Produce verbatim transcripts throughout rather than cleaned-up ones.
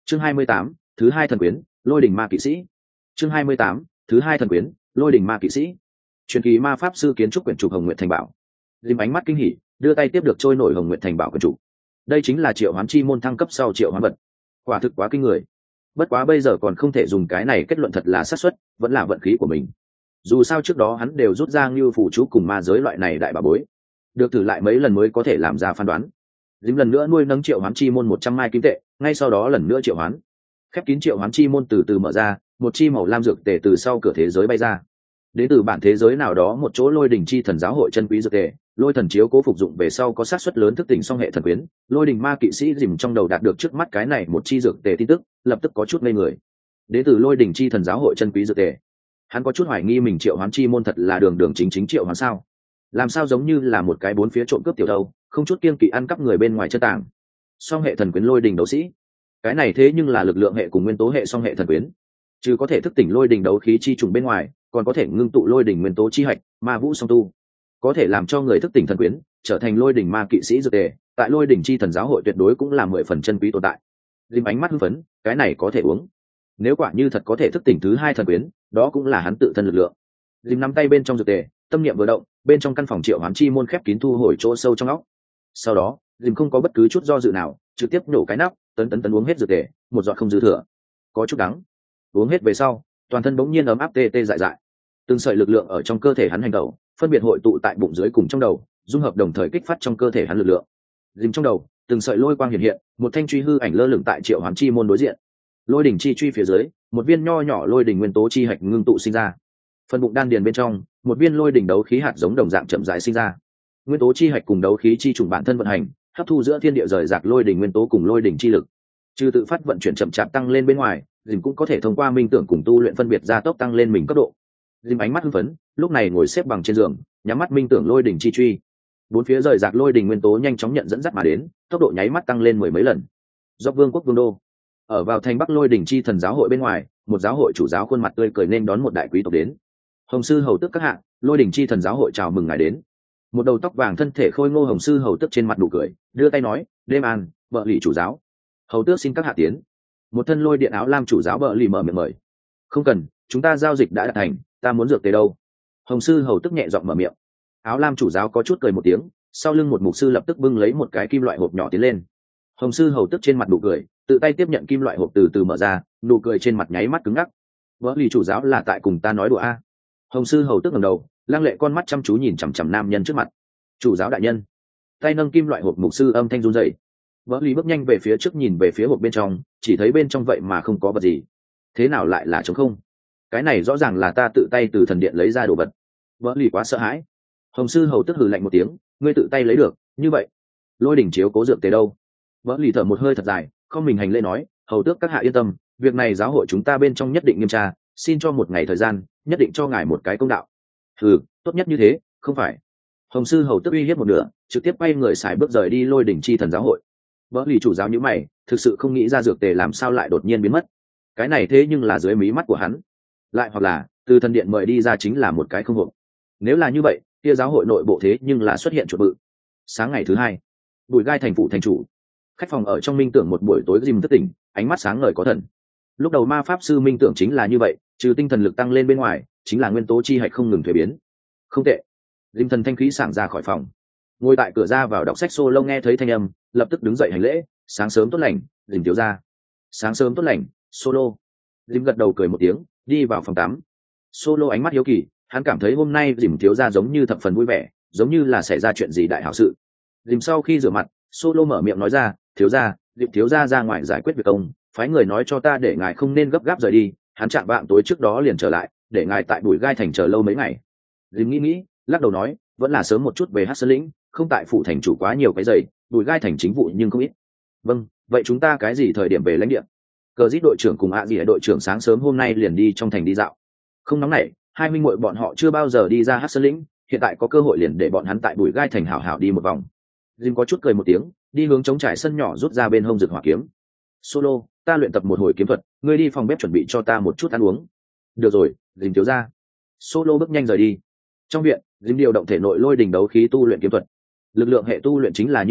chương hai mươi tám, thứ hai thần quyến, lôi đỉnh ma kỵ sĩ. chương hai mươi tám, thứ hai thần quyến, lôi đỉnh ma kỵ sĩ. Truyền kỳ ma pháp sư kiến trúc quyển trục Hồng Nguyệt Thành Bảo. Dìm ánh mắt kinh hỉ, đưa tay tiếp được trôi nổi Hồng Nguyệt Thành Bảo quyển trục. Đây chính là triệu hoán chi môn thăng cấp sau triệu hoán vật, quả thực quá kinh người. Bất quá bây giờ còn không thể dùng cái này kết luận thật là xác suất, vẫn là vận khí của mình. Dù sao trước đó hắn đều rút ra Ngưu phủ chú cùng ma giới loại này đại bà bối, được thử lại mấy lần mới có thể làm ra phán đoán. Dìm lần nữa nuôi nấng triệu hoán chi môn một trăm mai kim tệ, ngay sau đó lần nữa triệu hoán. Khép kín triệu hoán chi môn từ từ mở ra, một chi màu lam dược tề từ sau cửa thế giới bay ra. Đến từ bản thế giới nào đó một chỗ lôi đỉnh chi thần giáo hội chân quý dược tề, lôi thần chiếu cố phục dụng về sau có xác suất lớn thức tỉnh song hệ thần quyến. Lôi đỉnh ma kỵ sĩ dìm trong đầu đạt được trước mắt cái này một chi dược tề tin tức, lập tức có chút ngây người. Đến từ lôi đỉnh chi thần giáo hội chân quý dược tề, hắn có chút hoài nghi mình triệu hoán chi môn thật là đường đường chính chính triệu hoán sao? Làm sao giống như là một cái bốn phía trộm cướp tiểu đâu, không chút kiêng kỵ ăn cắp người bên ngoài chân tàng. Song hệ thần quyến lôi đỉnh đấu sĩ, cái này thế nhưng là lực lượng hệ cùng nguyên tố hệ song hệ thần quyến, chứ có thể thức tỉnh lôi đỉnh đấu khí chi trùng bên ngoài, còn có thể ngưng tụ lôi đỉnh nguyên tố chi hạch, ma vũ song tu, có thể làm cho người thức tỉnh thần quyến trở thành lôi đỉnh ma kỵ sĩ dược tề, tại lôi đỉnh chi thần giáo hội tuyệt đối cũng là mười phần chân quý tồn tại. Dìm ánh mắt hưng phấn, cái này có thể uống. Nếu quả như thật có thể thức tỉnh thứ hai thần quyến, đó cũng là hắn tự thân lực lượng. Dìm nắm tay bên trong dược tề, tâm niệm vừa động, bên trong căn phòng triệu hoán chi môn khép kín thu hồi chỗ sâu trong óc. Sau đó, Dìm không có bất cứ chút do dự nào, trực tiếp nổ cái nắp, tấn tấn tấn uống hết dược tề, một giọt không dư thừa. Có chút đắng. Uống hết về sau, toàn thân bỗng nhiên ấm áp tê tê dại dại. Từng sợi lực lượng ở trong cơ thể hắn hành động, phân biệt hội tụ tại bụng dưới cùng trong đầu, dung hợp đồng thời kích phát trong cơ thể hắn lực lượng. Dìm trong đầu, từng sợi lôi quang hiện hiện, một thanh truy hư ảnh lơ lửng tại triệu hoán chi môn đối diện. Lôi đỉnh chi truy phía dưới, một viên nho nhỏ lôi đỉnh nguyên tố chi hạch ngưng tụ sinh ra. Phần bụng đan điền bên trong, một viên lôi đỉnh đấu khí hạt giống đồng dạng chậm rãi sinh ra. Nguyên tố chi hạch cùng đấu khí chi trùng bản thân vận hành, hấp thu giữa thiên địa rời rạc lôi đỉnh nguyên tố cùng lôi đỉnh chi lực. Trừ tự phát vận chuyển chậm chạp tăng lên bên ngoài, Dìm cũng có thể thông qua minh tưởng cùng tu luyện phân biệt gia tốc tăng lên mình cấp độ. Dìm ánh mắt hưng phấn, lúc này ngồi xếp bằng trên giường, nhắm mắt minh tưởng lôi đỉnh chi truy. Bốn phía rời rạc lôi đỉnh nguyên tố nhanh chóng nhận dẫn dắt mà đến, tốc độ nháy mắt tăng lên mười mấy lần. Do vương quốc vương đô, ở vào thành Bắc lôi đỉnh chi thần giáo hội bên ngoài, một giáo hội chủ giáo khuôn mặt tươi cười nên đón một đại quý tộc đến. Hồng sư hầu tước các hạ, lôi đỉnh chi thần giáo hội chào mừng ngài đến. Một đầu tóc vàng thân thể khôi ngô hồng sư hầu tước trên mặt nụ cười, đưa tay nói, đêm an, vợ lì chủ giáo. Hầu tước xin các hạ tiến. Một thân lôi điện áo lam chủ giáo vợ lì mở miệng mời. Không cần, chúng ta giao dịch đã đạt thành, ta muốn dược tề đâu? Hồng sư hầu tức nhẹ giọng mở miệng. Áo lam chủ giáo có chút cười một tiếng, sau lưng một mục sư lập tức bưng lấy một cái kim loại hộp nhỏ tiến lên. Hồng sư hầu tức trên mặt nụ cười, tự tay tiếp nhận kim loại hộp từ từ mở ra, nụ cười trên mặt nháy mắt cứng ngắc. Vợ lì chủ giáo là tại cùng ta nói đùa a? Hồng sư hầu tức ngẩng đầu, lăng lệ con mắt chăm chú nhìn chằm chằm nam nhân trước mặt. Chủ giáo đại nhân. Tay nâng kim loại hộp, mục sư âm thanh run rẩy. Vợ lì bước nhanh về phía trước nhìn về phía hộp bên trong, chỉ thấy bên trong vậy mà không có vật gì. Thế nào lại là trống không? Cái này rõ ràng là ta tự tay từ thần điện lấy ra đồ vật. Vợ lì quá sợ hãi. Hồng sư hầu tức hừ lạnh một tiếng, ngươi tự tay lấy được, như vậy lôi đỉnh chiếu cố dược tề đâu? Vợ lì thở một hơi thật dài, không mình hành lễ nói, hầu tước các hạ yên tâm, việc này giáo hội chúng ta bên trong nhất định nghiêm tra, xin cho một ngày thời gian, nhất định cho ngài một cái công đạo. Ừ, tốt nhất như thế, không phải? Hồng sư hầu tức uy hiếp một nửa, trực tiếp quay người xài bước rời đi lôi đỉnh chi thần giáo hội. Vợ lì chủ giáo nhíu mày, thực sự không nghĩ ra dược tề làm sao lại đột nhiên biến mất. Cái này thế nhưng là dưới mí mắt của hắn, lại hoặc là từ thần điện mời đi ra chính là một cái không hộp. Nếu là như vậy, kia giáo hội nội bộ thế nhưng là xuất hiện chuột bự. Sáng ngày thứ hai, Bùi Gai thành phủ thành chủ, khách phòng ở trong minh tưởng một buổi tối Dìm thức tỉnh, ánh mắt sáng ngời có thần. Lúc đầu ma pháp sư minh tưởng chính là như vậy, trừ tinh thần lực tăng lên bên ngoài, chính là nguyên tố chi hạch không ngừng thuế biến. Không tệ. Dìm thần thanh khí sảng ra khỏi phòng, ngồi tại cửa ra vào đọc sách solo, nghe thấy thanh âm, lập tức đứng dậy hành lễ, sáng sớm tốt lành, Dìm thiếu gia. Sáng sớm tốt lành, Solo. Dìm gật đầu cười một tiếng, đi vào phòng tắm. Solo ánh mắt hiếu kỳ, hắn cảm thấy hôm nay Dìm thiếu gia giống như thập phần vui vẻ, giống như là xảy ra chuyện gì đại hảo sự. Dìm sau khi rửa mặt, Solo mở miệng nói ra, thiếu gia, Dìm thiếu gia ra ngoài giải quyết việc công, phái người nói cho ta để ngài không nên gấp gáp rời đi, hắn chạm vạng tối trước đó liền trở lại, để ngài tại Bùi Gai thành chờ lâu mấy ngày. Dìm nghĩ nghĩ, lắc đầu nói, vẫn là sớm một chút về Hắc Sơn lĩnh, không tại phủ thành chủ quá nhiều cái giày, Bùi Gai thành chính vụ nhưng không ít. Vâng, vậy chúng ta cái gì thời điểm về lãnh địa? Cờ Dít đội trưởng cùng ạ gì đội trưởng sáng sớm hôm nay liền đi trong thành đi dạo. Không nóng nảy, hai minh muội bọn họ chưa bao giờ đi ra Hắc Sơn lĩnh, hiện tại có cơ hội liền để bọn hắn tại Bùi Gai thành hảo hảo đi một vòng. Jim có chút cười một tiếng, đi hướng trống trải sân nhỏ rút ra bên hông rực hỏa kiếm. Solo, ta luyện tập một hồi kiếm thuật, ngươi đi phòng bếp chuẩn bị cho ta một chút ăn uống. Được rồi, Jim thiếu gia. Solo bước nhanh rời đi. Trong viện, Jim điều động thể nội lôi đỉnh đấu khí tu luyện kiếm thuật. Lực lượng hệ tu luyện chính là như thế,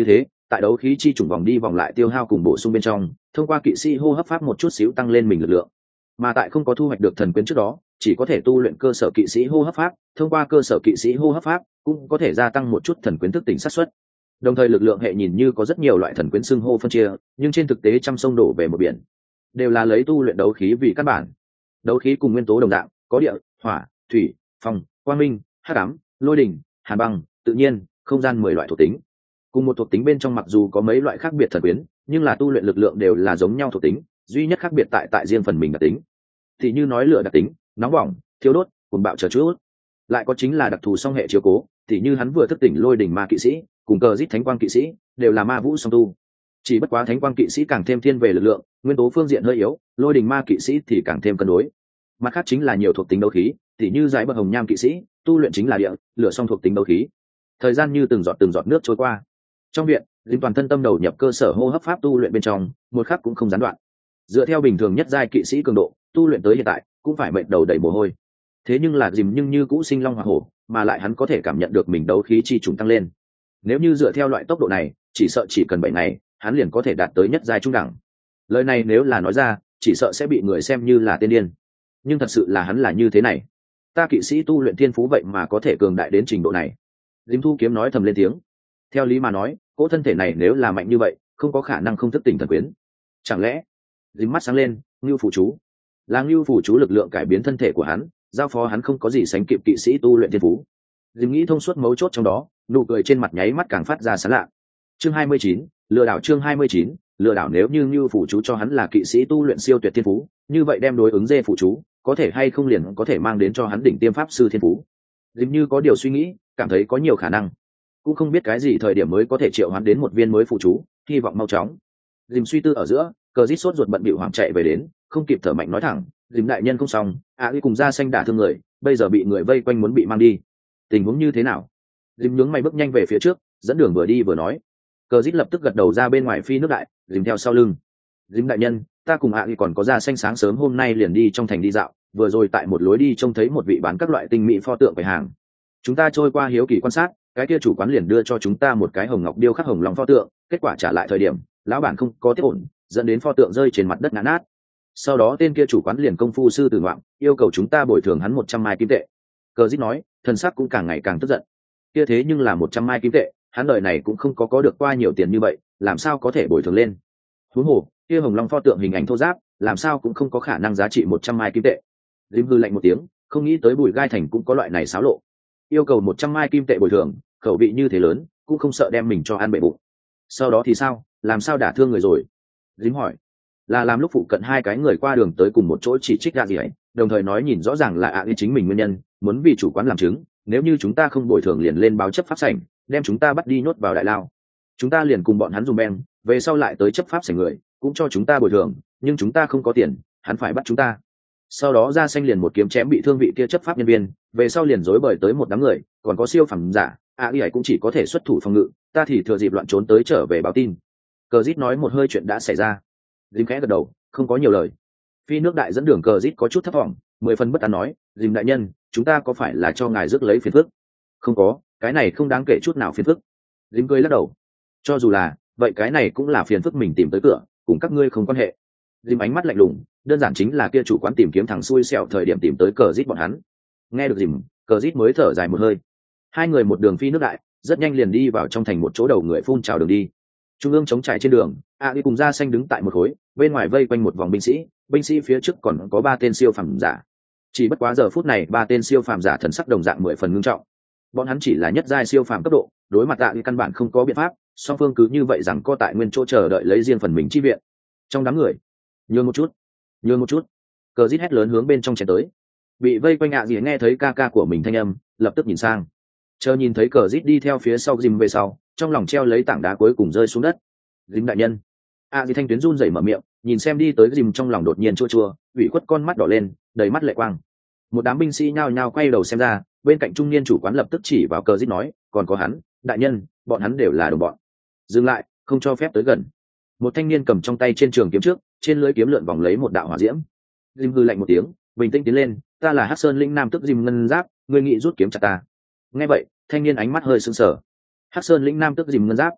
tại đấu khí chi chủng vòng đi vòng lại tiêu hao cùng bổ sung bên trong, thông qua kỵ sĩ hô hấp pháp một chút xíu tăng lên mình lực lượng. Mà tại không có thu hoạch được thần quyến trước đó, chỉ có thể tu luyện cơ sở kỵ sĩ hô hấp pháp, thông qua cơ sở kỵ sĩ hô hấp pháp cũng có thể gia tăng một chút thần quyến thức tỉnh sát suất. Đồng thời lực lượng hệ nhìn như có rất nhiều loại thần quyến xưng hô phân chia, nhưng trên thực tế trăm sông đổ về một biển, đều là lấy tu luyện đấu khí vì căn bản. Đấu khí cùng nguyên tố đồng dạng, có địa, hỏa, thủy, phong, quang minh, hắc ám, lôi đình, hàn băng, tự nhiên, không gian mười loại thuộc tính. Cùng một thuộc tính bên trong mặc dù có mấy loại khác biệt thần quyến, nhưng là tu luyện lực lượng đều là giống nhau thuộc tính, duy nhất khác biệt tại tại riêng phần mình đặc tính. Thì như nói lửa đặc tính, nóng bỏng, thiêu đốt, cuồng bạo chờ chút. Lại có chính là đặc thù song hệ chiếu cố, thì như hắn vừa thức tỉnh lôi đỉnh ma kỵ sĩ, cùng cờ giết thánh quang kỵ sĩ, đều là ma vũ song tu. Chỉ bất quá thánh quang kỵ sĩ càng thêm thiên về lực lượng, nguyên tố phương diện hơi yếu, lôi đỉnh ma kỵ sĩ thì càng thêm cân đối. Mặt khác chính là nhiều thuộc tính đấu khí, thì như giải bậc hồng nham kỵ sĩ, tu luyện chính là địa, lửa song thuộc tính đấu khí. Thời gian như từng giọt từng giọt nước trôi qua. Trong viện, Linh toàn thân tâm đầu nhập cơ sở hô hấp pháp tu luyện bên trong, một khắc cũng không gián đoạn. Dựa theo bình thường nhất giai kỵ sĩ cường độ, tu luyện tới hiện tại cũng phải mệt đầu đầy mồ hôi. Thế nhưng là dìm nhưng như cũ sinh long hỏa hổ, mà lại hắn có thể cảm nhận được mình đấu khí chi trùng tăng lên. Nếu như dựa theo loại tốc độ này, chỉ sợ chỉ cần bảy ngày, hắn liền có thể đạt tới nhất giai trung đẳng. Lời này nếu là nói ra, chỉ sợ sẽ bị người xem như là tiên điên. Nhưng thật sự là hắn là như thế này. Ta kỵ sĩ tu luyện thiên phú vậy mà có thể cường đại đến trình độ này. Dìm Thu Kiếm nói thầm lên tiếng. Theo lý mà nói, cỗ thân thể này nếu là mạnh như vậy, không có khả năng không thức tỉnh thần quyến. Chẳng lẽ? Dìm mắt sáng lên, Ngưu phủ chú. Là Ngưu phủ chú lực lượng cải biến thân thể của hắn, giao phó hắn không có gì sánh kịp kỵ sĩ tu luyện thiên phú. Dìm nghĩ thông suốt mấu chốt trong đó, nụ cười trên mặt nháy mắt càng phát ra sán lạ. Chương hai mươi chín, lừa đảo chương hai mươi chín, lừa đảo nếu như Ngưu phủ chú cho hắn là kỵ sĩ tu luyện siêu tuyệt thiên phú, như vậy đem đối ứng dê phủ chú, có thể hay không liền có thể mang đến cho hắn đỉnh tiêm pháp sư thiên phú. Dìm như có điều suy nghĩ, cảm thấy có nhiều khả năng. Cũng không biết cái gì thời điểm mới có thể triệu hắn đến một viên mới phụ chú, hy vọng mau chóng. Dìm suy tư ở giữa, cờ rít sốt ruột bận bịu hoảng chạy về đến, không kịp thở mạnh nói thẳng, Dìm đại nhân không xong, ạ à, cùng da xanh đả thương người, bây giờ bị người vây quanh muốn bị mang đi. Tình huống như thế nào? Dìm nhướng mày bước nhanh về phía trước, dẫn đường vừa đi vừa nói. Cờ rít lập tức gật đầu ra bên ngoài phi nước đại, Dìm theo sau lưng. Dìm đại nhân, ta cùng ạ à, còn có da xanh sáng sớm hôm nay liền đi trong thành đi dạo, vừa rồi tại một lối đi trông thấy một vị bán các loại tinh mỹ pho tượng bày hàng. Chúng ta trôi qua hiếu kỳ quan sát, cái kia chủ quán liền đưa cho chúng ta một cái hồng ngọc điêu khắc hồng long pho tượng, kết quả trả lại thời điểm lão bản không có tiếp ổn, dẫn đến pho tượng rơi trên mặt đất ngã nát. Sau đó tên kia chủ quán liền công phu sư tử ngoạm, yêu cầu chúng ta bồi thường hắn một trăm mai kim tệ. Cờ Dít nói, thần sắc cũng càng ngày càng tức giận. Kia thế nhưng là một trăm mai kim tệ, hắn đời này cũng không có có được qua nhiều tiền như vậy, làm sao có thể bồi thường lên? Huống hồ, kia hồng long pho tượng hình ảnh thô ráp, làm sao cũng không có khả năng giá trị một trăm mai kim tệ. Dìm hư lạnh một tiếng, không nghĩ tới Bùi Gai Thành cũng có loại này xáo lộ. Yêu cầu một trăm mai kim tệ bồi thường, khẩu vị như thế lớn, cũng không sợ đem mình cho ăn bể bụng. Sau đó thì sao, làm sao đả thương người rồi? Dím hỏi. Là làm lúc phụ cận hai cái người qua đường tới cùng một chỗ chỉ trích ra gì ấy, đồng thời nói nhìn rõ ràng là ạ à chính mình nguyên nhân, muốn vì chủ quán làm chứng, nếu như chúng ta không bồi thường liền lên báo chấp pháp sảnh, đem chúng ta bắt đi nhốt vào đại lao. Chúng ta liền cùng bọn hắn dùng beng, về sau lại tới chấp pháp sảnh người, cũng cho chúng ta bồi thường, nhưng chúng ta không có tiền, hắn phải bắt chúng ta. Sau đó ra xanh liền một kiếm chém bị thương vị kia chấp pháp nhân viên, về sau liền rối bời tới một đám người, còn có siêu phẩm giả, a y cũng chỉ có thể xuất thủ phòng ngự, ta thì thừa dịp loạn trốn tới trở về báo tin. Cờ Dít nói một hơi chuyện đã xảy ra. Dìm khẽ gật đầu, không có nhiều lời. Phi nước đại dẫn đường Cờ Dít có chút thất vọng, mười phần bất an nói, Dìm đại nhân, chúng ta có phải là cho ngài rước lấy phiền phức? Không có, cái này không đáng kể chút nào phiền phức. Dìm cười lắc đầu. Cho dù là, vậy cái này cũng là phiền phức mình tìm tới cửa, cùng các ngươi không quan hệ. Dìm ánh mắt lạnh lùng, đơn giản chính là kia chủ quán tìm kiếm thằng xui xẻo thời điểm tìm tới Cờ Dít bọn hắn. Nghe được Dìm, Cờ Dít mới thở dài một hơi. Hai người một đường phi nước đại, rất nhanh liền đi vào trong thành một chỗ đầu người phun trào đường đi. Trung ương chống trải trên đường, a đi cùng da xanh đứng tại một khối, bên ngoài vây quanh một vòng binh sĩ, binh sĩ phía trước còn có ba tên siêu phàm giả. Chỉ bất quá giờ phút này ba tên siêu phàm giả thần sắc đồng dạng mười phần ngưng trọng. Bọn hắn chỉ là nhất giai siêu phàm cấp độ, đối mặt a đi căn bản không có biện pháp, song phương cứ như vậy rằng co tại nguyên chỗ chờ đợi lấy riêng phần mình chi viện. Trong đám người, nhường một chút, nhường một chút, Cờ Dít hét lớn hướng bên trong chém tới. Bị vây quanh ạ gì nghe thấy ca ca của mình thanh âm, lập tức nhìn sang. Chờ nhìn thấy Cờ Dít đi theo phía sau Dìm về sau, trong lòng treo lấy tảng đá cuối cùng rơi xuống đất. Dìm đại nhân. A Di thanh tuyến run rẩy mở miệng, nhìn xem đi tới Dìm trong lòng đột nhiên chua chua, ủy khuất con mắt đỏ lên, đầy mắt lệ quang. Một đám binh sĩ nhao nhao quay đầu xem ra, bên cạnh trung niên chủ quán lập tức chỉ vào Cờ Dít nói, còn có hắn, đại nhân, bọn hắn đều là đồng bọn. Dừng lại, không cho phép tới gần. Một thanh niên cầm trong tay trên trường kiếm trước, trên lưỡi kiếm lượn vòng lấy một đạo hỏa diễm. Dìm hư lạnh một tiếng, bình tĩnh tiến lên, ta là Hắc Sơn lĩnh nam tức Dìm Ngân Giáp, ngươi nghĩ rút kiếm chặt ta? Nghe vậy, thanh niên ánh mắt hơi sưng sờ. Hắc Sơn lĩnh nam tức Dìm Ngân Giáp,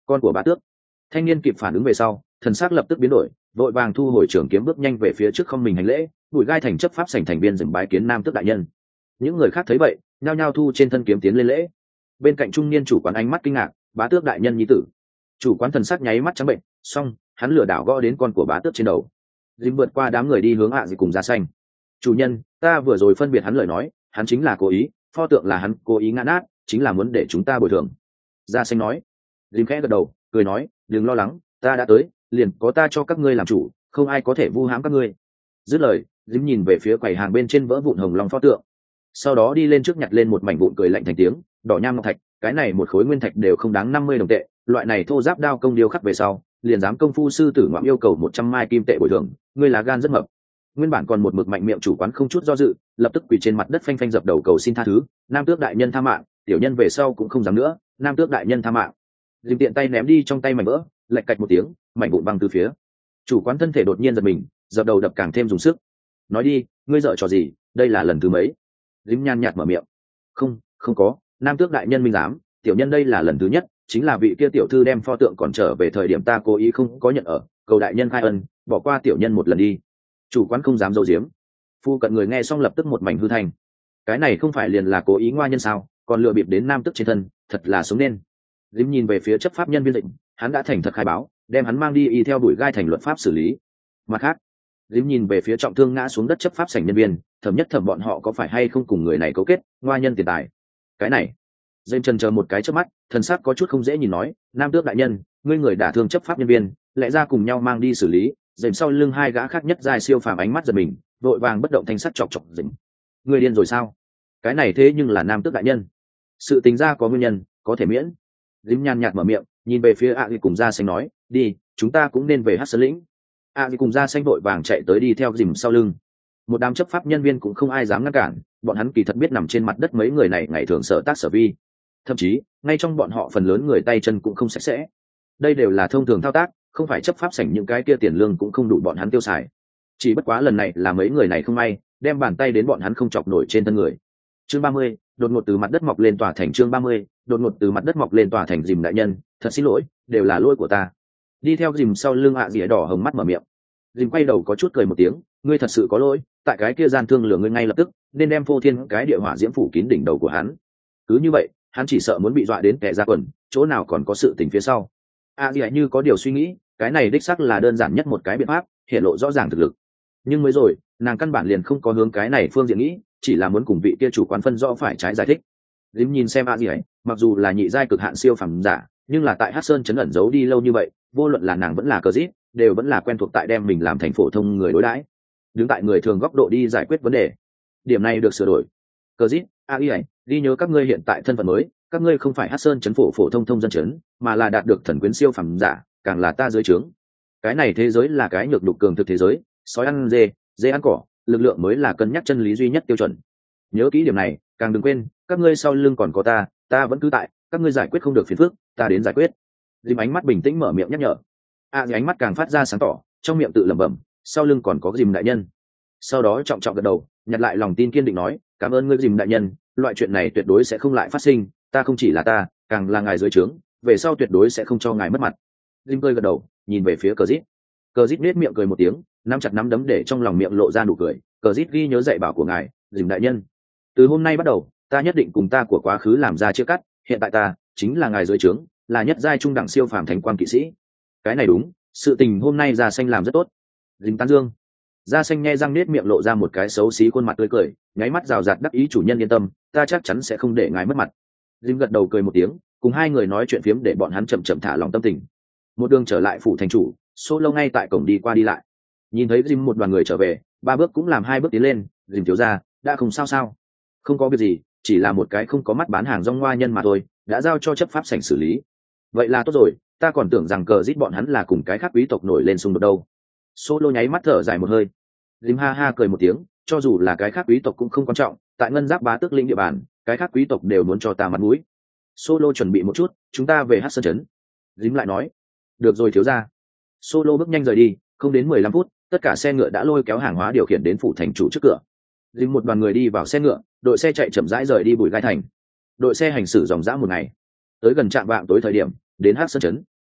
con của bá tước. Thanh niên kịp phản ứng về sau, thần sắc lập tức biến đổi, vội vàng thu hồi trường kiếm bước nhanh về phía trước không mình hành lễ. Bùi Gai Thành chấp pháp sảnh thành viên dừng bái kiến nam tước đại nhân. Những người khác thấy vậy, nhao nhao thu trên thân kiếm tiến lên lễ. Bên cạnh trung niên chủ quán ánh mắt kinh ngạc, bá tước đại nhân nhi tử. Chủ quán thần sắc nháy mắt trắng bệnh, xong hắn lừa đảo gõ đến con của bá tước trên đầu. Dìm vượt qua đám người đi hướng ạ gì cùng ra xanh. Chủ nhân, ta vừa rồi phân biệt hắn lời nói, hắn chính là cố ý, pho tượng là hắn cố ý ngã nát, chính là muốn để chúng ta bồi thường. Ra xanh nói. Dìm khẽ gật đầu, cười nói, đừng lo lắng, ta đã tới, liền có ta cho các ngươi làm chủ, không ai có thể vu hãm các ngươi. Dứt lời, Dìm nhìn về phía quầy hàng bên trên vỡ vụn hồng long pho tượng, sau đó đi lên trước nhặt lên một mảnh vụn cười lạnh thành tiếng, đỏ nham ngọc thạch, cái này một khối nguyên thạch đều không đáng năm mươi đồng tệ, loại này thô giáp đao công điêu khắc về sau, liền dám công phu sư tử ngoạm yêu cầu một trăm mai kim tệ bồi thường, ngươi là gan rất mập. Nguyên bản còn một mực mạnh miệng chủ quán không chút do dự, lập tức quỳ trên mặt đất phanh phanh dập đầu cầu xin tha thứ, nam tước đại nhân tha mạng, tiểu nhân về sau cũng không dám nữa, nam tước đại nhân tha mạng. Dìm tiện tay ném đi trong tay mảnh vỡ, lạch cạch một tiếng, mảnh vụn văng từ phía. Chủ quán thân thể đột nhiên giật mình, dập đầu đập càng thêm dùng sức. Nói đi, ngươi dở trò gì, đây là lần thứ mấy? Dìm nhàn nhạt mở miệng. Không, không có, nam tước đại nhân minh giám, tiểu nhân đây là lần thứ nhất, chính là vị kia tiểu thư đem pho tượng còn trở về thời điểm ta cố ý không có nhận ở, cầu đại nhân khai ân, bỏ qua tiểu nhân một lần đi. Chủ quán không dám giấu giếm. Phu cận người nghe xong lập tức một mảnh hư thành. Cái này không phải liền là cố ý ngoa nhân sao, còn lừa bịp đến nam tước trên thân, thật là sống nên. Dìm nhìn về phía chấp pháp nhân viên định, hắn đã thành thật khai báo, đem hắn mang đi y theo đuổi gai thành luật pháp xử lý. Mặt khác, Dìm nhìn về phía trọng thương ngã xuống đất chấp pháp sảnh nhân viên, thẩm nhất thẩm bọn họ có phải hay không cùng người này cấu kết, ngoa nhân tiền tài. Cái này, Dìm trần chờ một cái trước mắt, thần sắc có chút không dễ nhìn nói, nam tước đại nhân, ngươi người đả thương chấp pháp nhân viên, lẽ ra cùng nhau mang đi xử lý. Dìm sau lưng hai gã khác nhất dài siêu phàm ánh mắt giật mình, vội vàng bất động thanh sắc chọc chọc Dìm. Ngươi điên rồi sao? Cái này thế nhưng là nam tước đại nhân, sự tính ra có nguyên nhân, có thể miễn. Dìm nhàn nhạt mở miệng, nhìn về phía a Di cùng Gia Xanh nói, đi, chúng ta cũng nên về Hắc Sơn lĩnh. a Di cùng Gia Xanh vội vàng chạy tới đi theo Dìm sau lưng. Một đám chấp pháp nhân viên cũng không ai dám ngăn cản, bọn hắn kỳ thật biết nằm trên mặt đất mấy người này ngày thường sở tác sở vi, thậm chí ngay trong bọn họ phần lớn người tay chân cũng không sạch sẽ. Đây đều là thông thường thao tác, không phải chấp pháp sảnh những cái kia tiền lương cũng không đủ bọn hắn tiêu xài. Chỉ bất quá lần này là mấy người này không may, đem bàn tay đến bọn hắn không chọc nổi trên thân người. Chương ba mươi, đột ngột từ mặt đất mọc lên tòa thành. Chương ba mươi, đột ngột từ mặt đất mọc lên tòa thành. Dìm đại nhân, thật xin lỗi, đều là lỗi của ta. Đi theo Dìm sau lưng ạ dĩa đỏ hồng mắt mở miệng. Dìm quay đầu có chút cười một tiếng, ngươi thật sự có lỗi, tại cái kia gian thương lừa ngươi ngay lập tức, nên đem phô thiên cái địa hỏa diễm phủ kín đỉnh đầu của hắn. Cứ như vậy, hắn chỉ sợ muốn bị dọa đến kẻ ra quần, chỗ nào còn có sự tình phía sau. A Di như có điều suy nghĩ, cái này đích xác là đơn giản nhất một cái biện pháp, hiện lộ rõ ràng thực lực. Nhưng mới rồi, nàng căn bản liền không có hướng cái này phương diện nghĩ, chỉ là muốn cùng vị kia chủ quán phân rõ phải trái giải thích. Dìm nhìn xem A Di, mặc dù là nhị giai cực hạn siêu phàm giả, nhưng là tại Hắc Sơn trấn ẩn giấu đi lâu như vậy, vô luận là nàng vẫn là cờ dít, đều vẫn là quen thuộc tại đem mình làm thành phổ thông người đối đãi, đứng tại người thường góc độ đi giải quyết vấn đề. Điểm này được sửa đổi. Cờ dít, A Di, đi nhớ các ngươi hiện tại thân phận mới, các ngươi không phải Hắc Sơn trấn phổ phổ thông thông dân trấn, mà là đạt được thần quyến siêu phàm giả, càng là ta dưới trướng. Cái này thế giới là cái nhược đục cường thực thế giới, sói ăn dê, dê ăn cỏ, lực lượng mới là cân nhắc chân lý duy nhất tiêu chuẩn. Nhớ kỹ điểm này, càng đừng quên, các ngươi sau lưng còn có ta, ta vẫn cứ tại, các ngươi giải quyết không được phiền phức, ta đến giải quyết. Dìm ánh mắt bình tĩnh mở miệng nhắc nhở. A à, ánh mắt càng phát ra sáng tỏ, trong miệng tự lẩm bẩm, sau lưng còn có Dìm đại nhân. Sau đó trọng trọng gật đầu, nhặt lại lòng tin kiên định nói, cảm ơn ngươi Dìm đại nhân, loại chuyện này tuyệt đối sẽ không lại phát sinh, ta không chỉ là ta, càng là ngài dưới trướng, về sau tuyệt đối sẽ không cho ngài mất mặt. Dìm cười gật đầu, nhìn về phía Cờ Dít. Cờ Dít nết miệng cười một tiếng, nắm chặt nắm đấm để trong lòng miệng lộ ra nụ cười. Cờ Dít ghi nhớ dạy bảo của ngài, Dìm đại nhân. Từ hôm nay bắt đầu, ta nhất định cùng ta của quá khứ làm ra chia cắt, hiện tại ta chính là ngài dưới trướng, là nhất giai trung đẳng siêu phàm thánh quan kỵ sĩ. Cái này đúng, sự tình hôm nay Gia Xanh làm rất tốt. Dìm tán dương. Gia Xanh nhe răng nết miệng lộ ra một cái xấu xí khuôn mặt tươi cười, nháy mắt rào rạt đắc ý, chủ nhân yên tâm, ta chắc chắn sẽ không để ngài mất mặt. Dìm gật đầu cười một tiếng, cùng hai người nói chuyện phiếm để bọn hắn chậm chậm thả lòng tâm tình. Một đường trở lại phủ thành chủ, Solo ngay tại cổng đi qua đi lại, nhìn thấy Dìm một đoàn người trở về, ba bước cũng làm hai bước tiến lên. Dìm thiếu gia, đã không sao sao? Không có việc gì, chỉ là một cái không có mắt bán hàng rong ngoa nhân mà thôi, đã giao cho chấp pháp sảnh xử lý. Vậy là tốt rồi, ta còn tưởng rằng Cờ Dít bọn hắn là cùng cái khác quý tộc nổi lên xung đột đâu. Solo nháy mắt thở dài một hơi. Dìm ha ha cười một tiếng, cho dù là cái khác quý tộc cũng không quan trọng, tại ngân giáp bá tước lĩnh địa bàn, cái khác quý tộc đều muốn cho ta mặt mũi. Solo chuẩn bị một chút, chúng ta về Hắc Sơn trấn. Dìm lại nói, được rồi thiếu gia. Solo bước nhanh rời đi, không đến mười lăm phút, tất cả xe ngựa đã lôi kéo hàng hóa điều khiển đến phủ thành chủ trước cửa. Dìm một đoàn người đi vào xe ngựa, đội xe chạy chậm rãi rời đi Bùi Gai thành. Đội xe hành xử dòng dã một ngày, tới gần trạm vạng tối thời điểm đến Hắc Sơn trấn.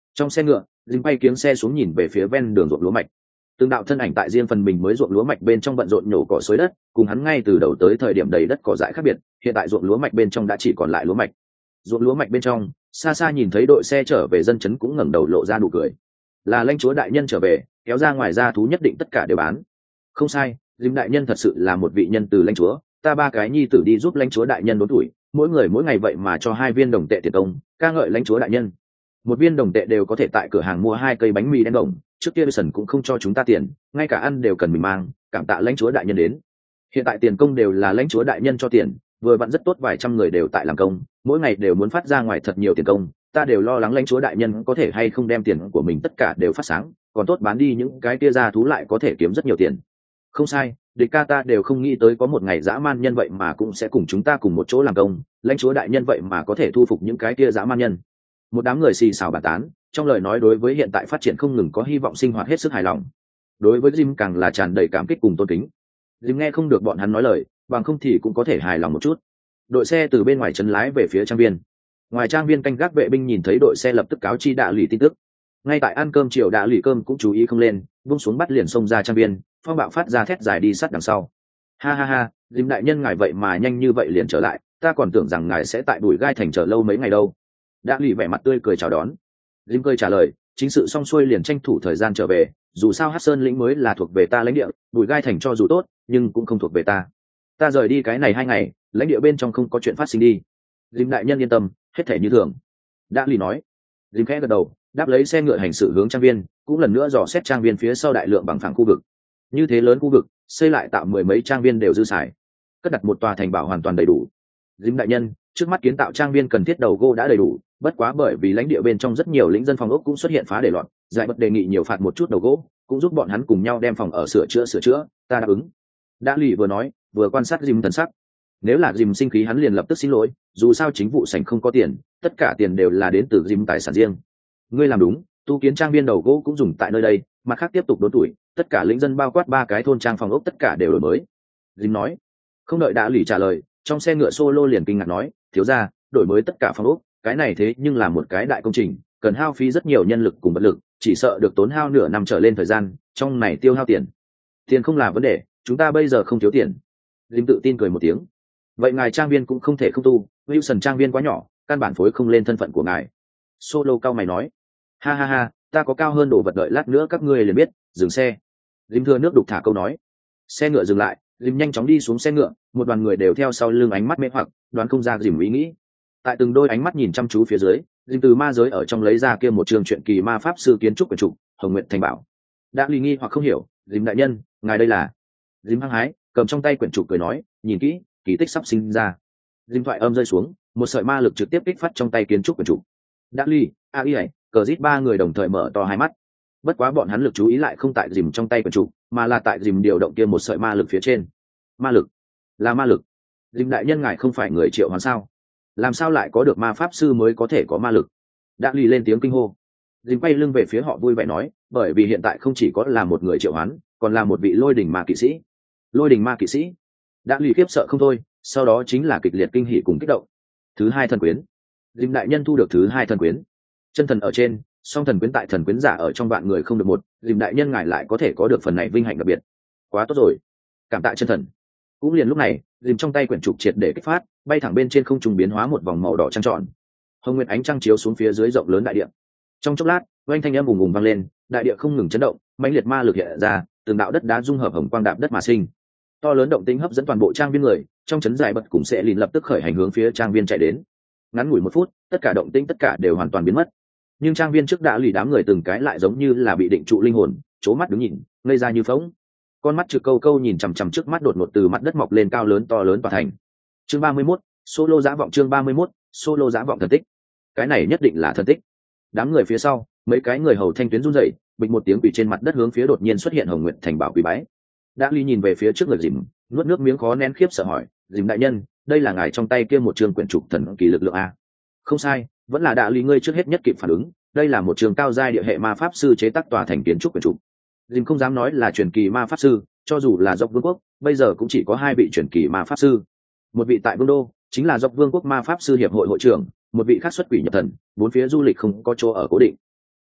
Trong xe ngựa, Jim bay kiếng xe xuống nhìn về phía ven đường ruộng lúa mạch. Từng đạo thân ảnh tại riêng phần mình mới ruộng lúa mạch bên trong bận rộn nhổ cỏ xới đất, cùng hắn ngay từ đầu tới thời điểm đầy đất cỏ dại khác biệt, hiện tại ruộng lúa mạch bên trong đã chỉ còn lại lúa mạch. Ruộng lúa mạch bên trong, xa xa nhìn thấy đội xe trở về dân chấn cũng ngẩng đầu lộ ra nụ cười. Là lãnh chúa đại nhân trở về, kéo ra ngoài ra thú nhất định tất cả đều bán. Không sai, Jim đại nhân thật sự là một vị nhân từ lãnh chúa, ta ba cái nhi tử đi giúp lãnh chúa đại nhân đốn tuổi, mỗi người mỗi ngày vậy mà cho hai viên đồng tệ tiền công, ca ngợi lãnh chúa đại nhân. Một viên đồng tệ đều có thể tại cửa hàng mua hai cây bánh mì đen đồng, trước kia Wilson cũng không cho chúng ta tiền, ngay cả ăn đều cần mình mang, cảm tạ lãnh chúa đại nhân đến. Hiện tại tiền công đều là lãnh chúa đại nhân cho tiền, vừa vặn rất tốt, vài trăm người đều tại làm công, mỗi ngày đều muốn phát ra ngoài thật nhiều tiền công, ta đều lo lắng lãnh chúa đại nhân có thể hay không đem tiền của mình tất cả đều phát sáng, còn tốt bán đi những cái kia ra thú lại có thể kiếm rất nhiều tiền. Không sai, địch ca ta đều không nghĩ tới có một ngày dã man nhân vậy mà cũng sẽ cùng chúng ta cùng một chỗ làm công, lãnh chúa đại nhân vậy mà có thể thu phục những cái kia dã man nhân. Một đám người xì xào bàn tán, trong lời nói đối với hiện tại phát triển không ngừng có hy vọng sinh hoạt hết sức hài lòng. Đối với Jim càng là tràn đầy cảm kích cùng tôn kính. Jim nghe không được bọn hắn nói lời, bằng không thì cũng có thể hài lòng một chút. Đội xe từ bên ngoài trấn lái về phía trang viên. Ngoài trang viên canh gác vệ binh nhìn thấy đội xe lập tức cáo chi Đạ Lụy tin tức. Ngay tại ăn cơm chiều Đạ Lụy cơm cũng chú ý không lên, buông xuống bắt liền xông ra trang viên, phong bạo phát ra thét dài đi sát đằng sau. Ha ha ha, Jim đại nhân ngài vậy mà nhanh như vậy liền trở lại, ta còn tưởng rằng ngài sẽ tại Bùi Gai thành chờ lâu mấy ngày đâu. Đạ Lụy vẻ mặt tươi cười chào đón. Jim cười trả lời, chính sự xong xuôi liền tranh thủ thời gian trở về, dù sao Hắc Sơn lĩnh mới là thuộc về ta lãnh địa, Bùi Gai thành cho dù tốt, nhưng cũng không thuộc về ta. Ta rời đi cái này hai ngày, lãnh địa bên trong không có chuyện phát sinh đi. Jim đại nhân yên tâm, hết thể như thường. Đạ Lụy nói. Jim khẽ gật đầu, đáp lấy xe ngựa hành sự hướng trang viên, cũng lần nữa dò xét trang viên phía sau đại lượng bằng phẳng khu vực. Như thế lớn khu vực, xây lại tạo mười mấy trang viên đều dư xài, cất đặt một tòa thành bảo hoàn toàn đầy đủ. Jim đại nhân, trước mắt kiến tạo trang viên cần thiết đầu gỗ đã đầy đủ, bất quá bởi vì lãnh địa bên trong rất nhiều lĩnh dân phòng ốc cũng xuất hiện phá để loạn, giải bật đề nghị nhiều phạt một chút đầu gỗ, cũng giúp bọn hắn cùng nhau đem phòng ở sửa chữa sửa chữa, ta đáp ứng. Đã lì vừa nói, vừa quan sát Jim thần sắc. Nếu là Jim sinh khí hắn liền lập tức xin lỗi, dù sao chính vụ sảnh không có tiền, tất cả tiền đều là đến từ Jim tài sản riêng. Ngươi làm đúng, tu kiến trang viên đầu gỗ cũng dùng tại nơi đây, mặt khác tiếp tục đốn tuổi, tất cả lĩnh dân bao quát ba cái thôn trang phòng ốc tất cả đều đổi mới. Jim nói. Không đợi Đã lì trả lời, trong xe ngựa Solo liền kinh ngạc nói, thiếu gia, đổi mới tất cả phòng ốc, cái này thế nhưng là một cái đại công trình, cần hao phí rất nhiều nhân lực cùng vật lực, chỉ sợ được tốn hao nửa năm trở lên thời gian, trong này tiêu hao tiền. Tiền không là vấn đề, chúng ta bây giờ không thiếu tiền. Jim tự tin cười một tiếng. Vậy ngài trang viên cũng không thể không tu, Wilson trang viên quá nhỏ, căn bản phối không lên thân phận của ngài. Solo cao mày nói. Ha ha ha, ta có cao hơn đồ vật, đợi lát nữa các ngươi liền biết. Dừng xe. Jim thưa nước đục thả câu nói. Xe ngựa dừng lại, Jim nhanh chóng đi xuống xe ngựa, một đoàn người đều theo sau lưng ánh mắt mê hoặc, đoán không ra Jim ý nghĩ. Tại từng đôi ánh mắt nhìn chăm chú phía dưới, Jim từ ma giới ở trong lấy ra kia một trường truyện kỳ ma pháp sư kiến trúc quyển trục, Hồng Nguyệt Thành Bảo. Đã lì nghi hoặc không hiểu, Jim đại nhân, ngài đây là? Jim hăng hái, cầm trong tay quyển trục cười nói, nhìn kỹ, kỳ tích sắp sinh ra. Jim thoại âm rơi xuống, một sợi ma lực trực tiếp kích phát trong tay kiến trúc quyển trục. Đã lì, a y, cờ rít ba người đồng thời mở to hai mắt. Bất quá bọn hắn lực chú ý lại không tại Jim trong tay quyển trục, mà là tại Jim điều động kia một sợi ma lực phía trên. Ma lực, là ma lực. Jim đại nhân ngài không phải người triệu hoán sao? Làm sao lại có được ma pháp sư mới có thể có ma lực? Đã lì lên tiếng kinh hô. Jim quay lưng về phía họ vui vẻ nói, bởi vì hiện tại không chỉ có là một người triệu hoán, còn là một vị lôi đỉnh ma kỵ sĩ. Lôi đỉnh ma kỵ sĩ? Đã lì khiếp sợ không thôi, sau đó chính là kịch liệt kinh hỉ cùng kích động. Thứ hai thần quyến. Jim đại nhân thu được thứ hai thần quyến. Chân thần ở trên, song thần quyến tại thần quyến giả ở trong vạn người không được một, Jim đại nhân ngài lại có thể có được phần này vinh hạnh đặc biệt. Quá tốt rồi. Cảm tạ chân thần. Cũng liền lúc này, Jim trong tay quyển trục triệt để kích phát, bay thẳng bên trên không trung biến hóa một vòng màu đỏ trăng tròn. Hồng nguyệt ánh trăng chiếu xuống phía dưới rộng lớn đại địa. Trong chốc lát, oanh thanh âm ùng ùng vang lên, đại địa không ngừng chấn động, mãnh liệt ma lực hiện ra, từng đạo đất đá dung hợp hồng quang đạp đất mà sinh. To lớn động tĩnh hấp dẫn toàn bộ trang viên người, trong chấn giải bật cùng sẽ lìn lập tức khởi hành hướng phía trang viên chạy đến. Ngắn ngủi một phút, tất cả động tĩnh tất cả đều hoàn toàn biến mất. Nhưng trang viên trước đã lì đám người từng cái lại giống như là bị định trụ linh hồn, chố mắt đứng nhìn, ngây ra như phỗng. Con mắt trực câu câu nhìn chằm chằm trước mắt đột ngột từ mặt đất mọc lên cao lớn to lớn tòa thành. Chương ba mươi mốt, Solo Dã Vọng. Chương ba mươi mốt, Solo Dã Vọng thần tích. Cái này nhất định là thần tích. Đám người phía sau, mấy cái người hầu thanh tuyến run rẩy, bịch một tiếng quỳ trên mặt đất hướng phía đột nhiên xuất hiện Hồng Nguyệt Thành Bảo quỳ bái. Đã ly nhìn về phía trước người Dìm, nuốt nước miếng khó nén khiếp sợ hỏi, Dìm đại nhân, đây là ngài trong tay kia một trường quyển trục thần kỳ lực lượng a? Không sai, vẫn là Đã ly ngươi trước hết nhất kịp phản ứng, đây là một trường cao giai địa hệ ma pháp sư chế tác tòa thành kiến trúc quyển trục. Dìm không dám nói là truyền kỳ ma pháp sư, cho dù là dọc vương quốc, bây giờ cũng chỉ có hai vị truyền kỳ ma pháp sư. Một vị tại vương đô, chính là dọc vương quốc ma pháp sư hiệp hội hội trưởng, một vị khác xuất quỷ nhập thần, bốn phía du lịch không có chỗ ở cố định.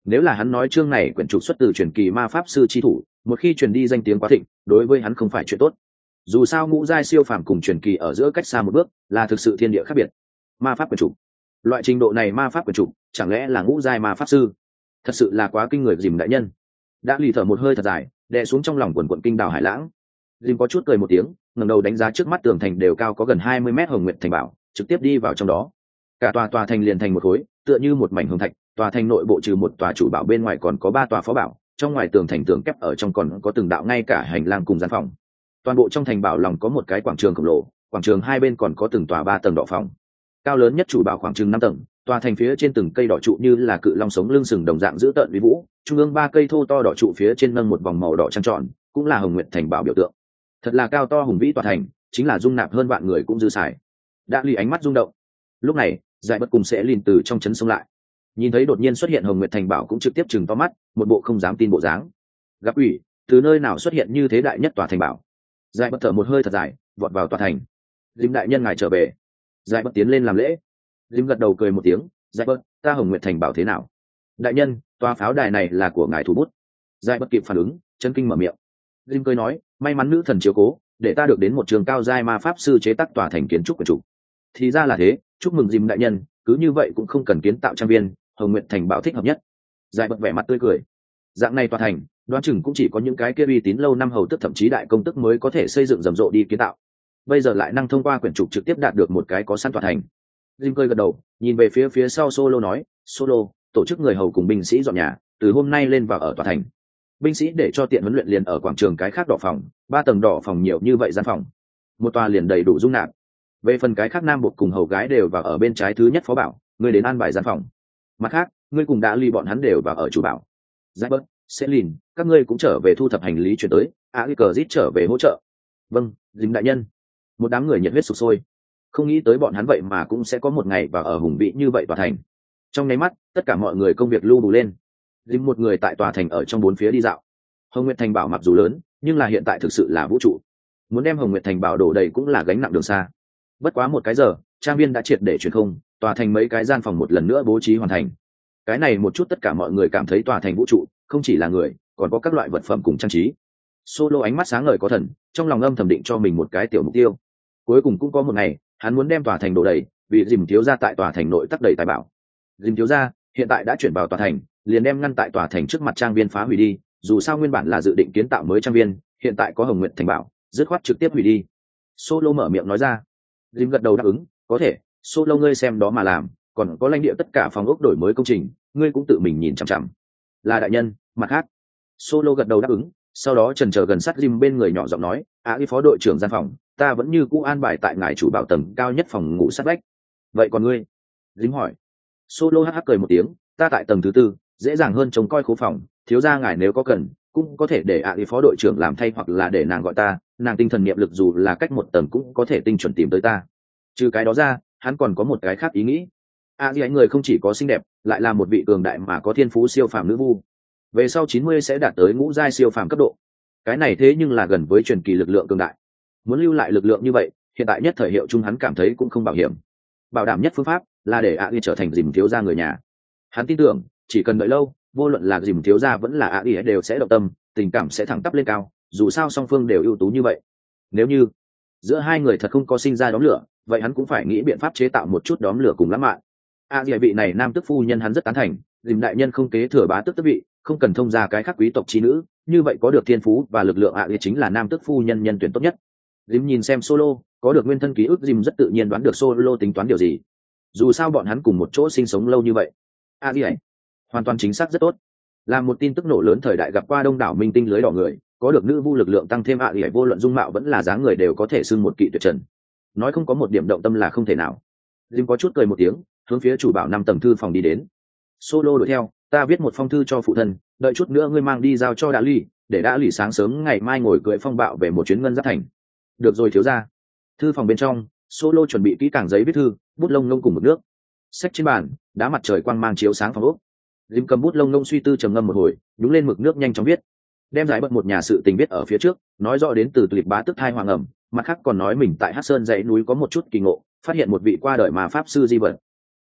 Nếu là hắn nói chương này quyển trục xuất từ truyền kỳ ma pháp sư chi thủ, một khi truyền đi danh tiếng quá thịnh, đối với hắn không phải chuyện tốt. Dù sao ngũ giai siêu phàm cùng truyền kỳ ở giữa cách xa một bước, là thực sự thiên địa khác biệt. Ma pháp quyển trục, loại trình độ này ma pháp quyển trục, chẳng lẽ là ngũ giai ma pháp sư? Thật sự là quá kinh người Dìm đại nhân. Đã lì thở một hơi thật dài, đè xuống trong lòng quần quần kinh đào hải lãng. Dìm có chút cười một tiếng, ngẩng đầu đánh giá trước mắt tường thành đều cao có gần hai mươi mét Hồng Nguyệt thành bảo, trực tiếp đi vào trong đó. Cả tòa tòa thành liền thành một khối, tựa như một mảnh hồng thạch. Tòa thành nội bộ trừ một tòa chủ bảo bên ngoài còn có ba tòa phó bảo, trong ngoài tường thành tường kép ở trong còn có từng đạo ngay cả hành lang cùng gian phòng. Toàn bộ trong thành bảo lòng có một cái quảng trường khổng lồ, quảng trường hai bên còn có từng tòa ba tầng đỏ phòng. Cao lớn nhất chủ bảo khoảng chừng năm tầng, tòa thành phía trên từng cây đỏ trụ như là cự long sống lưng sừng đồng dạng giữ tợn uy vũ, trung ương ba cây thô to đỏ trụ phía trên nâng một vòng màu đỏ trăng tròn, cũng là Hồng Nguyệt thành bảo biểu tượng. Thật là cao to hùng vĩ tòa thành, chính là dung nạp hơn vạn người cũng dư xài. Đã lì ánh mắt rung động. Lúc này, Giải Bất cùng sẽ lìn từ trong trấn xông lại. Nhìn thấy đột nhiên xuất hiện Hồng Nguyệt thành bảo cũng trực tiếp chừng to mắt, một bộ không dám tin bộ dáng. Gặp ủy, từ nơi nào xuất hiện như thế đại nhất tòa thành bảo? Giải Bất thở một hơi thật dài, vọt vào tòa thành. Dìm đại nhân ngài trở về. Giải Bất tiến lên làm lễ. Dìm gật đầu cười một tiếng, Giải Bất, ta Hồng Nguyệt thành bảo thế nào? Đại nhân, tòa pháo đài này là của ngài thủ bút. Giải Bất kịp phản ứng, chân kinh mở miệng. Dìm cười nói, may mắn nữ thần chiếu cố, để ta được đến một trường cao giai ma pháp sư chế tác tòa thành kiến trúc của chủ. Thì ra là thế, chúc mừng Dìm đại nhân, cứ như vậy cũng không cần kiến tạo trang viên, Hồng Nguyệt thành bảo thích hợp nhất. Giải Bất vẻ mặt tươi cười. Dạng này tòa thành, đoán chừng cũng chỉ có những cái kia uy tín lâu năm hầu tức thậm chí đại công tức mới có thể xây dựng rầm rộ đi kiến tạo. Bây giờ lại năng thông qua quyển trục trực tiếp đạt được một cái có sẵn tòa thành. Jim cười gật đầu, nhìn về phía phía sau Solo nói, Solo, tổ chức người hầu cùng binh sĩ dọn nhà, từ hôm nay lên vào ở tòa thành. Binh sĩ để cho tiện huấn luyện liền ở quảng trường cái khác đỏ phòng, ba tầng đỏ phòng nhiều như vậy gian phòng, một tòa liền đầy đủ dung nạp. Về phần cái khác nam buộc cùng hầu gái đều vào ở bên trái thứ nhất phó bảo, ngươi đến an bài gian phòng. Mặt khác, ngươi cùng đã ly bọn hắn đều vào ở chủ bảo. Giải Bớt, Selin, các ngươi cũng trở về thu thập hành lý chuyển tới, Alikazit trở về hỗ trợ. Vâng, Dìm đại nhân. Một đám người nhiệt huyết sục sôi. Không nghĩ tới bọn hắn vậy mà cũng sẽ có một ngày vào ở hùng vĩ như vậy tòa thành. Trong nháy mắt, tất cả mọi người công việc lưu đủ lên. Dìm một người tại tòa thành ở trong bốn phía đi dạo. Hồng Nguyệt thành bảo mặc dù lớn, nhưng là hiện tại thực sự là vũ trụ. Muốn đem Hồng Nguyệt thành bảo đổ đầy cũng là gánh nặng đường xa. Bất quá một cái giờ, trang viên đã triệt để chuyển không, tòa thành mấy cái gian phòng một lần nữa bố trí hoàn thành. Cái này một chút tất cả mọi người cảm thấy tòa thành vũ trụ không chỉ là người, còn có các loại vật phẩm cùng trang trí. Solo ánh mắt sáng ngời có thần, trong lòng âm thầm định cho mình một cái tiểu mục tiêu. Cuối cùng cũng có một ngày, hắn muốn đem tòa thành đổ đầy, vì Dìm thiếu gia tại tòa thành nội tắc đầy tài bảo. Dìm thiếu gia hiện tại đã chuyển vào tòa thành, liền đem ngăn tại tòa thành trước mặt trang viên phá hủy đi, dù sao nguyên bản là dự định kiến tạo mới trang viên, hiện tại có Hồng Nguyệt thành bảo, dứt khoát trực tiếp hủy đi. Solo mở miệng nói ra. Dìm gật đầu đáp ứng, có thể, Solo ngươi xem đó mà làm, còn có lãnh địa tất cả phòng ốc đổi mới công trình, ngươi cũng tự mình nhìn chằm chằm. Là đại nhân. Mặt khác, Solo gật đầu đáp ứng, sau đó chần chờ gần sát Jim bên người nhỏ giọng nói, á à, phó đội trưởng gian phòng, ta vẫn như cũ an bài tại ngài chủ bảo tầng cao nhất phòng ngủ sát vách. Vậy còn ngươi? Jim hỏi. Solo hắc hắc cười một tiếng, ta tại tầng thứ tư, dễ dàng hơn trông coi khố phòng, thiếu gia ngài nếu có cần, cũng có thể để á à, phó đội trưởng làm thay hoặc là để nàng gọi ta, nàng tinh thần niệm lực dù là cách một tầng cũng có thể tinh chuẩn tìm tới ta. Trừ cái đó ra, hắn còn có một cái khác ý nghĩ. A Di người không chỉ có xinh đẹp, lại là một vị cường đại mà có thiên phú siêu phàm nữ vu. Về sau chín mươi sẽ đạt tới ngũ giai siêu phàm cấp độ. Cái này thế nhưng là gần với truyền kỳ lực lượng cường đại. Muốn lưu lại lực lượng như vậy, hiện tại nhất thời hiệu chung hắn cảm thấy cũng không bảo hiểm. Bảo đảm nhất phương pháp là để A Di trở thành Dìm thiếu gia người nhà. Hắn tin tưởng, chỉ cần đợi lâu, vô luận là Dìm thiếu gia vẫn là A Di đều sẽ động tâm, tình cảm sẽ thẳng tắp lên cao, dù sao song phương đều ưu tú như vậy. Nếu như giữa hai người thật không có sinh ra đốm lửa, vậy hắn cũng phải nghĩ biện pháp chế tạo một chút đốm lửa cùng lãng mạn. A Di vị này nam tức phu nhân hắn rất tán thành, Dìm đại nhân không kế thừa bá tức tước vị, không cần thông gia cái khác quý tộc chi nữ, như vậy có được thiên phú và lực lượng A Di chính là nam tức phu nhân nhân tuyển tốt nhất. Dìm nhìn xem Solo, có được nguyên thân ký ức, Dìm rất tự nhiên đoán được Solo tính toán điều gì. Dù sao bọn hắn cùng một chỗ sinh sống lâu như vậy. A Di hoàn toàn chính xác rất tốt. Là một tin tức nổ lớn thời đại gặp qua đông đảo minh tinh lưới đỏ người, có được nữ vu lực lượng tăng thêm A Di vô luận dung mạo vẫn là dáng người đều có thể xưng một kỵ tuyệt trần. Nói không có một điểm động tâm là không thể nào. Dìm có chút cười một tiếng, hướng phía chủ bảo năm tầng thư phòng đi đến. Solo đuổi theo, ta viết một phong thư cho phụ thân, đợi chút nữa ngươi mang đi giao cho Đa Ly, để Đa Ly sáng sớm ngày mai ngồi cưỡi phong bạo về một chuyến ngân giáp thành. Được rồi thiếu gia. Thư phòng bên trong, Solo chuẩn bị kỹ càng giấy viết thư, bút lông lông cùng mực nước. Sách trên bàn, đá mặt trời quang mang chiếu sáng phòng ốc. Dìm cầm bút lông lông suy tư trầm ngâm một hồi, nhúng lên mực nước nhanh chóng viết. Đem giải bật một nhà sự tình viết ở phía trước, nói rõ đến từ Tulip bá tức thai hoàng ẩm, mặt khác còn nói mình tại Hắc Sơn dãy núi có một chút kỳ ngộ, phát hiện một vị qua đời mà pháp sư di vật.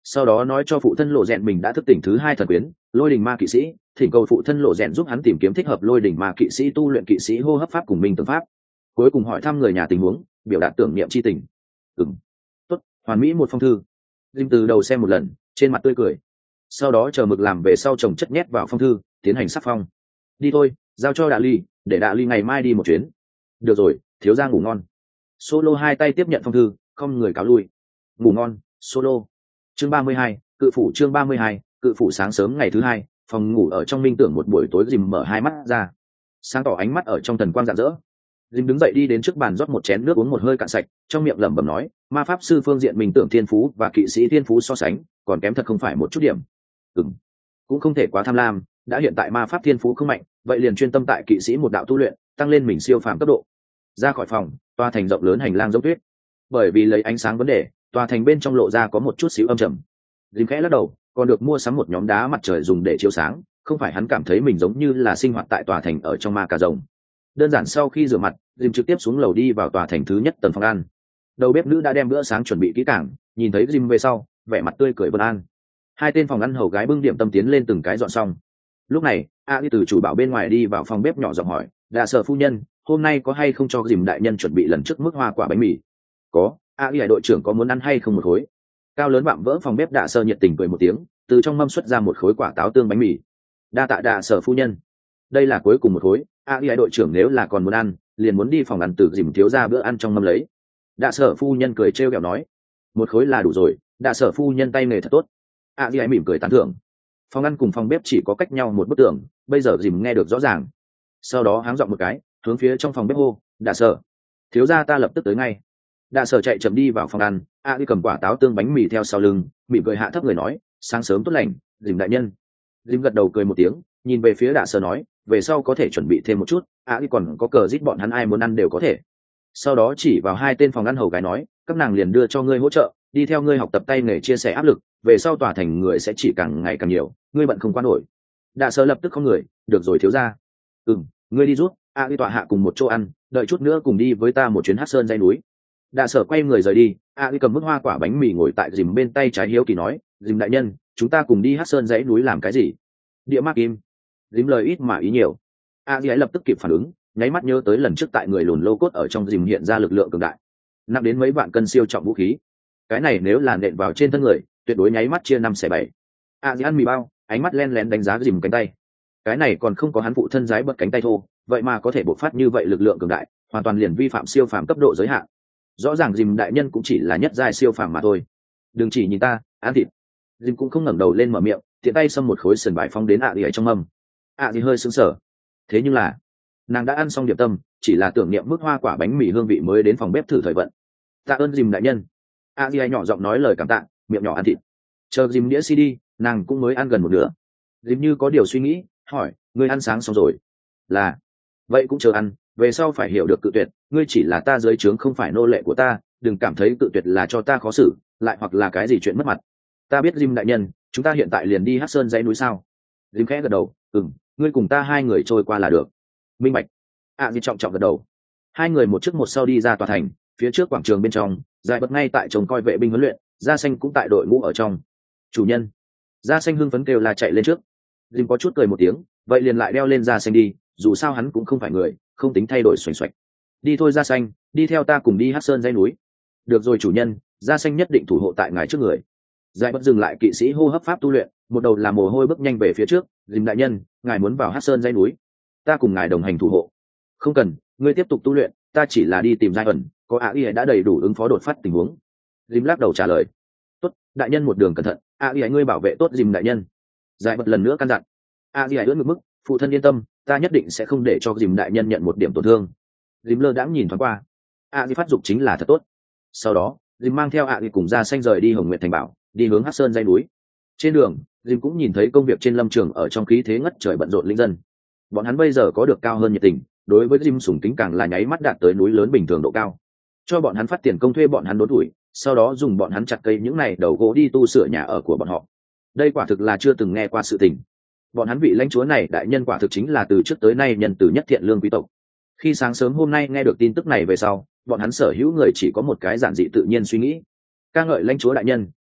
sau đó nói cho phụ thân lộ rèn mình đã thức tỉnh thứ hai thần quyến lôi đình ma kỵ sĩ, thỉnh cầu phụ thân lộ rèn giúp hắn tìm kiếm thích hợp lôi đình ma kỵ sĩ tu luyện kỵ sĩ hô hấp pháp cùng minh tưởng pháp. Cuối cùng hỏi thăm người nhà tình huống, biểu đạt tưởng niệm c h i tình. Ừm, tốt, hoàn mỹ một phong thư. Dìm từ đầu xem một lần, trên mặt tươi cười. Sau đó chờ mực làm về sau chồng chất nhét vào phong thư, tiến hành sắc phong. Đi thôi, giao cho Đạ Ly, để Đạ Ly ngày mai đi một chuyến. Được rồi, thiếu gia ngủ ngon. Solo hai tay tiếp nhận phong thư, không người cáo lui. Ngủ ngon, Solo. Chương ba mươi hai, cự phủ chương ba mươi hai, cự phủ. Sáng sớm ngày thứ hai, phòng ngủ ở trong minh tưởng một buổi tối, Dìm mở hai mắt ra, sáng tỏ ánh mắt ở trong thần quang rạng rỡ. Dìm đứng dậy đi đến trước bàn rót một chén nước uống một hơi cạn sạch, trong miệng lẩm bẩm nói, ma pháp sư phương diện minh tưởng thiên phú và kỵ sĩ thiên phú so sánh, còn kém thật không phải một chút điểm. Ừm, cũng không thể quá tham lam, đã hiện tại ma pháp thiên phú không mạnh, vậy liền chuyên tâm tại kỵ sĩ một đạo tu luyện, tăng lên mình siêu phàm cấp độ. Ra khỏi phòng, tòa thành rộng lớn hành lang giống tuyết. Bởi vì lấy ánh sáng vấn đề, tòa thành bên trong lộ ra có một chút xíu âm trầm. Dìm khẽ lắc đầu, còn được mua sắm một nhóm đá mặt trời dùng để chiếu sáng, không phải hắn cảm thấy mình giống như là sinh hoạt tại tòa thành ở trong ma cà rồng. Đơn giản sau khi rửa mặt, Dìm trực tiếp xuống lầu đi vào tòa thành thứ nhất tầng phòng ăn. Đầu bếp nữ đã đem bữa sáng chuẩn bị kỹ càng, nhìn thấy Dìm về sau, vẻ mặt tươi cười vân an. Hai tên phòng ăn hầu gái bưng điểm tâm tiến lên từng cái dọn xong. Lúc này, a đi từ chủ bảo bên ngoài đi vào phòng bếp nhỏ giọng hỏi, đạ sở phu nhân, hôm nay có hay không cho Dìm đại nhân chuẩn bị lần trước mức hoa quả bánh mì? Có, a đi đội trưởng có muốn ăn hay không một khối? Cao lớn vạm vỡ phòng bếp đạ sở nhiệt tình cười một tiếng, từ trong mâm xuất ra một khối quả táo tương bánh mì. Đa tạ đạ sở phu nhân, đây là cuối cùng một khối, a đi đội trưởng nếu là còn muốn ăn, liền muốn đi phòng ăn từ Dìm thiếu ra bữa ăn trong mâm lấy. Đạ sở phu nhân cười trêu ghẹo nói, một khối là đủ rồi, đạ sở phu nhân tay nghề thật tốt. a đi mỉm cười tán thưởng. Phòng ăn cùng phòng bếp chỉ có cách nhau một bức tường, bây giờ Dìm nghe được rõ ràng. Sau đó háng giọng một cái, hướng phía trong phòng bếp hô, đạ sở thiếu gia ta lập tức tới ngay. Đạ sở chạy chậm đi vào phòng ăn, a đi cầm quả táo tương bánh mì theo sau lưng, mỉm cười hạ thấp người nói, sáng sớm tốt lành, Dìm đại nhân. Dìm gật đầu cười một tiếng, nhìn về phía đạ sở nói, về sau có thể chuẩn bị thêm một chút, a đi còn có cờ giết bọn hắn ai muốn ăn đều có thể. Sau đó chỉ vào hai tên phòng ăn hầu gái nói, các nàng liền đưa cho ngươi hỗ trợ, đi theo ngươi học tập tay nghề chia sẻ áp lực, về sau tòa thành người sẽ chỉ càng ngày càng nhiều, ngươi bận không qua nổi. Đạ sở lập tức không người, được rồi thiếu gia. Ừm, ngươi đi rút, a đi tọa hạ cùng một chỗ ăn, đợi chút nữa cùng đi với ta một chuyến Hắc Sơn dãy núi. Đạ sở quay người rời đi, a đi cầm mức hoa quả bánh mì ngồi tại Dìm bên tay trái hiếu kỳ nói, Dìm đại nhân, chúng ta cùng đi Hắc Sơn dãy núi làm cái gì? Địa ma kim. Dìm lời ít mà ý nhiều. a đi ấy lập tức kịp phản ứng, nháy mắt nhớ tới lần trước tại người lùn lô cốt ở trong Dìm hiện ra lực lượng cường đại, nặng đến mấy vạn cân siêu trọng vũ khí. Cái này nếu là nện vào trên thân người, tuyệt đối nháy mắt chia năm xẻ bảy. a đi ăn mì bao, ánh mắt len lén đánh giá Dìm cánh tay. Cái này còn không có hắn phụ thân giái bật cánh tay thô, vậy mà có thể bộc phát như vậy lực lượng cường đại, hoàn toàn liền vi phạm siêu phàm cấp độ giới hạn. Rõ ràng Dìm đại nhân cũng chỉ là nhất giai siêu phàm mà thôi. Đừng chỉ nhìn ta, ăn thịt. Dìm cũng không ngẩng đầu lên mở miệng, tiện tay xâm một khối sườn bải phong đến ạ à ở trong mâm. ạ à hơi sững sờ. Thế nhưng là, nàng đã ăn xong điểm tâm, chỉ là tưởng niệm mức hoa quả bánh mì hương vị mới đến phòng bếp thử thời vận. Tạ ơn Dìm đại nhân. ạ à nhỏ giọng nói lời cảm tạ, miệng nhỏ ăn thịt. Chờ Dìm đĩa xê đê, nàng cũng mới ăn gần một nửa. Dìm như có điều suy nghĩ, hỏi, ngươi ăn sáng xong rồi? Là. Vậy cũng chờ ăn, về sau phải hiểu được cự tuyệt, ngươi chỉ là ta dưới trướng không phải nô lệ của ta, đừng cảm thấy cự tuyệt là cho ta khó xử, lại hoặc là cái gì chuyện mất mặt. Ta biết Dìm đại nhân, chúng ta hiện tại liền đi Hắc Sơn dãy núi sao? Dìm khẽ gật đầu, ừm, ngươi cùng ta hai người trôi qua là được. Minh bạch. À Dìm trọng trọng gật đầu. Hai người một trước một sau đi ra tòa thành, phía trước quảng trường bên trong, Giải Bật ngay tại trông coi vệ binh huấn luyện, Da Xanh cũng tại đội ngũ ở trong. Chủ nhân. Da Xanh hưng phấn kêu là chạy lên trước. Dìm có chút cười một tiếng, vậy liền lại đeo lên Da Xanh đi, dù sao hắn cũng không phải người, không tính thay đổi xoành xoạch. Đi thôi Da Xanh, đi theo ta cùng đi Hắc Sơn dãy núi. Được rồi chủ nhân, Da Xanh nhất định thủ hộ tại ngài trước người. Giải Bất dừng lại kỵ sĩ hô hấp pháp tu luyện, một đầu là mồ hôi bước nhanh về phía trước. Dìm đại nhân, ngài muốn vào Hắc Sơn dãy núi, ta cùng ngài đồng hành thủ hộ. Không cần, ngươi tiếp tục tu luyện, ta chỉ là đi tìm Giai ẩn, có a i đã đầy đủ ứng phó đột phát tình huống. Dìm lắc đầu trả lời. Tốt, đại nhân một đường cẩn thận, a i ngươi bảo vệ tốt Dìm đại nhân. Giải Bất lần nữa căn dặn. a i ưỡn ngực mức, phụ thân yên tâm, ta nhất định sẽ không để cho Dìm đại nhân nhận một điểm tổn thương. Dìm lơ đãng nhìn thoáng qua, a i phát dục chính là thật tốt. Sau đó, Dìm mang theo a i cùng Da Xanh rời đi Hồng Nguyệt Thành Bảo, đi hướng Hắc Sơn dãy núi. Trên đường, Dìm cũng nhìn thấy công việc trên lâm trường ở trong khí thế ngất trời bận rộn linh dân. Bọn hắn bây giờ có được cao hơn nhiệt tình, đối với Dìm sủng kính càng là nháy mắt đạt tới núi lớn bình thường độ cao. Cho bọn hắn phát tiền công thuê bọn hắn đốn tuổi, sau đó dùng bọn hắn chặt cây những này đầu gỗ đi tu sửa nhà ở của bọn họ. Đây quả thực là chưa từng nghe qua sự tình. Bọn hắn vị lãnh chúa này đại nhân quả thực chính là từ trước tới nay nhân từ nhất thiện lương quý tộc. Khi sáng sớm hôm nay nghe được tin tức này về sau, bọn hắn sở hữu người chỉ có một cái giản dị tự nhiên suy nghĩ: ca ngợi lãnh chúa đại nhân,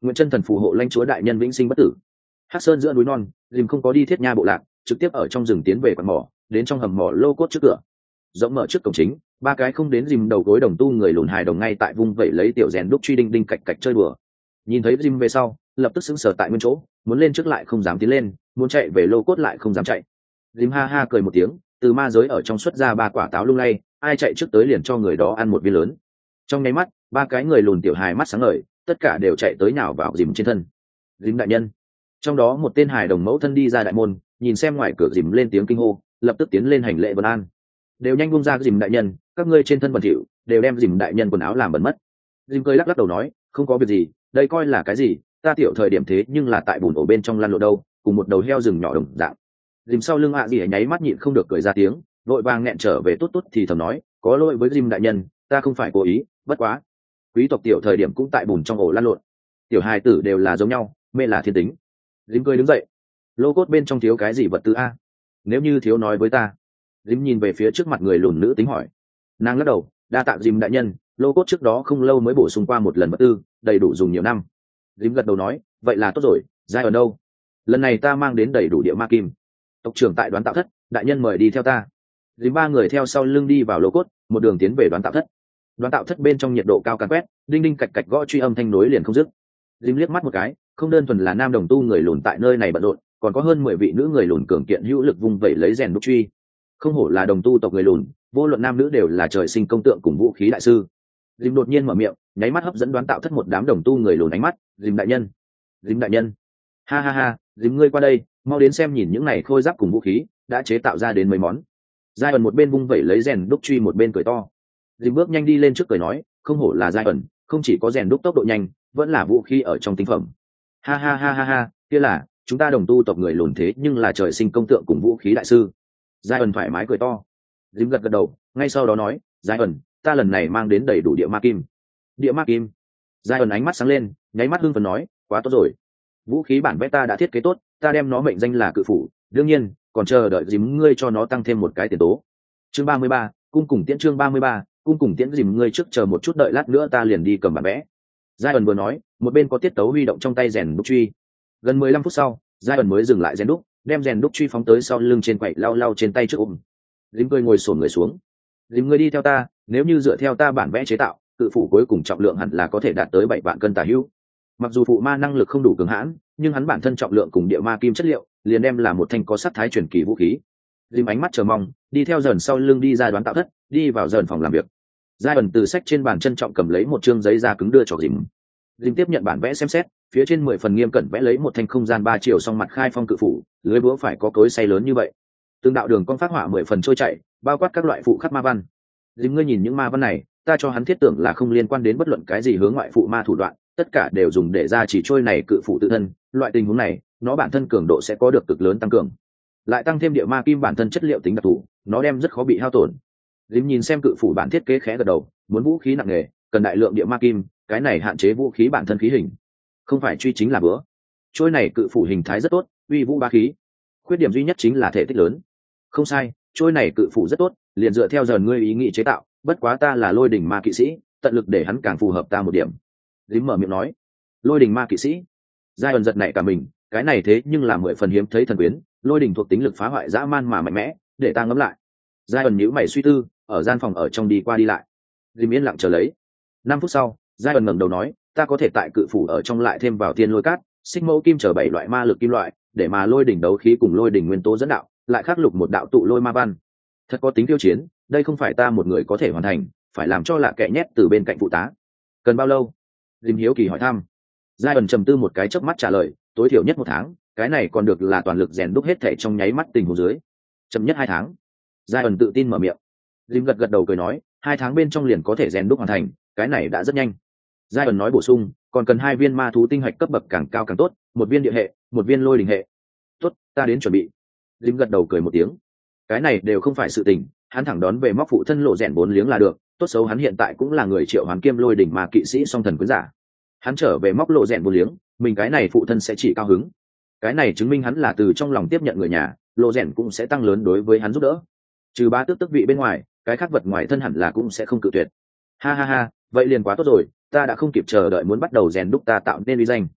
nguyện chân thần phù hộ lãnh chúa đại nhân vĩnh sinh bất tử. Hắc sơn giữa núi non, dìm không có đi thiết nha bộ lạc, trực tiếp ở trong rừng tiến về quán mỏ, đến trong hầm mỏ lô cốt trước cửa. Rộng mở trước cổng chính, ba cái không đến dìm đầu gối đồng tu người lùn hài đồng ngay tại vung vẩy lấy tiểu rèn đúc truy đinh đinh cạch cạch chơi đùa. Nhìn thấy dìm về sau, lập tức sững sờ tại nguyên chỗ, muốn lên trước lại không dám tiến lên, muốn chạy về lô cốt lại không dám chạy. Dìm ha ha cười một tiếng, từ ma giới ở trong xuất ra ba quả táo lung lay, ai chạy trước tới liền cho người đó ăn một viên lớn. Trong nháy mắt, ba cái người lùn tiểu hài mắt sáng ngời, tất cả đều chạy tới nhào vào dìm trên thân. Dìm đại nhân. Trong đó một tên hài đồng mẫu thân đi ra đại môn, nhìn xem ngoài cửa dìm lên tiếng kinh hô, lập tức tiến lên hành lễ vân an. Đều nhanh buông ra dìm đại nhân, các ngươi trên thân bẩn thỉu, đều đem dìm đại nhân quần áo làm bẩn mất. Dìm cười lắc lắc đầu nói, không có việc gì, đây coi là cái gì, ta tiểu thời điểm thế nhưng là tại bùn ổ bên trong lăn lộn đâu, cùng một đầu heo rừng nhỏ đồng dạng. Dìm sau lưng ạ gì nháy mắt nhịn không được cười ra tiếng, vội vàng nghẹn trở về tốt tốt thì thầm nói, có lỗi với dìm đại nhân, ta không phải cố ý, bất quá quý tộc tiểu thời điểm cũng tại bùn trong ổ lăn lộn, tiểu hài tử đều là giống nhau, mê là thiên tính. Dìm cười đứng dậy, lô cốt bên trong thiếu cái gì vật tư a? Nếu như thiếu nói với ta. Dìm nhìn về phía trước mặt người lùn nữ tính hỏi. Nàng lắc đầu, đa tạ dìm đại nhân, lô cốt trước đó không lâu mới bổ sung qua một lần vật tư, đầy đủ dùng nhiều năm. Dìm gật đầu nói, vậy là tốt rồi, giai ở đâu? Lần này ta mang đến đầy đủ địa ma kim. Tộc trưởng tại đoán tạo thất, đại nhân mời đi theo ta. Dìm ba người theo sau lưng đi vào lô cốt, một đường tiến về đoán tạo thất. Đoán tạo thất bên trong nhiệt độ cao càn quét, đinh đinh cạch cạch gõ truy âm thanh nối liền không dứt. Dìm liếc mắt một cái, không đơn thuần là nam đồng tu người lùn tại nơi này bận rộn, còn có hơn mười vị nữ người lùn cường kiện hữu lực vung vẩy lấy rèn đúc truy. Không hổ là đồng tu tộc người lùn, vô luận nam nữ đều là trời sinh công tượng cùng vũ khí đại sư. Dìm đột nhiên mở miệng, nháy mắt hấp dẫn đoán tạo thất một đám đồng tu người lùn ánh mắt. Dìm đại nhân, Dìm đại nhân, ha ha ha, Dìm ngươi qua đây, mau đến xem nhìn những này khôi giáp cùng vũ khí đã chế tạo ra đến mấy món. Giai ẩn một bên vung vẩy lấy rèn đúc truy một bên cười to. Dìm bước nhanh đi lên trước cười nói, không hổ là Giai ẩn, không chỉ có rèn đúc tốc độ nhanh, vẫn là vũ khí ở trong tinh phẩm. Ha ha ha ha ha, kia là chúng ta đồng tu tộc người lùn thế nhưng là trời sinh công tượng cùng vũ khí đại sư. Giai ẩn thoải mái cười to. Dìm gật gật đầu, ngay sau đó nói, Giai ẩn, ta lần này mang đến đầy đủ địa ma kim. Địa ma kim? Giai ẩn ánh mắt sáng lên, nháy mắt hưng phấn nói, quá tốt rồi. Vũ khí bản vẽ ta đã thiết kế tốt, ta đem nó mệnh danh là cự phủ, đương nhiên còn chờ đợi Dìm ngươi cho nó tăng thêm một cái tiền tố. Chương ba mươi ba, cung cùng tiễn chương ba mươi ba, cung cùng tiễn Dìm ngươi trước chờ một chút, đợi lát nữa ta liền đi cầm bản vẽ. Giai ẩn vừa nói, một bên có tiết tấu huy động trong tay rèn đúc truy. Gần mười lăm phút sau, Giai ẩn mới dừng lại rèn đúc, đem rèn đúc truy phóng tới sau lưng trên quậy lau lau trên tay trước ôm. Dìm cười ngồi xổm người xuống. Dìm ngươi đi theo ta, nếu như dựa theo ta bản vẽ chế tạo, cự phủ cuối cùng trọng lượng hẳn là có thể đạt tới bảy vạn cân tả hữu. Mặc dù phụ ma năng lực không đủ cường hãn, nhưng hắn bản thân trọng lượng cùng địa ma kim chất liệu liền đem là một thanh có sắc thái truyền kỳ vũ khí. Dìm ánh mắt chờ mong, đi theo dần sau lưng đi ra đoán tạo thất, đi vào dần phòng làm việc. Giai ẩn từ sách trên bàn trân trọng cầm lấy một chương giấy da cứng đưa cho Dìm. Dìm tiếp nhận bản vẽ xem xét, phía trên mười phần nghiêm cẩn vẽ lấy một thanh không gian ba chiều song mặt khai phong cự phủ, lưới búa phải có cối xay lớn như vậy. Từng đạo đường con phát họa mười phần trôi chảy, bao quát các loại phụ khắc ma văn. Dìm ngươi nhìn những ma văn này, ta cho hắn thiết tưởng là không liên quan đến bất luận cái gì hướng ngoại phụ ma thủ đoạn, tất cả đều dùng để ra chỉ trôi này cự phủ tự thân. Loại tình huống này, nó bản thân cường độ sẽ có được cực lớn tăng cường, lại tăng thêm địa ma kim bản thân chất liệu tính đặc thù, nó đem rất khó bị hao tổn. Dìm nhìn xem cự phủ bản thiết kế khẽ gật đầu, muốn vũ khí nặng nề, cần đại lượng địa ma kim, cái này hạn chế vũ khí bản thân khí hình, không phải truy chính là bữa. Trôi này cự phủ hình thái rất tốt, uy vũ ba khí. Khuyết điểm duy nhất chính là thể tích lớn. Không sai, trôi này cự phủ rất tốt, liền dựa theo dần ngươi ý nghĩ chế tạo, bất quá ta là lôi đỉnh ma kỵ sĩ, tận lực để hắn càng phù hợp ta một điểm. Dìm mở miệng nói, lôi đỉnh ma kỵ sĩ. Giai ẩn giật nảy cả mình, cái này thế nhưng là mười phần hiếm thấy thần quyến, lôi đỉnh thuộc tính lực phá hoại dã man mà mạnh mẽ, để ta ngẫm lại. Giai ẩn nhíu mày suy tư, ở gian phòng ở trong đi qua đi lại. Dìm yên lặng chờ lấy. Năm phút sau, Giai ẩn ngẩng đầu nói, ta có thể tại cự phủ ở trong lại thêm vào tiên lôi cát, xích mẫu kim chờ bảy loại ma lực kim loại, để mà lôi đỉnh đấu khí cùng lôi đỉnh nguyên tố dẫn đạo, lại khắc lục một đạo tụ lôi ma văn. Thật có tính tiêu chiến, đây không phải ta một người có thể hoàn thành, phải làm cho lạ kệ nhét từ bên cạnh phụ tá. Cần bao lâu? Dìm hiếu kỳ hỏi thăm. Giai ẩn trầm tư một cái chớp mắt trả lời, tối thiểu nhất một tháng, cái này còn được là toàn lực rèn đúc hết thể trong nháy mắt tình huống dưới. Chậm nhất hai tháng. Giai ẩn tự tin mở miệng. Dìm gật gật đầu cười nói, hai tháng bên trong liền có thể rèn đúc hoàn thành, cái này đã rất nhanh. Giai ẩn nói bổ sung, còn cần hai viên ma thú tinh hạch cấp bậc càng cao càng tốt, một viên địa hệ, một viên lôi đình hệ. Tốt, ta đến chuẩn bị. Dìm gật đầu cười một tiếng. Cái này đều không phải sự tình, hắn thẳng đón về móc phụ thân lộ rèn bốn liếng là được, tốt xấu hắn hiện tại cũng là người triệu hoán kiêm lôi đỉnh mà kỵ sĩ song thần quyến giả. Hắn trở về móc lộ rèn bốn liếng, mình cái này phụ thân sẽ chỉ cao hứng. Cái này chứng minh hắn là từ trong lòng tiếp nhận người nhà, lộ rèn cũng sẽ tăng lớn đối với hắn giúp đỡ. Trừ ba tước tước vị bên ngoài, cái khác vật ngoài thân hẳn là cũng sẽ không cự tuyệt. Ha ha ha, vậy liền quá tốt rồi, ta đã không kịp chờ đợi muốn bắt đầu rèn đúc ta tạo nên uy danh.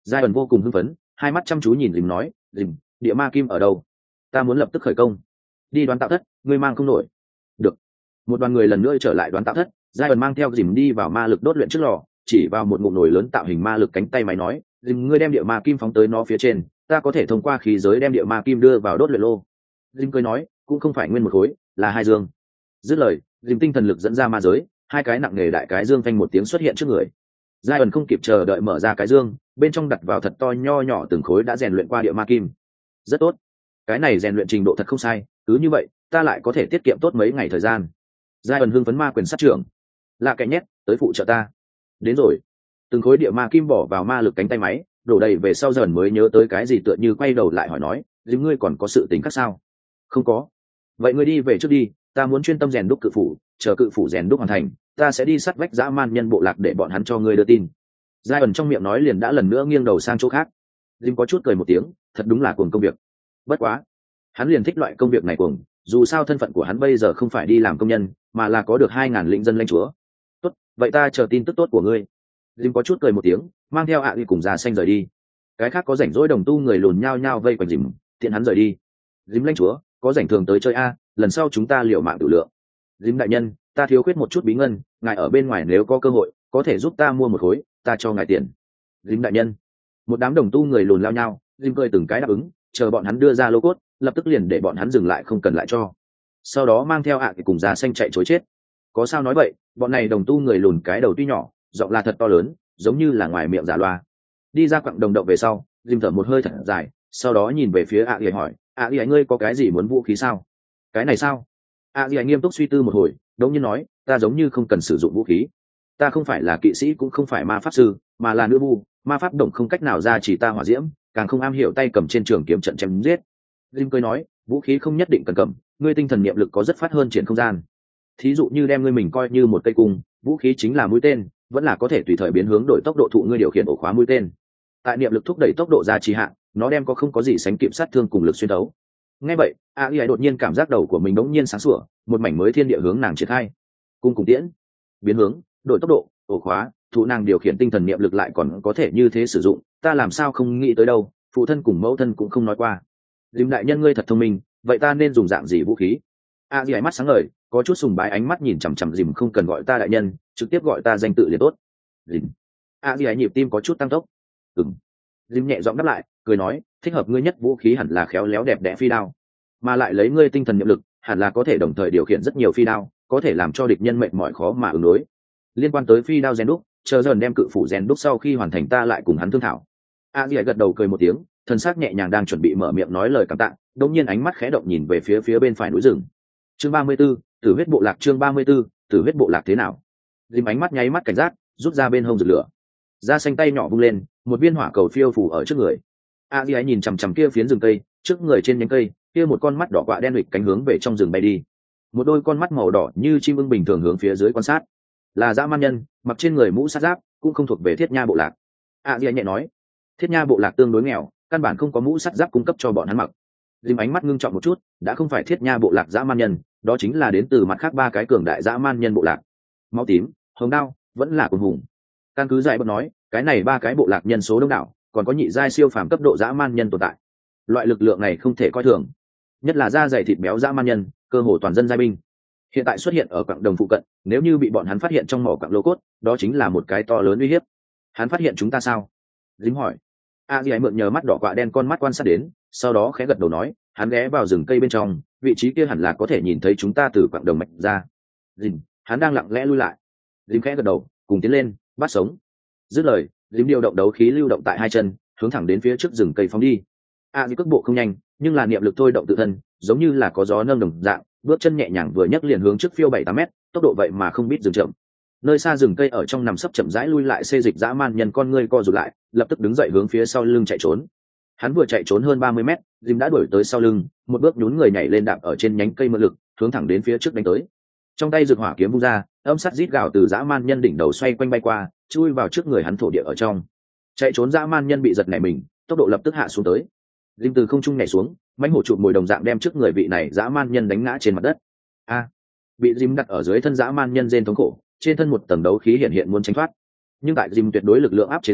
giai ẩn vô cùng hưng phấn, hai mắt chăm chú nhìn dìm nói, dìm, địa ma kim ở đâu? Ta muốn lập tức khởi công. Đi đoán tạo thất, ngươi mang không nổi. Được. Một đoàn người lần nữa trở lại đoán tạo thất, giai ẩn mang theo dìm đi vào ma lực đốt luyện trước lò, chỉ vào một ngụm nồi lớn tạo hình ma lực cánh tay máy nói, dìm, ngươi đem địa ma kim phóng tới nó phía trên, ta có thể thông qua khí giới đem địa ma kim đưa vào đốt luyện lô. Dìm cười nói, cũng không phải nguyên một khối, là hai dương. Dứt lời, dìm tinh thần lực dẫn ra ma giới, hai cái nặng nề đại cái dương phanh một tiếng xuất hiện trước người. giai ẩn không kịp chờ đợi mở ra cái dương, bên trong đặt vào thật to nho nhỏ từng khối đã rèn luyện qua địa ma kim. Rất tốt, cái này rèn luyện trình độ thật không sai, cứ như vậy ta lại có thể tiết kiệm tốt mấy ngày thời gian. giai ẩn hưng phấn ma quyền sát trưởng, lạ kẻ nhét, tới phụ trợ ta. Đến rồi. Từng khối địa ma kim bỏ vào ma lực cánh tay máy, đổ đầy về sau dần mới nhớ tới cái gì, tựa như quay đầu lại hỏi nói, dìm, ngươi còn có sự tình khác sao? Không có. Vậy ngươi đi về trước đi, ta muốn chuyên tâm rèn đúc cự phủ, chờ cự phủ rèn đúc hoàn thành, ta sẽ đi sát vách dã man nhân bộ lạc để bọn hắn cho ngươi đưa tin. giai ẩn trong miệng nói liền đã lần nữa nghiêng đầu sang chỗ khác. Dìm có chút cười một tiếng, thật đúng là cuồng công việc. Bất quá, hắn liền thích loại công việc này cuồng, dù sao thân phận của hắn bây giờ không phải đi làm công nhân, mà là có được hai ngàn lĩnh dân lãnh chúa. Tốt, vậy ta chờ tin tức tốt của ngươi. Dìm có chút cười một tiếng, mang theo ạ uy cùng già xanh rời đi. Cái khác có rảnh rỗi đồng tu người lùn nhao nhao vây quanh dìm, tiện hắn rời đi. Dìm lãnh chúa, có rảnh thường tới chơi a, lần sau chúng ta liều mạng tự lượng. Dìm đại nhân, ta thiếu khuyết một chút bí ngân, ngài ở bên ngoài nếu có cơ hội có thể giúp ta mua một khối, ta cho ngài tiền. Dìm đại nhân. Một đám đồng tu người lùn lao nhau, Dìm cười từng cái đáp ứng, chờ bọn hắn đưa ra lô cốt, lập tức liền để bọn hắn dừng lại không cần lại cho. Sau đó mang theo ạ thì cùng già xanh chạy chối chết. Có sao nói vậy, bọn này đồng tu người lùn cái đầu tuy nhỏ, giọng là thật to lớn, giống như là ngoài miệng giả loa. Đi ra quặng đồng động về sau, Dìm thở một hơi thật dài, sau đó nhìn về phía ạ thì hỏi, ạ thì ngươi có cái gì muốn vũ khí sao? Cái này sao? ạ thì nghiêm túc suy tư một hồi, đống nhiên nói, ta giống như không cần sử dụng vũ khí. Ta không phải là kỵ sĩ cũng không phải ma pháp sư, mà là nữ vu, ma pháp động không cách nào ra chỉ ta hỏa diễm, càng không am hiểu tay cầm trên trường kiếm trận chém giết. Jim cười nói, vũ khí không nhất định cần cầm, ngươi tinh thần niệm lực có rất phát hơn triển không gian. Thí dụ như đem ngươi mình coi như một cây cung, vũ khí chính là mũi tên, vẫn là có thể tùy thời biến hướng đổi tốc độ thụ ngươi điều khiển ổ khóa mũi tên. Tại niệm lực thúc đẩy tốc độ ra trì hạn, nó đem có không có gì sánh kịp sát thương cùng lực xuyên thấu. Nghe vậy, a i đột nhiên cảm giác đầu của mình bỗng nhiên sáng sủa, một mảnh mới thiên địa hướng nàng triển khai. Cung cùng tiễn, biến hướng, đổi tốc độ, ổ khóa, thụ nàng điều khiển tinh thần niệm lực lại còn có thể như thế sử dụng, ta làm sao không nghĩ tới đâu, phụ thân cùng mẫu thân cũng không nói qua. Dìm đại nhân ngươi thật thông minh, vậy ta nên dùng dạng gì vũ khí? a di mắt sáng ngời, có chút sùng bái ánh mắt nhìn chằm chằm Dìm, không cần gọi ta đại nhân, trực tiếp gọi ta danh tự liền tốt. Dìm. a di nhịp tim có chút tăng tốc. Ừm. Dìm nhẹ giọng đáp lại, cười nói, thích hợp ngươi nhất vũ khí hẳn là khéo léo đẹp đẽ phi đao, mà lại lấy ngươi tinh thần niệm lực, hẳn là có thể đồng thời điều khiển rất nhiều phi đao, có thể làm cho địch nhân mệt mỏi khó mà ứng đối. Liên quan tới phi đao rèn đúc, chờ dần đem cự phủ rèn đúc sau khi hoàn thành ta lại cùng hắn thương thảo. a di gật đầu cười một tiếng, thân xác nhẹ nhàng đang chuẩn bị mở miệng nói lời cảm tạ, đột nhiên ánh mắt khẽ động nhìn về phía phía bên phải núi rừng. Chương ba mươi 34, Tử huyết bộ lạc. Chương ba mươi 34, Tử huyết bộ lạc thế nào? Dìm ánh mắt nháy mắt cảnh giác, rút ra bên hông rực lửa, da xanh tay nhỏ vung lên, một viên hỏa cầu phiêu phủ ở trước người. a di nhìn chằm chằm kia phiến rừng cây, trước người trên nhánh cây kia một con mắt đỏ quạ đen huỵch cánh hướng về trong rừng bay đi, một đôi con mắt màu đỏ như chim ưng bình thường hướng phía dưới quan sát. Là dã man nhân, mặc trên người mũ sát giáp, cũng không thuộc về thiết nha bộ lạc. a di nhẹ nói, thiết nha bộ lạc tương đối nghèo, căn bản không có mũ sắt giáp cung cấp cho bọn hắn mặc. Dìm ánh mắt ngưng trọng một chút, đã không phải thiết nha bộ lạc dã man nhân, đó chính là đến từ mặt khác ba cái cường đại dã man nhân bộ lạc. Máu tím, hồng đao, vẫn là cuồng hùng. Căn cứ giải bật nói, cái này ba cái bộ lạc nhân số đông đảo, còn có nhị giai siêu phàm cấp độ dã man nhân tồn tại. Loại lực lượng này không thể coi thường, nhất là da dày thịt béo dã man nhân, cơ hồ toàn dân giai binh. Hiện tại xuất hiện ở quặng đồng phụ cận, nếu như bị bọn hắn phát hiện trong mỏ quặng lô cốt, đó chính là một cái to lớn uy hiếp. Hắn phát hiện chúng ta sao? Dính hỏi. a di mượn nhờ mắt đỏ quạ đen con mắt quan sát đến, sau đó khẽ gật đầu nói, hắn ghé vào rừng cây bên trong, vị trí kia hẳn là có thể nhìn thấy chúng ta từ quặng đồng mạch ra. Dìm, hắn đang lặng lẽ lui lại. Dìm khẽ gật đầu, cùng tiến lên, bắt sống. Dứt lời, Dìm điều động đấu khí lưu động tại hai chân, hướng thẳng đến phía trước rừng cây phóng đi. a di cước bộ không nhanh, nhưng là niệm lực thôi động tự thân, giống như là có gió nâng đồng dạng, bước chân nhẹ nhàng vừa nhấc liền hướng trước phiêu bảy tám mét, tốc độ vậy mà không biết dừng chậm. Nơi xa rừng cây ở trong nằm sấp chậm rãi lui lại, xê dịch dã man nhân con ngươi co rụt lại, lập tức đứng dậy hướng phía sau lưng chạy trốn. Hắn vừa chạy trốn hơn ba mươi mét, Dìm đã đuổi tới sau lưng, một bước nhún người nhảy lên đạp ở trên nhánh cây mượn lực, hướng thẳng đến phía trước đánh tới. Trong tay rực hỏa kiếm vung ra, âm sắt rít gào từ dã man nhân đỉnh đầu xoay quanh bay qua, chui vào trước người hắn thổ địa ở trong. Chạy trốn dã man nhân bị giật nảy mình, tốc độ lập tức hạ xuống tới. Dìm từ không trung nhảy xuống, mãnh hổ chụp mồi đồng dạng đem trước người vị này dã man nhân đánh ngã trên mặt đất. A, bị Dìm đặt ở dưới thân dã man nhân rên thống khổ, trên thân một tầng đấu khí hiện hiện muốn tránh thoát, nhưng tại Dìm tuyệt đối lực lượng áp chế dưới,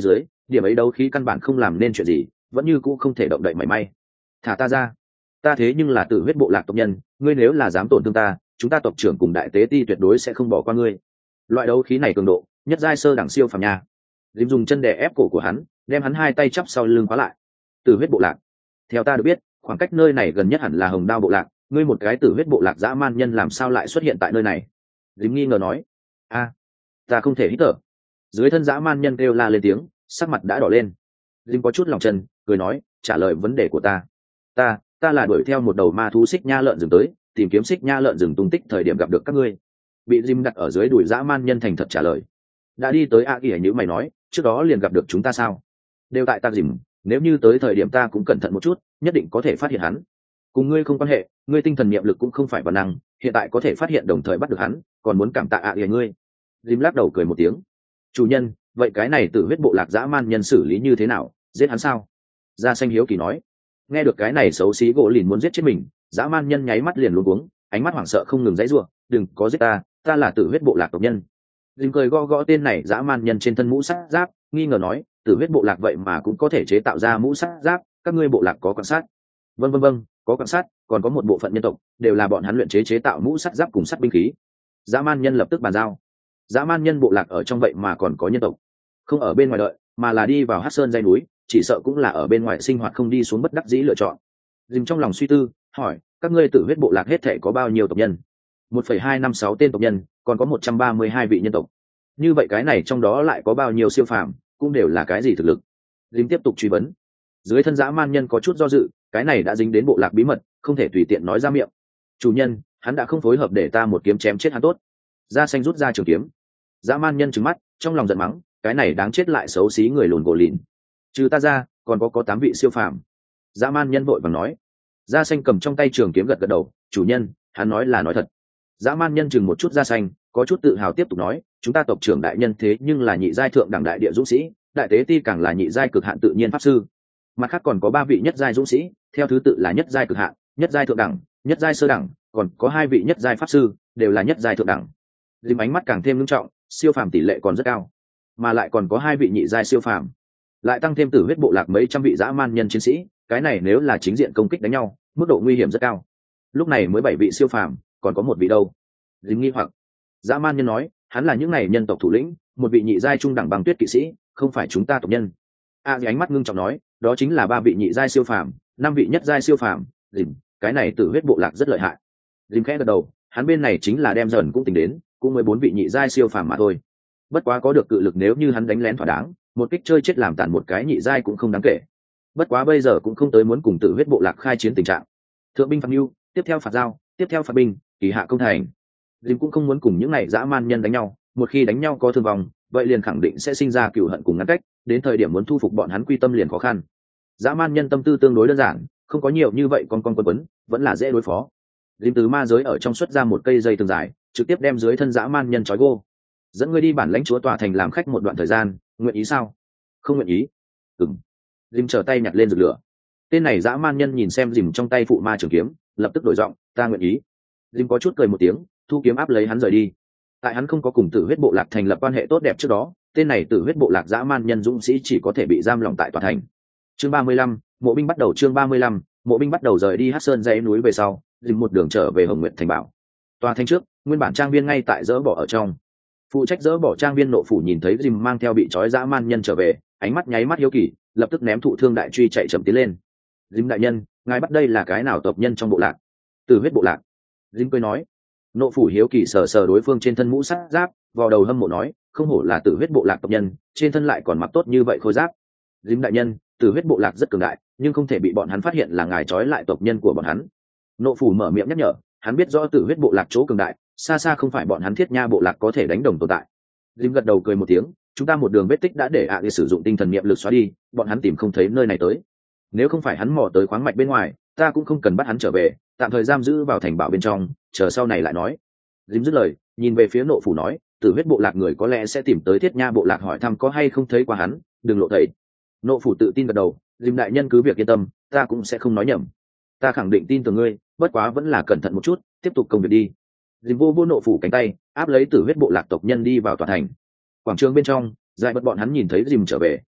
điểm ấy đấu khí căn bản không làm nên chuyện gì, vẫn như cũ không thể động đậy mảy may. Thả ta ra, ta thế nhưng là tử huyết bộ lạc tộc nhân, ngươi nếu là dám tổn thương ta, chúng ta tộc trưởng cùng đại tế ti tuyệt đối sẽ không bỏ qua ngươi. Loại đấu khí này cường độ nhất giai sơ đẳng siêu phàm nha. Dìm dùng chân đè ép cổ của hắn, đem hắn hai tay chắp sau lưng khóa lại. Tử huyết bộ lạc, theo ta được biết khoảng cách nơi này gần nhất hẳn là Hồng Đao bộ lạc, ngươi một cái tử huyết bộ lạc dã man nhân làm sao lại xuất hiện tại nơi này? Dìm nghi ngờ nói. A, ta không thể hít thở. Dưới thân dã man nhân kêu la lên tiếng, sắc mặt đã đỏ lên. Dìm có chút lòng chân, cười nói, trả lời vấn đề của ta. Ta, ta là đuổi theo một đầu ma thú xích nha lợn rừng tới, tìm kiếm xích nha lợn rừng tung tích thời điểm gặp được các ngươi. Bị Dìm đặt ở dưới đùi dã man nhân thành thật trả lời. Đã đi tới a kỳ như mày nói, trước đó liền gặp được chúng ta sao? Đều tại ta Dìm, nếu như tới thời điểm ta cũng cẩn thận một chút, nhất định có thể phát hiện hắn. Cùng ngươi không quan hệ, ngươi tinh thần niệm lực cũng không phải bản năng, hiện tại có thể phát hiện đồng thời bắt được hắn, còn muốn cảm tạ a kỳ ngươi. Dìm lắc đầu cười một tiếng. Chủ nhân, vậy cái này tử huyết bộ lạc dã man nhân xử lý như thế nào, giết hắn sao? Gia Xanh hiếu kỳ nói. Nghe được cái này xấu xí gỗ lìn muốn giết chết mình, dã man nhân nháy mắt liền luống cuống, ánh mắt hoảng sợ không ngừng dãy rủa, đừng có giết ta, ta là tử huyết bộ lạc tộc nhân. Dìm cười gõ gõ tên này dã man nhân trên thân mũ sắt giáp, nghi ngờ nói, tử huyết bộ lạc vậy mà cũng có thể chế tạo ra mũ sắt giáp, các ngươi bộ lạc có quan sát? Vâng vâng vâng, có quan sát, còn có một bộ phận nhân tộc, đều là bọn hắn luyện chế chế tạo mũ sắt giáp cùng sắt binh khí. Dã man nhân lập tức bàn giao. Dã man nhân bộ lạc ở trong vậy mà còn có nhân tộc, không ở bên ngoài đợi, mà là đi vào Hắc Sơn dãy núi, chỉ sợ cũng là ở bên ngoài sinh hoạt không đi xuống bất đắc dĩ lựa chọn. Dìm trong lòng suy tư, hỏi, các ngươi tử huyết bộ lạc hết thể có bao nhiêu tộc nhân? một phẩy hai năm sáu tên tộc nhân, còn có một trăm ba mươi hai vị nhân tộc. Như vậy cái này trong đó lại có bao nhiêu siêu phàm, cũng đều là cái gì thực lực? Dìm tiếp tục truy vấn. Dưới thân dã man nhân có chút do dự, cái này đã dính đến bộ lạc bí mật, không thể tùy tiện nói ra miệng. Chủ nhân, hắn đã không phối hợp để ta một kiếm chém chết hắn tốt. Gia Xanh rút ra trường kiếm. Dã man nhân trừng mắt, trong lòng giận mắng, cái này đáng chết lại xấu xí người lùn gỗ lìn. Trừ ta ra, còn có có tám vị siêu phàm. Dã man nhân vội vàng nói. Gia Xanh cầm trong tay trường kiếm gật gật đầu, chủ nhân, hắn nói là nói thật. Dã man nhân chừng một chút Gia Xanh, có chút tự hào tiếp tục nói, chúng ta tộc trưởng đại nhân thế nhưng là nhị giai thượng đẳng đại địa dũng sĩ, đại tế ti càng là nhị giai cực hạn tự nhiên pháp sư. Mặt khác còn có ba vị nhất giai dũng sĩ, theo thứ tự là nhất giai cực hạn, nhất giai thượng đẳng, nhất giai sơ đẳng, còn có hai vị nhất giai pháp sư, đều là nhất giai thượng đẳng. Dìm ánh mắt càng thêm nghiêm trọng, siêu phàm tỷ lệ còn rất cao, mà lại còn có hai vị nhị giai siêu phàm, lại tăng thêm tử huyết bộ lạc mấy trăm vị dã man nhân chiến sĩ, cái này nếu là chính diện công kích đánh nhau, mức độ nguy hiểm rất cao. Lúc này mới bảy vị siêu phàm, còn có một vị đâu? Dìm nghi hoặc. Dã man nhân nói, hắn là những này nhân tộc thủ lĩnh, một vị nhị giai trung đẳng băng tuyết kỵ sĩ, không phải chúng ta tộc nhân. A à, ánh mắt ngưng trọng nói, đó chính là ba vị nhị giai siêu phàm, năm vị nhất giai siêu phàm. Dìm, cái này tử huyết bộ lạc rất lợi hại. Dìm khẽ gật đầu, hắn bên này chính là đem dần cũng tính đến, cũng mới bốn vị nhị giai siêu phàm mà thôi. Bất quá có được cự lực, nếu như hắn đánh lén thỏa đáng, một kích chơi chết làm tàn một cái nhị giai cũng không đáng kể. Bất quá bây giờ cũng không tới muốn cùng tử huyết bộ lạc khai chiến tình trạng. Thượng binh phạt mưu, tiếp theo phạt giao, tiếp theo phạt binh, kỳ hạ công thành. Dìm cũng không muốn cùng những này dã man nhân đánh nhau, một khi đánh nhau có thương vong, vậy liền khẳng định sẽ sinh ra cựu hận cùng ngăn cách, đến thời điểm muốn thu phục bọn hắn quy tâm liền khó khăn. Dã man nhân tâm tư tương đối đơn giản, không có nhiều như vậy, con con quân quấn vẫn là dễ đối phó. Dìm từ ma giới ở trong xuất ra một cây dây thường dài, trực tiếp đem dưới thân dã man nhân trói gô, dẫn ngươi đi bản lãnh chúa tòa thành làm khách một đoạn thời gian, nguyện ý sao? Không nguyện ý. Ừm. Dìm trở tay nhặt lên rực lửa. Tên này dã man nhân nhìn xem Dìm trong tay phụ ma trường kiếm, lập tức đổi giọng, ta nguyện ý. Dìm có chút cười một tiếng, thu kiếm áp lấy hắn rời đi. Tại hắn không có cùng tử huyết bộ lạc thành lập quan hệ tốt đẹp trước đó, tên này tử huyết bộ lạc dã man nhân dũng sĩ chỉ có thể bị giam lỏng tại tòa thành. Chương ba mươi lăm, mộ binh bắt đầu. Chương ba mươi lăm, mộ binh bắt đầu rời đi Hắc Sơn dãy núi về sau, Dìm một đường trở về Hồng Nguyệt thành bảo. Tòa thành trước, nguyên bản trang viên ngay tại dỡ bỏ ở trong. Phụ trách dỡ bỏ trang viên nộ phủ nhìn thấy Dìm mang theo bị trói dã man nhân trở về, ánh mắt nháy mắt hiếu kỳ, lập tức ném thụ thương đại truy chạy chậm tiến lên. Dìm đại nhân, ngài bắt đây là cái nào tộc nhân trong bộ lạc? Tử huyết bộ lạc. Dìm cười nói. Nộ phủ hiếu kỳ sờ sờ đối phương trên thân mũ sắt giáp, vò đầu hâm mộ nói, không hổ là tử huyết bộ lạc tộc nhân, trên thân lại còn mặc tốt như vậy khôi giáp. Dìm đại nhân, tử huyết bộ lạc rất cường đại, nhưng không thể bị bọn hắn phát hiện là ngài trói lại tộc nhân của bọn hắn. Nộ phủ mở miệng nhắc nhở, hắn biết rõ tử huyết bộ lạc chỗ cường đại, xa xa không phải bọn hắn thiết nha bộ lạc có thể đánh đồng tồn tại. Dìm gật đầu cười một tiếng, chúng ta một đường vết tích đã để ạ à sử dụng tinh thần niệm lực xóa đi, bọn hắn tìm không thấy nơi này tới. Nếu không phải hắn mò tới khoáng mạch bên ngoài, ta cũng không cần bắt hắn trở về, tạm thời giam giữ vào thành bảo bên trong, chờ sau này lại nói. Dìm dứt lời, nhìn về phía nộ phủ nói, tử huyết bộ lạc người có lẽ sẽ tìm tới thiết nha bộ lạc hỏi thăm có hay không thấy qua hắn, đừng lộ thầy. Nộ phủ tự tin gật đầu, Dìm đại nhân cứ việc yên tâm, ta cũng sẽ không nói nhầm. Ta khẳng định tin tưởng ngươi, bất quá vẫn là cẩn thận một chút, tiếp tục công việc đi. Dìm vô vô nộ phủ cánh tay, áp lấy tử huyết bộ lạc tộc nhân đi vào tòa thành. Quảng trường bên trong, dại bật bọn hắn nhìn thấy Dìm trở về,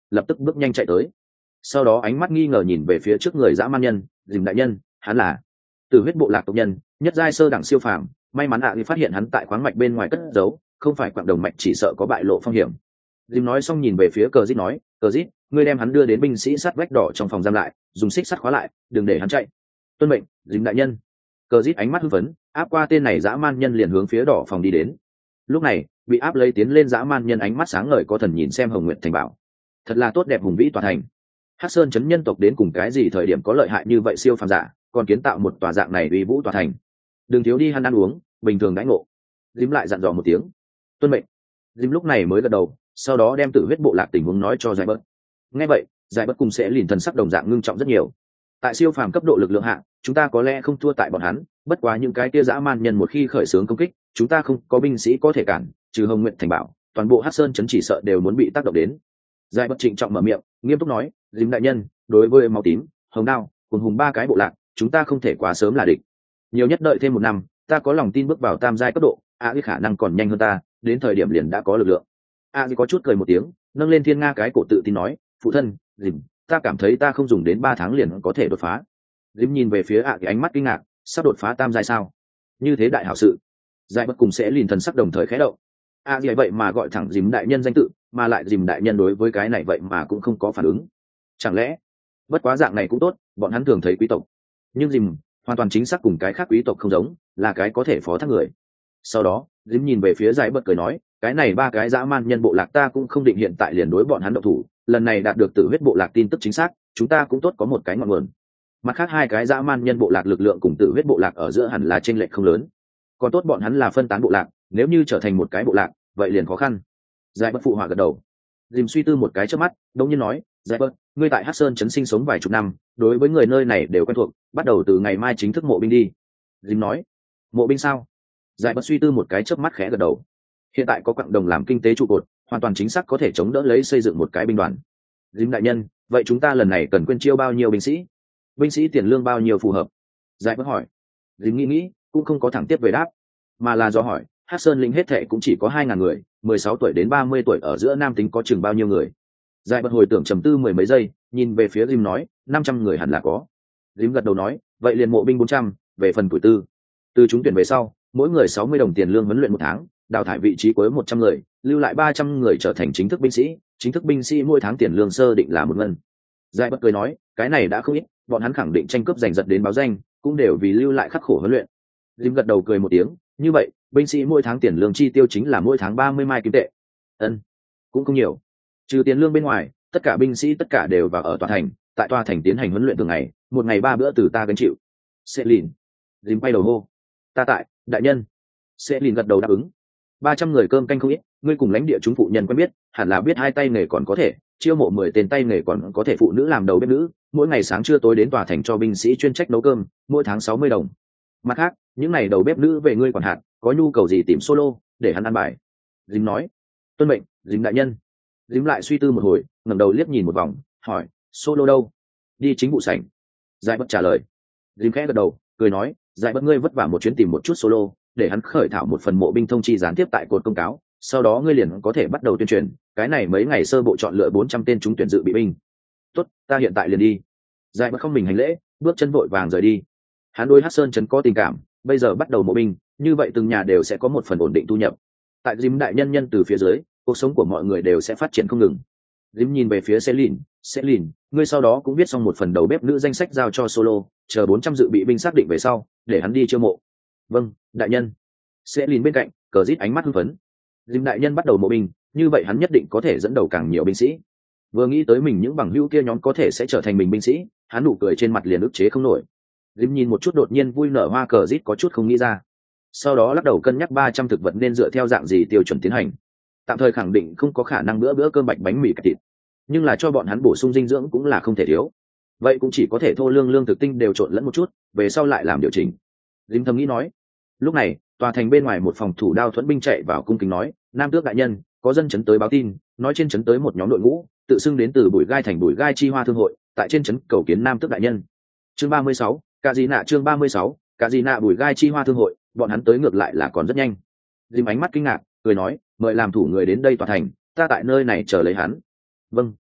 lập tức bước nhanh chạy tới, sau đó ánh mắt nghi ngờ nhìn về phía trước người dã man nhân. Dìm đại nhân, hắn là Tử huyết bộ lạc tộc nhân, nhất giai sơ đẳng siêu phàm, may mắn ạ à phát hiện hắn tại khoáng mạch bên ngoài cất giấu, không phải quặng đồng mạch chỉ sợ có bại lộ phong hiểm. Dìm nói xong nhìn về phía Cờ Dít nói, Cờ Dít, ngươi đem hắn đưa đến binh sĩ sắt vách đỏ trong phòng giam lại, dùng xích sắt khóa lại, đừng để hắn chạy. Tuân mệnh, Dìm đại nhân. Cờ Dít ánh mắt hưng phấn, áp qua tên này dã man nhân liền hướng phía đỏ phòng đi đến. Lúc này, bị áp lấy tiến lên dã man nhân ánh mắt sáng ngời có thần nhìn xem Hồng Nguyệt thành bảo, thật là tốt đẹp hùng vĩ tòa thành. Hắc Sơn chấn nhân tộc đến cùng cái gì thời điểm có lợi hại như vậy siêu phàm giả, còn kiến tạo một tòa dạng này uy vũ tòa thành. Đừng thiếu đi hắn ăn uống, bình thường đãi ngộ. Dím lại dặn dò một tiếng. Tuân mệnh. Dím lúc này mới gật đầu, sau đó đem Tử huyết bộ lạc tình huống nói cho Giải Bớt. Nghe vậy, Giải Bớt cùng sẽ lìn thần sắc đồng dạng ngưng trọng rất nhiều. Tại siêu phàm cấp độ lực lượng hạng, chúng ta có lẽ không thua tại bọn hắn, bất quá những cái tia dã man nhân một khi khởi xướng công kích, chúng ta không có binh sĩ có thể cản, trừ Hồng Nguyệt thành bảo, toàn bộ Hắc Sơn chấn chỉ sợ đều muốn bị tác động đến. Giải Bớt trịnh trọng mở miệng, nghiêm túc nói, Dím đại nhân, đối với máu tím, hồng đao, cùng hùng ba cái bộ lạc, chúng ta không thể quá sớm là địch. Nhiều nhất đợi thêm một năm, ta có lòng tin bước vào tam giai cấp độ, a à, khả năng còn nhanh hơn ta, đến thời điểm liền đã có lực lượng. a à, có chút cười một tiếng, nâng lên thiên nga cái cổ tự tin nói, phụ thân, Dìm, ta cảm thấy ta không dùng đến ba tháng liền có thể đột phá. Dìm nhìn về phía ạ à, cái ánh mắt kinh ngạc, sắp đột phá tam giai sao? Như thế đại hảo sự. Giải Bất cùng sẽ lìn thần sắc đồng thời khẽ động. a à, vậy mà gọi thẳng Dìm đại nhân danh tự, mà lại Dìm đại nhân đối với cái này vậy mà cũng không có phản ứng. Chẳng lẽ bất quá dạng này cũng tốt, bọn hắn thường thấy quý tộc, nhưng Dìm hoàn toàn chính xác cùng cái khác quý tộc không giống, là cái có thể phó thác người. Sau đó Dìm nhìn về phía Giải Bật cười nói, cái này ba cái dã man nhân bộ lạc ta cũng không định hiện tại liền đối bọn hắn động thủ, lần này đạt được Tử huyết bộ lạc tin tức chính xác, chúng ta cũng tốt có một cái ngọn nguồn. Mặt khác hai cái dã man nhân bộ lạc lực lượng cùng Tử huyết bộ lạc ở giữa hẳn là chênh lệch không lớn, còn tốt bọn hắn là phân tán bộ lạc, nếu như trở thành một cái bộ lạc vậy liền khó khăn. Giải Bật phụ họa gật đầu. Dìm suy tư một cái trước mắt, đống nhiên nói, Giải Bật, ngươi tại Hắc Sơn trấn sinh sống vài chục năm, đối với người nơi này đều quen thuộc, bắt đầu từ ngày mai chính thức mộ binh đi. Dìm nói, mộ binh sao? Giải Bật suy tư một cái chớp mắt khẽ gật đầu. Hiện tại có quặng đồng làm kinh tế trụ cột, hoàn toàn chính xác có thể chống đỡ lấy xây dựng một cái binh đoàn. Dìm đại nhân, vậy chúng ta lần này cần quyên chiêu bao nhiêu binh sĩ? Binh sĩ tiền lương bao nhiêu phù hợp? Giải Bật hỏi. Dìm nghĩ nghĩ, cũng không có thẳng tiếp về đáp, mà là do hỏi, Hắc Sơn linh hết thệ cũng chỉ có hai ngàn người, mười sáu tuổi đến ba mươi tuổi ở giữa nam tính có chừng bao nhiêu người? Giải Bật hồi tưởng trầm tư mười mấy giây, nhìn về phía Dìm nói, năm trăm người hẳn là có. Dìm gật đầu nói, vậy liền mộ binh bốn trăm, về phần tuổi tư. Từ chúng tuyển về sau, mỗi người sáu mươi đồng tiền lương huấn luyện một tháng, đào thải vị trí cuối một trăm người, lưu lại ba trăm người trở thành chính thức binh sĩ, chính thức binh sĩ mỗi tháng tiền lương sơ định là một ngân. Giải Bật cười nói, cái này đã không ít, bọn hắn khẳng định tranh cướp giành giật đến báo danh, cũng đều vì lưu lại khắc khổ huấn luyện. Dìm gật đầu cười một tiếng, như vậy, binh sĩ mỗi tháng tiền lương chi tiêu chính là mỗi tháng ba mươi mai kim tệ. Ân, cũng không nhiều. Trừ tiền lương bên ngoài, tất cả binh sĩ tất cả đều vào ở tòa thành, tại tòa thành tiến hành huấn luyện thường ngày, một ngày ba bữa từ ta gánh chịu. Sẽ lìn. Dìm bay đầu hô. Ta tại, đại nhân. Sẽ lìn gật đầu đáp ứng. ba trăm người cơm canh không ít, ngươi cùng lãnh địa chúng phụ nhân quen biết, hẳn là biết hai tay nghề còn có thể, chiêu mộ mười tên tay nghề còn có thể phụ nữ làm đầu bếp nữ, mỗi ngày sáng trưa tối đến tòa thành cho binh sĩ chuyên trách nấu cơm, mỗi tháng sáu mươi đồng. Mặt khác, những này đầu bếp nữ về ngươi còn hạn, có nhu cầu gì tìm solo, để hắn ăn bài. Dìm nói. Tuân mệnh, Dìm đại nhân. Dìm lại suy tư một hồi, ngẩng đầu liếc nhìn một vòng, hỏi, solo đâu? Đi chính vụ sảnh. Giải Bất trả lời. Dìm khẽ gật đầu, cười nói, Giải Bất ngươi vất vả một chuyến tìm một chút solo, để hắn khởi thảo một phần mộ binh thông chi gián tiếp tại cột công cáo, sau đó ngươi liền có thể bắt đầu tuyên truyền, cái này mấy ngày sơ bộ chọn lựa bốn trăm tên chúng tuyển dự bị binh. Tốt, ta hiện tại liền đi. Giải Bất không mình hành lễ, bước chân vội vàng rời đi. Hắn đối Hắc Sơn trấn có tình cảm, bây giờ bắt đầu mộ binh, như vậy từng nhà đều sẽ có một phần ổn định thu nhập. Tại Dìm đại nhân nhân từ phía dưới, cuộc sống của mọi người đều sẽ phát triển không ngừng. Dìm nhìn về phía Selin, Selin, ngươi sau đó cũng viết xong một phần đầu bếp nữ danh sách giao cho Solo, chờ bốn trăm dự bị binh xác định về sau, để hắn đi chiêu mộ. Vâng, đại nhân. Selin bên cạnh, cờ rít ánh mắt hưng phấn. Dìm đại nhân bắt đầu mộ binh, như vậy hắn nhất định có thể dẫn đầu càng nhiều binh sĩ. Vừa nghĩ tới mình những bằng hữu kia nhóm có thể sẽ trở thành mình binh sĩ, hắn nụ cười trên mặt liền ức chế không nổi. Dìm nhìn một chút đột nhiên vui nở hoa cờ rít có chút không nghĩ ra. Sau đó lắc đầu cân nhắc ba trăm thực vật nên dựa theo dạng gì tiêu chuẩn tiến hành. Tạm thời khẳng định không có khả năng bữa bữa cơm bạch bánh mì cải thịt, nhưng là cho bọn hắn bổ sung dinh dưỡng cũng là không thể thiếu. Vậy cũng chỉ có thể thô lương lương thực tinh đều trộn lẫn một chút, về sau lại làm điều chỉnh. Dìm thầm nghĩ nói. Lúc này, tòa thành bên ngoài một phòng thủ đao thuẫn binh chạy vào cung kính nói, Nam Tước đại nhân, có dân chấn tới báo tin, nói trên chấn tới một nhóm đội ngũ, tự xưng đến từ Bùi Gai thành Bùi Gai chi hoa thương hội, tại trên chấn cầu kiến Nam Tước đại nhân. Chương ba mươi sáu, Cả gì nạ chương ba mươi sáu, Cả gì nạ Bùi Gai chi hoa thương hội, bọn hắn tới ngược lại là còn rất nhanh. Dìm ánh mắt kinh ngạc, cười nói, mời làm thủ người đến đây tòa thành, ta tại nơi này chờ lấy hắn. Vâng,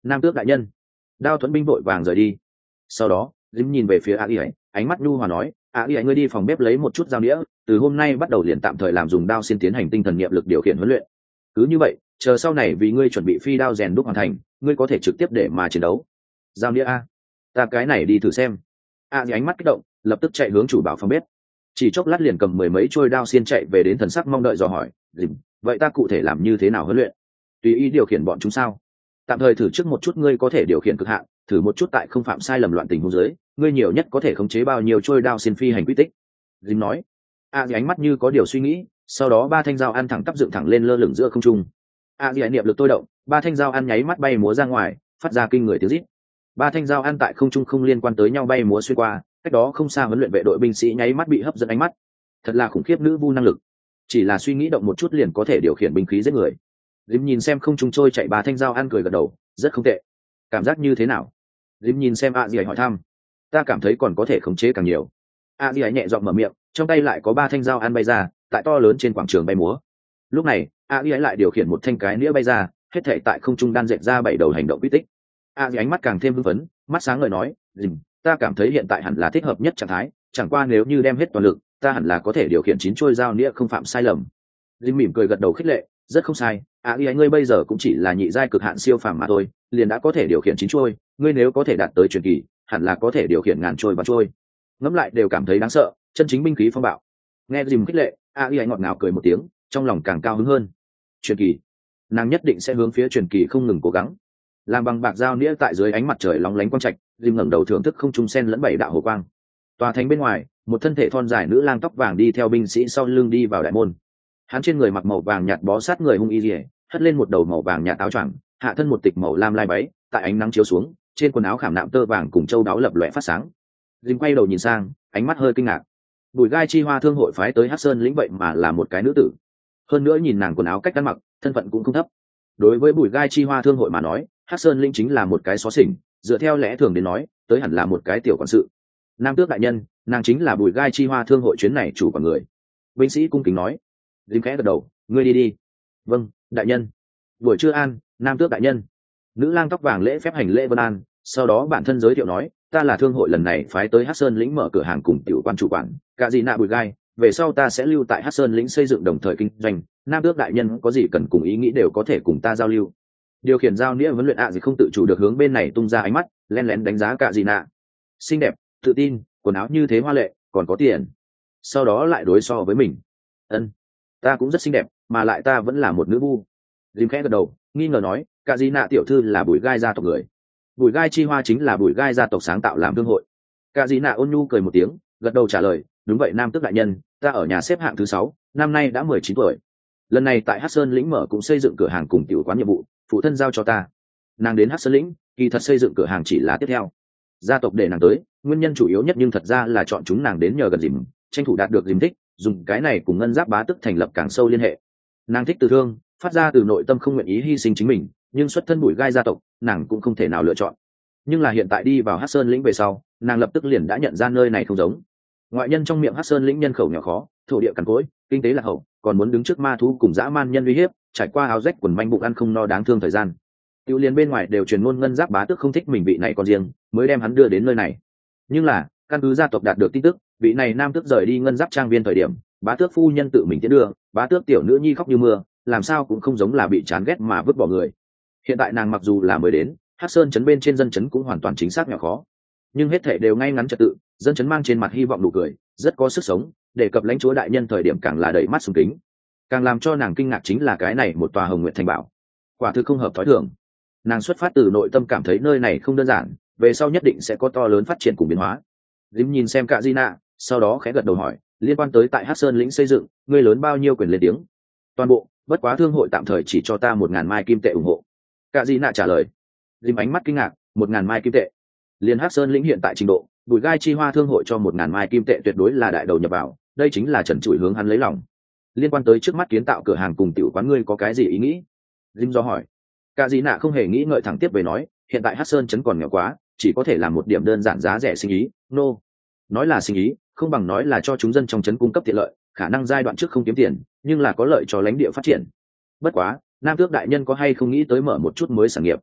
Nam tước đại nhân. Đao thuẫn binh vội vàng rời đi. Sau đó Jim nhìn về phía a y ấy, ánh mắt nhu hòa nói, a y ấy ngươi đi phòng bếp lấy một chút dao đĩa, từ hôm nay bắt đầu liền tạm thời làm dùng đao xin tiến hành tinh thần niệm lực điều khiển huấn luyện. Cứ như vậy, chờ sau này vì ngươi chuẩn bị phi đao rèn đúc hoàn thành, ngươi có thể trực tiếp để mà chiến đấu. Dao đĩa a, ta cái này đi thử xem. a y ánh mắt kích động, lập tức chạy hướng chủ bảo phòng bếp. Chỉ chốc lát liền cầm mười mấy trôi đao xiên chạy về đến thần sắc mong đợi dò hỏi, Jim, vậy ta cụ thể làm như thế nào huấn luyện? Tùy ý điều khiển bọn chúng sao? Tạm thời thử trước một chút ngươi có thể điều khiển cực hạn, thử một chút tại không phạm sai lầm loạn tình huống dưới, ngươi nhiều nhất có thể khống chế bao nhiêu trôi đao xiên phi hành quy tích. Jim nói. A Di ánh mắt như có điều suy nghĩ, sau đó ba thanh dao ăn thẳng tắp dựng thẳng lên lơ lửng giữa không trung. A Di niệm lực tôi động, ba thanh dao ăn nháy mắt bay múa ra ngoài, phát ra kinh người tiếng rít. Ba thanh dao ăn tại không trung không liên quan tới nhau bay múa xuyên qua, cách đó không xa huấn luyện vệ đội binh sĩ nháy mắt bị hấp dẫn ánh mắt. Thật là khủng khiếp nữ vu năng lực, chỉ là suy nghĩ động một chút liền có thể điều khiển binh khí giết người. Jim nhìn xem không trung trôi chạy ba thanh dao ăn cười gật đầu, rất không tệ. Cảm giác như thế nào? Jim nhìn xem A Di hỏi thăm. Ta cảm thấy còn có thể khống chế càng nhiều. A Di nhẹ giọng mở miệng, trong tay lại có ba thanh dao ăn bay ra, tại to lớn trên quảng trường bay múa. Lúc này, A Di lại điều khiển một thanh cái nĩa bay ra, hết thảy tại không trung đan dệt ra bảy đầu hành động quy tích. A Di ánh mắt càng thêm hưng phấn, mắt sáng ngời nói, Jim, ta cảm thấy hiện tại hẳn là thích hợp nhất trạng thái, chẳng qua nếu như đem hết toàn lực, ta hẳn là có thể điều khiển chín trôi dao nĩa không phạm sai lầm. Jim mỉm cười gật đầu khích lệ, rất không sai. A Di ngươi bây giờ cũng chỉ là nhị giai cực hạn siêu phàm mà thôi, liền đã có thể điều khiển chín trôi, ngươi nếu có thể đạt tới truyền kỳ, hẳn là có thể điều khiển ngàn trôi và trôi. Ngẫm lại đều cảm thấy đáng sợ, chân chính binh khí phong bạo. Nghe Jim khích lệ, A Y ngọt ngào cười một tiếng, trong lòng càng cao hứng hơn. Truyền kỳ, nàng nhất định sẽ hướng phía truyền kỳ không ngừng cố gắng. Làm bằng bạc dao nĩa tại dưới ánh mặt trời lóng lánh quang trạch, Jim ngẩng đầu thưởng thức không trung sen lẫn bảy đạo hồ quang. Tòa thánh bên ngoài, một thân thể thon dài nữ lang tóc vàng đi theo binh sĩ sau lưng đi vào đại môn. Hắn trên người mặc màu vàng nhạt bó sát người hung y liễu, hất lên một đầu màu vàng nhạt áo choàng, hạ thân một tịch màu lam lai váy, tại ánh nắng chiếu xuống, trên quần áo khảm nạm tơ vàng cùng châu đáo lập lòe phát sáng. Jim quay đầu nhìn sang, ánh mắt hơi kinh ngạc. Bùi gai chi hoa thương hội phái tới Hắc Sơn lĩnh vậy mà là một cái nữ tử. Hơn nữa nhìn nàng quần áo cách ăn mặc, thân phận cũng không thấp. Đối với Bùi gai chi hoa thương hội mà nói, Hắc Sơn lĩnh chính là một cái xó xỉnh, dựa theo lẽ thường đến nói, tới hẳn là một cái tiểu quản sự. Nam tước đại nhân, nàng chính là Bùi gai chi hoa thương hội chuyến này chủ quản người. Binh sĩ cung kính nói. Jim khẽ gật đầu, ngươi đi đi. Vâng, đại nhân. Buổi trưa an, Nam tước đại nhân. Nữ lang tóc vàng lễ phép hành lễ vân an, sau đó bản thân giới thiệu nói, ta là thương hội lần này phái tới Hắc Sơn lĩnh mở cửa hàng cùng tiểu quan chủ quản, cả gì nạ Bùi gai, về sau ta sẽ lưu tại Hắc Sơn lĩnh xây dựng đồng thời kinh doanh, Nam tước đại nhân có gì cần cùng ý nghĩ đều có thể cùng ta giao lưu. Điều khiển giao nghĩa vấn luyện ạ gì không tự chủ được hướng bên này tung ra ánh mắt, lén lén đánh giá cả gì nạ. Xinh đẹp, tự tin, quần áo như thế hoa lệ, còn có tiền. Sau đó lại đối so với mình. Ân, ta cũng rất xinh đẹp, mà lại ta vẫn là một nữ vu. Jim khẽ gật đầu, nghi ngờ nói, cả gì nạ tiểu thư là Bùi gai gia tộc người. Bùi gai chi hoa chính là Bùi gai gia tộc sáng tạo làm thương hội. Cả gì nạ ôn nhu cười một tiếng, gật đầu trả lời, đúng vậy Nam tước đại nhân, ta ở nhà xếp hạng thứ sáu, năm nay đã mười chín tuổi. Lần này tại Hắc Sơn lĩnh mở cũng xây dựng cửa hàng cùng tiểu quán nhiệm vụ, phụ thân giao cho ta. Nàng đến Hắc Sơn lĩnh, kỳ thật xây dựng cửa hàng chỉ là tiếp theo. Gia tộc để nàng tới, nguyên nhân chủ yếu nhất nhưng thật ra là chọn chúng nàng đến nhờ gần dìm, tranh thủ đạt được dìm thích, dùng cái này cùng ngân giáp bá tức thành lập càng sâu liên hệ. Nàng thích từ thương, phát ra từ nội tâm không nguyện ý hy sinh chính mình, nhưng xuất thân Bùi gai gia tộc, nàng cũng không thể nào lựa chọn. Nhưng là hiện tại đi vào Hắc Sơn lĩnh về sau, nàng lập tức liền đã nhận ra nơi này không giống. Ngoại nhân trong miệng Hắc Sơn lĩnh nhân khẩu nhỏ khó, thổ địa cằn cỗi, kinh tế lạc hậu, còn muốn đứng trước ma thú cùng dã man nhân uy hiếp, trải qua áo rách quần manh bụng ăn không no đáng thương thời gian. Tiêu liên bên ngoài đều truyền ngôn ngân giáp bá tước không thích mình vị này còn riêng, mới đem hắn đưa đến nơi này. Nhưng là, căn cứ gia tộc đạt được tin tức, vị này nam tước rời đi ngân giáp trang viên thời điểm, bá tước phu nhân tự mình tiến đưa, bá tước tiểu nữ nhi khóc như mưa, làm sao cũng không giống là bị chán ghét mà vứt bỏ người. Hiện tại nàng mặc dù là mới đến, Hắc Sơn trấn bên trên dân trấn cũng hoàn toàn chính xác nhỏ khó, nhưng hết thảy đều ngay ngắn trật tự, dân trấn mang trên mặt hy vọng nụ cười, rất có sức sống, để cập lãnh chúa đại nhân thời điểm càng là đầy mắt sùng kính. Càng làm cho nàng kinh ngạc chính là cái này một tòa Hồng Nguyện thành bảo, quả thực không hợp thói thường. Nàng xuất phát từ nội tâm cảm thấy nơi này không đơn giản, về sau nhất định sẽ có to lớn phát triển cùng biến hóa. Jim nhìn xem cả Gina, sau đó khẽ gật đầu hỏi, liên quan tới tại Hắc Sơn lĩnh xây dựng, ngươi lớn bao nhiêu quyền lên tiếng? Toàn bộ, bất quá thương hội tạm thời chỉ cho ta một ngàn mai kim tệ ủng hộ. Cả Gina trả lời. Jim ánh mắt kinh ngạc, một ngàn mai kim tệ. Liên Hắc Sơn lĩnh hiện tại trình độ, Bùi gai chi hoa thương hội cho một ngàn mai kim tệ tuyệt đối là đại đầu nhập vào, đây chính là trần trụi hướng hắn lấy lòng. Liên quan tới trước mắt kiến tạo cửa hàng cùng tiểu quán ngươi có cái gì ý nghĩ? Jim do hỏi. Cả gì nạ không hề nghĩ ngợi thẳng tiếp về nói, hiện tại Hắc Sơn trấn còn nghèo quá, chỉ có thể làm một điểm đơn giản giá rẻ sinh ý, no. Nói là sinh ý, không bằng nói là cho chúng dân trong trấn cung cấp tiện lợi, khả năng giai đoạn trước không kiếm tiền, nhưng là có lợi cho lãnh địa phát triển. Bất quá, Nam tước đại nhân có hay không nghĩ tới mở một chút mới sản nghiệp?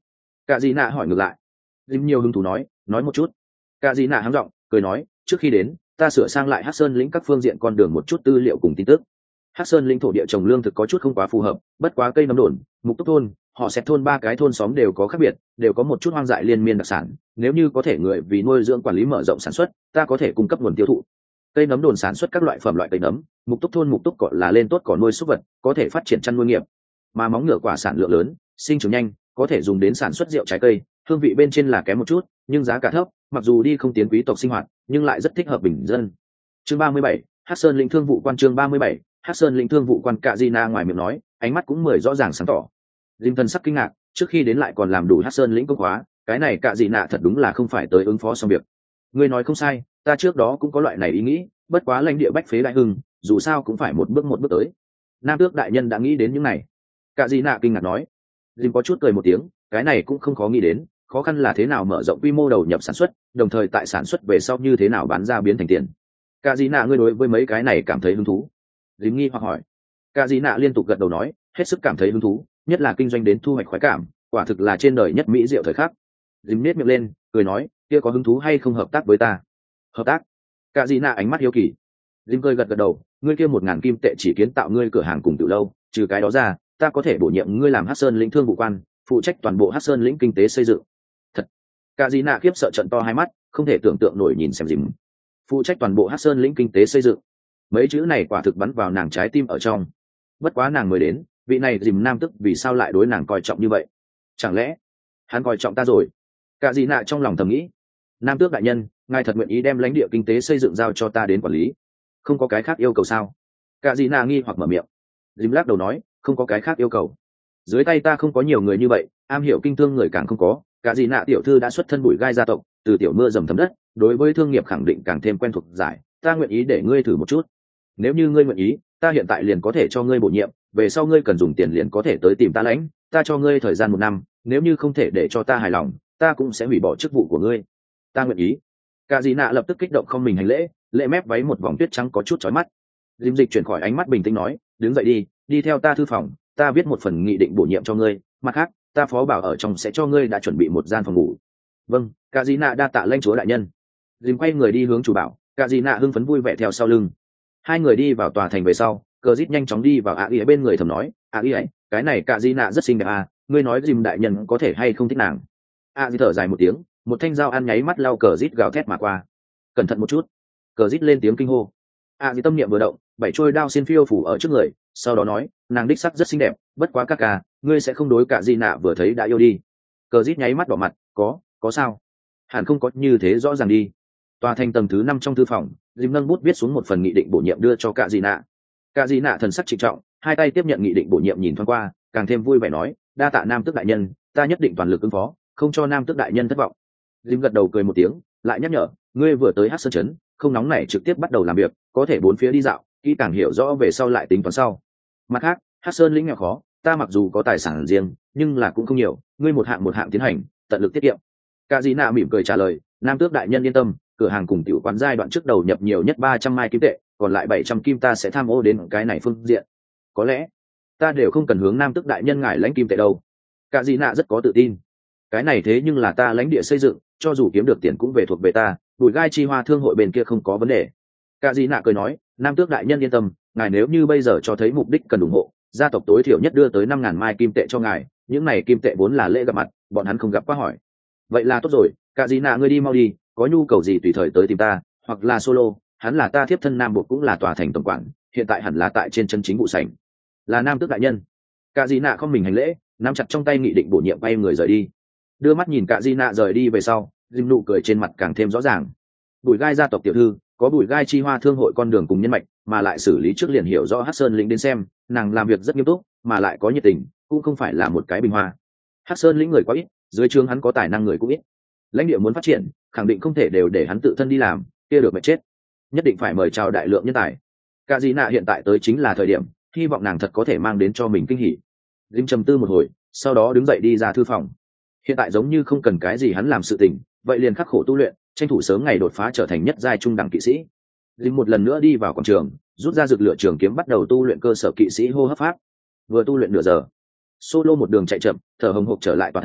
Cả gì nạ hỏi ngược lại. Dìm nhiều hứng thú nói, nói một chút. Cả gì nạ hắng giọng cười nói, trước khi đến ta sửa sang lại Hắc Sơn lĩnh các phương diện con đường một chút tư liệu cùng tin tức. Hắc Sơn lĩnh thổ địa trồng lương thực có chút không quá phù hợp, bất quá cây nấm đồn, mục túc thôn, họ sẽ thôn ba cái thôn xóm đều có khác biệt, đều có một chút hoang dại liên miên đặc sản, nếu như có thể người vì nuôi dưỡng quản lý mở rộng sản xuất, ta có thể cung cấp nguồn tiêu thụ. Cây nấm đồn sản xuất các loại phẩm loại cây nấm, mục túc thôn mục túc cỏ là lên tốt cỏ nuôi súc vật, có thể phát triển chăn nuôi nghiệp. Mà móng ngựa quả sản lượng lớn, sinh trưởng nhanh, có thể dùng đến sản xuất rượu trái cây, hương vị bên trên là kém một chút, nhưng giá cả thấp, mặc dù đi không tiến quý tộc sinh hoạt, nhưng lại rất thích hợp bình dân. Chương ba mươi bảy, Hắc Sơn lĩnh thương vụ quan. Chương ba mươi bảy, Hắc Sơn lĩnh thương vụ quan. Cạ Gina ngoài miệng nói, ánh mắt cũng mười rõ ràng sáng tỏ. Dinh thần sắc kinh ngạc, trước khi đến lại còn làm đủ Hắc Sơn lĩnh công khóa, cái này Cạ Gina thật đúng là không phải tới ứng phó xong việc. Ngươi nói không sai, ta trước đó cũng có loại này ý nghĩ, bất quá lãnh địa bách phế đại hưng, dù sao cũng phải một bước một bước tới. Nam tước đại nhân đã nghĩ đến những này. Cạ Gina kinh ngạc nói. Dinh có chút cười một tiếng, cái này cũng không khó nghĩ đến, khó khăn là thế nào mở rộng quy mô đầu nhập sản xuất, đồng thời tại sản xuất về sau như thế nào bán ra biến thành tiền. Cạ Dị Nạ ngươi đối với mấy cái này cảm thấy hứng thú? Dìm nghi hoặc hỏi. Cạ Dị Nạ liên tục gật đầu nói, hết sức cảm thấy hứng thú, nhất là kinh doanh đến thu hoạch khoái cảm, quả thực là trên đời nhất mỹ diệu thời khắc. Dìm nét miệng lên, cười nói, kia có hứng thú hay không hợp tác với ta? Hợp tác? Cạ Dị Nạ ánh mắt hiếu kỳ. Dìm cười gật gật đầu, ngươi kia một ngàn kim tệ chỉ kiến tạo ngươi cửa hàng cùng tiểu lâu, trừ cái đó ra, ta có thể bổ nhiệm ngươi làm Hắc Sơn lĩnh thương vụ quan, phụ trách toàn bộ Hắc Sơn lĩnh kinh tế xây dựng. Thật? Cạ Dị Nạ khiếp sợ trận to hai mắt, không thể tưởng tượng nổi nhìn xem Dìm. Phụ trách toàn bộ Hắc Sơn lĩnh kinh tế xây dựng, mấy chữ này quả thực bắn vào nàng trái tim ở trong. Bất quá nàng mới đến, vị này Dìm nam tức vì sao lại đối nàng coi trọng như vậy? Chẳng lẽ hắn coi trọng ta rồi? Cạ Dị Nạ trong lòng thầm nghĩ. Nam tước đại nhân, ngài thật nguyện ý đem lãnh địa kinh tế xây dựng giao cho ta đến quản lý, không có cái khác yêu cầu sao? Cạ Dị Nạ nghi hoặc mở miệng. Dìm lắc đầu nói, không có cái khác yêu cầu, dưới tay ta không có nhiều người như vậy, am hiểu kinh thương người càng không có. Cạ Dị Nạ tiểu thư đã xuất thân bụi gai gia tộc, từ tiểu mưa dầm thấm đất, đối với thương nghiệp khẳng định càng thêm quen thuộc giải, ta nguyện ý để ngươi thử một chút. Nếu như ngươi nguyện ý, ta hiện tại liền có thể cho ngươi bổ nhiệm, về sau ngươi cần dùng tiền liền có thể tới tìm ta lãnh, ta cho ngươi thời gian một năm, nếu như không thể để cho ta hài lòng, ta cũng sẽ hủy bỏ chức vụ của ngươi. Ta nguyện ý. Cạ Dị Nạ lập tức kích động không mình hành lễ, lễ mép váy một vòng tuyết trắng có chút chói mắt. Diêm Dịch chuyển khỏi ánh mắt bình tĩnh nói, đứng dậy đi, đi theo ta thư phòng, ta viết một phần nghị định bổ nhiệm cho ngươi, mặt khác ta phó bảo ở trong sẽ cho ngươi đã chuẩn bị một gian phòng ngủ. Vâng, Cạ Dị Nạ đa tạ lãnh chúa đại nhân. Dìm quay người đi hướng chủ bảo, Cạ Dị Nạ hưng phấn vui vẻ theo sau lưng. Hai người đi vào tòa thành về sau, Cờ Dít nhanh chóng đi vào ạ ý bên người thầm nói, ạ ý ấy, cái này Cạ Dị Nạ rất xinh đẹp à, ngươi nói Dìm đại nhân có thể hay không thích nàng? ạ ý thở dài một tiếng, một thanh dao ăn nháy mắt lau Cờ Dít gào thét mà qua. Cẩn thận một chút. Cờ Dít lên tiếng kinh hô. ạ ý tâm niệm vừa động, bảy trôi đao xiên phiêu phủ ở trước người, sau đó nói, nàng đích sắc rất xinh đẹp, bất quá các ca, ngươi sẽ không đối Cạ Dị Nạ vừa thấy đã yêu đi? Cờ Dít nháy mắt đỏ mặt, có, có sao? Hẳn không có như thế rõ ràng đi. Tòa thành tầng thứ năm trong thư phòng, Dìm nâng bút viết xuống một phần nghị định bổ nhiệm đưa cho Cạ Dị Nạ. Cạ Dị Nạ thần sắc trịnh trọng, hai tay tiếp nhận nghị định bổ nhiệm nhìn thoáng qua, càng thêm vui vẻ nói, đa tạ Nam tước đại nhân, ta nhất định toàn lực ứng phó, không cho Nam tước đại nhân thất vọng. Dìm gật đầu cười một tiếng, lại nhắc nhở, ngươi vừa tới Hắc Sơn trấn, không nóng nảy trực tiếp bắt đầu làm việc, có thể bốn phía đi dạo, kỹ càng hiểu rõ về sau lại tính toán sau. Mặt khác, Hắc Sơn lĩnh nghèo khó, ta mặc dù có tài sản riêng, nhưng là cũng không nhiều, ngươi một hạng một hạng tiến hành, tận lực tiết kiệm. Cạ Dị Nạ mỉm cười trả lời, Nam tước đại nhân yên tâm, cửa hàng cùng tiểu quán giai đoạn trước đầu nhập nhiều nhất ba trăm mai kim tệ, còn lại bảy trăm kim ta sẽ tham ô đến cái này phương diện. Có lẽ ta đều không cần hướng Nam tước đại nhân ngài lãnh kim tệ đâu. Cạ Dị Nạ rất có tự tin. Cái này thế nhưng là ta lãnh địa xây dựng, cho dù kiếm được tiền cũng về thuộc về ta, bùi gai chi hoa thương hội bên kia không có vấn đề. Cạ Dị Nạ cười nói, Nam tước đại nhân yên tâm, ngài nếu như bây giờ cho thấy mục đích cần ủng hộ, gia tộc tối thiểu nhất đưa tới năm ngàn mai kim tệ cho ngài, những này kim tệ vốn là lễ gặp mặt, bọn hắn không gặp quá hỏi. Vậy là tốt rồi, Cạ Dị Nạ ngươi đi mau đi, có nhu cầu gì tùy thời tới tìm ta, hoặc là solo, hắn là ta thiếp thân Nam Bộ cũng là tòa thành tổng quản, hiện tại hẳn là tại trên chân chính vụ sảnh. Là Nam tước đại nhân. Cạ Dị Nạ không mình hành lễ, nắm chặt trong tay nghị định bổ nhiệm bay người rời đi. Đưa mắt nhìn Cạ Dị Nạ rời đi về sau, Dìm nụ cười trên mặt càng thêm rõ ràng. Bùi gai gia tộc tiểu thư, có bùi gai chi hoa thương hội con đường cùng nhân mạch, mà lại xử lý trước liền hiểu rõ Hắc Sơn lĩnh đến xem, nàng làm việc rất nghiêm túc, mà lại có nhiệt tình, cũng không phải là một cái bình hoa. Hắc Sơn lĩnh người quá ít, dưới trướng hắn có tài năng người cũng ít. Lãnh địa muốn phát triển, khẳng định không thể đều để hắn tự thân đi làm, kia được mệt chết. Nhất định phải mời chào đại lượng nhân tài. Cạ Dị Nạ hiện tại tới chính là thời điểm, hy vọng nàng thật có thể mang đến cho mình kinh hỉ. Dìm trầm tư một hồi, sau đó đứng dậy đi ra thư phòng. Hiện tại giống như không cần cái gì hắn làm sự tình, vậy liền khắc khổ tu luyện, tranh thủ sớm ngày đột phá trở thành nhất giai trung đẳng kỵ sĩ. Dìm một lần nữa đi vào quảng trường, rút ra dược lửa trường kiếm bắt đầu tu luyện cơ sở kỵ sĩ hô hấp pháp. Vừa tu luyện nửa giờ, solo một đường chạy chậm, thở hồng hộc trở lại tòa thành,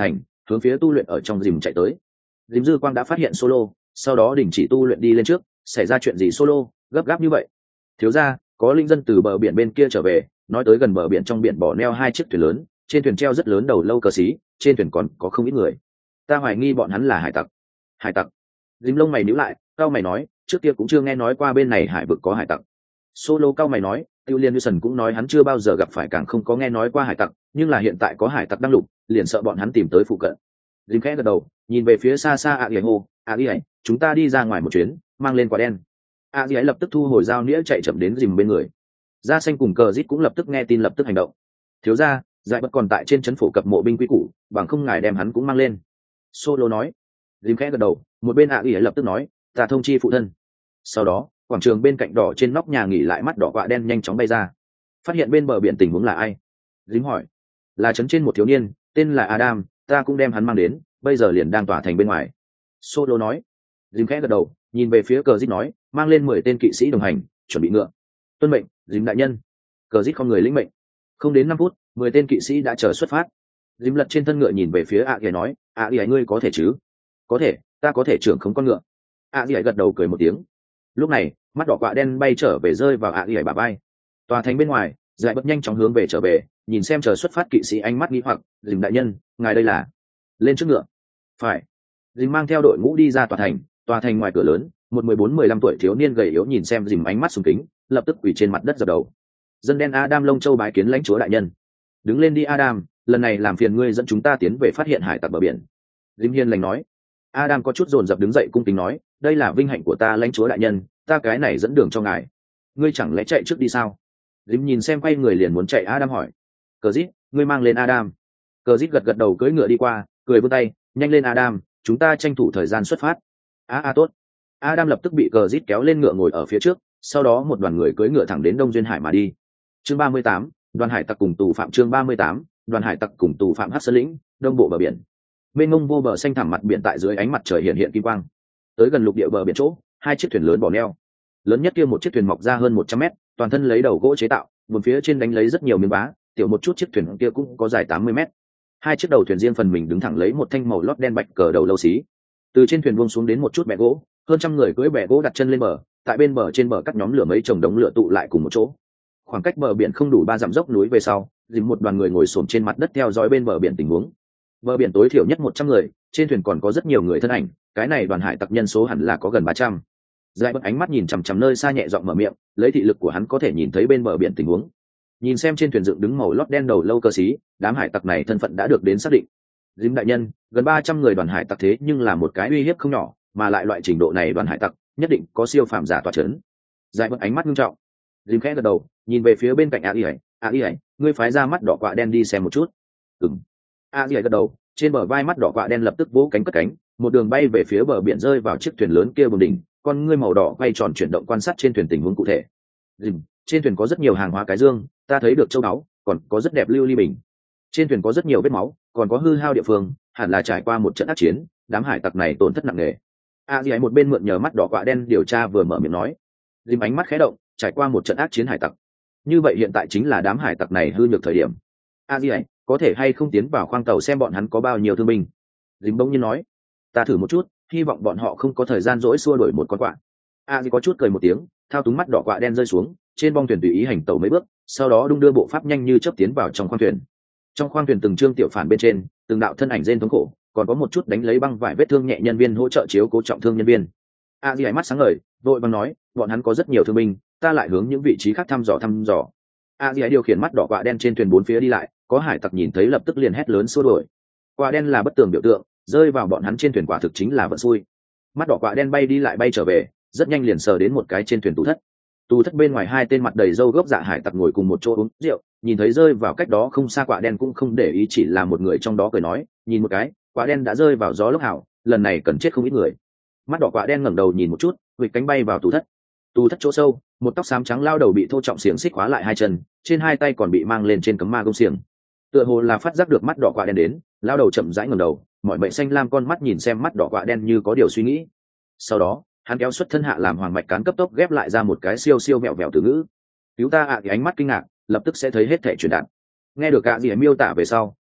hướng phía tu luyện ở trong dìm chạy tới. Dìm dư quang đã phát hiện Solo, sau đó đình chỉ tu luyện đi lên trước. Xảy ra chuyện gì Solo gấp gáp như vậy? Thiếu gia, có linh dân từ bờ biển bên kia trở về, nói tới gần bờ biển trong biển bỏ neo hai chiếc thuyền lớn, trên thuyền treo rất lớn đầu lâu cờ xí, trên thuyền còn có không ít người. Ta hoài nghi bọn hắn là hải tặc. Hải tặc? Dìm lông mày nhíu lại, cao mày nói, trước kia cũng chưa nghe nói qua bên này hải vực có hải tặc. Solo cao mày nói, Tiêu Liên Wilson cũng nói hắn chưa bao giờ gặp phải, càng không có nghe nói qua hải tặc, nhưng là hiện tại có hải tặc đang lục, liền sợ bọn hắn tìm tới phụ cận. Dìm khẽ gật đầu, nhìn về phía xa xa ạ ghẻ hô, ạ ghẻ, chúng ta đi ra ngoài một chuyến, mang lên quả đen. ạ ghẻ lập tức thu hồi dao nĩa chạy chậm đến dìm bên người. Da xanh cùng cờ rít cũng lập tức nghe tin lập tức hành động. Thiếu gia, giải bất còn tại trên trấn phổ cập mộ binh quy củ, bằng không ngài đem hắn cũng mang lên. Solo nói. Dìm khẽ gật đầu, một bên ạ ghẻ lập tức nói, ta thông chi phụ thân. Sau đó, quảng trường bên cạnh đỏ trên nóc nhà nghỉ lại mắt đỏ quạ đen nhanh chóng bay ra. Phát hiện bên bờ biển tình huống là ai? Dìm hỏi. Là trấn trên một thiếu niên, tên là Adam, ta cũng đem hắn mang đến, bây giờ liền đang tỏa thành bên ngoài. Solo nói. Dìm khẽ gật đầu, nhìn về phía cờ rít nói, mang lên mười tên kỵ sĩ đồng hành, chuẩn bị ngựa. Tuân mệnh, Dìm đại nhân. Cờ rít không người lĩnh mệnh. Không đến năm phút, mười tên kỵ sĩ đã chờ xuất phát. Dìm lật trên thân ngựa nhìn về phía ạ ghẻ nói, ạ ghẻ ngươi có thể chứ? Có thể, ta có thể trưởng không con ngựa. ạ ghẻ gật đầu cười một tiếng. Lúc này, mắt đỏ quạ đen bay trở về rơi vào ạ ghẻ bả vai. Tòa thành bên ngoài, giải bất nhanh chóng hướng về trở về, nhìn xem chờ xuất phát kỵ sĩ ánh mắt nghi hoặc, Dìm đại nhân, ngài đây là? Lên trước ngựa. Phải. Dìm mang theo đội ngũ đi ra tòa thành, tòa thành ngoài cửa lớn, một mười bốn mười lăm tuổi thiếu niên gầy yếu nhìn xem Dìm ánh mắt sùng kính, lập tức quỳ trên mặt đất dập đầu. Dân đen Adam Long Châu bái kiến lãnh chúa đại nhân. Đứng lên đi Adam, lần này làm phiền ngươi dẫn chúng ta tiến về phát hiện hải tặc bờ biển. Dìm hiền lành nói. Adam có chút dồn dập đứng dậy cung kính nói, đây là vinh hạnh của ta lãnh chúa đại nhân, ta cái này dẫn đường cho ngài. Ngươi chẳng lẽ chạy trước đi sao? Dìm nhìn xem quay người liền muốn chạy, Adam hỏi. Cờ Dít, ngươi mang lên Adam. Cờ Dít gật gật đầu cưỡi ngựa đi qua, cười vươn tay, nhanh lên Adam, chúng ta tranh thủ thời gian xuất phát. A a tốt. Adam lập tức bị Cờ Dít kéo lên ngựa ngồi ở phía trước, sau đó một đoàn người cưỡi ngựa thẳng đến Đông Duyên Hải mà đi. Chương ba mươi tám, đoàn hải tặc cùng tù phạm. Chương ba mươi tám, đoàn hải tặc cùng tù phạm Hắc Sơn lĩnh, đông bộ bờ biển. Mênh mông vô bờ xanh thẳm mặt biển tại dưới ánh mặt trời hiện hiện kim quang. Tới gần lục địa bờ biển chỗ, hai chiếc thuyền lớn bỏ neo. Lớn nhất kia một chiếc thuyền mọc ra hơn một trăm mét, toàn thân lấy đầu gỗ chế tạo, buồm phía trên đánh lấy rất nhiều miếng vá, tiểu một chút chiếc thuyền kia cũng có dài tám mươi mét. Hai chiếc đầu thuyền riêng phần mình đứng thẳng lấy một thanh màu lót đen bạch cờ đầu lâu xí. Từ trên thuyền buông xuống đến một chút bè gỗ, hơn trăm người cưỡi bè gỗ đặt chân lên bờ, tại bên bờ trên bờ cắt nhóm lửa mấy chồng đống lửa tụ lại cùng một chỗ. Khoảng cách bờ biển không đủ ba dặm dốc núi về sau, dìm một đoàn người ngồi xổm trên mặt đất theo dõi bên bờ biển tình huống. Bờ biển tối thiểu nhất một trăm người, trên thuyền còn có rất nhiều người thân ảnh, cái này đoàn hải tặc nhân số hẳn là có gần ba trăm. Giải bất ánh mắt nhìn chằm chằm nơi xa nhẹ giọng mở miệng, lấy thị lực của hắn có thể nhìn thấy bên bờ biển tình huống. Nhìn xem trên thuyền dựng đứng màu lót đen đầu lâu cơ sĩ, đám hải tặc này thân phận đã được đến xác định. Dìm đại nhân, gần ba trăm người đoàn hải tặc thế nhưng là một cái uy hiếp không nhỏ, mà lại loại trình độ này đoàn hải tặc nhất định có siêu phàm giả tọa chấn. Giải bất ánh mắt nghiêm trọng. Dìm khẽ gật đầu, nhìn về phía bên cạnh a y ấy, a y ấy, ngươi phái ra mắt đỏ quạ đen đi xem một chút. Ừm. a y ấy gật đầu, trên bờ vai mắt đỏ quạ đen lập tức vỗ cánh cất cánh, một đường bay về phía bờ biển rơi vào chiếc thuyền lớn kia bồng đỉnh, con ngươi màu đỏ quay tròn chuyển động quan sát trên thuyền tình huống cụ thể. Dìm, trên thuyền có rất nhiều hàng hóa cái dương, ta thấy được châu báu, còn có rất đẹp lưu ly bình. Trên thuyền có rất nhiều vết máu, còn có hư hao địa phương, hẳn là trải qua một trận ác chiến, đám hải tặc này tổn thất nặng nề. a y ấy một bên mượn nhờ mắt đỏ quạ đen điều tra vừa mở miệng nói. Dìm ánh mắt khẽ động, trải qua một trận ác chiến hải tặc, như vậy hiện tại chính là đám hải tặc này hư nhược thời điểm. a di ấy có thể hay không tiến vào khoang tàu xem bọn hắn có bao nhiêu thương binh? Dìm bỗng nhiên nói. Ta thử một chút, hy vọng bọn họ không có thời gian dỗi xua đuổi một con quạ. a di có chút cười một tiếng, thao túng mắt đỏ quạ đen rơi xuống trên bong thuyền tùy ý hành tàu mấy bước, sau đó đung đưa bộ pháp nhanh như chớp tiến vào trong khoang thuyền. Trong khoang thuyền từng trương tiểu phản bên trên, từng đạo thân ảnh rên thống khổ, còn có một chút đánh lấy băng vải vết thương nhẹ nhân viên hỗ trợ chiếu cố trọng thương nhân viên. a di ấy mắt sáng ngời, vội bằng nói, bọn hắn có rất nhiều thương binh, ta lại hướng những vị trí khác thăm dò thăm dò. a di ấy điều khiển mắt đỏ quạ đen trên thuyền bốn phía đi lại, có hải tặc nhìn thấy lập tức liền hét lớn xua đuổi. Quạ đen là bất tường biểu tượng, rơi vào bọn hắn trên thuyền quả thực chính là vận xui. Mắt đỏ quạ đen bay đi lại bay trở về, rất nhanh liền sờ đến một cái trên thuyền tù thất. Tù thất bên ngoài hai tên mặt đầy râu gốc dạ hải tặc ngồi cùng một chỗ uống rượu, nhìn thấy rơi vào cách đó không xa quạ đen cũng không để ý, chỉ là một người trong đó cười nói, nhìn một cái, quạ đen đã rơi vào gió lốc hảo, lần này cần chết không ít người. Mắt đỏ quạ đen ngẩng đầu nhìn một chút, vịt cánh bay vào tù thất. Tù thất chỗ sâu, một tóc xám trắng lao đầu bị thô trọng xiềng xích khóa lại hai chân, trên hai tay còn bị mang lên trên cấm ma công xiềng. Tựa hồ là phát giác được mắt đỏ quạ đen đến, lao đầu chậm rãi ngẩng đầu, mọi mệnh xanh lam con mắt nhìn xem mắt đỏ quạ đen như có điều suy nghĩ. Sau đó, hắn kéo xuất thân hạ làm hoàng mạch cán cấp tốc ghép lại ra một cái siêu siêu mẹo mẹo từ ngữ. Cứu ta ạ, à, thì ánh mắt kinh ngạc, lập tức sẽ thấy hết thể truyền đạt. Nghe được ạ gì miêu tả về sau,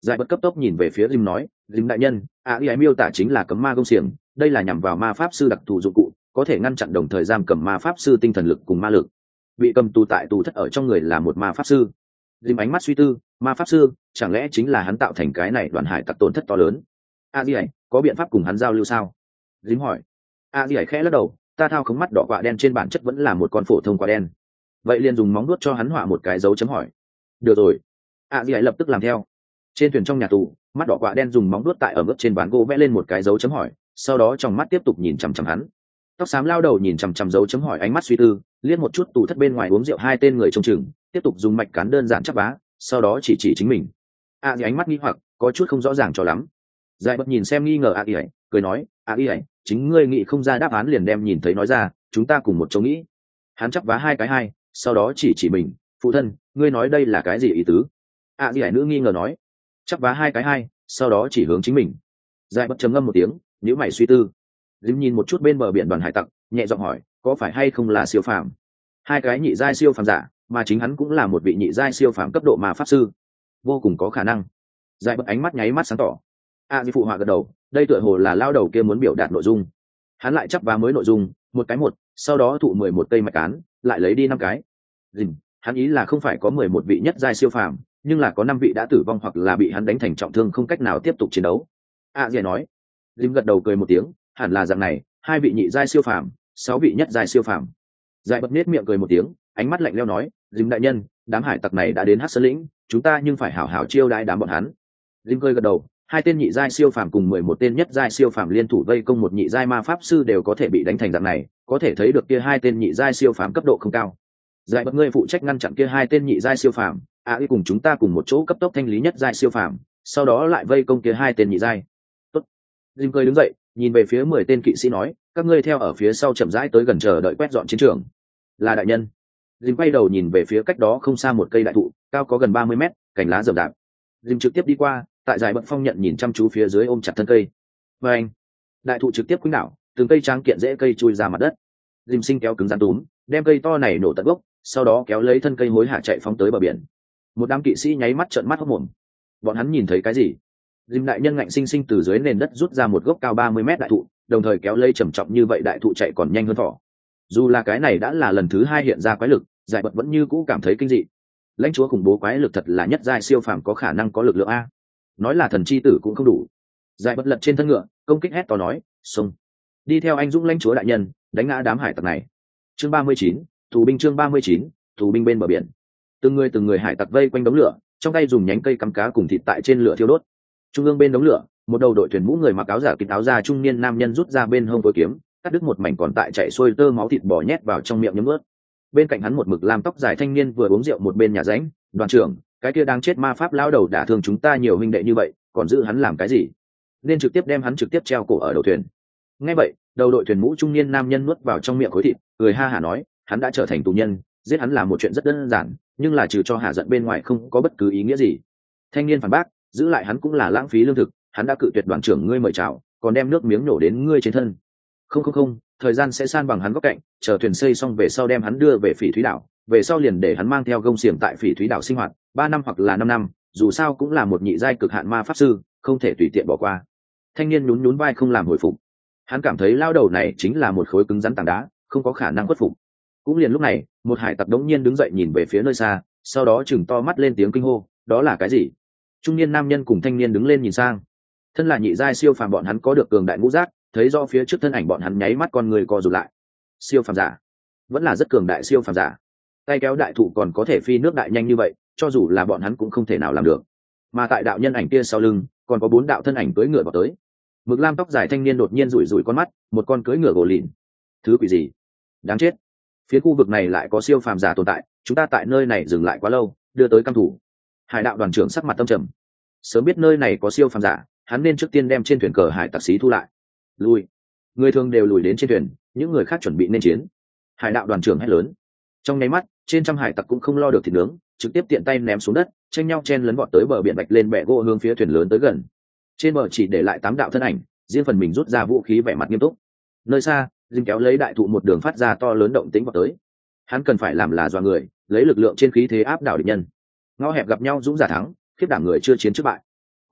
Giải bất cấp tốc nhìn về phía Jim nói, Jim đại nhân, ạ y miêu tả chính là cấm ma công xiềng, đây là nhằm vào ma pháp sư đặc thù dụng cụ, có thể ngăn chặn đồng thời giam cầm ma pháp sư tinh thần lực cùng ma lực. Bị cầm tù tại tù thất ở trong người là một ma pháp sư. Jim ánh mắt suy tư, ma pháp sư, chẳng lẽ chính là hắn tạo thành cái này đoàn hải tặc tổn thất to lớn? A Di, có biện pháp cùng hắn giao lưu sao? Jim hỏi. A Di khẽ lắc đầu, ta thao khống mắt đỏ quạ đen trên bản chất vẫn là một con phổ thông quạ đen. Vậy liền dùng móng vuốt cho hắn họa một cái dấu chấm hỏi. Được rồi. A Di lập tức làm theo. Trên thuyền trong nhà tù, mắt đỏ quạ đen dùng móng vuốt tại ở mức trên ván gỗ vẽ lên một cái dấu chấm hỏi, sau đó trong mắt tiếp tục nhìn chằm chằm hắn. Tóc xám lao đầu nhìn chằm chằm dấu chấm hỏi, ánh mắt suy tư, liếc một chút tù thất bên ngoài uống rượu hai tên người trông chừng, tiếp tục dùng mạch cán đơn giản chắp vá, sau đó chỉ chỉ chính mình. A Di ánh mắt nghi hoặc, có chút không rõ ràng cho lắm. Giải bất nhìn xem nghi ngờ A Di, cười nói, A Di, chính ngươi nghĩ không ra đáp án liền đem nhìn thấy nói ra, chúng ta cùng một chỗ nghĩ. Hắn chắp vá hai cái hai, sau đó chỉ chỉ mình, phụ thân, ngươi nói đây là cái gì ý tứ? A Di nữ nghi ngờ nói, chắp vá hai cái hai, sau đó chỉ hướng chính mình. Giải bất trầm ngâm một tiếng, nhíu mày suy tư. Dìm nhìn một chút bên bờ biển đoàn hải tặc, nhẹ giọng hỏi, có phải hay không là siêu phàm? Hai cái nhị giai siêu phàm giả, mà chính hắn cũng là một vị nhị giai siêu phàm cấp độ ma pháp sư, vô cùng có khả năng. Giải bất ánh mắt nháy mắt sáng tỏ. A Di phụ họa gật đầu, đây tựa hồ là lao đầu kia muốn biểu đạt nội dung. Hắn lại chắp vá mới nội dung, một cái một, sau đó thụ mười một cây mạch án, lại lấy đi năm cái. Dìm, hắn ý là không phải có mười một vị nhất giai siêu phàm, nhưng là có năm vị đã tử vong hoặc là bị hắn đánh thành trọng thương không cách nào tiếp tục chiến đấu. A Di nói. Dìm gật đầu cười một tiếng, hẳn là dạng này, hai vị nhị giai siêu phàm, sáu vị nhất giai siêu phàm. Giải bật nết miệng cười một tiếng, ánh mắt lạnh lẽo nói, Dìm đại nhân, đám hải tặc này đã đến Hắc Sơn lĩnh, chúng ta nhưng phải hảo hảo chiêu đãi đám bọn hắn. Dìm cười gật đầu, hai tên nhị giai siêu phàm cùng mười một tên nhất giai siêu phàm liên thủ vây công một nhị giai ma pháp sư đều có thể bị đánh thành dạng này, có thể thấy được kia hai tên nhị giai siêu phàm cấp độ không cao. Giải bật ngươi phụ trách ngăn chặn kia hai tên nhị giai siêu phàm, a à, cùng chúng ta cùng một chỗ cấp tốc thanh lý nhất giai siêu phàm, sau đó lại vây công kia hai tên nhị giai. Tốt. Dìm cười đứng dậy, nhìn về phía mười tên kỵ sĩ nói, các ngươi theo ở phía sau chậm rãi tới gần chờ đợi quét dọn chiến trường. Là đại nhân. Dìm quay đầu nhìn về phía cách đó không xa một cây đại thụ, cao có gần ba mươi mét, cành lá rậm rạp. Dìm trực tiếp đi qua, tại giải bận phong nhận nhìn chăm chú phía dưới ôm chặt thân cây. Và anh, đại thụ trực tiếp quýnh đảo, từng cây tráng kiện dễ cây chui ra mặt đất. Dìm sinh kéo cứng rắn túm, đem cây to này nổ tận gốc, sau đó kéo lấy thân cây hối hả chạy phóng tới bờ biển. Một đám kỵ sĩ nháy mắt trợn mắt hốt mồm. Bọn hắn nhìn thấy cái gì? Dìm đại nhân ngạnh sinh sinh từ dưới nền đất rút ra một gốc cao ba mươi mét đại thụ, đồng thời kéo lấy trầm trọng như vậy đại thụ chạy còn nhanh hơn thỏ. Dù là cái này đã là lần thứ hai hiện ra quái lực, giải bật vẫn như cũ cảm thấy kinh dị. Lãnh chúa khủng bố quái lực thật là nhất giai siêu phàm có khả năng có lực lượng a. Nói là thần chi tử cũng không đủ. Giải bật lật trên thân ngựa, công kích hét to nói, xông, đi theo anh dũng lãnh chúa đại nhân, đánh ngã đám hải tặc này. Chương ba mươi chín, tù binh chương ba mươi chín, tù binh bên bờ biển. Từng người từng người hải tặc vây quanh đống lửa, trong tay dùng nhánh cây cắm cá cùng thịt tại trên lửa thiêu đốt. Trung ương bên đống lửa, một đầu đội thuyền mũ người mặc áo giả kín áo da trung niên nam nhân rút ra bên hông tối kiếm, cắt đứt một mảnh còn tại chạy xuôi tơ máu thịt bò nhét vào trong miệng nhấm ướt. Bên cạnh hắn một mực lam tóc dài thanh niên vừa uống rượu một bên nhà ránh, đoàn trưởng, cái kia đang chết ma pháp lão đầu đả thương chúng ta nhiều huynh đệ như vậy, còn giữ hắn làm cái gì? Nên trực tiếp đem hắn trực tiếp treo cổ ở đầu thuyền. Nghe vậy, đầu đội thuyền mũ trung niên nam nhân nuốt vào trong miệng khối thịt, cười ha hả nói, hắn đã trở thành tù nhân, giết hắn là một chuyện rất đơn giản, nhưng là trừ cho hạ giận bên ngoài không có bất cứ ý nghĩa gì. Thanh niên phản bác, giữ lại hắn cũng là lãng phí lương thực, hắn đã cự tuyệt đoàn trưởng ngươi mời chào, còn đem nước miếng nổ đến ngươi trên thân. Không không không, thời gian sẽ san bằng hắn góc cạnh, chờ thuyền xây xong về sau đem hắn đưa về Phỉ Thúy đảo, về sau liền để hắn mang theo gông xiềng tại Phỉ Thúy đảo sinh hoạt ba năm hoặc là năm năm, dù sao cũng là một nhị giai cực hạn ma pháp sư, không thể tùy tiện bỏ qua. Thanh niên nhún nhún vai không làm hồi phục. Hắn cảm thấy lao đầu này chính là một khối cứng rắn tảng đá, không có khả năng khuất phục. Cũng liền lúc này, một hải tặc đống nhiên đứng dậy nhìn về phía nơi xa, sau đó chừng to mắt lên tiếng kinh hô, đó là cái gì? Trung niên nam nhân cùng thanh niên đứng lên nhìn sang. Thân là nhị giai siêu phàm bọn hắn có được cường đại ngũ giác, thấy do phía trước thân ảnh bọn hắn nháy mắt con người co rụt lại. Siêu phàm giả, vẫn là rất cường đại siêu phàm giả. Tay kéo đại thụ còn có thể phi nước đại nhanh như vậy, cho dù là bọn hắn cũng không thể nào làm được. Mà tại đạo nhân ảnh kia sau lưng, còn có bốn đạo thân ảnh cưỡi ngựa vào tới. Mực lam tóc dài thanh niên đột nhiên rủi rủi con mắt, một con cưỡi ngựa gồ lìn. Thứ quỷ gì? Đáng chết. Phía khu vực này lại có siêu phàm giả tồn tại, chúng ta tại nơi này dừng lại quá lâu, đưa tới cam thủ. Hải đạo đoàn trưởng sắc mặt tâm trầm. Sớm biết nơi này có siêu phàm giả, hắn nên trước tiên đem trên thuyền cờ hải tặc xí thu lại. Lùi. Người thường đều lùi đến trên thuyền, những người khác chuẩn bị nên chiến. Hải đạo đoàn trưởng hét lớn. Trong nháy mắt, trên trăm hải tặc cũng không lo được thịt nướng, trực tiếp tiện tay ném xuống đất, tranh nhau chen lấn vọt tới bờ biển, bạch lên bè gỗ hướng phía thuyền lớn tới gần. Trên bờ chỉ để lại tám đạo thân ảnh, riêng phần mình rút ra vũ khí vẻ mặt nghiêm túc. Nơi xa, Dinh kéo lấy đại thụ một đường phát ra to lớn động tĩnh vọt tới. Hắn cần phải làm là dọa người, lấy lực lượng trên khí thế áp đảo địch nhân. Ngõ hẹp gặp nhau dũng giả thắng, khiếp đảm người chưa chiến trước bại.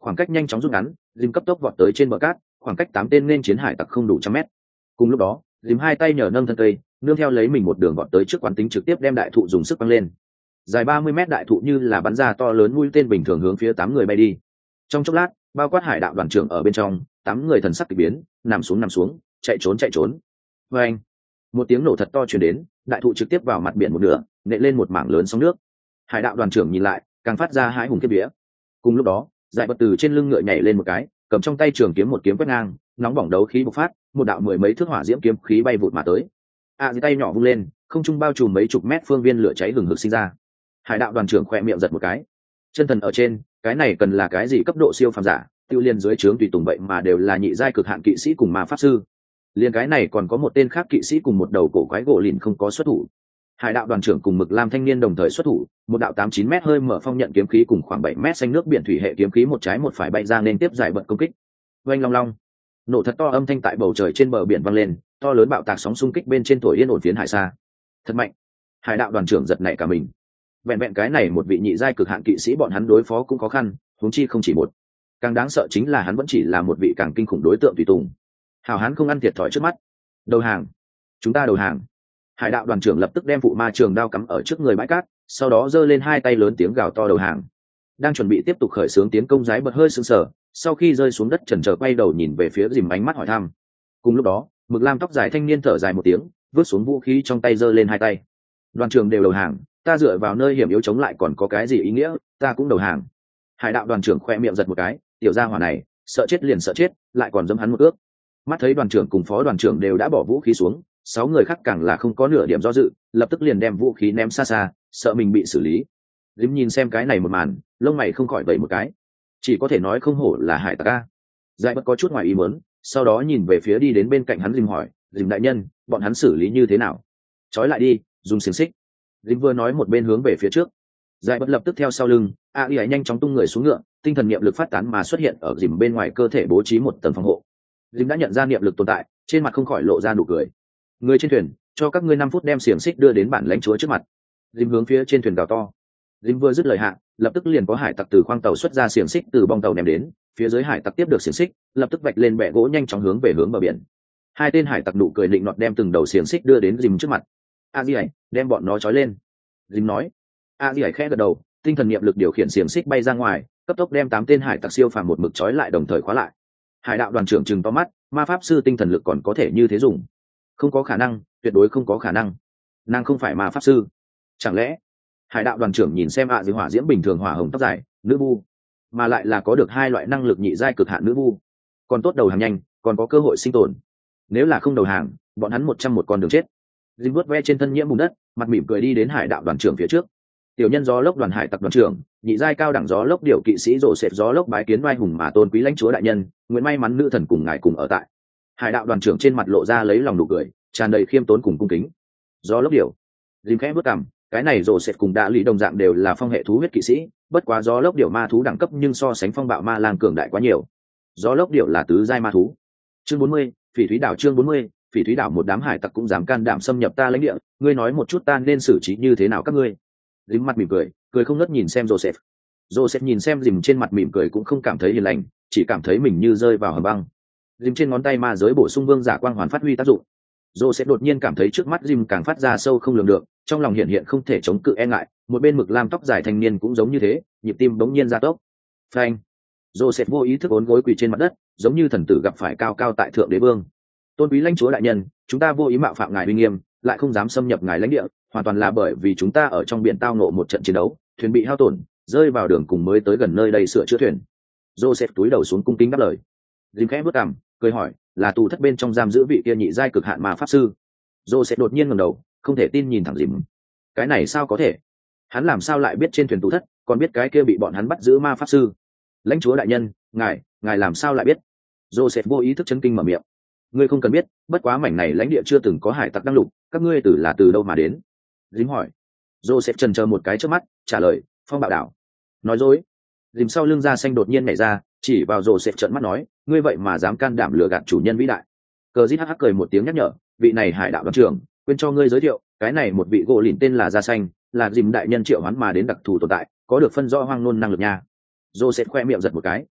khoảng cách nhanh chóng rút ngắn, dìm cấp tốc vọt tới trên bờ cát, khoảng cách tám tên nên chiến hải tặc không đủ trăm mét. Cùng lúc đó, dìm hai tay nhờ nâng thân cây, nương theo lấy mình một đường vọt tới trước quán tính trực tiếp đem đại thụ dùng sức băng lên. Dài ba mươi mét đại thụ như là bắn ra to lớn mũi tên bình thường hướng phía tám người bay đi. Trong chốc lát, bao quát hải đạo đoàn trưởng ở bên trong, tám người thần sắc kỳ biến, nằm xuống nằm xuống, chạy trốn chạy trốn. Và anh, một tiếng nổ thật to truyền đến, đại thụ trực tiếp vào mặt biển một nửa, nện lên một mảng lớn sóng nước. Hải đạo đoàn trưởng nhìn lại, càng phát ra hãi hùng kiếp vía. Cùng lúc đó, Giải Bật từ trên lưng ngựa nhảy lên một cái, cầm trong tay trường kiếm một kiếm quét ngang, nóng bỏng đấu khí bộc phát, một đạo mười mấy thước hỏa diễm kiếm khí bay vụt mà tới. A à, tay nhỏ vung lên, không trung bao trùm mấy chục mét phương viên lửa cháy hừng hực sinh ra. Hải đạo đoàn trưởng khẽ miệng giật một cái. Chân thần ở trên, cái này cần là cái gì cấp độ siêu phàm giả, tiêu liên dưới trướng tùy tùng vậy mà đều là nhị giai cực hạn kỵ sĩ cùng ma pháp sư. Liên cái này còn có một tên khác kỵ sĩ cùng một đầu cổ quái gỗ lìn không có xuất thủ. Hải đạo đoàn trưởng cùng Mực Lam thanh niên đồng thời xuất thủ, một đạo tám chín mét hơi mở phong nhận kiếm khí cùng khoảng bảy mét xanh nước biển thủy hệ kiếm khí một trái một phải bay ra nên tiếp giải bật công kích. Oanh long long, nổ thật to âm thanh tại bầu trời trên bờ biển vang lên, to lớn bạo tạc sóng xung kích bên trên thổi yên ổn phiến hải xa. Thật mạnh. Hải đạo đoàn trưởng giật nảy cả mình. Vẹn vẹn cái này một vị nhị giai cực hạn kỵ sĩ bọn hắn đối phó cũng khó khăn, huống chi không chỉ một. Càng đáng sợ chính là hắn vẫn chỉ là một vị càng kinh khủng đối tượng tùy tùng. Hào hán không ăn thiệt thòi trước mắt. Đầu hàng. Chúng ta đầu hàng. Hải đạo đoàn trưởng lập tức đem phụ ma trường đao cắm ở trước người bãi cát, sau đó giơ lên hai tay lớn tiếng gào to đầu hàng. Đang chuẩn bị tiếp tục khởi xướng tiến công, Giái Bật hơi sững sờ, sau khi rơi xuống đất chần chờ quay đầu nhìn về phía Dìm, ánh mắt hỏi thăm. Cùng lúc đó, Mực Lam tóc dài thanh niên thở dài một tiếng, vứt xuống vũ khí trong tay, giơ lên hai tay. Đoàn trưởng đều đầu hàng, ta dựa vào nơi hiểm yếu chống lại còn có cái gì ý nghĩa, ta cũng đầu hàng. Hải đạo đoàn trưởng khoe miệng giật một cái, tiểu gia hỏa này, sợ chết liền sợ chết, lại còn dẫm hắn một ước. Mắt thấy đoàn trưởng cùng phó đoàn trưởng đều đã bỏ vũ khí xuống, sáu người khác càng là không có nửa điểm do dự, lập tức liền đem vũ khí ném xa xa, sợ mình bị xử lý. Dìm nhìn xem cái này một màn, lông mày không khỏi vẩy một cái, chỉ có thể nói không hổ là hải tặc a. Giải Bất có chút ngoài ý muốn, sau đó nhìn về phía đi đến bên cạnh hắn Dìm hỏi, Dìm đại nhân, bọn hắn xử lý như thế nào? Trói lại đi, dùng xiềng xích. Dìm vừa nói một bên hướng về phía trước. Giải Bất lập tức theo sau lưng, a y nhanh chóng tung người xuống ngựa, tinh thần niệm lực phát tán mà xuất hiện ở Dìm bên ngoài cơ thể, bố trí một tầng phòng hộ. Dìm đã nhận ra niệm lực tồn tại, trên mặt không khỏi lộ ra nụ cười. Người trên thuyền, cho các ngươi năm phút đem xiềng xích đưa đến bản lãnh chúa trước mặt. Dìm hướng phía trên thuyền gào to. Dìm vừa dứt lời hạ, lập tức liền có hải tặc từ khoang tàu xuất ra xiềng xích từ bong tàu ném đến, phía dưới hải tặc tiếp được xiềng xích, lập tức vạch lên bè gỗ nhanh chóng hướng về hướng bờ biển. Hai tên hải tặc nụ cười định nọt đem từng đầu xiềng xích đưa đến Dìm trước mặt. A Di, đem bọn nó trói lên. Dìm nói. A Di khẽ gật đầu, tinh thần niệm lực điều khiển xiềng xích bay ra ngoài, cấp tốc đem tám tên hải tặc siêu phàm một mực trói lại, đồng thời khóa lại. Hải đạo đoàn trưởng trừng to mắt, ma pháp sư tinh thần lực còn có thể như thế dùng? Không có khả năng, tuyệt đối không có khả năng. Nàng không phải ma pháp sư. Chẳng lẽ? Hải đạo đoàn trưởng nhìn xem ạ à dưới hỏa diễm bình thường hỏa hồng tóc dài, nữ vu, mà lại là có được hai loại năng lực nhị giai cực hạn nữ vu, còn tốt đầu hàng nhanh, còn có cơ hội sinh tồn. Nếu là không đầu hàng, bọn hắn một trăm một con đường chết. Dìm vuốt ve trên thân nhiễm bùn đất, mặt mỉm cười đi đến hải đạo đoàn trưởng phía trước. Tiểu nhân gió lốc đoàn hải tặc đoàn trưởng, nhị giai cao đẳng gió lốc điều kỵ sĩ rộ sệt gió lốc bái kiến oai hùng mà tôn quý lãnh chúa đại nhân, nguyện may mắn nữ thần cùng ngài cùng ở tại. Hải đạo đoàn trưởng trên mặt lộ ra lấy lòng nụ cười, tràn đầy khiêm tốn cùng cung kính. Gió lốc điều. Dìm khẽ bước cằm, cái này rộ sệt cùng đã lý đồng dạng đều là phong hệ thú huyết kỵ sĩ, bất quá gió lốc điều ma thú đẳng cấp nhưng so sánh phong bạo ma lang cường đại quá nhiều. Gió lốc điều là tứ giai ma thú. Chương bốn mươi, Phỉ Thúy đảo. Chương bốn mươi, Phỉ Thúy đảo. Một đám hải tặc cũng dám can đảm xâm nhập ta lãnh địa, ngươi nói một chút ta nên xử trí như thế nào các ngươi? Dìm mặt mỉm cười, cười không ngớt nhìn xem Joseph. Joseph nhìn xem Dìm trên mặt mỉm cười cũng không cảm thấy hiền lành, chỉ cảm thấy mình như rơi vào hầm băng. Dìm trên ngón tay ma giới bổ sung vương giả quang hoàn phát huy tác dụng. Joseph đột nhiên cảm thấy trước mắt Dìm càng phát ra sâu không lường được, trong lòng hiện hiện không thể chống cự e ngại, một bên Mực Lam tóc dài thanh niên cũng giống như thế, nhịp tim bỗng nhiên gia tốc. Phanh! Joseph vô ý thức uốn gối quỳ trên mặt đất, giống như thần tử gặp phải cao cao tại thượng đế vương. Tôn quý lãnh chúa đại nhân, chúng ta vô ý mạo phạm ngài uy nghiêm, lại không dám xâm nhập ngài lãnh địa, hoàn toàn là bởi vì chúng ta ở trong biển tao nộ một trận chiến đấu, thuyền bị hao tổn, rơi vào đường cùng mới tới gần nơi đây sửa chữa thuyền. Joseph túi đầu xuống cung kính đáp lời. Jim khẽ bước cằm, cười hỏi, là tù thất bên trong giam giữ vị kia nhị giai cực hạn ma pháp sư? Joseph đột nhiên ngẩng đầu, không thể tin nhìn thẳng Jim. Cái này sao có thể? Hắn làm sao lại biết trên thuyền tù thất, còn biết cái kia bị bọn hắn bắt giữ ma pháp sư? Lãnh chúa đại nhân, ngài, ngài làm sao lại biết? Joseph vô ý thức chấn kinh mở miệng. Ngươi không cần biết, bất quá mảnh này lãnh địa chưa từng có hải tặc đăng lục, các ngươi từ là từ đâu mà đến? Dím hỏi. Joseph chần chờ một cái trước mắt, trả lời, phong bạo đảo. Nói dối. Dìm sau lưng da xanh đột nhiên nhảy ra, chỉ vào Joseph trợn mắt nói, ngươi vậy mà dám can đảm lừa gạt chủ nhân vĩ đại. Cờ Dít hắc hắc cười một tiếng nhắc nhở, vị này hải đạo đoàn trưởng, quên cho ngươi giới thiệu, cái này một vị gỗ lìn tên là da xanh, là Dìm đại nhân triệu hoán mà đến đặc thù tồn tại, có được phân rõ hoang nôn năng lực nha. Joseph khoe miệng giật một cái.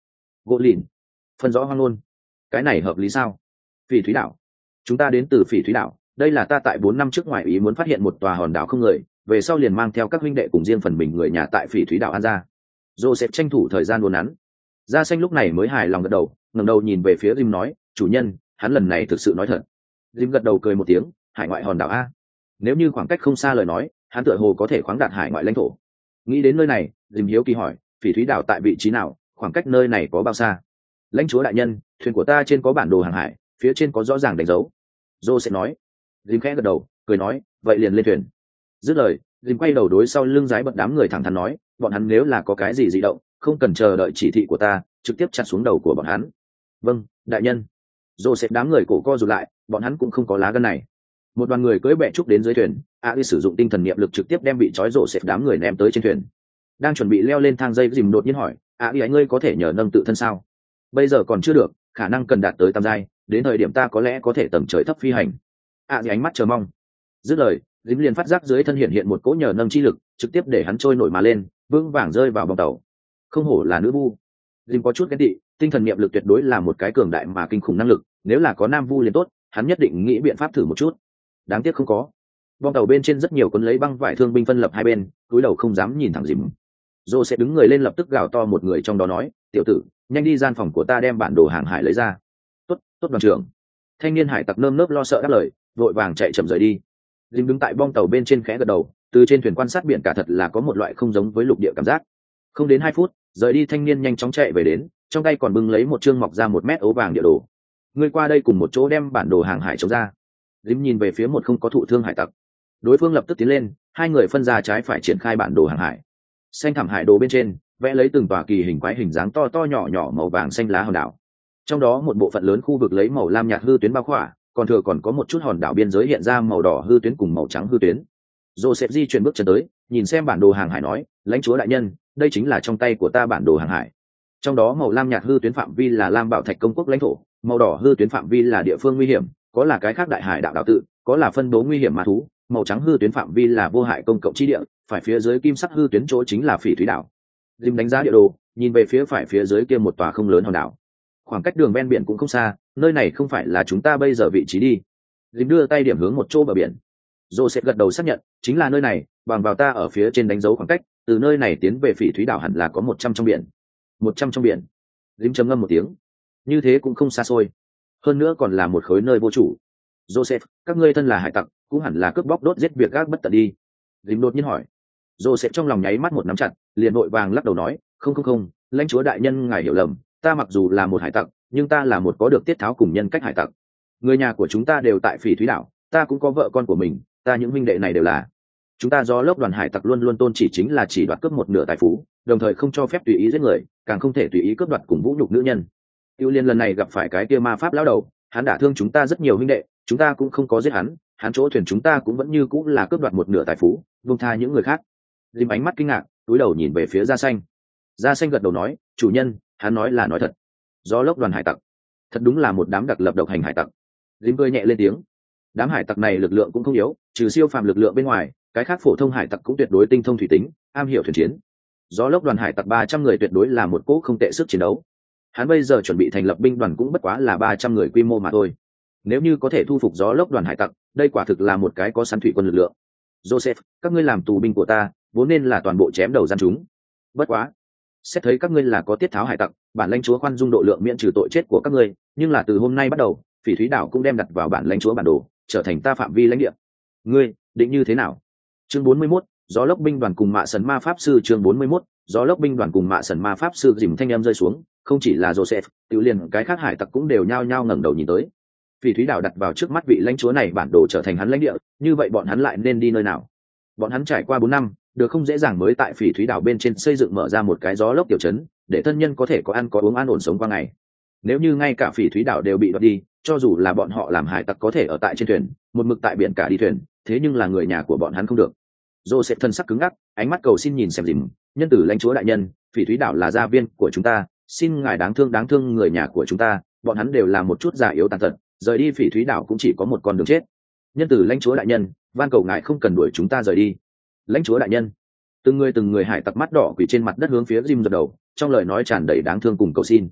gỗ lìn phân rõ hoang ngôn. Cái này hợp lý sao? Phỉ thúy đảo. Chúng ta đến từ phỉ thúy đảo, đây là ta tại bốn năm trước ngoại ý muốn phát hiện một tòa hòn đảo không người, về sau liền mang theo các huynh đệ cùng riêng phần mình người nhà tại phỉ thúy đảo an ra. Joseph tranh thủ thời gian buồn nắn. Da xanh lúc này mới hài lòng gật đầu, ngẩng đầu nhìn về phía Jim nói, chủ nhân, hắn lần này thực sự nói thật. Jim gật đầu cười một tiếng, hải ngoại hòn đảo a. Nếu như khoảng cách không xa lời nói, hắn tựa hồ có thể khoáng đạt hải ngoại lãnh thổ. Nghĩ đến nơi này, Jim hiếu kỳ hỏi, phỉ thúy đảo tại vị trí nào, khoảng cách nơi này có bao xa? Lãnh chúa đại nhân, thuyền của ta trên có bản đồ hàng hải, phía trên có rõ ràng đánh dấu. Joseph nói. Jim khẽ gật đầu, cười nói, vậy liền lên thuyền. Dứt lời, Jim quay đầu đối sau lưng giái bật đám người thẳng thắn nói, bọn hắn nếu là có cái gì dị động, không cần chờ đợi chỉ thị của ta, trực tiếp chặt xuống đầu của bọn hắn. Vâng, đại nhân. Joseph đám người cổ co rụt lại, bọn hắn cũng không có lá gan này. Một đoàn người cưỡi bẹ trúc đến dưới thuyền, Ali sử dụng tinh thần niệm lực trực tiếp đem bị trói Joseph đám người ném tới trên thuyền. Đang chuẩn bị leo lên thang dây, Jim đột nhiên hỏi, Ali anh ngươi có thể nhờ nâng tự thân sao? Bây giờ còn chưa được, khả năng cần đạt tới tam giai, đến thời điểm ta có lẽ có thể tầng trời thấp phi hành. Ali ánh mắt chờ mong. Dứt lời, Jim liền phát giác dưới thân hiện hiện một cỗ nhờ nâng chi lực, trực tiếp để hắn trôi nổi mà lên, vững vàng rơi vào bong tàu. Không hổ là nữ vu. Jim có chút ghen tị, tinh thần niệm lực tuyệt đối là một cái cường đại mà kinh khủng năng lực, nếu là có nam vu liền tốt, hắn nhất định nghĩ biện pháp thử một chút. Đáng tiếc không có. Bong tàu bên trên rất nhiều cuốn lấy băng vải thương binh phân lập hai bên, cúi đầu không dám nhìn thẳng Jim. Dô sẽ đứng người lên lập tức gào to một người trong đó nói, tiểu tử, nhanh đi gian phòng của ta đem bản đồ hàng hải lấy ra. Tốt, tốt đoàn trưởng. Thanh niên hải tặc nơm nớp lo sợ đáp lời, vội vàng chạy chậm rời đi. Jim đứng tại bong tàu bên trên khẽ gật đầu, từ trên thuyền quan sát biển cả thật là có một loại không giống với lục địa cảm giác. Không đến hai phút, rời đi thanh niên nhanh chóng chạy về đến, trong tay còn bưng lấy một chương mọc ra một mét ấu vàng địa đồ. Ngươi qua đây cùng một chỗ đem bản đồ hàng hải chống ra. Jim nhìn về phía một không có thụ thương hải tặc. Đối phương lập tức tiến lên, hai người phân ra trái phải triển khai bản đồ hàng hải. Xanh thảm hải đồ bên trên vẽ lấy từng tòa kỳ hình quái hình dáng to to nhỏ nhỏ màu vàng xanh lá hòn đảo. Trong đó một bộ phận lớn khu vực lấy màu lam nhạt hư tuyến bao khỏa, còn thừa còn có một chút hòn đảo biên giới hiện ra màu đỏ hư tuyến cùng màu trắng hư tuyến. Joseph di chuyển bước chân tới, nhìn xem bản đồ hàng hải nói, lãnh chúa đại nhân, đây chính là trong tay của ta bản đồ hàng hải. Trong đó màu lam nhạt hư tuyến phạm vi là Lam Bảo Thạch công quốc lãnh thổ, màu đỏ hư tuyến phạm vi là địa phương nguy hiểm, có là cái khác đại hải đạo đạo tự, có là phân bố nguy hiểm ma thú, màu trắng hư tuyến phạm vi là vô hại công cộng chi địa, phải phía dưới kim sắc hư tuyến chỗ chính là phỉ thúy đảo. Jim đánh giá địa đồ, nhìn về phía phải phía dưới kia một tòa không lớn hòn đảo. Khoảng cách đường ven biển cũng không xa, nơi này không phải là chúng ta bây giờ vị trí đi. Jim đưa tay điểm hướng một chỗ bờ biển. Joseph gật đầu xác nhận, chính là nơi này, bằng vào ta ở phía trên đánh dấu khoảng cách, từ nơi này tiến về phỉ thúy đảo hẳn là có một trăm trong biển. Một trăm trong biển. Jim trầm ngâm một tiếng. Như thế cũng không xa xôi. Hơn nữa còn là một khối nơi vô chủ. Joseph, các ngươi thân là hải tặc, cũng hẳn là cướp bóc đốt giết việc gác bất tận đi. Jim đột nhiên hỏi. Joseph trong lòng nháy mắt một nắm chặt, liền vội vàng lắc đầu nói, không không không, lãnh chúa đại nhân ngài hiểu lầm, ta mặc dù là một hải tặc, nhưng ta là một có được tiết tháo cùng nhân cách hải tặc. Người nhà của chúng ta đều tại phỉ thúy đảo, ta cũng có vợ con của mình, ta những huynh đệ này đều là. Chúng ta do lốc đoàn hải tặc luôn luôn tôn chỉ chính là chỉ đoạt cướp một nửa tài phú, đồng thời không cho phép tùy ý giết người, càng không thể tùy ý cướp đoạt cùng vũ nhục nữ nhân. Tiêu Liên lần này gặp phải cái kia ma pháp lão đầu, hắn đả thương chúng ta rất nhiều huynh đệ, chúng ta cũng không có giết hắn, hắn chỗ thuyền chúng ta cũng vẫn như cũng là cướp đoạt một nửa tài phú, buông tha những người khác. Dìm ánh mắt kinh ngạc, túi đầu nhìn về phía Da Xanh. Da Xanh gật đầu nói, chủ nhân, hắn nói là nói thật. Do lốc đoàn hải tặc, thật đúng là một đám đặc lập độc hành hải tặc. Dìm cười nhẹ lên tiếng. Đám hải tặc này lực lượng cũng không yếu, trừ siêu phàm lực lượng bên ngoài, cái khác phổ thông hải tặc cũng tuyệt đối tinh thông thủy tính, am hiểu thuyền chiến. Gió lốc đoàn hải tặc ba trăm người tuyệt đối là một cỗ không tệ sức chiến đấu. Hắn bây giờ chuẩn bị thành lập binh đoàn cũng bất quá là ba trăm người quy mô mà thôi. Nếu như có thể thu phục gió lốc đoàn hải tặc, đây quả thực là một cái có sẵn thủy quân lực lượng. Joseph, các ngươi làm tù binh của ta, vốn nên là toàn bộ chém đầu gian chúng. Bất quá, xét thấy các ngươi là có tiết tháo hải tặc, bản lãnh chúa khoan dung độ lượng miễn trừ tội chết của các ngươi, nhưng là từ hôm nay bắt đầu, phỉ thúy đảo cũng đem đặt vào bản lãnh chúa bản đồ, trở thành ta phạm vi lãnh địa. Ngươi định như thế nào? Chương bốn mươi mốt, gió lốc binh đoàn cùng mạ sần ma pháp sư. Chương bốn mươi mốt, gió lốc binh đoàn cùng mạ sần ma pháp sư. Dìm thanh em rơi xuống, không chỉ là Joseph, tự liền cái khác hải tặc cũng đều nhao nhao ngẩng đầu nhìn tới. Phỉ thúy đảo đặt vào trước mắt vị lãnh chúa này bản đồ trở thành hắn lãnh địa, như vậy bọn hắn lại nên đi nơi nào? Bọn hắn trải qua bốn năm, được không dễ dàng mới tại phỉ thúy đảo bên trên xây dựng mở ra một cái gió lốc tiểu trấn, để thân nhân có thể có ăn có uống an ổn sống qua ngày. Nếu như ngay cả phỉ thúy đảo đều bị đoạt đi, cho dù là bọn họ làm hải tặc có thể ở tại trên thuyền, một mực tại biển cả đi thuyền, thế nhưng là người nhà của bọn hắn không được. Joseph thân sắc cứng ngắc, ánh mắt cầu xin nhìn xem Dìm, nhân tử lãnh chúa đại nhân, phỉ thúy đảo là gia viên của chúng ta, xin ngài đáng thương đáng thương người nhà của chúng ta, bọn hắn đều là một chút già yếu tàn tật, rời đi phỉ thúy đảo cũng chỉ có một con đường chết. Nhân tử lãnh chúa đại nhân, van cầu ngài không cần đuổi chúng ta rời đi. Lãnh chúa đại nhân. Từng người từng người hải tặc mắt đỏ quỳ trên mặt đất hướng phía Jim gật đầu, trong lời nói tràn đầy đáng thương cùng cầu xin.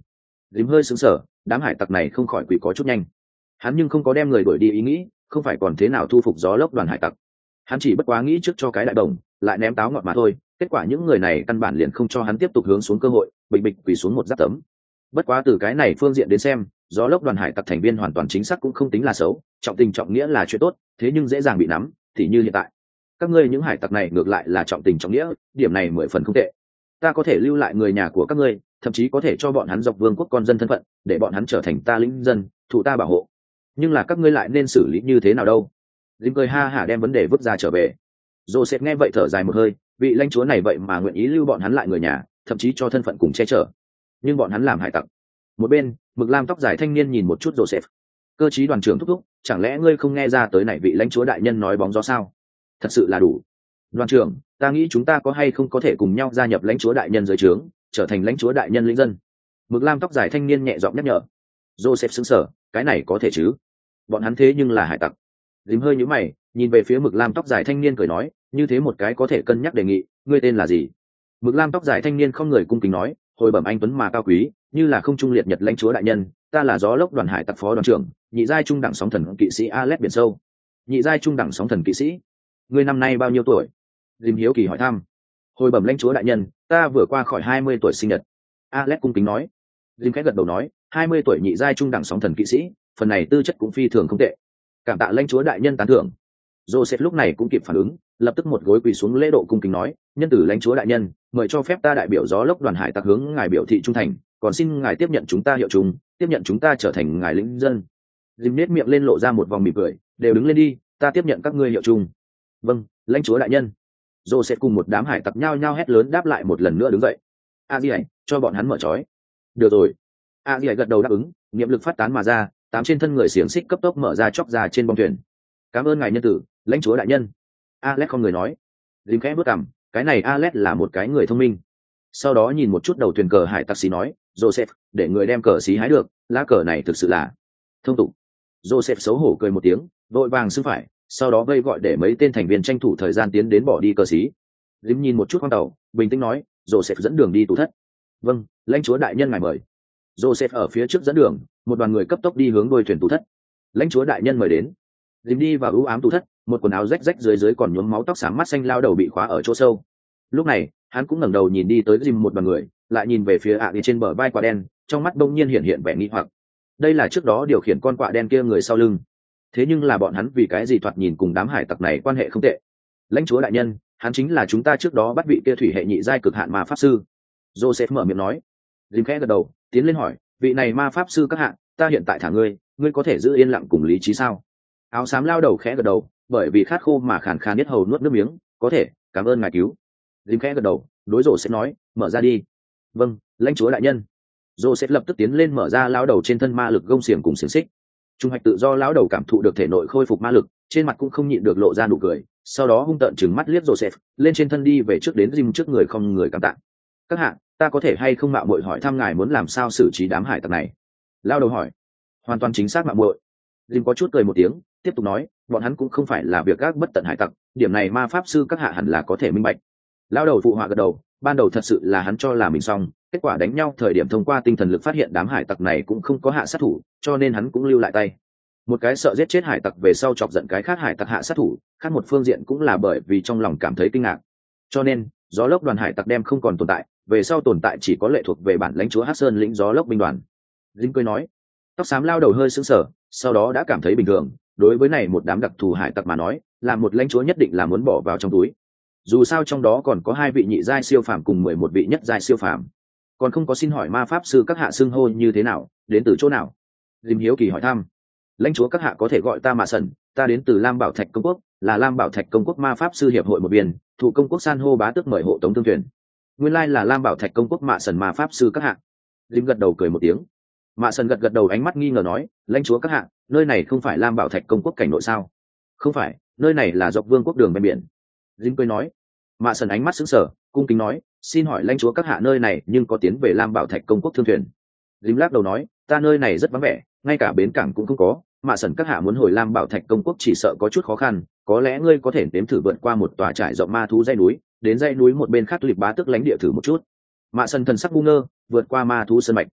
Dìm hơi sững sờ, đám hải tặc này không khỏi quỷ có chút nhanh. Hắn nhưng không có đem người đuổi đi ý nghĩ, không phải còn thế nào thu phục gió lốc đoàn hải tặc. Hắn chỉ bất quá nghĩ trước cho cái đại đồng, lại ném táo ngọt mà thôi. Kết quả những người này căn bản liền không cho hắn tiếp tục hướng xuống cơ hội, bịch bịch quỳ xuống một giáp tấm. Bất quá từ cái này phương diện đến xem, gió lốc đoàn hải tặc thành viên hoàn toàn chính xác cũng không tính là xấu, trọng tình trọng nghĩa là chuyện tốt, thế nhưng dễ dàng bị nắm, thì như hiện tại. Các ngươi những hải tặc này ngược lại là trọng tình trọng nghĩa, điểm này mười phần không tệ. Ta có thể lưu lại người nhà của các ngươi, thậm chí có thể cho bọn hắn dọc vương quốc con dân thân phận, để bọn hắn trở thành ta lính dân, thụ ta bảo hộ. Nhưng là các ngươi lại nên xử lý như thế nào đâu? Jim cười ha hả đem vấn đề vứt ra trở về. Joseph nghe vậy thở dài một hơi, vị lãnh chúa này vậy mà nguyện ý lưu bọn hắn lại người nhà, thậm chí cho thân phận cùng che chở. Nhưng bọn hắn làm hải tặc. Một bên, mực lam tóc dài thanh niên nhìn một chút Joseph. Cơ chí đoàn trưởng thúc thúc, chẳng lẽ ngươi không nghe ra tới này vị lãnh chúa đại nhân nói bóng gió sao? Thật sự là đủ. Đoàn trưởng, ta nghĩ chúng ta có hay không có thể cùng nhau gia nhập lãnh chúa đại nhân dưới trướng, trở thành lãnh chúa đại nhân lĩnh dân. Mực lam tóc dài thanh niên nhẹ giọng nhắc nhở. Joseph sững sờ, cái này có thể chứ? Bọn hắn thế nhưng là hải tặc. Dìm hơi nhíu mày, nhìn về phía mực lam tóc dài thanh niên cười nói, như thế một cái có thể cân nhắc đề nghị, ngươi tên là gì? Mực lam tóc dài thanh niên không người cung kính nói, hồi bẩm anh tuấn mà cao quý, như là không trung liệt nhật lãnh chúa đại nhân, ta là gió lốc đoàn hải tặc phó đoàn trưởng, nhị giai trung đẳng sóng thần kỵ sĩ Alex biển sâu. Nhị giai trung đẳng sóng thần kỵ sĩ, ngươi năm nay bao nhiêu tuổi? Dìm hiếu kỳ hỏi thăm. Hồi bẩm lãnh chúa đại nhân, ta vừa qua khỏi hai mươi tuổi sinh nhật. Alex cung kính nói. Dìm khẽ gật đầu nói, hai mươi tuổi nhị giai trung đẳng sóng thần kỵ sĩ, phần này tư chất cũng phi thường không tệ. Cảm tạ lãnh chúa đại nhân tán thưởng. Joseph lúc này cũng kịp phản ứng, lập tức một gối quỳ xuống lễ độ cung kính nói, nhân tử lãnh chúa đại nhân, mời cho phép ta đại biểu gió lốc đoàn hải tặc hướng ngài biểu thị trung thành, còn xin ngài tiếp nhận chúng ta hiệu chung, tiếp nhận chúng ta trở thành ngài lĩnh dân. Dìm nét miệng lên lộ ra một vòng mỉm cười, đều đứng lên đi, ta tiếp nhận các ngươi hiệu chung. Vâng, lãnh chúa đại nhân. Joseph cùng một đám hải tặc nhao nhao hét lớn đáp lại một lần nữa đứng dậy. A Di, cho bọn hắn mở trói. Được rồi. A Di gật đầu đáp ứng, niệm lực phát tán mà ra, tám trên thân người xiềng xích cấp tốc mở ra chóc ra trên bong thuyền. Cảm ơn ngài nhân tử, lãnh chúa đại nhân. Alex không người nói. Dìm khẽ bước cằm, cái này Alex là một cái người thông minh. Sau đó nhìn một chút đầu thuyền cờ hải tặc xí nói, Joseph, để người đem cờ xí hái được, lá cờ này thực sự là thông tục. Joseph xấu hổ cười một tiếng, vội vàng xưng phải, sau đó vây gọi để mấy tên thành viên tranh thủ thời gian tiến đến bỏ đi cờ xí. Dìm nhìn một chút khoang tàu, bình tĩnh nói, Joseph dẫn đường đi tủ thất. Vâng, lãnh chúa đại nhân ngài mời. Joseph ở phía trước dẫn đường, một đoàn người cấp tốc đi hướng đuôi thuyền tủ thất. Lãnh chúa đại nhân mời đến. Dìm đi vào ưu ám tủ thất, một quần áo rách rách dưới dưới còn nhuốm máu tóc xám mắt xanh lao đầu bị khóa ở chỗ sâu. Lúc này, hắn cũng ngẩng đầu nhìn đi tới Dìm một đoàn người, lại nhìn về phía ạ đi trên bờ vai quả đen, trong mắt bỗng nhiên hiện hiện vẻ nghi hoặc. Đây là trước đó điều khiển con quạ đen kia người sau lưng. Thế nhưng là bọn hắn vì cái gì thoạt nhìn cùng đám hải tặc này quan hệ không tệ? Lãnh chúa đại nhân, hắn chính là chúng ta trước đó bắt vị kia thủy hệ nhị giai cực hạn ma pháp sư. Joseph mở miệng nói. Dìm khẽ gật đầu, tiến lên hỏi, vị này ma pháp sư các hạ, ta hiện tại thả ngươi, ngươi có thể giữ yên lặng cùng lý trí sao? Áo xám lao đầu khẽ gật đầu, bởi vì khát khô mà khàn khàn nhất hầu nuốt nước miếng, có thể, cảm ơn ngài cứu. Dìm khẽ gật đầu, đối Joseph nói, mở ra đi. Vâng, lãnh chúa đại nhân. Joseph lập tức tiến lên mở ra lao đầu trên thân ma lực gông xiềng cùng xiềng xích. Trung hoạch tự do lão đầu cảm thụ được thể nội khôi phục ma lực, trên mặt cũng không nhịn được lộ ra nụ cười, sau đó hung tợn trừng mắt liếc Joseph, lên trên thân đi về trước đến Jim trước người không người cảm tạ. Các hạ, ta có thể hay không mạo muội hỏi thăm ngài muốn làm sao xử trí đám hải tặc này? Lão đầu hỏi. Hoàn toàn chính xác mạo muội. Jim có chút cười một tiếng, tiếp tục nói, bọn hắn cũng không phải là việc gác bất tận hải tặc, điểm này ma pháp sư các hạ hẳn là có thể minh bạch. Lão đầu phụ họa gật đầu, ban đầu thật sự là hắn cho là mình xong, kết quả đánh nhau thời điểm thông qua tinh thần lực phát hiện đám hải tặc này cũng không có hạ sát thủ, cho nên hắn cũng lưu lại tay. Một cái sợ giết chết hải tặc về sau chọc giận cái khác hải tặc hạ sát thủ, khác một phương diện cũng là bởi vì trong lòng cảm thấy kinh ngạc. Cho nên, gió lốc đoàn hải tặc đem không còn tồn tại, về sau tồn tại chỉ có lệ thuộc về bản lãnh chúa Hắc Sơn lĩnh gió lốc binh đoàn. Dinh cười nói. Tóc xám lao đầu hơi sững sờ, sau đó đã cảm thấy bình thường, đối với này một đám đặc thù hải tặc mà nói, là một lãnh chúa nhất định là muốn bỏ vào trong túi. Dù sao trong đó còn có hai vị nhị giai siêu phàm cùng mười một vị nhất giai siêu phàm. Còn không có xin hỏi ma pháp sư các hạ xưng hô như thế nào, đến từ chỗ nào? Dìm hiếu kỳ hỏi thăm. Lãnh chúa các hạ có thể gọi ta Mạ Sần, ta đến từ Lam Bảo Thạch công quốc, là Lam Bảo Thạch công quốc ma pháp sư hiệp hội một viên, thủ công quốc san hô bá tước mời hộ tống thương thuyền. Nguyên lai là Lam Bảo Thạch công quốc Mạ Sần ma pháp sư các hạ. Dìm gật đầu cười một tiếng. Mạ Sần gật gật đầu ánh mắt nghi ngờ nói, lãnh chúa các hạ, nơi này không phải Lam Bảo Thạch công quốc cảnh nội sao? Không phải, nơi này là dọc vương quốc đường ven biển. Dìm cười nói. Mạ Sần ánh mắt sững sờ, cung kính nói, xin hỏi lãnh chúa các hạ nơi này nhưng có tiến về Lam Bảo Thạch công quốc thương thuyền? Dìm lắc đầu nói, ta nơi này rất vắng vẻ, ngay cả bến cảng cũng không có. Mạ Sần các hạ muốn hồi Lam Bảo Thạch công quốc chỉ sợ có chút khó khăn, có lẽ ngươi có thể nếm thử vượt qua một tòa trải rộng ma thú dãy núi, đến dãy núi một bên khác liệp bá tức lãnh địa thử một chút. Mạ Sần thần sắc ngu ngơ, vượt qua ma thú sơn mạch.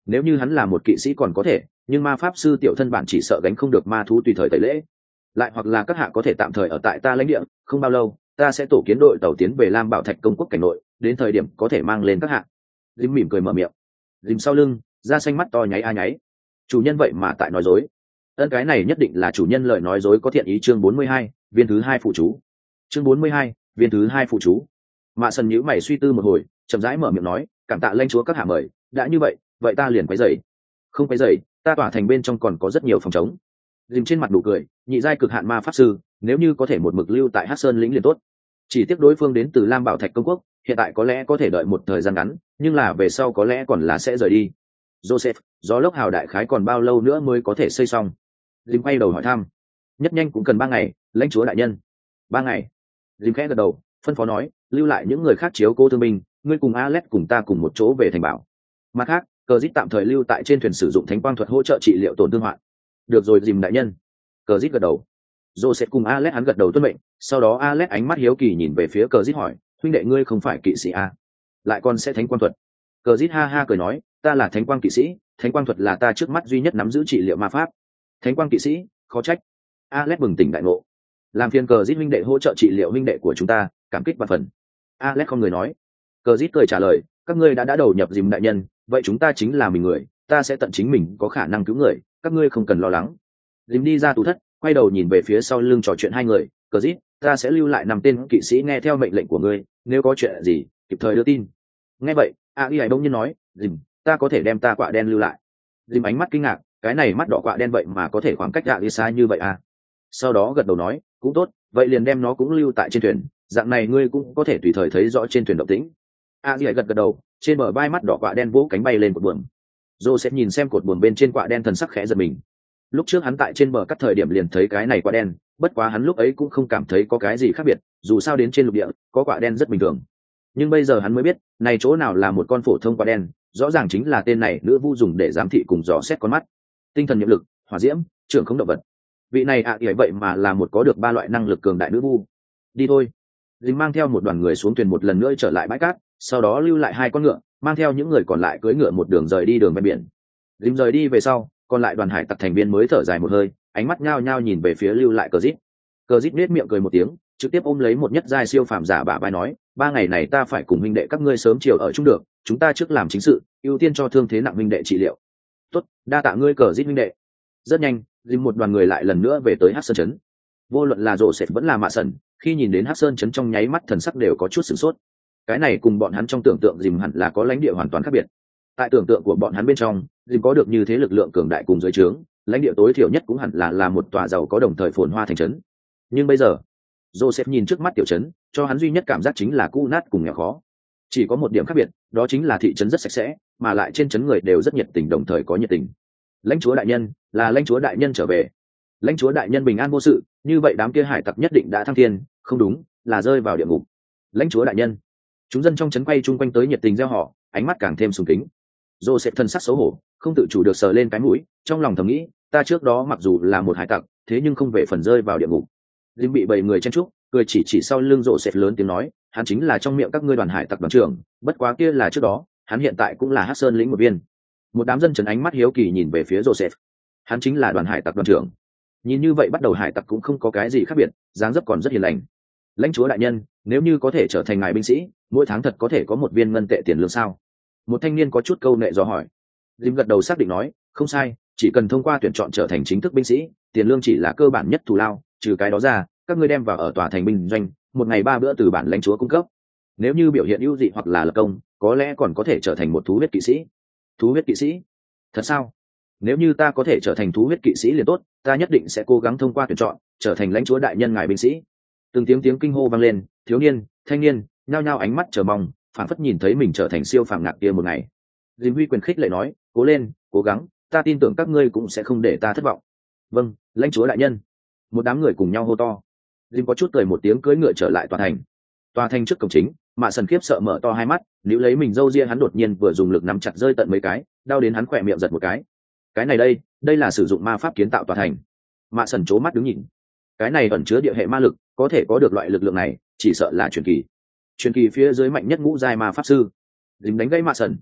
nếu như hắn là một kỵ sĩ còn có thể, nhưng ma pháp sư tiểu thân bản chỉ sợ gánh không được ma thú tùy thời tẩy lễ. Lại hoặc là các hạ có thể tạm thời ở tại ta lãnh địa, không bao lâu ta sẽ tổ kiến đội tàu tiến về Lam Bảo Thạch công quốc cảnh nội, đến thời điểm có thể mang lên các hạ. Jim mỉm cười mở miệng. Jim sau lưng da xanh mắt to nháy a nháy. Chủ nhân vậy mà tại nói dối. Ân cái này nhất định là chủ nhân lời nói dối có thiện ý. Chương bốn mươi hai, viên thứ hai phụ chú. Chương bốn mươi hai, viên thứ hai phụ chú. Mạ Sần nhíu mày suy tư một hồi, chậm rãi mở miệng nói, cảm tạ lãnh chúa các hạ mời, đã như vậy, vậy ta liền quấy rầy. Không quấy rầy, ta tỏa thành bên trong còn có rất nhiều phòng trống. Dìm trên mặt nụ cười, nhị giai cực hạn ma pháp sư, nếu như có thể một mực lưu tại Hắc Sơn lĩnh liền tốt. Chỉ tiếc đối phương đến từ Lam Bảo Thạch công quốc, hiện tại có lẽ có thể đợi một thời gian ngắn, nhưng là về sau có lẽ còn là sẽ rời đi. Joseph, gió lốc hào đại khái còn bao lâu nữa mới có thể xây xong? Dìm quay đầu hỏi thăm. Nhất nhanh cũng cần ba ngày, lãnh chúa đại nhân. Ba ngày. Dìm khẽ gật đầu, phân phó nói, lưu lại những người khác chiếu cố thương binh, ngươi cùng Alex cùng ta cùng một chỗ về thành bảo. Mặt khác, cờ dít tạm thời lưu tại trên thuyền sử dụng thánh quang thuật hỗ trợ trị liệu tổn thương hoạn. Được rồi Dìm đại nhân. Cờ dít gật đầu. Joseph cùng Alex hắn gật đầu tuân mệnh, sau đó Alex ánh mắt hiếu kỳ nhìn về phía cờ dít hỏi, huynh đệ ngươi không phải kỵ sĩ à? Lại còn sẽ thánh quang thuật? Cờ dít ha ha cười nói, ta là thánh quang kỵ sĩ, thánh quang thuật là ta trước mắt duy nhất nắm giữ trị liệu ma pháp. Thánh quang kỵ sĩ, khó trách. Alex bừng tỉnh đại ngộ. Làm phiền cờ dít huynh đệ hỗ trợ trị liệu huynh đệ của chúng ta, cảm kích và phần. Alex không người nói. Cờ dít cười trả lời, các ngươi đã đã đầu nhập Dìm đại nhân, vậy chúng ta chính là mình người, ta sẽ tận chính mình có khả năng cứu người, các ngươi không cần lo lắng. Dìm đi ra tủ thất, quay đầu nhìn về phía sau lưng trò chuyện hai người, cờ dít, ta sẽ lưu lại năm tên kỵ sĩ nghe theo mệnh lệnh của ngươi, nếu có chuyện gì kịp thời đưa tin. Nghe vậy, a y bỗng nhiên nói, Dìm, ta có thể đem ta quạ đen lưu lại. Dìm ánh mắt kinh ngạc, cái này mắt đỏ quạ đen vậy mà có thể khoảng cách a y xa như vậy à? Sau đó gật đầu nói, cũng tốt, vậy liền đem nó cũng lưu tại trên thuyền, dạng này ngươi cũng có thể tùy thời thấy rõ trên thuyền động tĩnh. a y gật gật đầu, trên bờ vai mắt đỏ quạ đen vỗ cánh bay lên cột buồm. Joseph nhìn xem cột buồm bên trên quạ đen, thần sắc khẽ giật mình. Lúc trước hắn tại trên bờ cắt thời điểm liền thấy cái này quạ đen, bất quá hắn lúc ấy cũng không cảm thấy có cái gì khác biệt, dù sao đến trên lục địa có quạ đen rất bình thường. Nhưng bây giờ hắn mới biết, này chỗ nào là một con phổ thông quạ đen, rõ ràng chính là tên này nữ vu dùng để giám thị cùng dò xét con mắt, tinh thần nhiệm lực, hỏa diễm, trưởng không động vật. Vị này ạ à, vậy mà là một có được ba loại năng lực cường đại nữ vu. Đi thôi. Dìm mang theo một đoàn người xuống thuyền một lần nữa trở lại bãi cát, sau đó lưu lại hai con ngựa, mang theo những người còn lại cưỡi ngựa một đường rời đi đường ven biển. Dìm rời đi về sau, còn lại đoàn hải tặc thành viên mới thở dài một hơi, ánh mắt nhao nhao nhìn về phía lưu lại cờ dít. Cờ dít nết miệng cười một tiếng, trực tiếp ôm lấy một nhất giai siêu phàm giả bả vai nói, ba ngày này ta phải cùng huynh đệ các ngươi sớm chiều ở chung được, chúng ta trước làm chính sự, ưu tiên cho thương thế nặng huynh đệ trị liệu. Tốt, đa tạ ngươi cờ dít huynh đệ. Rất nhanh, dìm một đoàn người lại lần nữa về tới Hắc Sơn trấn. Vô luận là Joseph vẫn là Mạ Sần, khi nhìn đến Hắc Sơn trấn trong nháy mắt thần sắc đều có chút sửng sốt. Cái này cùng bọn hắn trong tưởng tượng dìm hẳn là có lãnh địa hoàn toàn khác biệt. Tại tưởng tượng của bọn hắn bên trong, dìm có được như thế lực lượng cường đại cùng dưới trướng, lãnh địa tối thiểu nhất cũng hẳn là là một tòa giàu có đồng thời phồn hoa thành trấn. Nhưng bây giờ, Joseph nhìn trước mắt tiểu trấn, cho hắn duy nhất cảm giác chính là cũ nát cùng nghèo khó. Chỉ có một điểm khác biệt, đó chính là thị trấn rất sạch sẽ, mà lại trên trấn người đều rất nhiệt tình, đồng thời có nhiệt tình. Lãnh chúa đại nhân, là lãnh chúa đại nhân trở về. Lãnh chúa đại nhân bình an vô sự, như vậy đám kia hải tặc nhất định đã thăng thiên, không đúng, là rơi vào địa ngục. Lãnh chúa đại nhân. Chúng dân trong trấn quay chung quanh tới nhiệt tình reo hò, ánh mắt càng thêm sùng kính. Joseph thân sắc xấu hổ, không tự chủ được sờ lên cái mũi, trong lòng thầm nghĩ, ta trước đó mặc dù là một hải tặc, thế nhưng không về phần rơi vào địa ngục. Jim bị bảy người chen chúc, cười chỉ chỉ sau lưng Joseph lớn tiếng nói, hắn chính là trong miệng các ngươi đoàn hải tặc đoàn trưởng, bất quá kia là trước đó, hắn hiện tại cũng là Hắc Sơn lĩnh một viên. Một đám dân trấn ánh mắt hiếu kỳ nhìn về phía Joseph. Hắn chính là đoàn hải tặc đoàn trưởng. Nhìn như vậy bắt đầu hải tặc cũng không có cái gì khác biệt, dáng dấp còn rất hiền lành. Lãnh chúa đại nhân, nếu như có thể trở thành ngài binh sĩ, mỗi tháng thật có thể có một viên ngân tệ tiền lương sao? Một thanh niên có chút câu nệ dò hỏi. Jim gật đầu xác định nói, không sai, chỉ cần thông qua tuyển chọn trở thành chính thức binh sĩ, tiền lương chỉ là cơ bản nhất thù lao, trừ cái đó ra, các ngươi đem vào ở tòa thành binh doanh, một ngày ba bữa từ bản lãnh chúa cung cấp. Nếu như biểu hiện ưu dị hoặc là lập công, có lẽ còn có thể trở thành một thú huyết kỵ sĩ. Thú huyết kỵ sĩ? Thật sao? Nếu như ta có thể trở thành thú huyết kỵ sĩ liền tốt, ta nhất định sẽ cố gắng thông qua tuyển chọn, trở thành lãnh chúa đại nhân ngài binh sĩ. Từng tiếng tiếng kinh hô vang lên, thiếu niên, thanh niên, nhao nhao ánh mắt chờ mong, phảng phất nhìn thấy mình trở thành siêu phàm ngạc kia một ngày. Dìm Huy quyền khích lệ nói, cố lên, cố gắng, ta tin tưởng các ngươi cũng sẽ không để ta thất vọng. Vâng, lãnh chúa đại nhân. Một đám người cùng nhau hô to. Dìm có chút cười một tiếng cưỡi ngựa trở lại tòa thành. Tòa thành trước cổng chính, Mạ Sần khiếp sợ mở to hai mắt, níu lấy mình râu ria hắn đột nhiên vừa dùng lực nắm chặt rơi tận mấy cái, đau đến hắn khỏe miệng giật một cái. Cái này đây, đây là sử dụng ma pháp kiến tạo tòa thành. Mạ Sần trố mắt đứng nhìn. Cái này ẩn chứa địa hệ ma lực, có thể có được loại lực lượng này, chỉ sợ là truyền kỳ. Truyền kỳ phía dưới mạnh nhất ngũ giai ma pháp sư. Dìm đánh gãy Mạ Sần.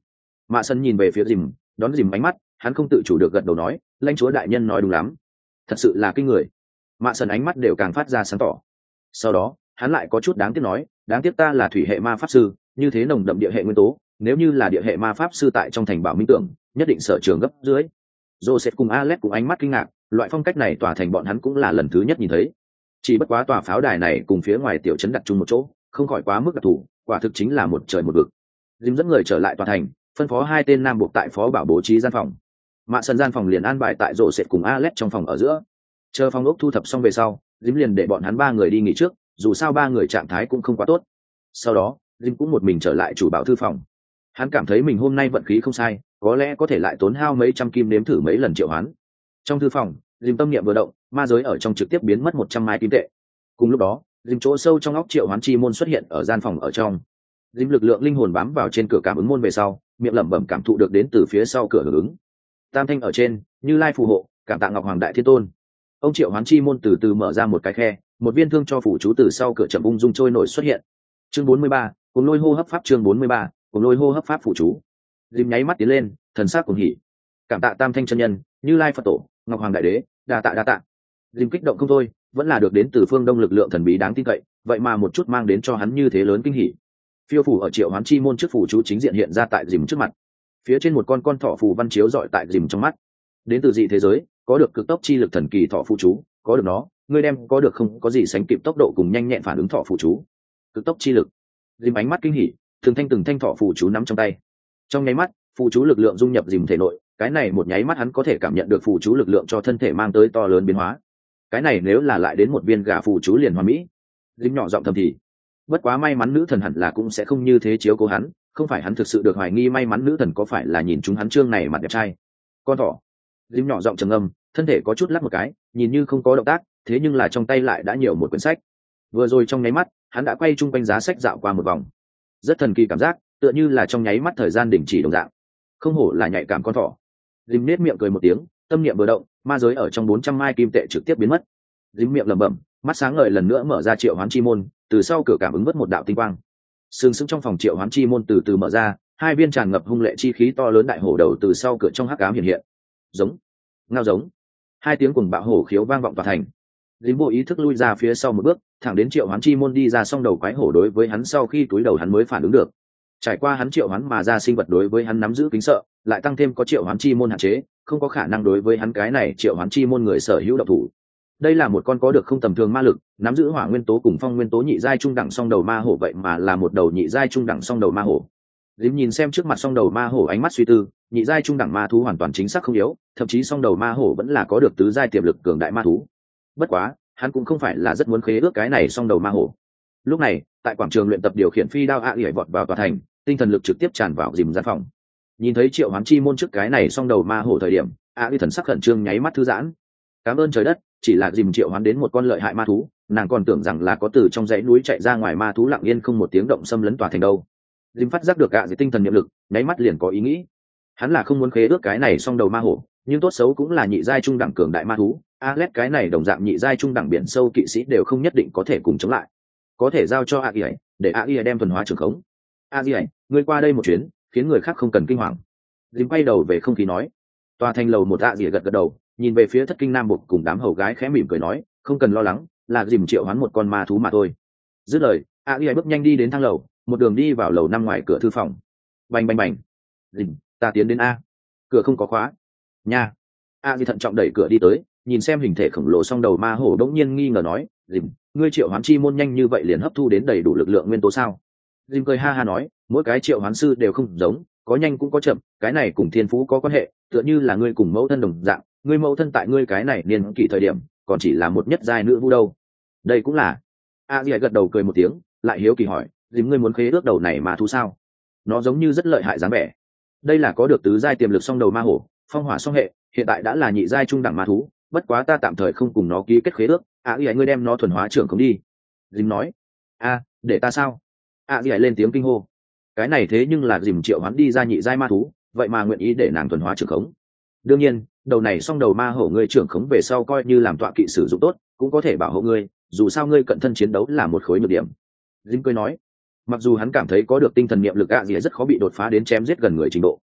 Mạ Sân nhìn về phía dìm, đón dìm ánh mắt, hắn không tự chủ được gật đầu nói, lãnh chúa đại nhân nói đúng lắm, thật sự là kinh người. Mạ Sân ánh mắt đều càng phát ra sáng tỏ. Sau đó hắn lại có chút đáng tiếc nói, đáng tiếc ta là thủy hệ ma pháp sư, như thế nồng đậm địa hệ nguyên tố, nếu như là địa hệ ma pháp sư tại trong thành bảo minh tưởng, nhất định sở trường gấp dưới. Joseph cùng Alex cùng ánh mắt kinh ngạc, loại phong cách này tòa thành bọn hắn cũng là lần thứ nhất nhìn thấy. Chỉ bất quá tòa pháo đài này cùng phía ngoài tiểu trấn đặt chung một chỗ, không khỏi quá mức đặc thù, quả thực chính là một trời một vực. Dìm dẫn người trở lại tòa thành, phân phó hai tên nam buộc tại phó bảo bố trí gian phòng. Mạ Sân gian phòng liền an bài tại Joseph cùng Alex trong phòng ở giữa. Chờ phòng ốc thu thập xong về sau, Dìm liền để bọn hắn ba người đi nghỉ trước, dù sao ba người trạng thái cũng không quá tốt. Sau đó Dìm cũng một mình trở lại chủ bảo thư phòng. Hắn cảm thấy mình hôm nay vận khí không sai, có lẽ có thể lại tốn hao mấy trăm kim nếm thử mấy lần triệu hoán. Trong thư phòng, Dìm tâm niệm vừa động, ma giới ở trong trực tiếp biến mất một trăm mai kim tệ. Cùng lúc đó, Dìm chỗ sâu trong óc triệu hoán chi môn xuất hiện ở gian phòng ở trong. Dìm lực lượng linh hồn bám vào trên cửa cảm ứng môn về sau, miệng lẩm bẩm cảm thụ được đến từ phía sau cửa hưởng ứng. Tam thanh ở trên, Như Lai phù hộ, cảm tạ Ngọc Hoàng Đại Thiên Tôn. Ông triệu hoán chi môn từ từ mở ra một cái khe, một viên thương cho phủ chú từ sau cửa chậm ung dung trôi nổi xuất hiện. Chương bốn mươi ba, cùng lôi hô hấp pháp chương bốn mươi ba, cùng lôi hô hấp pháp phủ chú. Dìm nháy mắt tiến lên, thần sắc cuồng hỉ. Cảm tạ Tam thanh chân nhân, Như Lai Phật tổ, Ngọc Hoàng Đại Đế, đa tạ đa tạ. Dìm kích động không thôi, vẫn là được đến từ phương Đông lực lượng thần bí đáng tin cậy, vậy mà một chút mang đến cho hắn như thế lớn kinh hỉ. Phiêu phủ ở triệu hoán chi môn trước phủ chú chính diện hiện ra tại Dìm trước mặt. Phía trên một con con thỏ phù văn chiếu dọi tại Dìm trong mắt. Đến từ dị thế giới, có được cực tốc chi lực thần kỳ thỏ phù chú, có được nó, ngươi đem có được không có gì sánh kịp tốc độ cùng nhanh nhẹn phản ứng thỏ phù chú. Cực tốc chi lực. Dìm ánh mắt kinh hỉ, từng thanh từng thanh thỏ phù chú nắm trong tay. Trong nháy mắt, phù chú lực lượng dung nhập Dìm thể nội, cái này một nháy mắt hắn có thể cảm nhận được phù chú lực lượng cho thân thể mang tới to lớn biến hóa. Cái này nếu là lại đến một viên gà phù chú liền hoàn mỹ. Dìm nhỏ giọng thầm thì. Bất quá may mắn nữ thần hẳn là cũng sẽ không như thế chiếu cố hắn, không phải hắn thực sự được hoài nghi may mắn nữ thần có phải là nhìn chúng hắn trương này mặt đẹp trai. Con thỏ. Dìm nhỏ giọng trầm ngâm, thân thể có chút lắc một cái, nhìn như không có động tác, thế nhưng là trong tay lại đã nhiều một quyển sách. Vừa rồi trong nháy mắt, hắn đã quay chung quanh giá sách dạo qua một vòng. Rất thần kỳ cảm giác, tựa như là trong nháy mắt thời gian đình chỉ đồng dạng. Không hổ là nhạy cảm con thỏ. Dìm nết miệng cười một tiếng, tâm niệm vừa động, ma giới ở trong bốn trăm mai kim tệ trực tiếp biến mất. Dìm miệng lẩm bẩm, mắt sáng ngời lần nữa mở ra triệu hoán chi môn, từ sau cửa cảm ứng vớt một đạo tinh quang. Sương sững trong phòng triệu hoán chi môn từ từ mở ra, hai viên tràn ngập hung lệ chi khí to lớn đại hổ đầu từ sau cửa trong hắc ám hiện hiện. Giống, ngao giống. Hai tiếng cuồng bạo hổ khiếu vang vọng tòa thành. Dìm vô ý thức lui ra phía sau một bước, thẳng đến triệu hoán chi môn đi ra song đầu quái hổ đối với hắn sau khi túi đầu hắn mới phản ứng được. Trải qua hắn triệu hoán mà ra sinh vật đối với hắn nắm giữ kính sợ, lại tăng thêm có triệu hoán chi môn hạn chế, không có khả năng đối với hắn cái này triệu hoán chi môn người sở hữu độc thủ. Đây là một con có được không tầm thường ma lực, nắm giữ hỏa nguyên tố cùng phong nguyên tố nhị giai trung đẳng song đầu ma hổ, vậy mà là một đầu nhị giai trung đẳng song đầu ma hổ. Dìm nhìn xem trước mặt song đầu ma hổ ánh mắt suy tư, nhị giai trung đẳng ma thú hoàn toàn chính xác không yếu, thậm chí song đầu ma hổ vẫn là có được tứ giai tiềm lực cường đại ma thú. Bất quá, hắn cũng không phải là rất muốn khế ước cái này song đầu ma hổ. Lúc này, tại quảng trường luyện tập điều khiển phi đao ạ ỉ vọt vào tòa thành, tinh thần lực trực tiếp tràn vào Dìm gian phòng. Nhìn thấy triệu hoán chi môn trước cái này song đầu ma hổ thời điểm, ạ ỉ thần sắc khẩn trương nháy mắt thư giãn. Cảm ơn trời đất, chỉ là Dìm triệu hoán đến một con lợi hại ma thú, nàng còn tưởng rằng là có từ trong dãy núi chạy ra ngoài ma thú lặng yên không một tiếng động xâm lấn tòa thành đâu. Dìm phát giác được ạ ỉ tinh thần niệm lực, nháy mắt liền có ý nghĩ. Hắn là không muốn khế ước cái này song đầu ma hổ, nhưng tốt xấu cũng là nhị giai trung đẳng cường đại ma thú, Alex cái này đồng dạng nhị giai trung đẳng biển sâu kỵ sĩ đều không nhất định có thể cùng chống lại. Có thể giao cho a i để a i đem thuần hóa trường khống. a i ngươi qua đây một chuyến, khiến người khác không cần kinh hoàng. Dìm quay đầu về không khí nói. Tòa thành lầu một a i gật gật đầu, nhìn về phía thất kinh nam buộc cùng đám hầu gái khẽ mỉm cười nói, không cần lo lắng, là Dìm triệu hoán một con ma thú mà thôi. Dứt lời, a i bước nhanh đi đến thang lầu, một đường đi vào lầu năm ngoài cửa thư phòng. Bành bành bành. Dìm, ta tiến đến a. Cửa không có khóa. Nha. a i thận trọng đẩy cửa đi tới, nhìn xem hình thể khổng lồ song đầu ma hổ đống nhiên nghi ngờ nói, Dìm, ngươi triệu hoán chi môn nhanh như vậy liền hấp thu đến đầy đủ lực lượng nguyên tố sao? Dìm cười ha ha nói, mỗi cái triệu hoán sư đều không giống, có nhanh cũng có chậm, cái này cùng thiên phú có quan hệ, tựa như là ngươi cùng mẫu thân đồng dạng, ngươi mẫu thân tại ngươi cái này niên kỷ thời điểm, còn chỉ là một nhất giai nữ vu đâu. Đây cũng là. A Di gật đầu cười một tiếng, lại hiếu kỳ hỏi, Dìm ngươi muốn khế ước đầu này mà thú sao? Nó giống như rất lợi hại dáng vẻ. Đây là có được tứ giai tiềm lực song đầu ma hổ, phong hỏa song hệ, hiện tại đã là nhị giai trung đẳng ma thú, bất quá ta tạm thời không cùng nó ký kết khế ước. A Di ngươi đem nó thuần hóa trưởng không đi. Dìm nói. A, để ta sao? A Di lên tiếng kinh hô. Cái này thế nhưng là Dìm triệu hoán đi ra nhị giai ma thú, vậy mà nguyện ý để nàng thuần hóa trưởng khống. Đương nhiên, đầu này song đầu ma hổ ngươi trưởng khống về sau coi như làm tọa kỵ sử dụng tốt, cũng có thể bảo hộ ngươi, dù sao ngươi cận thân chiến đấu là một khối nhược điểm. Dìm cười nói. Mặc dù hắn cảm thấy có được tinh thần niệm lực ạ gì rất khó bị đột phá đến chém giết gần người trình độ,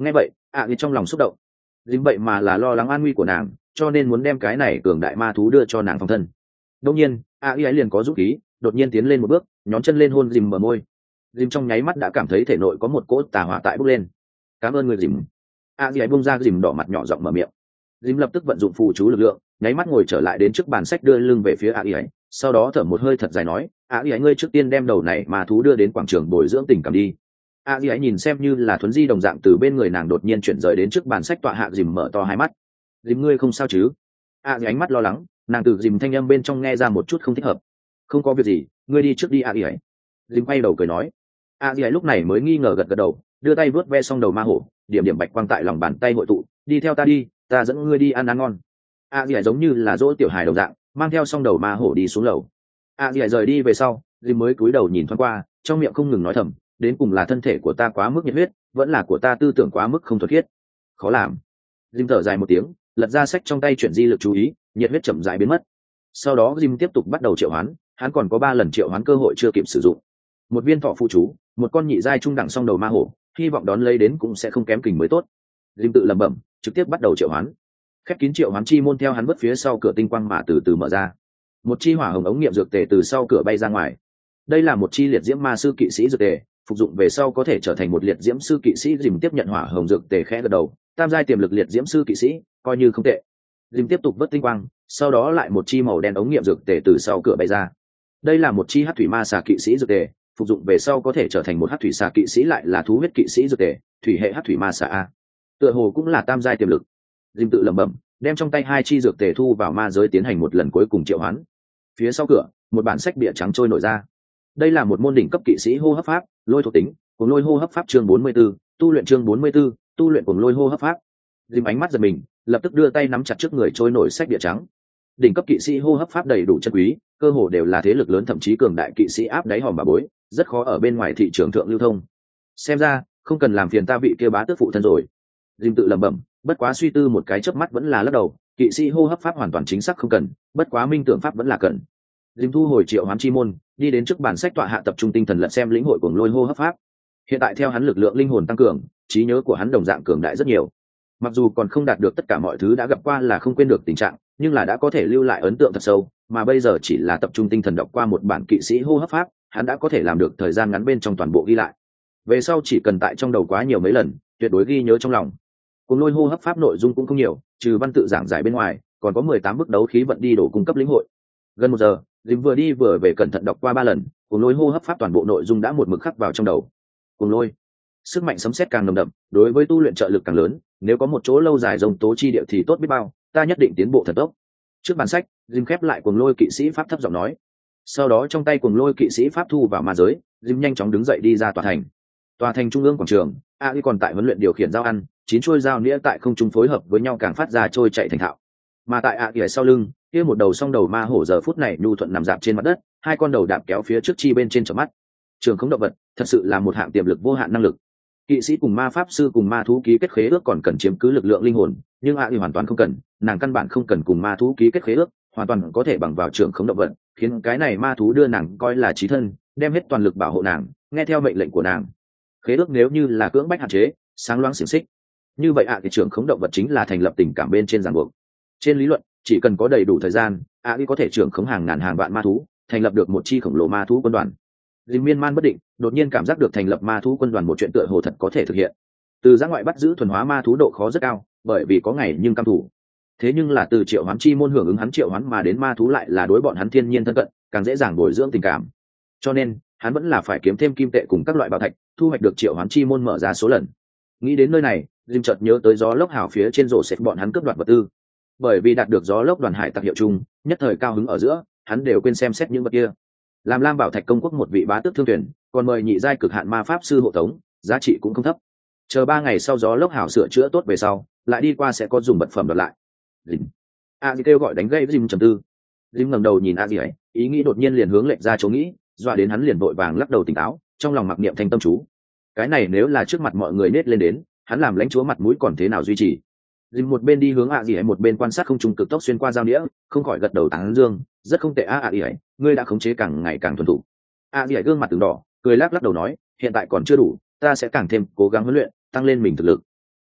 Nghe vậy ạ à, trong lòng xúc động. Dìm vậy mà là lo lắng an nguy của nàng, cho nên muốn đem cái này cường đại ma thú đưa cho nàng phòng thân. Đông nhiên ạ à, ấy liền có dũng khí, đột nhiên tiến lên một bước, nhón chân lên hôn dìm mở môi. Dìm trong nháy mắt đã cảm thấy thể nội có một cỗ tà hỏa tại bốc lên. Cảm ơn người dìm. ạ à, ấy bung ra dìm đỏ mặt nhỏ giọng mở miệng. Dìm lập tức vận dụng phù chú lực lượng, nháy mắt ngồi trở lại đến trước bàn sách, đưa lưng về phía ạ à, ấy, sau đó thở một hơi thật dài nói, ạ à, ấy ngươi trước tiên đem đầu này ma thú đưa đến quảng trường bồi dưỡng tình cảm đi. a di ấy nhìn xem như là thuấn di đồng dạng từ bên người nàng đột nhiên chuyển rời đến trước bàn sách tọa hạ, dìm mở to hai mắt. Dìm ngươi không sao chứ? a di ánh mắt lo lắng, nàng từ dìm thanh âm bên trong nghe ra một chút không thích hợp. Không có việc gì, ngươi đi trước đi a di ấy. Dìm quay đầu cười nói. a di ấy lúc này mới nghi ngờ gật gật đầu, đưa tay vớt ve xong đầu ma hổ, điểm điểm bạch quang tại lòng bàn tay hội tụ, đi theo ta đi, ta dẫn ngươi đi ăn ăn ngon. a di ấy giống như là dỗ tiểu hài đồng dạng, mang theo xong đầu ma hổ đi xuống lầu. a di ấy rời đi về sau, dìm mới cúi đầu nhìn thoáng qua, trong miệng không ngừng nói thầm, đến cùng là thân thể của ta quá mức nhiệt huyết, vẫn là của ta tư tưởng quá mức không thuật khiết, khó làm. Jim thở dài một tiếng, lật ra sách trong tay, chuyển di lực chú ý, nhiệt huyết chậm rãi biến mất. Sau đó Jim tiếp tục bắt đầu triệu hoán, hắn còn có ba lần triệu hoán cơ hội chưa kịp sử dụng. Một viên thọ phụ chú, một con nhị giai trung đẳng song đầu ma hổ, hy vọng đón lấy đến cũng sẽ không kém kình mới tốt. Jim tự lẩm bẩm, trực tiếp bắt đầu triệu hoán. Khép kín triệu hoán chi môn theo hắn vứt phía sau cửa tinh quang mà từ từ mở ra. Một chi hỏa hồng ống nghiệm dược tề từ sau cửa bay ra ngoài. Đây là một chi liệt diễm ma sư kỵ sĩ dược tề, phục dụng về sau có thể trở thành một liệt diễm sư kỵ sĩ. Dìm tiếp nhận hỏa hồng dược tề khẽ gật đầu, tam giai tiềm lực liệt diễm sư kỵ sĩ coi như không tệ. Dìm tiếp tục vớt tinh quang, sau đó lại một chi màu đen ống nghiệm dược tề từ sau cửa bay ra. Đây là một chi hắc thủy ma xà kỵ sĩ dược tề, phục dụng về sau có thể trở thành một hắc thủy xà kỵ sĩ, lại là thú huyết kỵ sĩ dược tề, thủy hệ hắc thủy ma xà a, tựa hồ cũng là tam giai tiềm lực. Dìm tự lẩm bẩm, đem trong tay hai chi dược tề thu vào ma giới, tiến hành một lần cuối cùng triệu hoán. Phía sau cửa, một bản sách bìa trắng trôi nổi ra. Đây là một môn đỉnh cấp kỵ sĩ hô hấp pháp, lôi thuộc tính, cùng lôi hô hấp pháp chương bốn mươi 44, tu luyện chương bốn mươi 44, tu luyện cùng lôi hô hấp pháp. Dìm ánh mắt giật mình, lập tức đưa tay nắm chặt trước người trôi nổi sách bìa trắng. Đỉnh cấp kỵ sĩ hô hấp pháp đầy đủ chân quý, cơ hồ đều là thế lực lớn thậm chí cường đại kỵ sĩ áp đáy hòm bà bối, rất khó ở bên ngoài thị trường thượng lưu thông. Xem ra không cần làm phiền ta vị kia bá tước phụ thân rồi. Dìm tự lẩm bẩm, bất quá suy tư một cái chớp mắt vẫn là lắc đầu, kỵ sĩ hô hấp pháp hoàn toàn chính xác không cần, bất quá minh tưởng pháp vẫn là cần. Dìm thu hồi triệu hoán chi môn, đi đến trước bản sách tọa hạ, tập trung tinh thần lật xem lĩnh hội cuồng lôi hô hấp pháp. Hiện tại theo hắn lực lượng linh hồn tăng cường, trí nhớ của hắn đồng dạng cường đại rất nhiều. Mặc dù còn không đạt được tất cả mọi thứ đã gặp qua là không quên được tình trạng, nhưng là đã có thể lưu lại ấn tượng thật sâu, mà bây giờ chỉ là tập trung tinh thần đọc qua một bản kỵ sĩ hô hấp pháp, hắn đã có thể làm được thời gian ngắn bên trong toàn bộ ghi lại. Về sau chỉ cần tại trong đầu quá nhiều mấy lần, tuyệt đối ghi nhớ trong lòng. Cuồng lôi hô hấp pháp nội dung cũng không nhiều, trừ văn tự giảng giải bên ngoài, còn có mười tám bước đấu khí vận đi đổ cung cấp lĩnh hội. Gần một giờ, Dìm vừa đi vừa về cẩn thận đọc qua ba lần, cuồng lôi hô hấp pháp toàn bộ nội dung đã một mực khắc vào trong đầu. Cuồng lôi, sức mạnh sấm sét càng nồng đậm, đối với tu luyện trợ lực càng lớn, nếu có một chỗ lâu dài rồng tố chi địa thì tốt biết bao, ta nhất định tiến bộ thần tốc. Trước bản sách, Dìm khép lại cuồng lôi kỵ sĩ pháp thấp giọng nói. Sau đó trong tay cuồng lôi kỵ sĩ pháp thu vào ma giới, Dìm nhanh chóng đứng dậy đi ra tòa thành. Tòa thành trung ương quảng trường, a còn tại huấn luyện điều khiển dao ăn, chín chuôi dao nĩa tại không trung phối hợp với nhau càng phát ra trôi chạy thành thạo. Mà tại a sau lưng, kia một đầu song đầu ma hổ giờ phút này nhu thuận nằm dạp trên mặt đất, hai con đầu đạp kéo phía trước chi bên trên chợp mắt. Trường không động vật thật sự là một hạng tiềm lực vô hạn năng lực. Kỵ sĩ cùng ma pháp sư cùng ma thú ký kết khế ước còn cần chiếm cứ lực lượng linh hồn, nhưng a hoàn toàn không cần, nàng căn bản không cần cùng ma thú ký kết khế ước, hoàn toàn có thể bằng vào trường không động vật, khiến cái này ma thú đưa nàng coi là chí thân, đem hết toàn lực bảo hộ nàng, nghe theo mệnh lệnh của nàng. Khế ước nếu như là cưỡng bách hạn chế, sáng loáng xiềng xích, như vậy ạ thì trường không động vật chính là thành lập tình cảm bên trên ràng buộc. Trên lý luận, chỉ cần có đầy đủ thời gian, a có thể trưởng khống hàng ngàn hàng vạn ma thú, thành lập được một chi khổng lồ ma thú quân đoàn. Dìm miên man bất định, đột nhiên cảm giác được thành lập ma thú quân đoàn một chuyện tựa hồ thật có thể thực hiện. Từ giã ngoại bắt giữ thuần hóa ma thú độ khó rất cao, bởi vì có ngày nhưng cam thủ. Thế nhưng là từ triệu hoán chi môn hưởng ứng hắn triệu hoán mà đến ma thú lại là đối bọn hắn thiên nhiên thân cận, càng dễ dàng bồi dưỡng tình cảm. Cho nên, hắn vẫn là phải kiếm thêm kim tệ cùng các loại bảo thạch, thu hoạch được triệu hoán chi môn mở ra số lần. Nghĩ đến nơi này, Dìm chợt nhớ tới gió lốc hào phía trên rổ xếp bọn hắn cướp đoạt vật tư. Bởi vì đạt được gió lốc đoàn hải tặc hiệu chung, nhất thời cao hứng ở giữa, hắn đều quên xem xét những vật kia. Làm Lam Bảo Thạch công quốc một vị bá tước thương thuyền, còn mời nhị giai cực hạn ma pháp sư hộ tống, giá trị cũng không thấp. Chờ ba ngày sau gió lốc hào sửa chữa tốt về sau, lại đi qua sẽ có dùng vật phẩm đoạt lại. Dìm. A Di kêu gọi đánh gây với Dìm trầm tư. Dìm ngẩng đầu nhìn A Di ấy, ý nghĩ đột nhiên liền hướng lệch ra chỗ nghĩ, dọa đến hắn liền vội vàng lắc đầu tỉnh táo, trong lòng mặc niệm thanh tâm chú. Cái này nếu là trước mặt mọi người nết lên đến, hắn làm lãnh chúa mặt mũi còn thế nào duy trì? Dìm một bên đi hướng A Di ấy một bên quan sát không trung cực tốc xuyên qua giao đĩa, không khỏi gật đầu tán dương, rất không tệ. A A Di ấy, ngươi đã khống chế càng ngày càng thuần thục. A Di ấy gương mặt từng đỏ, cười lắc lắc đầu nói, hiện tại còn chưa đủ, ta sẽ càng thêm cố gắng huấn luyện, tăng lên mình thực lực.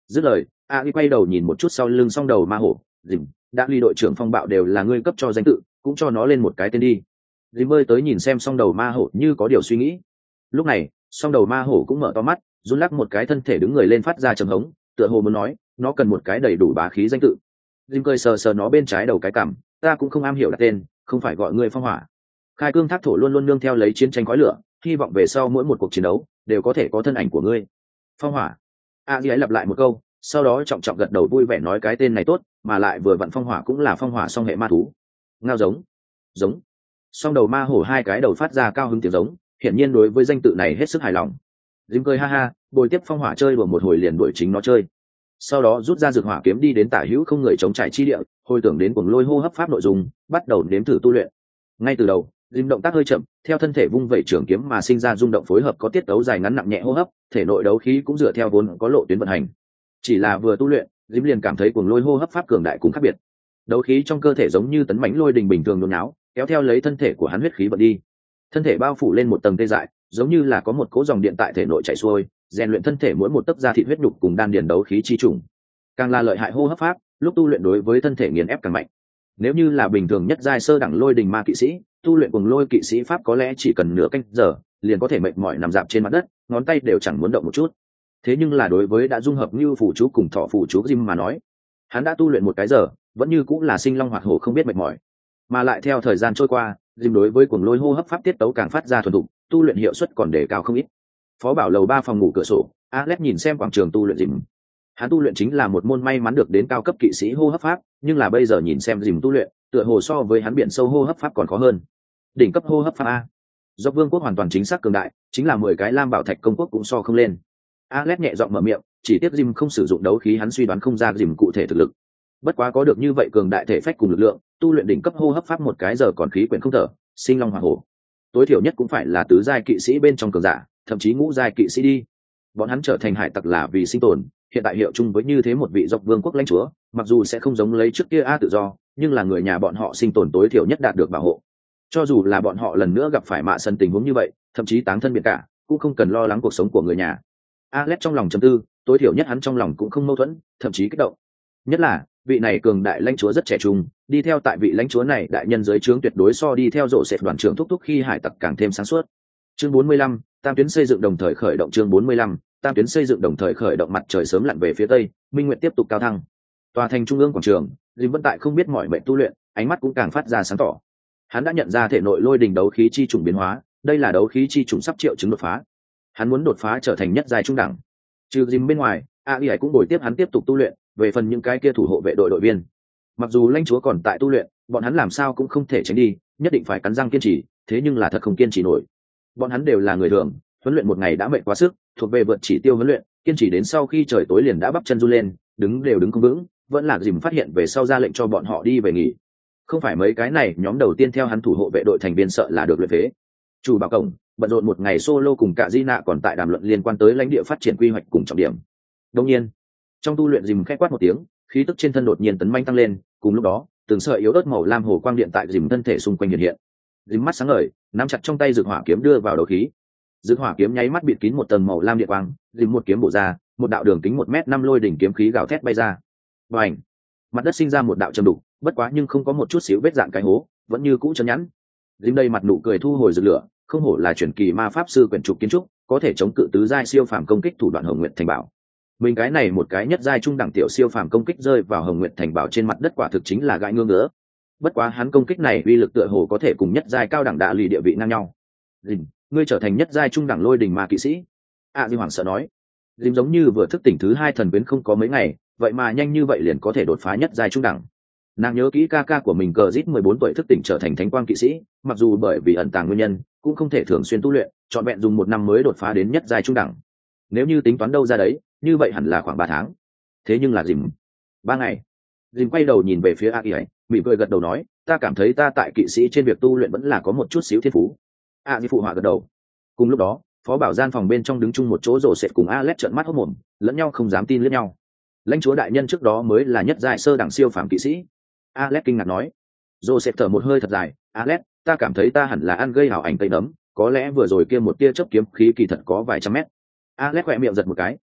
Dứt lời, a i quay đầu nhìn một chút sau lưng song đầu ma hổ. Dìm, đã ly đội trưởng phong bạo đều là ngươi cấp cho danh tự, cũng cho nó lên một cái tên đi. Dìm bơi tới nhìn xem song đầu ma hổ như có điều suy nghĩ. Lúc này, song đầu ma hổ cũng mở to mắt, run lắc một cái thân thể đứng người lên phát ra trầm hống, tựa hồ muốn nói nó cần một cái đầy đủ bá khí danh tự. Dìm cười sờ sờ nó bên trái đầu cái cằm, ta cũng không am hiểu đặt tên, không phải gọi ngươi phong hỏa. Khai cương thác thổ luôn luôn nương theo lấy chiến tranh khói lửa, hy vọng về sau mỗi một cuộc chiến đấu đều có thể có thân ảnh của ngươi. Phong hỏa. a di ấy lặp lại một câu, sau đó trọng trọng gật đầu vui vẻ nói cái tên này tốt, mà lại vừa vặn phong hỏa cũng là phong hỏa song hệ ma thú. Ngao giống, giống. Song đầu ma hổ hai cái đầu phát ra cao hứng tiếng giống, hiển nhiên đối với danh tự này hết sức hài lòng. Dìm cười ha ha, bồi tiếp phong hỏa chơi đùa một hồi liền đuổi chính nó chơi. Sau đó rút ra dược hỏa kiếm đi đến tả hữu không người chống trải chi địa, hồi tưởng đến cuồng lôi hô hấp pháp nội dung, bắt đầu nếm thử tu luyện. Ngay từ đầu, Dìm động tác hơi chậm, theo thân thể vung vẩy trường kiếm mà sinh ra rung động phối hợp có tiết tấu dài ngắn nặng nhẹ hô hấp, thể nội đấu khí cũng dựa theo vốn có lộ tuyến vận hành. Chỉ là vừa tu luyện, Dìm liền cảm thấy cuồng lôi hô hấp pháp cường đại cũng khác biệt. Đấu khí trong cơ thể giống như tấn mãnh lôi đình bình thường nhốn nháo, kéo theo lấy thân thể của hắn huyết khí vận đi. Thân thể bao phủ lên một tầng tê dại, giống như là có một cỗ dòng điện tại thể nội chảy xuôi, rèn luyện thân thể mỗi một tấc da thịt huyết nhục cùng đan điền đấu khí chi trùng. Càng là lợi hại hô hấp pháp, lúc tu luyện đối với thân thể nghiền ép càng mạnh. Nếu như là bình thường nhất giai sơ đẳng lôi đình ma kỵ sĩ, tu luyện cùng lôi kỵ sĩ pháp có lẽ chỉ cần nửa canh giờ liền có thể mệt mỏi nằm dạp trên mặt đất, ngón tay đều chẳng muốn động một chút. Thế nhưng là đối với đã dung hợp như phù chú cùng thọ phù chú Jim mà nói, hắn đã tu luyện một cái giờ, vẫn như cũng là sinh long hoạt hổ không biết mệt mỏi. Mà lại theo thời gian trôi qua, Jim đối với cuồng lôi hô hấp pháp tiết tấu càng phát ra thuần thục, tu luyện hiệu suất còn đề cao không ít. Phó bảo lầu ba phòng ngủ cửa sổ, Alex nhìn xem quảng trường tu luyện Jim. Hắn tu luyện chính là một môn may mắn được đến cao cấp kỵ sĩ hô hấp pháp, nhưng là bây giờ nhìn xem Jim tu luyện, tựa hồ so với hắn biển sâu hô hấp pháp còn khó hơn. Đỉnh cấp hô hấp pháp a. Do vương quốc hoàn toàn chính xác cường đại, chính là mười cái lam bảo thạch công quốc cũng so không lên. Alex nhẹ giọng mở miệng, chỉ tiếc Jim không sử dụng đấu khí, hắn suy đoán không ra Jim cụ thể thực lực. Bất quá có được như vậy cường đại thể phách cùng lực lượng, tu luyện đỉnh cấp hô hấp pháp một cái giờ còn khí quyển không thở, sinh long hỏa hổ. Tối thiểu nhất cũng phải là tứ giai kỵ sĩ bên trong cường giả, thậm chí ngũ giai kỵ sĩ đi. Bọn hắn trở thành hải tặc là vì sinh tồn, hiện tại hiệu chung với như thế một vị dọc vương quốc lãnh chúa, mặc dù sẽ không giống lấy trước kia a tự do, nhưng là người nhà bọn họ sinh tồn tối thiểu nhất đạt được bảo hộ. Cho dù là bọn họ lần nữa gặp phải mạ sân tình huống như vậy, thậm chí táng thân biệt cả, cũng không cần lo lắng cuộc sống của người nhà. Alex trong lòng trầm tư, tối thiểu nhất hắn trong lòng cũng không mâu thuẫn, thậm chí kích động. Nhất là vị này cường đại lãnh chúa rất trẻ trung, đi theo tại vị lãnh chúa này đại nhân dưới trướng tuyệt đối so đi theo rộ sệt đoàn trưởng thúc thúc khi hải tặc càng thêm sáng suốt. Chương bốn mươi lăm, tam tuyến xây dựng đồng thời khởi động. Chương bốn mươi lăm, tam tuyến xây dựng đồng thời khởi động. Mặt trời sớm lặn về phía tây, minh nguyệt tiếp tục cao thăng. Tòa thành trung ương quảng trường, Jim vẫn tại không biết mỏi mệt tu luyện, ánh mắt cũng càng phát ra sáng tỏ. Hắn đã nhận ra thể nội lôi đình đấu khí chi trùng biến hóa, đây là đấu khí chi trùng sắp triệu chứng đột phá. Hắn muốn đột phá trở thành nhất giai trung đẳng. Trừ Jim bên ngoài, a i cũng bồi tiếp hắn tiếp tục tu luyện. Về phần những cái kia thủ hộ vệ đội đội viên, mặc dù lãnh chúa còn tại tu luyện, bọn hắn làm sao cũng không thể tránh đi, nhất định phải cắn răng kiên trì, thế nhưng là thật không kiên trì nổi. Bọn hắn đều là người thường, huấn luyện một ngày đã mệt quá sức, thuộc về vượt chỉ tiêu huấn luyện, kiên trì đến sau khi trời tối liền đã bắp chân run lên, đứng đều đứng không vững, vẫn là Dìm phát hiện về sau ra lệnh cho bọn họ đi về nghỉ. Không phải mấy cái này nhóm đầu tiên theo hắn thủ hộ vệ đội thành viên sợ là được luyện phế. Chủ bảo cổng bận rộn một ngày solo cùng cả Di Nạ còn tại đàm luận liên quan tới lãnh địa phát triển quy hoạch cùng trọng điểm. Đương nhiên, trong tu luyện Dìm khẽ quát một tiếng, khí tức trên thân đột nhiên tấn manh tăng lên, cùng lúc đó từng sợi yếu ớt màu lam hồ quang điện tại Dìm thân thể xung quanh hiện hiện. Dìm mắt sáng ngời, nắm chặt trong tay dược hỏa kiếm đưa vào đấu khí. Dược hỏa kiếm nháy mắt bịt kín một tầng màu lam điện quang, Dìm một kiếm bổ ra, một đạo đường kính một mét năm lôi đỉnh kiếm khí gào thét bay ra. Bành! Mặt đất sinh ra một đạo trầm đục, bất quá nhưng không có một chút xíu vết dạng cái hố, vẫn như cũ chân nhẵn. Dìm đây mặt nụ cười thu hồi dược lửa, không hổ là truyền kỳ ma pháp sư quyển trục kiến trúc, có thể chống cự tứ giai siêu phàm công kích thủ đoạn Hồng Nguyệt Thành Bảo. Mình cái này một cái nhất giai trung đẳng tiểu siêu phàm công kích rơi vào Hồng Nguyệt Thành Bảo trên mặt đất quả thực chính là gãi ngưỡng ngứa. Bất quá hắn công kích này uy lực tựa hồ có thể cùng nhất giai cao đẳng đạ lì địa vị ngang nhau. Dìm, ngươi trở thành nhất giai trung đẳng lôi đình ma kỵ sĩ. À, Di Hoàng sợ nói. Dìm giống như vừa thức tỉnh thứ hai thần biến không có mấy ngày, vậy mà nhanh như vậy liền có thể đột phá nhất giai trung đẳng. Nàng nhớ kỹ ca ca của mình cờ rít mười bốn tuổi thức tỉnh trở thành thánh quang kỵ sĩ, mặc dù bởi vì ẩn tàng nguyên nhân cũng không thể thường xuyên tu luyện, trọn vẹn dùng một năm mới đột phá đến nhất giai trung đẳng. Nếu như tính toán đâu ra đấy, như vậy hẳn là khoảng ba tháng. Thế nhưng là Dìm, ba ngày. Dìm quay đầu nhìn về phía A Kỳ, mỉm cười gật đầu nói, ta cảm thấy ta tại kỵ sĩ trên việc tu luyện vẫn là có một chút xíu thiên phú. A Kỳ phụ họa gật đầu. Cùng lúc đó, phó bảo gian phòng bên trong đứng chung một chỗ rồ sệt cùng Alex trợn mắt hốt mồm, lẫn nhau không dám tin lẫn nhau. Lãnh chúa đại nhân trước đó mới là nhất giai sơ đẳng siêu phàm kỵ sĩ. Alex kinh ngạc nói. Joseph thở một hơi thật dài, Alex, ta cảm thấy ta hẳn là ăn gây hào ảnh tây nấm, có lẽ vừa rồi kia một tia chớp kiếm khí kỳ thật có vài trăm mét. Alex khẽ miệng giật một cái,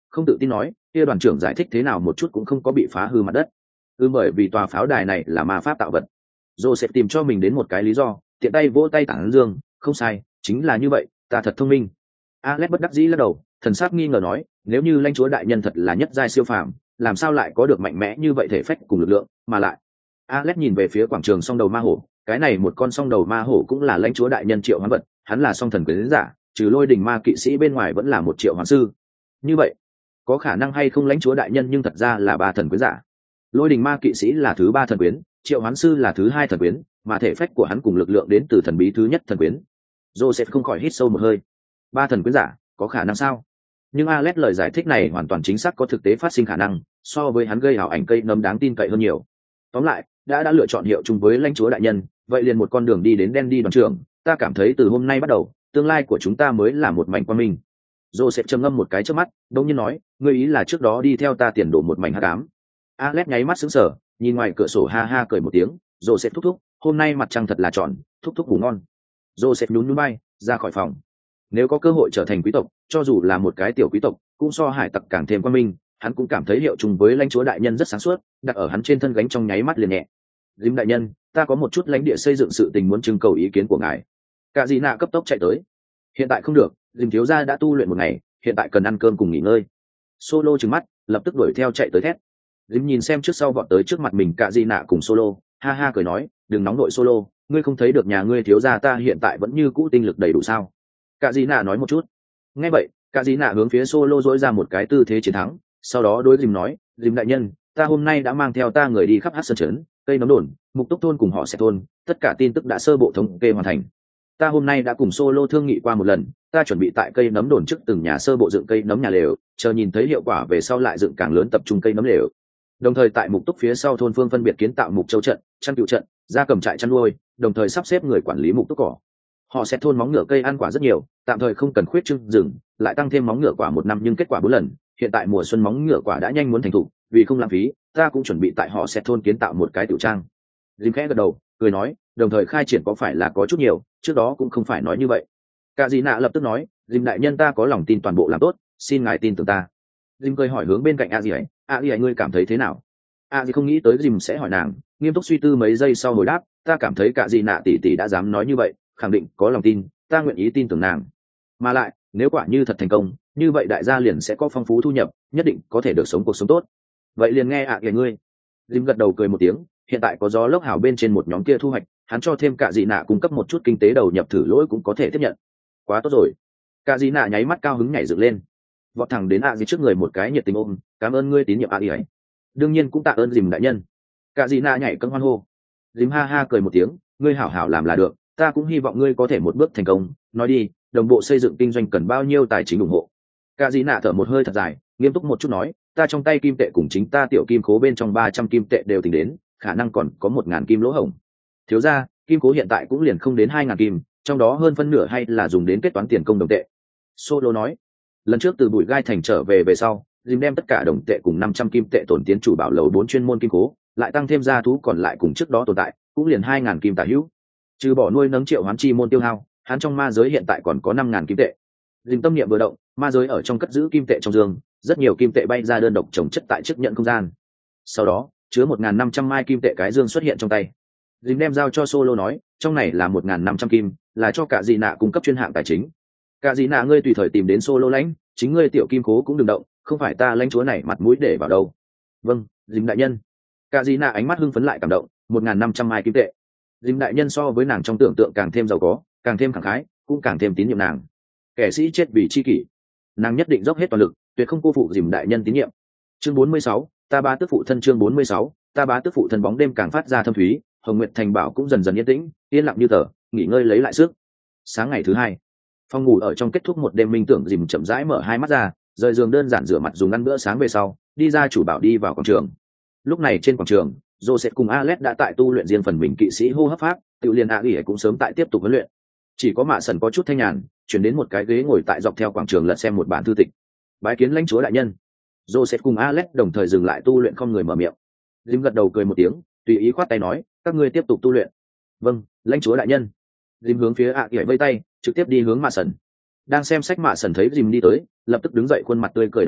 không tự tin nói, kia đoàn trưởng giải thích thế nào một chút cũng không có bị phá hư mặt đất. Ừ, bởi vì tòa pháo đài này là ma pháp tạo vật. Joseph tìm cho mình đến một cái lý do, tiện tay vỗ tay tảng dương, không sai, chính là như vậy, ta thật thông minh. Alex bất đắc dĩ lắc đầu, thần sắc nghi ngờ nói, nếu như lãnh chúa đại nhân thật là nhất giai siêu phàm, làm sao lại có được mạnh mẽ như vậy thể phách cùng lực lượng, mà lại. Alex nhìn về phía quảng trường song đầu ma hổ, cái này một con song đầu ma hổ cũng là lãnh chúa đại nhân triệu hoán vật, hắn là song thần quyến giả, trừ lôi đình ma kỵ sĩ bên ngoài vẫn là một triệu hoán sư. Như vậy, có khả năng hay không lãnh chúa đại nhân nhưng thật ra là ba thần quyến giả. Lôi đình ma kỵ sĩ là thứ ba thần quyến, triệu hoán sư là thứ hai thần quyến, mà thể phách của hắn cùng lực lượng đến từ thần bí thứ nhất thần quyến. Joseph không khỏi hít sâu một hơi. Ba thần quyến giả, có khả năng sao? Nhưng Alex lời giải thích này hoàn toàn chính xác, có thực tế phát sinh khả năng, so với hắn gây ảo ảnh cây nấm đáng tin cậy hơn nhiều. Tóm lại, đã đã lựa chọn hiệu chung với lãnh chúa đại nhân, vậy liền một con đường đi đến đen đi đoàn trưởng, ta cảm thấy từ hôm nay bắt đầu, tương lai của chúng ta mới là một mảnh quang minh. Joseph trầm ngâm một cái trước mắt, đột nhiên nói, ngươi ý là trước đó đi theo ta tiền đổ một mảnh hắc ám. Alex nháy mắt sững sờ, nhìn ngoài cửa sổ ha ha cười một tiếng, Joseph thúc thúc, hôm nay mặt trăng thật là tròn, thúc thúc ngủ ngon. Joseph nhún nhún bay, ra khỏi phòng. Nếu có cơ hội trở thành quý tộc, cho dù là một cái tiểu quý tộc, cũng so hải tặc càng thêm quang minh, hắn cũng cảm thấy hiệu chung với lãnh chúa đại nhân rất sáng suốt, đặt ở hắn trên thân gánh trong nháy mắt liền nhẹ. Dìm đại nhân, ta có một chút lãnh địa xây dựng sự tình muốn trưng cầu ý kiến của ngài. Cả dị nạ cấp tốc chạy tới. Hiện tại không được, Dìm thiếu gia đã tu luyện một ngày, hiện tại cần ăn cơm cùng nghỉ ngơi. Solo trừng mắt, lập tức đuổi theo chạy tới thét. Dìm nhìn xem trước sau vọt tới trước mặt mình cả dị nạ cùng Solo, ha ha cười nói, đừng nóng nội Solo, ngươi không thấy được nhà ngươi thiếu gia ta hiện tại vẫn như cũ tinh lực đầy đủ sao? Cả dị nạ nói một chút. Nghe vậy, cả dị nạ hướng phía Solo dỗi ra một cái tư thế chiến thắng, sau đó đối Dìm nói, Dìm đại nhân, ta hôm nay đã mang theo ta người đi khắp Hắc Sơn trấn, cây nấm đồn, mục túc thôn cùng họ sẽ thôn, tất cả tin tức đã sơ bộ thống kê hoàn thành. Ta hôm nay đã cùng Solo thương nghị qua một lần, ta chuẩn bị tại cây nấm đồn trước từng nhà sơ bộ dựng cây nấm nhà lều, chờ nhìn thấy hiệu quả về sau lại dựng càng lớn tập trung cây nấm lều. Đồng thời tại mục túc phía sau thôn phương phân biệt kiến tạo mục châu trận, chăn cựu trận, gia cầm trại chăn nuôi, đồng thời sắp xếp người quản lý mục túc cỏ. Họ sẽ thôn móng ngựa cây ăn quả rất nhiều, tạm thời không cần khuyết trương rừng, lại tăng thêm móng ngựa quả một năm nhưng kết quả bốn lần, hiện tại mùa xuân móng ngựa quả đã nhanh muốn thành thục, vì không lãng phí, ta cũng chuẩn bị tại họ sẽ thôn kiến tạo một cái tiểu trang. Dìm khẽ gật đầu, cười nói, đồng thời khai triển có phải là có chút nhiều, trước đó cũng không phải nói như vậy. Cả dị nạ lập tức nói, Dìm đại nhân ta có lòng tin toàn bộ làm tốt, xin ngài tin tưởng ta. Dìm cười hỏi hướng bên cạnh a dì ấy, a dì ấy ngươi cảm thấy thế nào? A dì không nghĩ tới Dìm sẽ hỏi nàng, nghiêm túc suy tư mấy giây sau hồi đáp, ta cảm thấy cả dị nạ tỷ tỷ đã dám nói như vậy, khẳng định có lòng tin, ta nguyện ý tin tưởng nàng. Mà lại, nếu quả như thật thành công, như vậy đại gia liền sẽ có phong phú thu nhập, nhất định có thể được sống cuộc sống tốt. Vậy liền nghe ạ à ngươi. Dìm gật đầu cười một tiếng, hiện tại có gió lốc hảo bên trên một nhóm kia thu hoạch, hắn cho thêm cả dị nạ cung cấp một chút kinh tế đầu nhập thử lỗi cũng có thể tiếp nhận. Quá tốt rồi. Cả dị nạ nháy mắt cao hứng nhảy dựng lên, vọt thẳng đến ạ à dì trước người một cái nhiệt tình ôm, cảm ơn ngươi tín nhiệm ạ à dì ấy. Đương nhiên cũng tạ ơn Dìm đại nhân. Cả dị nạ nhảy cân hoan hô. Dìm ha ha cười một tiếng, ngươi hảo hảo làm là được, ta cũng hy vọng ngươi có thể một bước thành công. Nói đi, đồng bộ xây dựng kinh doanh cần bao nhiêu tài chính ủng hộ? Cả dị nạ thở một hơi thật dài, nghiêm túc một chút nói, ta trong tay kim tệ cùng chính ta tiểu kim khố bên trong ba trăm kim tệ đều tính đến, khả năng còn có một ngàn kim lỗ hổng. Thiếu ra, kim khố hiện tại cũng liền không đến hai ngàn kim, trong đó hơn phân nửa hay là dùng đến kết toán tiền công đồng tệ. Solo nói, lần trước từ bụi gai thành trở về về sau, Dìm đem tất cả đồng tệ cùng năm trăm kim tệ tổn tiến chủ bảo lầu bốn chuyên môn kim khố, lại tăng thêm gia thú còn lại cùng trước đó tồn tại, cũng liền hai ngàn kim tả hữu. Trừ bỏ nuôi nấng triệu hoán chi môn tiêu hao, hắn trong ma giới hiện tại còn có năm ngàn kim tệ. Dìm tâm niệm vừa động, ma giới ở trong cất giữ kim tệ trong giường, rất nhiều kim tệ bay ra đơn độc trồng chất tại chức nhận không gian. Sau đó, chứa một ngàn năm trăm mai kim tệ cái dương xuất hiện trong tay. Dìm đem giao cho Solo nói, trong này là một ngàn năm trăm kim, là cho cả dị nạ cung cấp chuyên hạng tài chính. Cả dị nạ ngươi tùy thời tìm đến Solo lãnh, chính ngươi tiểu kim cố cũng đừng động, không phải ta lãnh chúa này mặt mũi để vào đâu. Vâng, Dìm đại nhân. Cả dị nạ ánh mắt hưng phấn lại cảm động, một ngàn năm trăm mai kim tệ. Dìm đại nhân so với nàng trong tưởng tượng càng thêm giàu có, càng thêm khẳng khái, cũng càng thêm tín nhiệm nàng. Kẻ sĩ chết vì chi kỷ, nàng nhất định dốc hết toàn lực, tuyệt không cô phụ Dìm đại nhân tín nhiệm. Chương bốn mươi sáu, ta bá tước phụ thân. Chương bốn mươi sáu, ta bá tước phụ thân. Bóng đêm càng phát ra thâm thúy, Hồng Nguyệt thành bảo cũng dần dần yên tĩnh, yên lặng như tờ, nghỉ ngơi lấy lại sức. Sáng ngày thứ hai, phòng ngủ ở trong kết thúc một đêm minh tưởng, Dìm chậm rãi mở hai mắt ra, rời giường đơn giản rửa mặt dùng ăn bữa sáng về sau, đi ra chủ bảo đi vào quảng trường. Lúc này trên quảng trường, Joseph cùng Alex đã tại tu luyện riêng phần mình kỵ sĩ hô hấp pháp, tự liên a ủy cũng sớm tại tiếp tục huấn luyện. Chỉ có Mạ Sần có chút thanh nhàn, chuyển đến một cái ghế ngồi tại dọc theo quảng trường lật xem một bản thư tịch. Bái kiến lãnh chúa đại nhân. Joseph cùng Alex đồng thời dừng lại tu luyện, không người mở miệng. Jim gật đầu cười một tiếng, tùy ý khoát tay nói, các ngươi tiếp tục tu luyện. Vâng, lãnh chúa đại nhân. Jim hướng phía a ủy vây tay, trực tiếp đi hướng Mạ Sần. Đang xem sách Mạ Sần thấy Jim đi tới, lập tức đứng dậy, khuôn mặt tươi cười đón lấy,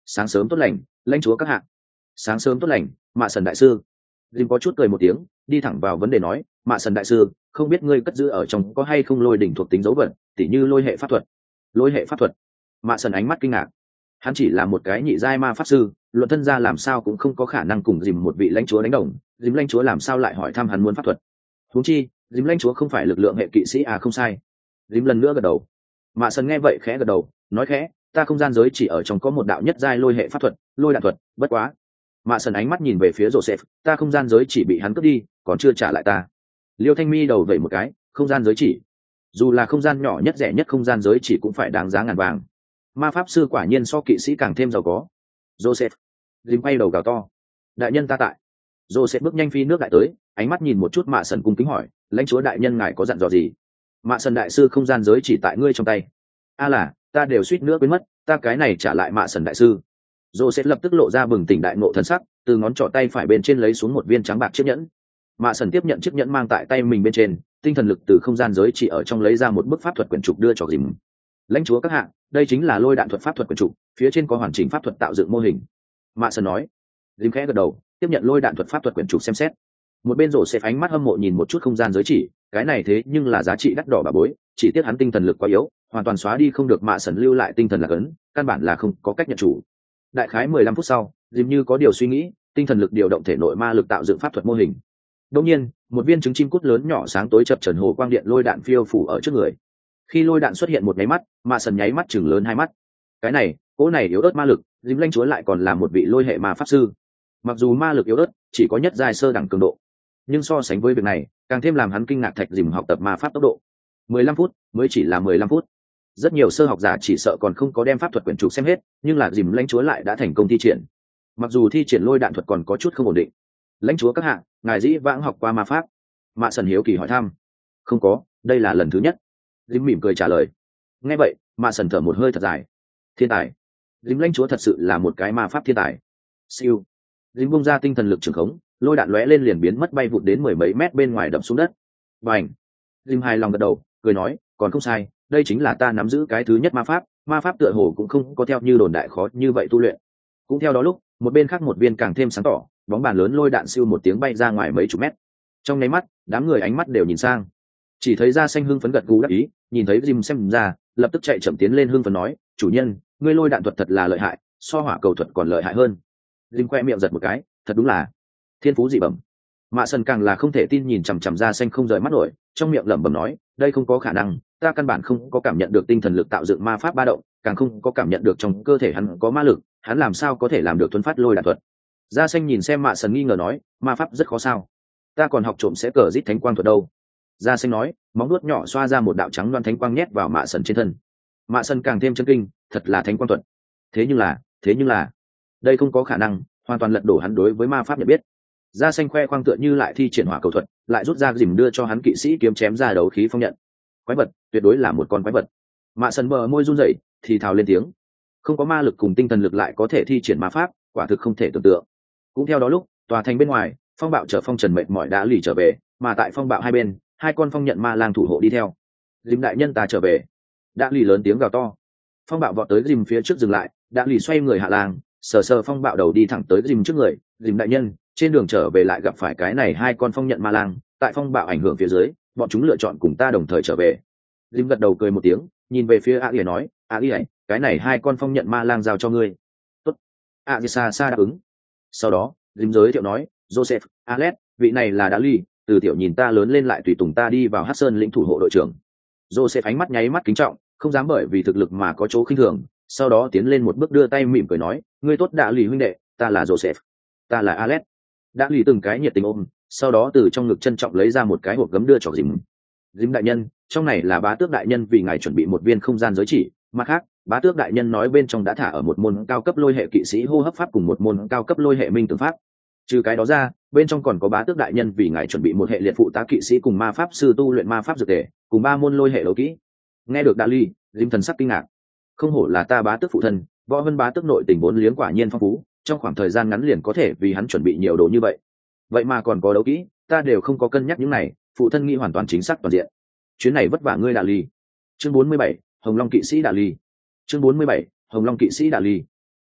Sáng sớm tốt lành, lãnh chúa các hạ. Sáng sớm tốt lành, Mạ Sần đại sư. Jim có chút cười một tiếng, đi thẳng vào vấn đề nói, Mạ Sần đại sư, không biết ngươi cất giữ ở trong có hay không lôi đỉnh thuộc tính dấu vật, tỉ như lôi hệ pháp thuật. Lôi hệ pháp thuật? Mạ Sần ánh mắt kinh ngạc. Hắn chỉ là một cái nhị giai ma pháp sư, luận thân ra làm sao cũng không có khả năng cùng Jim một vị lãnh chúa đánh đồng, Jim lãnh chúa làm sao lại hỏi thăm hắn muốn pháp thuật. Huống chi, Jim lãnh chúa không phải lực lượng hệ kỵ sĩ à, không sai. Jim lần nữa gật đầu. Mạ Sần nghe vậy khẽ gật đầu, nói khẽ, ta không gian giới chỉ ở trong có một đạo nhất giai lôi hệ pháp thuật, lôi đạn thuật, bất quá. Mạ Sần ánh mắt nhìn về phía Joseph, ta không gian giới chỉ bị hắn cướp đi, còn chưa trả lại ta. Liêu Thanh Mi đầu vẩy một cái, không gian giới chỉ, dù là không gian nhỏ nhất rẻ nhất không gian giới chỉ cũng phải đáng giá ngàn vàng. Ma pháp sư quả nhiên so kỵ sĩ càng thêm giàu có. Joseph, Jim quay đầu gào to, đại nhân ta tại. Joseph bước nhanh phi nước lại tới, ánh mắt nhìn một chút Mạ Sần cung kính hỏi, lãnh chúa đại nhân ngài có dặn dò gì? Mạ Sần đại sư không gian giới chỉ tại ngươi trong tay. A là, ta đều suýt nữa quên mất, ta cái này trả lại Mạ Sần đại sư. Joseph lập tức lộ ra bừng tỉnh đại ngộ thần sắc, từ ngón trỏ tay phải bên trên lấy xuống một viên trắng bạc chiếc nhẫn. Mạ Sần tiếp nhận chiếc nhẫn mang tại tay mình bên trên, tinh thần lực từ không gian giới chỉ ở trong lấy ra một bức pháp thuật quyển trục đưa cho Jim. Lãnh chúa các hạ, đây chính là lôi đạn thuật pháp thuật quyển trục, phía trên có hoàn chỉnh pháp thuật tạo dựng mô hình. Mạ Sần nói. Jim khẽ gật đầu, tiếp nhận lôi đạn thuật pháp thuật quyển trục xem xét. Một bên Joseph ánh mắt hâm mộ nhìn một chút không gian giới chỉ, cái này thế nhưng là giá trị đắt đỏ bà bối, chỉ tiếc hắn tinh thần lực quá yếu, hoàn toàn xóa đi không được Mạ Sần lưu lại tinh thần lạc ấn, căn bản là không có cách nhận chủ. Đại khái mười lăm phút sau, Jim như có điều suy nghĩ, tinh thần lực điều động thể nội ma lực tạo dựng pháp thuật mô hình. Đột nhiên, một viên trứng chim cút lớn nhỏ sáng tối chập chờn hồ quang điện lôi đạn phiêu phủ ở trước người. Khi lôi đạn xuất hiện một nháy mắt, Mạ Sần nháy mắt chừng lớn hai mắt. Cái này, cỗ này yếu ớt ma lực, Jim lãnh chúa lại còn là một vị lôi hệ ma pháp sư. Mặc dù ma lực yếu ớt, chỉ có nhất giai sơ đẳng cường độ, nhưng so sánh với việc này, càng thêm làm hắn kinh ngạc thạch Jim học tập ma pháp tốc độ. mười lăm phút, mới chỉ là mười lăm phút. Rất nhiều sơ học giả chỉ sợ còn không có đem pháp thuật quyển trục xem hết, nhưng là Jim lãnh chúa lại đã thành công thi triển. Mặc dù thi triển lôi đạn thuật còn có chút không ổn định. Lãnh chúa các hạ, ngài dĩ vãng học qua ma pháp? Mạ Sần hiếu kỳ hỏi thăm. Không có, đây là lần thứ nhất. Jim mỉm cười trả lời. Nghe vậy, Mạ Sần thở một hơi thật dài. Thiên tài. Jim lãnh chúa thật sự là một cái ma pháp thiên tài. Siêu. Jim bung ra tinh thần lực trường khống, lôi đạn lóe lên liền biến mất bay vụt đến mười mấy mét bên ngoài đập xuống đất. Bành. Jim hài lòng gật đầu, cười nói, còn không sai, đây chính là ta nắm giữ cái thứ nhất ma pháp, ma pháp tựa hồ cũng không có theo như đồn đại khó như vậy tu luyện. Cũng theo đó lúc, một bên khác một viên càng thêm sáng tỏ, bóng bàn lớn lôi đạn siêu một tiếng bay ra ngoài mấy chục mét. Trong nháy mắt, đám người ánh mắt đều nhìn sang, chỉ thấy Da Xanh hưng phấn gật gù đáp ý, nhìn thấy Jim xem ra, lập tức chạy chậm tiến lên hưng phấn nói, chủ nhân, ngươi lôi đạn thuật thật là lợi hại, so hỏa cầu thuật còn lợi hại hơn. Jim khoe miệng giật một cái, thật đúng là thiên phú dị bẩm. Mạ Sần càng là không thể tin nhìn chằm chằm Da Xanh không rời mắt nổi, trong miệng lẩm bẩm nói, đây không có khả năng, ta căn bản không có cảm nhận được tinh thần lực tạo dựng ma pháp ba động, càng không có cảm nhận được trong cơ thể hắn có ma lực, hắn làm sao có thể làm được thuấn phát lôi đạn thuật. Da Xanh nhìn xem Mạ Sần nghi ngờ nói, ma pháp rất khó sao? Ta còn học trộm sẽ cờ rít thánh quang thuật đâu. Da Xanh nói, móng vuốt nhỏ xoa ra một đạo trắng loan thánh quang nhét vào Mạ Sần trên thân. Mạ Sần càng thêm chấn kinh, thật là thánh quang thuật. Thế nhưng là, thế nhưng là, đây không có khả năng, hoàn toàn lật đổ hắn đối với ma pháp nhận biết. Da Xanh khoe khoang tựa như lại thi triển hỏa cầu thuật, lại rút ra dìm đưa cho hắn kỵ sĩ kiếm chém ra đấu khí phong nhận. Quái vật, tuyệt đối là một con quái vật. Mạ Sần bờ môi run rẩy, thì thào lên tiếng. Không có ma lực cùng tinh thần lực lại có thể thi triển ma pháp, quả thực không thể tưởng tượng. Cũng theo đó lúc, tòa thành bên ngoài, phong bạo chở phong trần mệt mỏi đã lì trở về, mà tại phong bạo hai bên, hai con phong nhận ma lang thủ hộ đi theo. Dìm đại nhân ta trở về. Đã lì lớn tiếng gào to. Phong bạo vọt tới dìm phía trước dừng lại, đã lì xoay người hạ lang, sờ sờ phong bạo đầu đi thẳng tới dìm trước người. Dìm đại nhân, trên đường trở về lại gặp phải cái này hai con phong nhận ma lang, tại phong bạo ảnh hưởng phía dưới, bọn chúng lựa chọn cùng ta đồng thời trở về. Dìm gật đầu cười một tiếng, nhìn về phía a lì nói, a lì ấy, cái này hai con phong nhận ma lang giao cho ngươi. Tốt. a lì xa xa đáp ứng. Sau đó, Jim giới thiệu nói, Joseph, Alex, vị này là Đã Ly, từ tiểu nhìn ta lớn lên lại tùy tùng ta đi vào Hát Sơn lĩnh thủ hộ đội trưởng. Joseph ánh mắt nháy mắt kính trọng, không dám bởi vì thực lực mà có chỗ khinh thường, sau đó tiến lên một bước đưa tay mỉm cười nói, ngươi tốt Đã Ly huynh đệ, ta là Joseph, ta là Alex. Đã Ly từng cái nhiệt tình ôm, sau đó từ trong ngực trân trọng lấy ra một cái hộp gấm đưa cho Jim. Jim đại nhân, trong này là bá tước đại nhân vì ngài chuẩn bị một viên không gian giới chỉ, mặt khác, bá tước đại nhân nói bên trong đã thả ở một môn cao cấp lôi hệ kỵ sĩ hô hấp pháp cùng một môn cao cấp lôi hệ minh tưởng pháp. Trừ cái đó ra, bên trong còn có bá tước đại nhân vì ngài chuẩn bị một hệ liệt phụ tá kỵ sĩ cùng ma pháp sư tu luyện ma pháp dược thể, cùng ba môn lôi hệ đấu kỹ. Nghe được Đã Ly, Jim thần sắc kinh ngạc. Không hổ là ta bá tước phụ thân, võ vân bá tước nội tình vốn liếng quả nhiên phong phú, trong khoảng thời gian ngắn liền có thể vì hắn chuẩn bị nhiều đồ như vậy. Vậy mà còn có đấu kỹ, ta đều không có cân nhắc những này, phụ thân nghĩ hoàn toàn chính xác toàn diện. Chuyến này vất vả ngươi Đã Ly. Chương bốn mươi bảy, Hồng Long kỵ sĩ Đã Ly. Chương bốn mươi bảy, Hồng Long kỵ sĩ Đã Ly.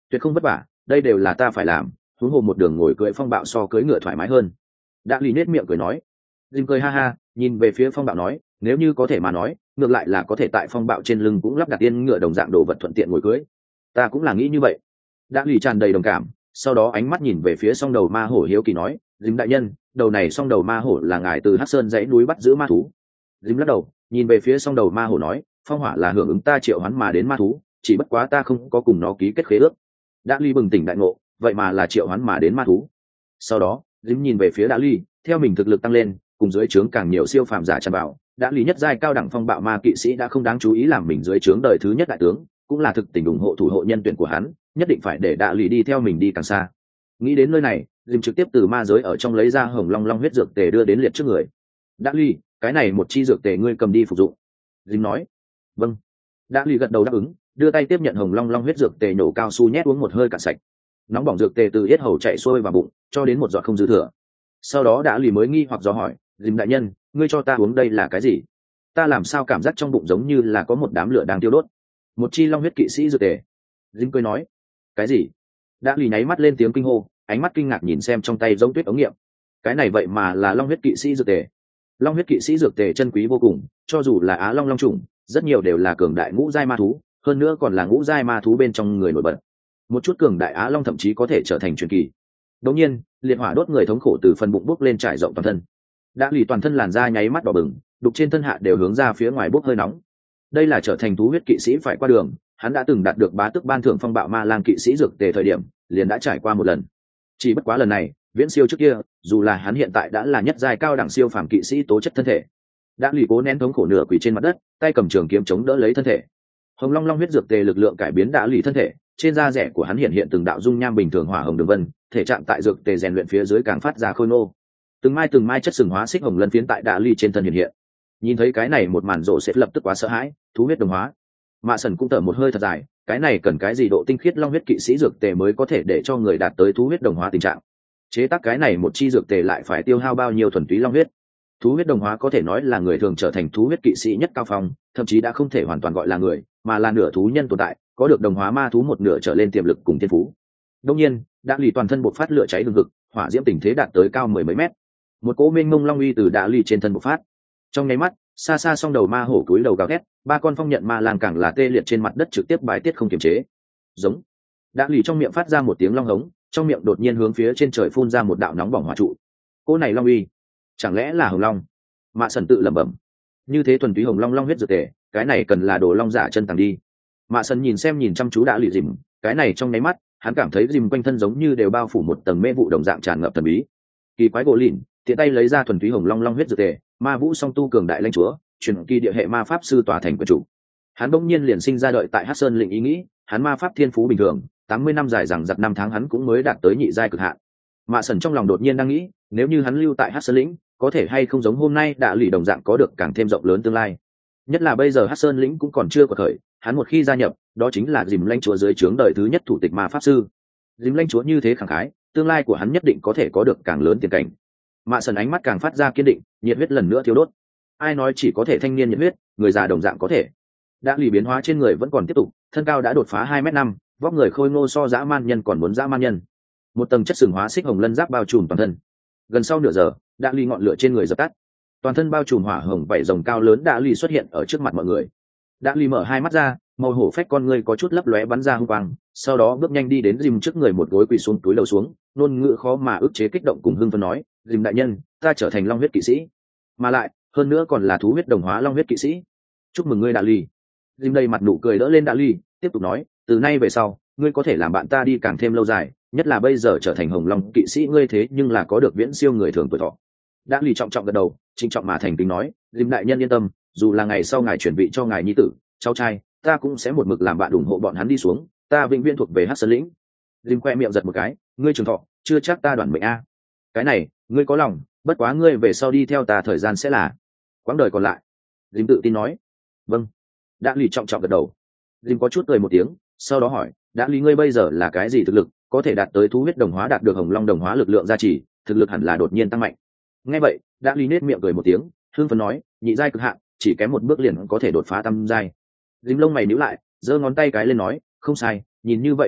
tuyệt không vất vả, đây đều là ta phải làm, huống hồ một đường ngồi cưỡi phong bạo so cưỡi ngựa thoải mái hơn. Đã lì nết miệng cười nói. Jim cười ha ha, nhìn về phía phong bạo nói, nếu như có thể mà nói, ngược lại là có thể tại phong bạo trên lưng cũng lắp đặt yên ngựa đồng dạng đồ vật thuận tiện ngồi cưỡi. Ta cũng là nghĩ như vậy. Đã lì tràn đầy đồng cảm, sau đó ánh mắt nhìn về phía song đầu ma hổ hiếu kỳ nói, Jim đại nhân, đầu này song đầu ma hổ là ngài từ Hắc Sơn dãy núi bắt giữ ma thú. Jim lắc đầu, nhìn về phía song đầu ma hổ nói, phong hỏa là hưởng ứng ta triệu hoán mà đến ma thú, chỉ bất quá ta không có cùng nó ký kết khế ước. Đã ly bừng tỉnh đại ngộ, vậy mà là triệu hoán mà đến ma thú. Sau đó Jim nhìn về phía Đã ly, theo mình thực lực tăng lên, cùng dưới trướng càng nhiều siêu phàm giả tràn bảo, Đã ly nhất giai cao đẳng phong bạo ma kỵ sĩ đã không đáng chú ý làm mình dưới trướng đời thứ nhất đại tướng, cũng là thực tình ủng hộ thủ hộ nhân tuyển của hắn, nhất định phải để Đã ly đi theo mình đi càng xa. Nghĩ đến nơi này, Jim trực tiếp từ ma giới ở trong lấy ra hồng long long huyết dược tề đưa đến liệt trước người. Đã ly, cái này một chi dược tề ngươi cầm đi phục dụng. Jim nói. Vâng. Đã ly gật đầu đáp ứng, đưa tay tiếp nhận hồng long long huyết dược tề nổ cao su nhét uống một hơi cạn sạch. Nóng bỏng dược tề từ yết hầu chạy xuôi vào bụng, cho đến một giọt không dư thừa. Sau đó Đã ly mới nghi hoặc dò hỏi, Jim đại nhân, ngươi cho ta uống đây là cái gì? Ta làm sao cảm giác trong bụng giống như là có một đám lửa đang tiêu đốt? Một chi long huyết kỵ sĩ dược tề. Jim cười nói. Cái gì? Đã ly nháy mắt lên tiếng kinh hô, ánh mắt kinh ngạc nhìn xem trong tay giống tuyết ống nghiệm. Cái này vậy mà là long huyết kỵ sĩ dược tề. Long huyết kỵ sĩ dược tề chân quý vô cùng, cho dù là á long long trùng, rất nhiều đều là cường đại ngũ giai ma thú, hơn nữa còn là ngũ giai ma thú bên trong người nổi bật. Một chút cường đại á long thậm chí có thể trở thành truyền kỳ. Đột nhiên, liệt hỏa đốt người thống khổ từ phần bụng bốc lên trải rộng toàn thân. Đã lì toàn thân làn da nháy mắt đỏ bừng, đục trên thân hạ đều hướng ra phía ngoài bốc hơi nóng. Đây là trở thành thú huyết kỵ sĩ phải qua đường, hắn đã từng đạt được bá tước ban thưởng phong bạo ma lang kỵ sĩ dược tề thời điểm, liền đã trải qua một lần. Chỉ bất quá lần này, viễn siêu trước kia, dù là hắn hiện tại đã là nhất giai cao đẳng siêu phàm kỵ sĩ tố chất thân thể. Đã lì cố nén thống khổ nửa quỳ trên mặt đất, tay cầm trường kiếm chống đỡ lấy thân thể. Hồng long long huyết dược tề lực lượng cải biến đã lì thân thể, trên da rẻ của hắn hiện hiện từng đạo dung nham bình thường hỏa hồng đường vân, thể trạng tại dược tề rèn luyện phía dưới càng phát ra khôi nô. Từng mai từng mai chất sừng hóa xích hồng lân phiến tại đã lì trên thân hiện hiện. Nhìn thấy cái này một màn rộ sẽ lập tức quá sợ hãi, thú huyết đồng hóa. Mạ Sần cũng thở một hơi thật dài, cái này cần cái gì độ tinh khiết long huyết kỵ sĩ dược tề mới có thể để cho người đạt tới thú huyết đồng hóa tình trạng. Chế tác cái này một chi dược tề lại phải tiêu hao bao nhiêu thuần túy long huyết. Thú huyết đồng hóa có thể nói là người thường trở thành thú huyết kỵ sĩ nhất cao phong, thậm chí đã không thể hoàn toàn gọi là người, mà là nửa thú nhân tồn tại, có được đồng hóa ma thú một nửa trở lên tiềm lực cùng thiên phú. Đương nhiên, đã lì toàn thân bộc phát lửa cháy hừng hực, hỏa diễm tình thế đạt tới cao mười mấy mét. Một cỗ mênh mông long uy từ đã lì trên thân bộc phát. Trong nháy mắt, xa xa song đầu ma hổ cúi đầu gào ghét, ba con phong nhận ma lang càng là tê liệt trên mặt đất trực tiếp bài tiết không kiềm chế. Giống. Đã lì trong miệng phát ra một tiếng long hống, trong miệng đột nhiên hướng phía trên trời phun ra một đạo nóng bỏng hỏa trụ. Cỗ này long uy, chẳng lẽ là hồng long? Mạ Sần tự lẩm bẩm. Như thế thuần túy hồng long long huyết dược tề, cái này cần là đồ long giả chân tàng đi. Mạ Sần nhìn xem nhìn chăm chú đã lì dìm, cái này trong nháy mắt, hắn cảm thấy dìm quanh thân giống như đều bao phủ một tầng mê vụ đồng dạng tràn ngập thần bí. Kỳ quái gỗ lìn, tiện tay lấy ra thuần túy hồng long long huyết dược tề, ma vũ song tu cường đại lãnh chúa, truyền kỳ địa hệ ma pháp sư tòa thành quyền chủ. Hắn bỗng nhiên liền sinh ra đợi tại Hắc Sơn lĩnh ý nghĩ, hắn ma pháp thiên phú bình thường, tám mươi năm dài rằng giặc năm tháng hắn cũng mới đạt tới nhị giai cực hạn. Mạ Sần trong lòng đột nhiên đang nghĩ, nếu như hắn lưu tại Hắc Sơn lĩnh, có thể hay không giống hôm nay đã lì đồng dạng có được càng thêm rộng lớn tương lai. Nhất là bây giờ Hắc Sơn lĩnh cũng còn chưa có khởi, hắn một khi gia nhập, đó chính là dìm lãnh chúa dưới trướng đời thứ nhất thủ tịch ma pháp sư. Dìm lãnh chúa như thế khẳng khái, tương lai của hắn nhất định có thể có được càng lớn tiền cảnh. Mạ Sần ánh mắt càng phát ra kiên định, nhiệt huyết lần nữa thiêu đốt. Ai nói chỉ có thể thanh niên nhiệt huyết, người già đồng dạng có thể. Đã lì biến hóa trên người vẫn còn tiếp tục, thân cao đã đột phá hai mét năm, vóc người khôi ngô so dã man nhân còn muốn dã man nhân. Một tầng chất sừng hóa xích hồng lân giáp bao trùm toàn thân. Gần sau nửa giờ, đã lì ngọn lửa trên người dập tắt. Toàn thân bao trùm hỏa hồng vảy rồng cao lớn đã lì xuất hiện ở trước mặt mọi người. Đã lì mở hai mắt ra, màu hổ phách con ngươi có chút lấp lóe bắn ra hung quang, sau đó bước nhanh đi đến Jim trước người một gối quỳ xuống túi lầu xuống, ngôn ngữ khó mà ức chế kích động cùng hưng phấn nói, Jim đại nhân, ta trở thành long huyết kỵ sĩ, mà lại hơn nữa còn là thú huyết đồng hóa long huyết kỵ sĩ. Chúc mừng ngươi Đã lì. Jim đầy mặt nụ cười đỡ lên Đã lì, tiếp tục nói, từ nay về sau, ngươi có thể làm bạn ta đi càng thêm lâu dài, nhất là bây giờ trở thành hồng long kỵ sĩ ngươi thế nhưng là có được viễn siêu người thường tuổi thọ. Đã lì trọng trọng gật đầu, trịnh trọng mà thành kính nói, Jim đại nhân yên tâm, dù là ngày sau ngài chuyển vị cho ngài nhi tử, cháu trai, ta cũng sẽ một mực làm bạn ủng hộ bọn hắn đi xuống, ta vĩnh viễn thuộc về Hắc Sơn lĩnh. Jim khoe miệng giật một cái, ngươi trường thọ, chưa chắc ta đoạn mệnh a. Cái này, ngươi có lòng, bất quá ngươi về sau đi theo ta thời gian sẽ là quãng đời còn lại. Jim tự tin nói. Vâng. Đã lì trọng trọng gật đầu. Jim có chút cười một tiếng, sau đó hỏi, đã lì ngươi bây giờ là cái gì thực lực, có thể đạt tới thú huyết đồng hóa đạt được hồng long đồng hóa lực lượng gia trì, thực lực hẳn là đột nhiên tăng mạnh. Nghe vậy, đã lì nết miệng cười một tiếng, hưng phấn nói, nhị giai cực hạn, chỉ kém một bước liền có thể đột phá tam giai. Jim lông mày nhíu lại, giơ ngón tay cái lên nói, không sai, nhìn như vậy bắt đầu,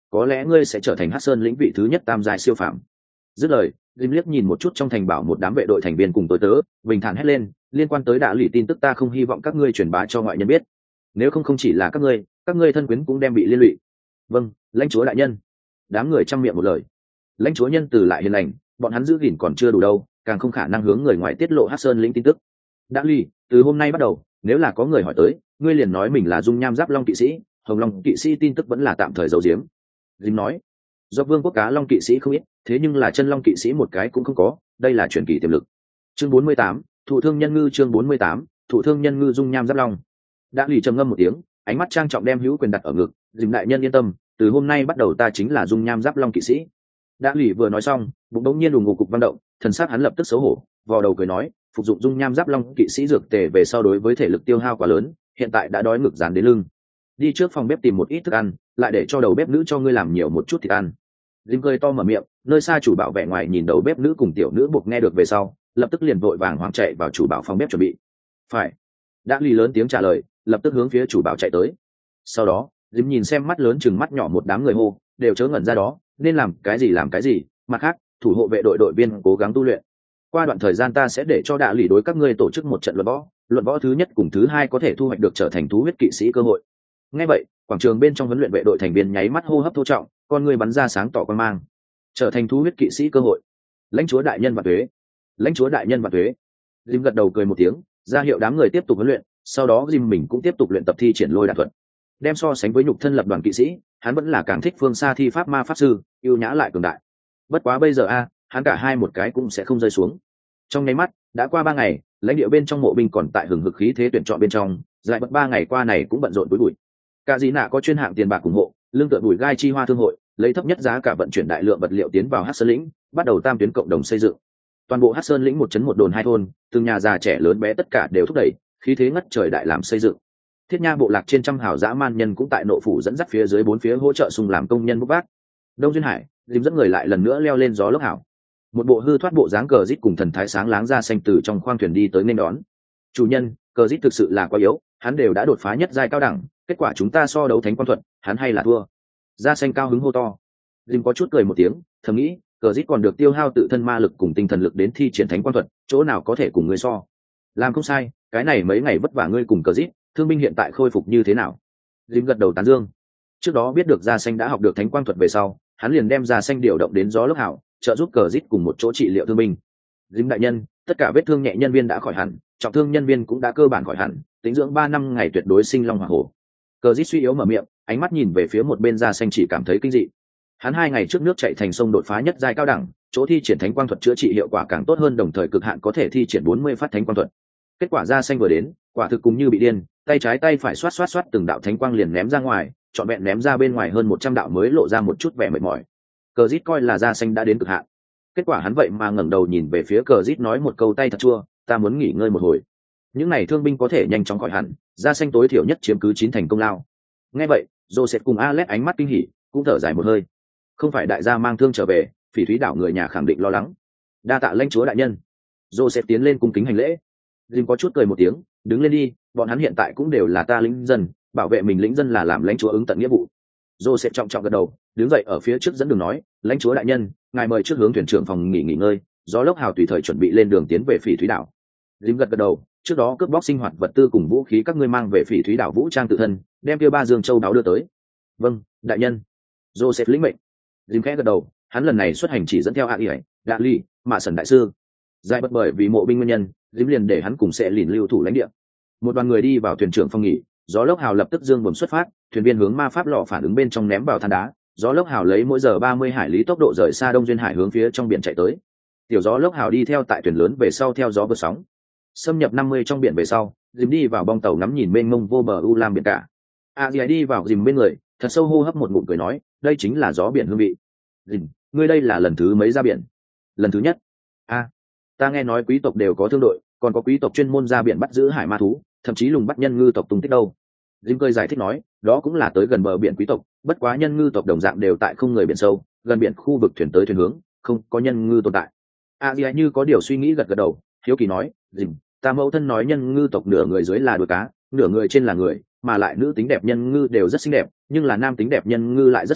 có lẽ ngươi sẽ trở thành Hắc Sơn lĩnh vị thứ nhất tam giai siêu phàm. Dứt lời, Jim liếc nhìn một chút trong thành bảo một đám vệ đội thành viên cùng tối tớ, bình thản hét lên, liên quan tới Đạ lụy tin tức ta không hy vọng các ngươi truyền bá cho ngoại nhân biết. Nếu không không chỉ là các ngươi, các ngươi thân quyến cũng đem bị liên lụy. Vâng, lãnh chúa đại nhân. Đám người chăm miệng một lời. Lãnh chúa nhân từ lại hiền lành, bọn hắn giữ gìn còn chưa đủ đâu, càng không khả năng hướng người ngoài tiết lộ Hắc Sơn lĩnh tin tức. Đạ lụy, từ hôm nay bắt đầu, nếu là có người hỏi tới, ngươi liền nói mình là dung nham giáp long kỵ sĩ, hồng long kỵ sĩ tin tức vẫn là tạm thời giấu giếm. Jim nói, do vương quốc cá long kỵ sĩ không ít, thế nhưng là chân long kỵ sĩ một cái cũng không có, đây là truyền kỳ tiềm lực. Chương bốn mươi tám, thụ thương nhân ngư. Chương bốn mươi tám, thụ thương nhân ngư dung nham giáp long. Đã lì trầm ngâm một tiếng, ánh mắt trang trọng đem hữu quyền đặt ở ngực. Dìm đại nhân yên tâm, từ hôm nay bắt đầu ta chính là dung nham giáp long kỵ sĩ. Đã lì vừa nói xong, bụng đống nhiên đùng ngục cục văn động, thần sắc hắn lập tức xấu hổ, vò đầu cười nói, phục dụng dung nham giáp long kỵ sĩ dược tề về sau đối với thể lực tiêu hao quá lớn, hiện tại đã đói ngực dán đến lưng. Đi trước phòng bếp tìm một ít thức ăn, lại để cho đầu bếp nữ cho ngươi làm nhiều một chút thịt ăn. Dìm cười to mở miệng, nơi xa chủ bảo vệ ngoài nhìn đầu bếp nữ cùng tiểu nữ buộc nghe được về sau, lập tức liền vội vàng hoảng chạy vào chủ bảo phòng bếp chuẩn bị. Phải. Đã lì lớn tiếng trả lời, lập tức hướng phía chủ bảo chạy tới. Sau đó, Dìm nhìn xem mắt lớn chừng mắt nhỏ một đám người hô, đều chớ ngẩn ra đó, nên làm cái gì làm cái gì. Mặt khác, thủ hộ vệ đội đội viên cố gắng tu luyện. Qua đoạn thời gian ta sẽ để cho Đạ lì đối các ngươi tổ chức một trận luận võ, luận võ thứ nhất cùng thứ hai có thể thu hoạch được trở thành thú huyết kỵ sĩ cơ hội. Nghe vậy, quảng trường bên trong huấn luyện vệ đội thành viên nháy mắt hô hấp thô trọng, con người bắn ra sáng tỏ quan mang. Trở thành thú huyết kỵ sĩ cơ hội. Lãnh chúa đại nhân và tuế. Lãnh chúa đại nhân và tuế. Jim gật đầu cười một tiếng, ra hiệu đám người tiếp tục huấn luyện, sau đó Jim mình cũng tiếp tục luyện tập thi triển lôi đạn thuật. Đem so sánh với nhục thân lập đoàn kỵ sĩ, hắn vẫn là càng thích phương xa thi pháp ma pháp sư, yêu nhã lại cường đại. Bất quá bây giờ a, hắn cả hai một cái cũng sẽ không rơi xuống. Trong nháy mắt, đã qua ba ngày, lãnh địa bên trong mộ binh còn tại hừng hực khí thế tuyển chọn bên trong, lại bất ba ngày qua này cũng bận rộn túi bụi. Cả dĩ nạ có chuyên hạng tiền bạc ủng hộ, lương tựa bùi gai chi hoa thương hội, lấy thấp nhất giá cả vận chuyển đại lượng vật liệu tiến vào Hắc Sơn lĩnh, bắt đầu tam tuyến cộng đồng xây dựng. Toàn bộ Hắc Sơn lĩnh một trấn một đồn hai thôn, từng nhà già trẻ lớn bé tất cả đều thúc đẩy, khí thế ngất trời đại làm xây dựng. Thiết Nha bộ lạc trên trăm hào dã man nhân cũng tại nội phủ dẫn dắt phía dưới bốn phía hỗ trợ xung làm công nhân bốc vác. Đông Duyên Hải, Dìm dẫn người lại lần nữa leo lên gió lốc hảo. Một bộ hư thoát bộ dáng cờ rít cùng thần thái sáng láng ra xanh từ trong khoang thuyền đi tới nên đón. Chủ nhân, cờ rít thực sự là quá yếu, hắn đều đã đột phá nhất giai cao đẳng, kết quả chúng ta so đấu thánh quan thuật, hắn hay là thua. Da xanh cao hứng hô to. Jim có chút cười một tiếng, thầm nghĩ, cờ rít còn được tiêu hao tự thân ma lực cùng tinh thần lực đến thi triển thánh quan thuật, chỗ nào có thể cùng ngươi so. Làm không sai, cái này mấy ngày vất vả ngươi cùng cờ rít, thương binh hiện tại khôi phục như thế nào? Jim gật đầu tán dương. Trước đó biết được da xanh đã học được thánh quan thuật về sau, hắn liền đem da xanh điều động đến gió lốc hảo, trợ giúp cờ rít cùng một chỗ trị liệu thương binh. Jim đại nhân, tất cả vết thương nhẹ nhân viên đã khỏi hẳn, trọng thương nhân viên cũng đã cơ bản khỏi hẳn, tính dưỡng ba năm ngày tuyệt đối sinh long hỏa hổ. Cờ rít suy yếu mở miệng, ánh mắt nhìn về phía một bên da xanh chỉ cảm thấy kinh dị. Hắn hai ngày trước nước chạy thành sông đột phá nhất giai cao đẳng, chỗ thi triển thánh quang thuật chữa trị hiệu quả càng tốt hơn, đồng thời cực hạn có thể thi triển bốn mươi phát thánh quang thuật. Kết quả da xanh vừa đến, quả thực cùng như bị điên, tay trái tay phải xoát xoát xoát từng đạo thánh quang liền ném ra ngoài, trọn vẹn ném ra bên ngoài hơn một trăm đạo mới lộ ra một chút vẻ mệt mỏi. Cờ rít coi là da xanh đã đến cực hạn. Kết quả hắn vậy mà ngẩng đầu nhìn về phía cờ rít nói một câu tay thật chua, ta muốn nghỉ ngơi một hồi. Những này thương binh có thể nhanh chóng khỏi hẳn, da xanh tối thiểu nhất chiếm cứ chín thành công lao. Nghe vậy, Joseph cùng Alex ánh mắt kinh hỉ, cũng thở dài một hơi. Không phải đại gia mang thương trở về, phỉ thúy đảo người nhà khẳng định lo lắng. Đa tạ lãnh chúa đại nhân. Joseph tiến lên cung kính hành lễ. Jim có chút cười một tiếng, đứng lên đi, bọn hắn hiện tại cũng đều là ta lính dân, bảo vệ mình lính dân là làm lãnh chúa ứng tận nghĩa vụ. Joseph trọng trọng gật đầu, đứng dậy ở phía trước dẫn đường nói, lãnh chúa đại nhân, ngài mời trước hướng thuyền trưởng phòng nghỉ nghỉ ngơi, gió lốc hào tùy thời chuẩn bị lên đường tiến về phỉ thúy đảo. Jim gật gật đầu, trước đó cướp bóc sinh hoạt vật tư cùng vũ khí các ngươi mang về phỉ thúy đảo vũ trang tự thân, đem kia ba dương châu đáo đưa tới. Vâng, đại nhân. Joseph lĩnh mệnh. Jim khẽ gật đầu, hắn lần này xuất hành chỉ dẫn theo a ỉ đạ ly mạ sần đại sư. Giải bất bởi vì mộ binh nguyên nhân, Jim liền để hắn cùng sẽ lìn lưu thủ lãnh địa. Một đoàn người đi vào thuyền trưởng phòng nghỉ, gió lốc hào lập tức dương buồm xuất phát, thuyền viên hướng ma pháp lò phản ứng bên trong ném vào than đá, gió lốc hào lấy mỗi giờ ba mươi hải lý tốc độ rời xa Đông Duyên Hải hướng phía trong biển chạy tới. Tiểu gió lốc hào đi theo tại thuyền lớn về sau theo gió vượt sóng, xâm nhập năm mươi trong biển về sau, Jim đi vào bong tàu ngắm nhìn mênh mông vô bờ u lam biển cả. A Dì đi vào Jim bên người, thật sâu hô hấp một ngụm cười nói, đây chính là gió biển hương vị. Jim, ngươi đây là lần thứ mấy ra biển? Lần thứ nhất. A, ta nghe nói quý tộc đều có thương đội, còn có quý tộc chuyên môn ra biển bắt giữ hải ma thú, thậm chí lùng bắt nhân ngư tộc tung tích đâu. Jim cười giải thích nói, đó cũng là tới gần bờ biển quý tộc, bất quá nhân ngư tộc đồng dạng đều tại không người biển sâu, gần biển khu vực thuyền tới thuyền hướng, không có nhân ngư tồn tại. A Dì như có điều suy nghĩ gật gật đầu, hiếu kỳ nói, Jim, ta mẫu thân nói nhân ngư tộc nửa người dưới là đuôi cá, nửa người trên là người, mà lại nữ tính đẹp nhân ngư đều rất xinh đẹp, nhưng là nam tính đẹp nhân ngư lại rất xấu,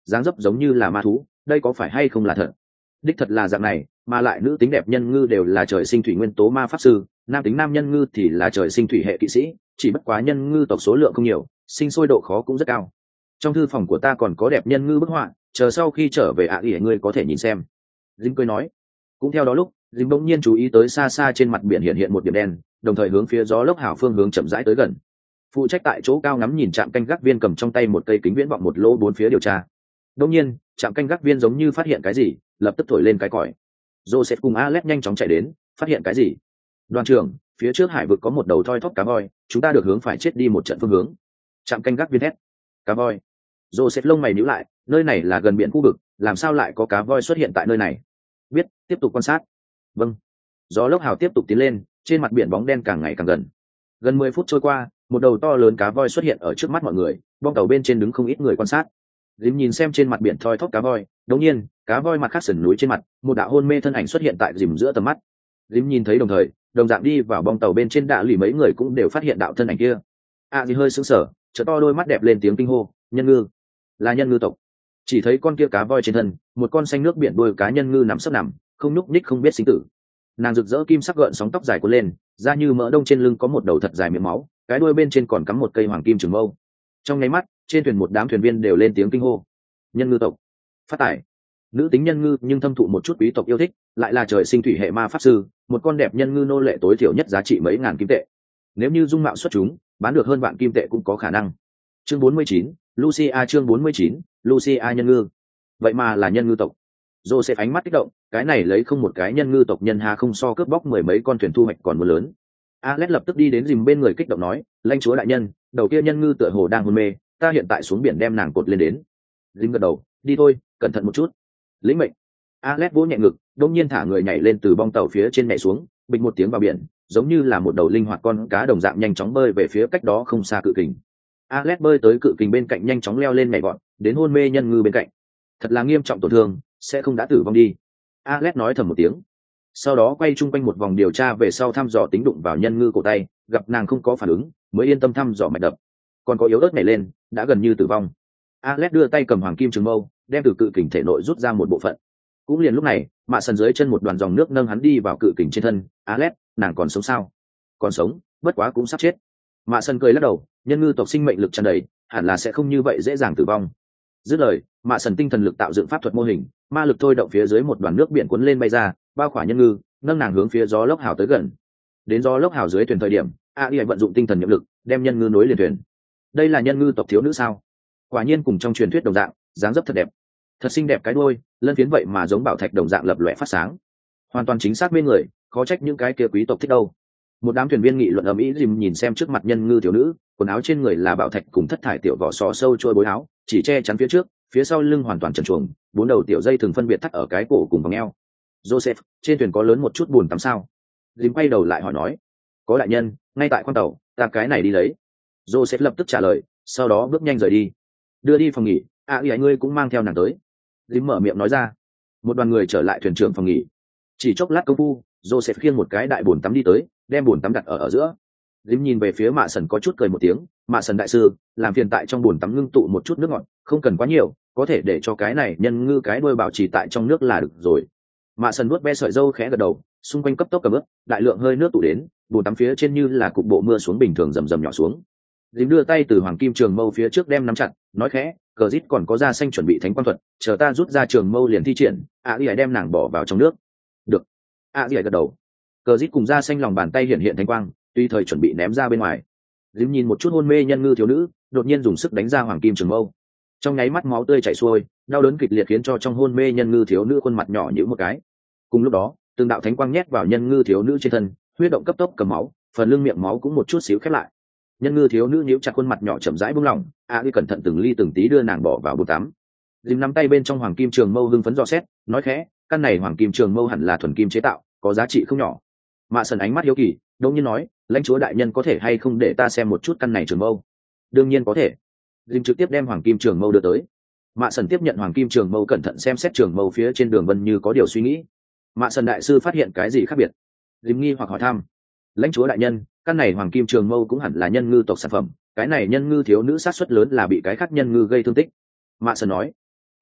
dáng dấp giống như là ma thú, đây có phải hay không là thật? Đích thật là dạng này, mà lại nữ tính đẹp nhân ngư đều là trời sinh thủy nguyên tố ma pháp sư, nam tính nam nhân ngư thì là trời sinh thủy hệ kỵ sĩ, chỉ bất quá nhân ngư tộc số lượng không nhiều, sinh sôi độ khó cũng rất cao. Trong thư phòng của ta còn có đẹp nhân ngư bức họa, chờ sau khi trở về ạ ỉ ngươi có thể nhìn xem. Jim cười nói. Cũng theo đó lúc, Jim bỗng nhiên chú ý tới xa xa trên mặt biển hiện hiện một điểm đen, đồng thời hướng phía gió lốc hào phương hướng chậm rãi tới gần. Phụ trách tại chỗ cao ngắm nhìn trạm canh gác viên cầm trong tay một cây kính viễn vọng một lỗ bốn phía điều tra. Đột nhiên, trạm canh gác viên giống như phát hiện cái gì, lập tức thổi lên cái còi. Joseph cùng Alex nhanh chóng chạy đến, phát hiện cái gì? Đoàn trưởng, phía trước hải vực có một đầu thoi thóp cá voi, chúng ta được hướng phải chết đi một trận phương hướng. Trạm canh gác viên hét. Cá voi? Joseph lông mày nhíu lại, nơi này là gần biển khu vực, làm sao lại có cá voi xuất hiện tại nơi này? Biết, tiếp tục quan sát. Vâng. Gió lốc hào tiếp tục tiến lên, trên mặt biển bóng đen càng ngày càng gần. Gần mười phút trôi qua, một đầu to lớn cá voi xuất hiện ở trước mắt mọi người, bong tàu bên trên đứng không ít người quan sát. Dìm nhìn xem trên mặt biển thoi thóp cá voi, đột nhiên, cá voi mặt khác sườn núi trên mặt, một đạo hôn mê thân ảnh xuất hiện tại dìm giữa tầm mắt. Dìm nhìn thấy đồng thời, đồng dạng đi vào bong tàu bên trên đạ lì mấy người cũng đều phát hiện đạo thân ảnh kia. À gì hơi sững sờ, chợt to đôi mắt đẹp lên tiếng kinh hô, nhân ngư, là nhân ngư tộc. Chỉ thấy con kia cá voi trên thân, một con xanh nước biển đuôi cá nhân ngư nằm sấp nằm, không nhúc nhích không biết sinh tử. Nàng rực rỡ kim sắc gợn sóng tóc dài cuốn lên, da như mỡ đông trên lưng có một đầu thật dài miệng máu, cái đuôi bên trên còn cắm một cây hoàng kim trường mâu. Trong nháy mắt, trên thuyền một đám thuyền viên đều lên tiếng kinh hô. Nhân ngư tộc, phát tải. Nữ tính nhân ngư nhưng thâm thụ một chút quý tộc yêu thích, lại là trời sinh thủy hệ ma pháp sư, một con đẹp nhân ngư nô lệ tối thiểu nhất giá trị mấy ngàn kim tệ. Nếu như dung mạo xuất chúng, bán được hơn vạn kim tệ cũng có khả năng. Chương bốn mươi chín, Lucia chương bốn mươi chín, Lucia nhân ngư. Vậy mà là nhân ngư tộc. Joseph ánh mắt kích động, cái này lấy không một cái nhân ngư tộc nhân hà không so cướp bóc mười mấy con thuyền thu hoạch còn muốn lớn. Alex lập tức đi đến dìm bên người kích động nói, lãnh chúa đại nhân, đầu kia nhân ngư tựa hồ đang hôn mê, ta hiện tại xuống biển đem nàng cột lên đến. Dìm gật đầu, đi thôi, cẩn thận một chút. Lĩnh mệnh. Alex vỗ nhẹ ngực, đột nhiên thả người nhảy lên từ bong tàu phía trên nhảy xuống, bịch một tiếng vào biển, giống như là một đầu linh hoạt con cá đồng dạng nhanh chóng bơi về phía cách đó không xa cự kình. Alex bơi tới cự kình bên cạnh nhanh chóng leo lên nhảy vọt, đến hôn mê nhân ngư bên cạnh. Thật là nghiêm trọng tổn thương, sẽ không đã tử vong đi. Alex nói thầm một tiếng. Sau đó quay chung quanh một vòng điều tra về sau thăm dò tính đụng vào nhân ngư cổ tay, gặp nàng không có phản ứng, mới yên tâm thăm dò mạch đập. Còn có yếu ớt nhảy lên, đã gần như tử vong. Alex đưa tay cầm hoàng kim trường mâu, đem từ cự kình thể nội rút ra một bộ phận. Cũng liền lúc này, mạ sần dưới chân một đoàn dòng nước nâng hắn đi vào cự kình trên thân. Alex, nàng còn sống sao? Còn sống, bất quá cũng sắp chết. Mạ sần cười lắc đầu, nhân ngư tộc sinh mệnh lực tràn đầy, hẳn là sẽ không như vậy dễ dàng tử vong. Dứt lời, mạ sần tinh thần lực tạo dựng pháp thuật mô hình, ma lực thôi động phía dưới một đoàn nước biển cuốn lên bay ra, bao khỏa nhân ngư, nâng nàng hướng phía gió lốc hào tới gần. Đến gió lốc hào dưới thuyền thời điểm, a i vận dụng tinh thần nhiệm lực, đem nhân ngư nối liền thuyền. Đây là nhân ngư tộc thiếu nữ sao? Quả nhiên cùng trong truyền thuyết đồng dạng, dáng dấp thật đẹp, thật xinh đẹp cái đuôi, lân phiến vậy mà giống bảo thạch đồng dạng lập lòe phát sáng, hoàn toàn chính xác bên người, khó trách những cái kia quý tộc thích đâu. Một đám thuyền viên nghị luận ầm ĩ, dìm nhìn xem trước mặt nhân ngư thiếu nữ, quần áo trên người là bảo thạch cùng thất thải tiểu vỏ sò sâu trôi bối áo, chỉ che chắn phía trước, phía sau lưng hoàn toàn trần truồng, bốn đầu tiểu dây thường phân biệt thắt ở cái cổ cùng vòng eo. Joseph, trên thuyền có lớn một chút bùn tắm sao? Dìm quay đầu lại hỏi nói. Có đại nhân, ngay tại khoang tàu, ta cái này đi lấy. Joseph lập tức trả lời, sau đó bước nhanh rời đi. Đưa đi phòng nghỉ, à ý ngươi cũng mang theo nàng tới. Dìm mở miệng nói ra. Một đoàn người trở lại thuyền trưởng phòng nghỉ. Chỉ chốc lát công phu, Joseph khiêng một cái đại bồn tắm đi tới, đem bồn tắm đặt ở ở giữa. Dìm nhìn về phía mạ sần có chút cười một tiếng, mạ sần đại sư, làm phiền tại trong bồn tắm ngưng tụ một chút nước ngọt, không cần quá nhiều, có thể để cho cái này nhân ngư cái đuôi bảo trì tại trong nước là được rồi. Mạ sần nuốt ve sợi râu khẽ gật đầu, xung quanh cấp tốc cầm ướp, đại lượng hơi nước tụ đến, bồn tắm phía trên như là cục bộ mưa xuống bình thường rầm rầm nhỏ xuống. Dìm đưa tay từ hoàng kim trường mâu phía trước đem nắm chặt, nói khẽ, cờ rít còn có da xanh chuẩn bị thánh quan thuật, chờ ta rút ra trường mâu liền thi triển, a đi đem nàng bỏ vào trong nước. Được. A đi gật đầu. Cờ rít cùng da xanh lòng bàn tay hiện hiện thánh quang, tuy thời chuẩn bị ném ra bên ngoài. Dìm nhìn một chút hôn mê nhân ngư thiếu nữ, đột nhiên dùng sức đánh ra hoàng kim trường mâu. Trong nháy mắt máu tươi chảy xuôi, đau đớn kịch liệt khiến cho trong hôn mê nhân ngư thiếu nữ khuôn mặt nhỏ nhũ một cái. Cùng lúc đó, từng đạo thánh quang nhét vào nhân ngư thiếu nữ trên thân, huyết động cấp tốc cầm máu, phần lưng miệng máu cũng một chút xíu khép lại. Nhân ngư thiếu nữ nhíu chặt khuôn mặt nhỏ chậm rãi buông lỏng, a đi cẩn thận từng ly từng tí đưa nàng bỏ vào bồn tắm. Dìm nắm tay bên trong hoàng kim trường mâu hưng phấn dò xét, nói khẽ, căn này hoàng kim trường mâu hẳn là thuần kim chế tạo, có giá trị không nhỏ. Mạ sần ánh mắt hiếu kỳ, đống nhiên nói, lãnh chúa đại nhân có thể hay không để ta xem một chút căn này trường mâu? Đương nhiên có thể. Dìm trực tiếp đem hoàng kim trường mâu đưa tới. Mạ sần tiếp nhận hoàng kim trường mâu cẩn thận xem xét trường mâu phía trên đường vân như có điều suy nghĩ. Mạ sần đại sư phát hiện cái gì khác biệt? Dìm nghi hoặc hỏi thăm. Lãnh chúa đại nhân, căn này hoàng kim trường mâu cũng hẳn là nhân ngư tộc sản phẩm, cái này nhân ngư thiếu nữ sát suất lớn là bị cái khác nhân ngư gây thương tích. Mạ sần nói.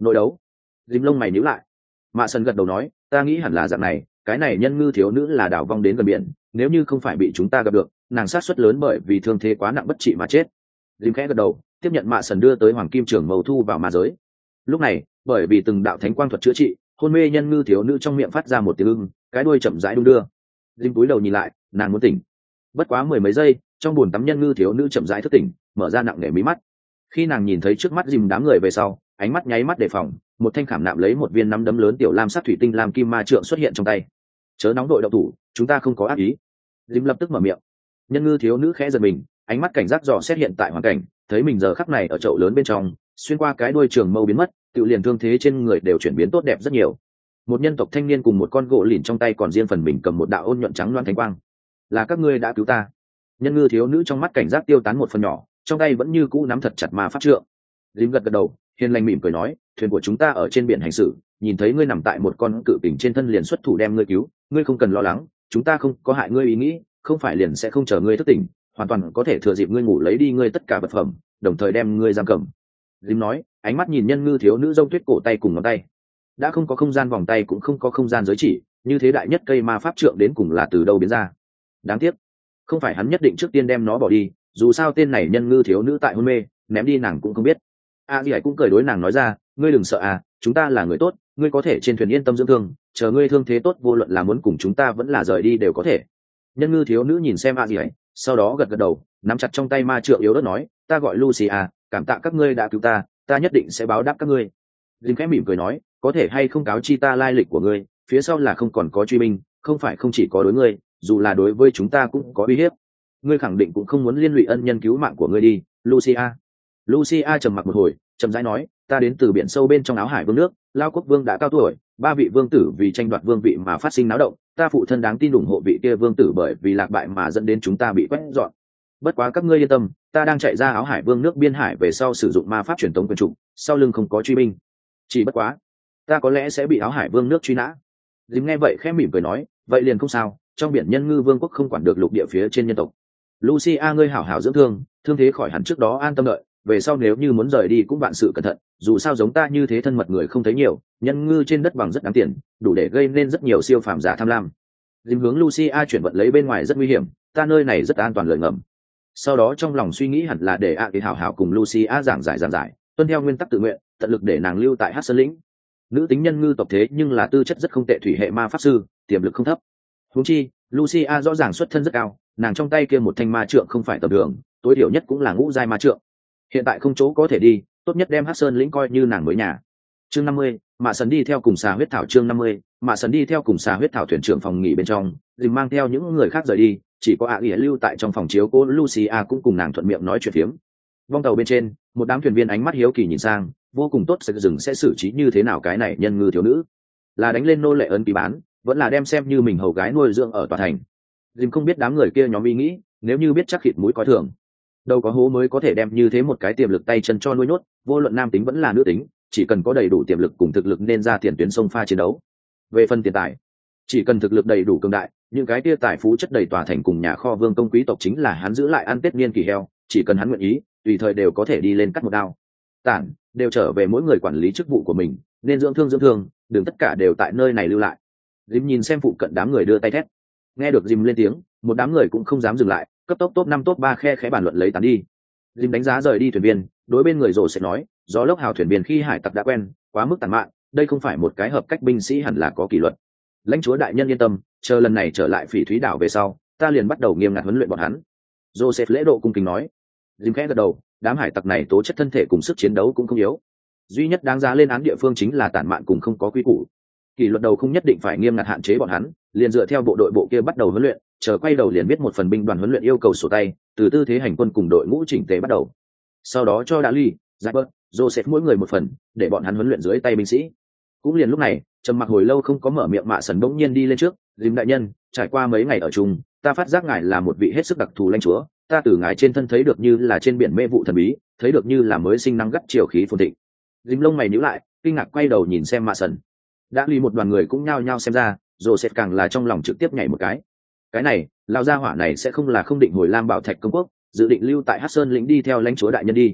nội đấu. Dìm lông mày nhíu lại. Mạ Sần gật đầu nói, ta nghĩ hẳn là dạng này, cái này nhân ngư thiếu nữ là đảo vong đến gần biển, nếu như không phải bị chúng ta gặp được, nàng sát suất lớn bởi vì thương thế quá nặng bất trị mà chết. Dìm khẽ gật đầu, tiếp nhận Mạ Sần đưa tới hoàng kim trưởng màu thu vào ma giới. Lúc này, bởi vì từng đạo thánh quang thuật chữa trị, hôn mê nhân ngư thiếu nữ trong miệng phát ra một tiếng ưng, cái đuôi chậm rãi đung đưa. Dìm cúi đầu nhìn lại, nàng muốn tỉnh. Bất quá mười mấy giây, trong buồn tắm nhân ngư thiếu nữ chậm rãi thức tỉnh, mở ra nặng nề mí mắt. Khi nàng nhìn thấy trước mắt Dìm đám người về sau, ánh mắt nháy mắt đề phòng, một thanh khảm nạm lấy một viên nắm đấm lớn tiểu lam sắc thủy tinh lam kim ma trượng xuất hiện trong tay. Chớ nóng đội động thủ, chúng ta không có ác ý. Dìm lập tức mở miệng. Nhân ngư thiếu nữ khẽ giật mình, ánh mắt cảnh giác dò xét hiện tại hoàn cảnh, thấy mình giờ khắc này ở chậu lớn bên trong, xuyên qua cái đuôi trường mâu biến mất, tự liền thương thế trên người đều chuyển biến tốt đẹp rất nhiều. Một nhân tộc thanh niên cùng một con gỗ lìn trong tay còn riêng phần mình cầm một đạo ôn nhuận trắng loan thánh quang. Là các ngươi đã cứu ta. Nhân ngư thiếu nữ trong mắt cảnh giác tiêu tán một phần nhỏ, trong tay vẫn như cũ nắm thật chặt ma pháp trượng. Dìm gật gật đầu, hiền lành mỉm cười nói, thuyền của chúng ta ở trên biển hành xử, nhìn thấy ngươi nằm tại một con cự kình trên thân liền xuất thủ đem ngươi cứu, ngươi không cần lo lắng, chúng ta không có hại ngươi ý nghĩ, không phải liền sẽ không chờ ngươi thức tỉnh, hoàn toàn có thể thừa dịp ngươi ngủ lấy đi ngươi tất cả vật phẩm, đồng thời đem ngươi giam cầm. Dìm nói, ánh mắt nhìn nhân ngư thiếu nữ rông tuyết cổ tay cùng ngón tay. Đã không có không gian vòng tay cũng không có không gian giới chỉ, như thế đại nhất cây ma pháp trượng đến cùng là từ đâu biến ra. Đáng tiếc, không phải hắn nhất định trước tiên đem nó bỏ đi, dù sao tên này nhân ngư thiếu nữ tại hôn mê, ném đi nàng cũng không biết. A Di Hải cũng cười đối nàng nói ra, ngươi đừng sợ à, chúng ta là người tốt, ngươi có thể trên thuyền yên tâm dưỡng thương, chờ ngươi thương thế tốt vô luận là muốn cùng chúng ta vẫn là rời đi đều có thể. Nhân ngư thiếu nữ nhìn xem A Di Hải, sau đó gật gật đầu, nắm chặt trong tay ma trượng yếu ớt nói, ta gọi Lucy à, cảm tạ các ngươi đã cứu ta, ta nhất định sẽ báo đáp các ngươi. Dìm khẽ mỉm cười nói, có thể hay không cáo chi ta lai lịch của ngươi, phía sau là không còn có truy minh, không phải không chỉ có đối ngươi, dù là đối với chúng ta cũng có uy hiếp. Ngươi khẳng định cũng không muốn liên lụy ân nhân cứu mạng của ngươi đi, Lucia. Lucia trầm mặc một hồi, trầm rãi nói, ta đến từ biển sâu bên trong áo hải vương nước, Lao quốc vương đã cao tuổi, ba vị vương tử vì tranh đoạt vương vị mà phát sinh náo động, ta phụ thân đáng tin ủng hộ vị kia vương tử bởi vì lạc bại mà dẫn đến chúng ta bị quét dọn. Bất quá các ngươi yên tâm, ta đang chạy ra áo hải vương nước biên hải về sau sử dụng ma pháp truyền tống quyền trục, sau lưng không có truy binh. Chỉ bất quá, ta có lẽ sẽ bị áo hải vương nước truy nã. Dìm nghe vậy khẽ mỉm cười nói, vậy liền không sao, trong biển nhân ngư vương quốc không quản được lục địa phía trên nhân tộc. Lucia ngươi hảo hảo dưỡng thương, thương thế khỏi hẳn trước đó an tâm đợi, về sau nếu như muốn rời đi cũng vạn sự cẩn thận, dù sao giống ta như thế thân mật người không thấy nhiều, nhân ngư trên đất bằng rất đáng tiền, đủ để gây nên rất nhiều siêu phàm giả tham lam. Dìm hướng Lucia chuyển vận lấy bên ngoài rất nguy hiểm, ta nơi này rất an toàn lợi ngầm. Sau đó trong lòng suy nghĩ hẳn là để A Kỳ hảo hảo cùng Lucia giảng giải giảng giải, tuân theo nguyên tắc tự nguyện, tận lực để nàng lưu tại Hắc Sơn lĩnh. Nữ tính nhân ngư tộc thế nhưng là tư chất rất không tệ thủy hệ ma pháp sư, tiềm lực không thấp. Huống chi, Lucia rõ ràng xuất thân rất cao, nàng trong tay kia một thanh ma trượng không phải tầm thường, tối thiểu nhất cũng là ngũ giai ma trượng. Hiện tại không chỗ có thể đi, tốt nhất đem Hắc Sơn lĩnh coi như nàng mới nhà. Chương năm mươi, Mạ Sần đi theo cùng xà huyết thảo chương năm mươi, Mạ Sần đi theo cùng xà huyết thảo thuyền trưởng phòng nghỉ bên trong, dìm mang theo những người khác rời đi, chỉ có A Ỷ lưu tại trong phòng chiếu cố Lucia cũng cùng nàng thuận miệng nói chuyện phiếm. Vong tàu bên trên, một đám thuyền viên ánh mắt hiếu kỳ nhìn sang, vô cùng tốt sẽ dừng sẽ xử trí như thế nào cái này nhân ngư thiếu nữ, là đánh lên nô lệ ấn ký bán, vẫn là đem xem như mình hầu gái nuôi dưỡng ở tòa thành. Dìm không biết đám người kia nhóm ý nghĩ, nếu như biết chắc khịt mũi coi thường. Đâu có hố mới có thể đem như thế một cái tiềm lực tay chân cho nuôi nhốt, vô luận nam tính vẫn là nữ tính, chỉ cần có đầy đủ tiềm lực cùng thực lực nên ra tiền tuyến sông pha chiến đấu. Về phần tiền tài, chỉ cần thực lực đầy đủ cường đại, những cái kia tài phú chất đầy tòa thành cùng nhà kho vương công quý tộc chính là hắn giữ lại ăn tết niên kỳ heo, chỉ cần hắn nguyện ý, tùy thời đều có thể đi lên cắt một đao. Tản, đều trở về mỗi người quản lý chức vụ của mình, nên dưỡng thương dưỡng thương, đừng tất cả đều tại nơi này lưu lại. Dìm nhìn xem phụ cận đám người đưa tay thét. Nghe được Dìm lên tiếng, một đám người cũng không dám dừng lại, cấp tốc top năm top ba khe khẽ bàn luận lấy tán đi. Dìm đánh giá rời đi thuyền viên, đối bên người rồ sẽ nói, gió lốc hào thuyền viên khi hải tặc đã quen, quá mức tàn mạn, đây không phải một cái hợp cách binh sĩ hẳn là có kỷ luật. Lãnh chúa đại nhân yên tâm, chờ lần này trở lại Phỉ Thúy đảo về sau, ta liền bắt đầu nghiêm ngặt huấn luyện bọn hắn. Joseph lễ độ cung kính nói. Dìm khẽ gật đầu, đám hải tặc này tố chất thân thể cùng sức chiến đấu cũng không yếu. Duy nhất đáng giá lên án địa phương chính là tản mạn cùng không có quy củ. Kỷ luật đầu không nhất định phải nghiêm ngặt hạn chế bọn hắn, liền dựa theo bộ đội bộ kia bắt đầu huấn luyện, chờ quay đầu liền viết một phần binh đoàn huấn luyện yêu cầu sổ tay, từ tư thế hành quân cùng đội ngũ chỉnh tề bắt đầu. Sau đó cho Dali, Zyber, Joseph mỗi người một phần, để bọn hắn huấn luyện dưới tay binh sĩ. Cũng liền lúc này, trầm mặc hồi lâu không có mở miệng Mạ Sần bỗng nhiên đi lên trước, Dìm đại nhân, trải qua mấy ngày ở chung, ta phát giác ngài là một vị hết sức đặc thù lãnh chúa, ta từ ngài trên thân thấy được như là trên biển mê vụ thần bí, thấy được như là mới sinh năng gắt chiều khí phồn thịnh. Dìm lông mày nhíu lại, kinh ngạc quay đầu nhìn xem Mạ Sần. Đã lì một đoàn người cũng nhao nhao xem ra, Joseph càng là trong lòng trực tiếp nhảy một cái. Cái này, lão gia hỏa này sẽ không là không định hồi Lam Bảo Thạch công quốc, dự định lưu tại Hắc Sơn lĩnh đi theo lãnh chúa đại nhân đi.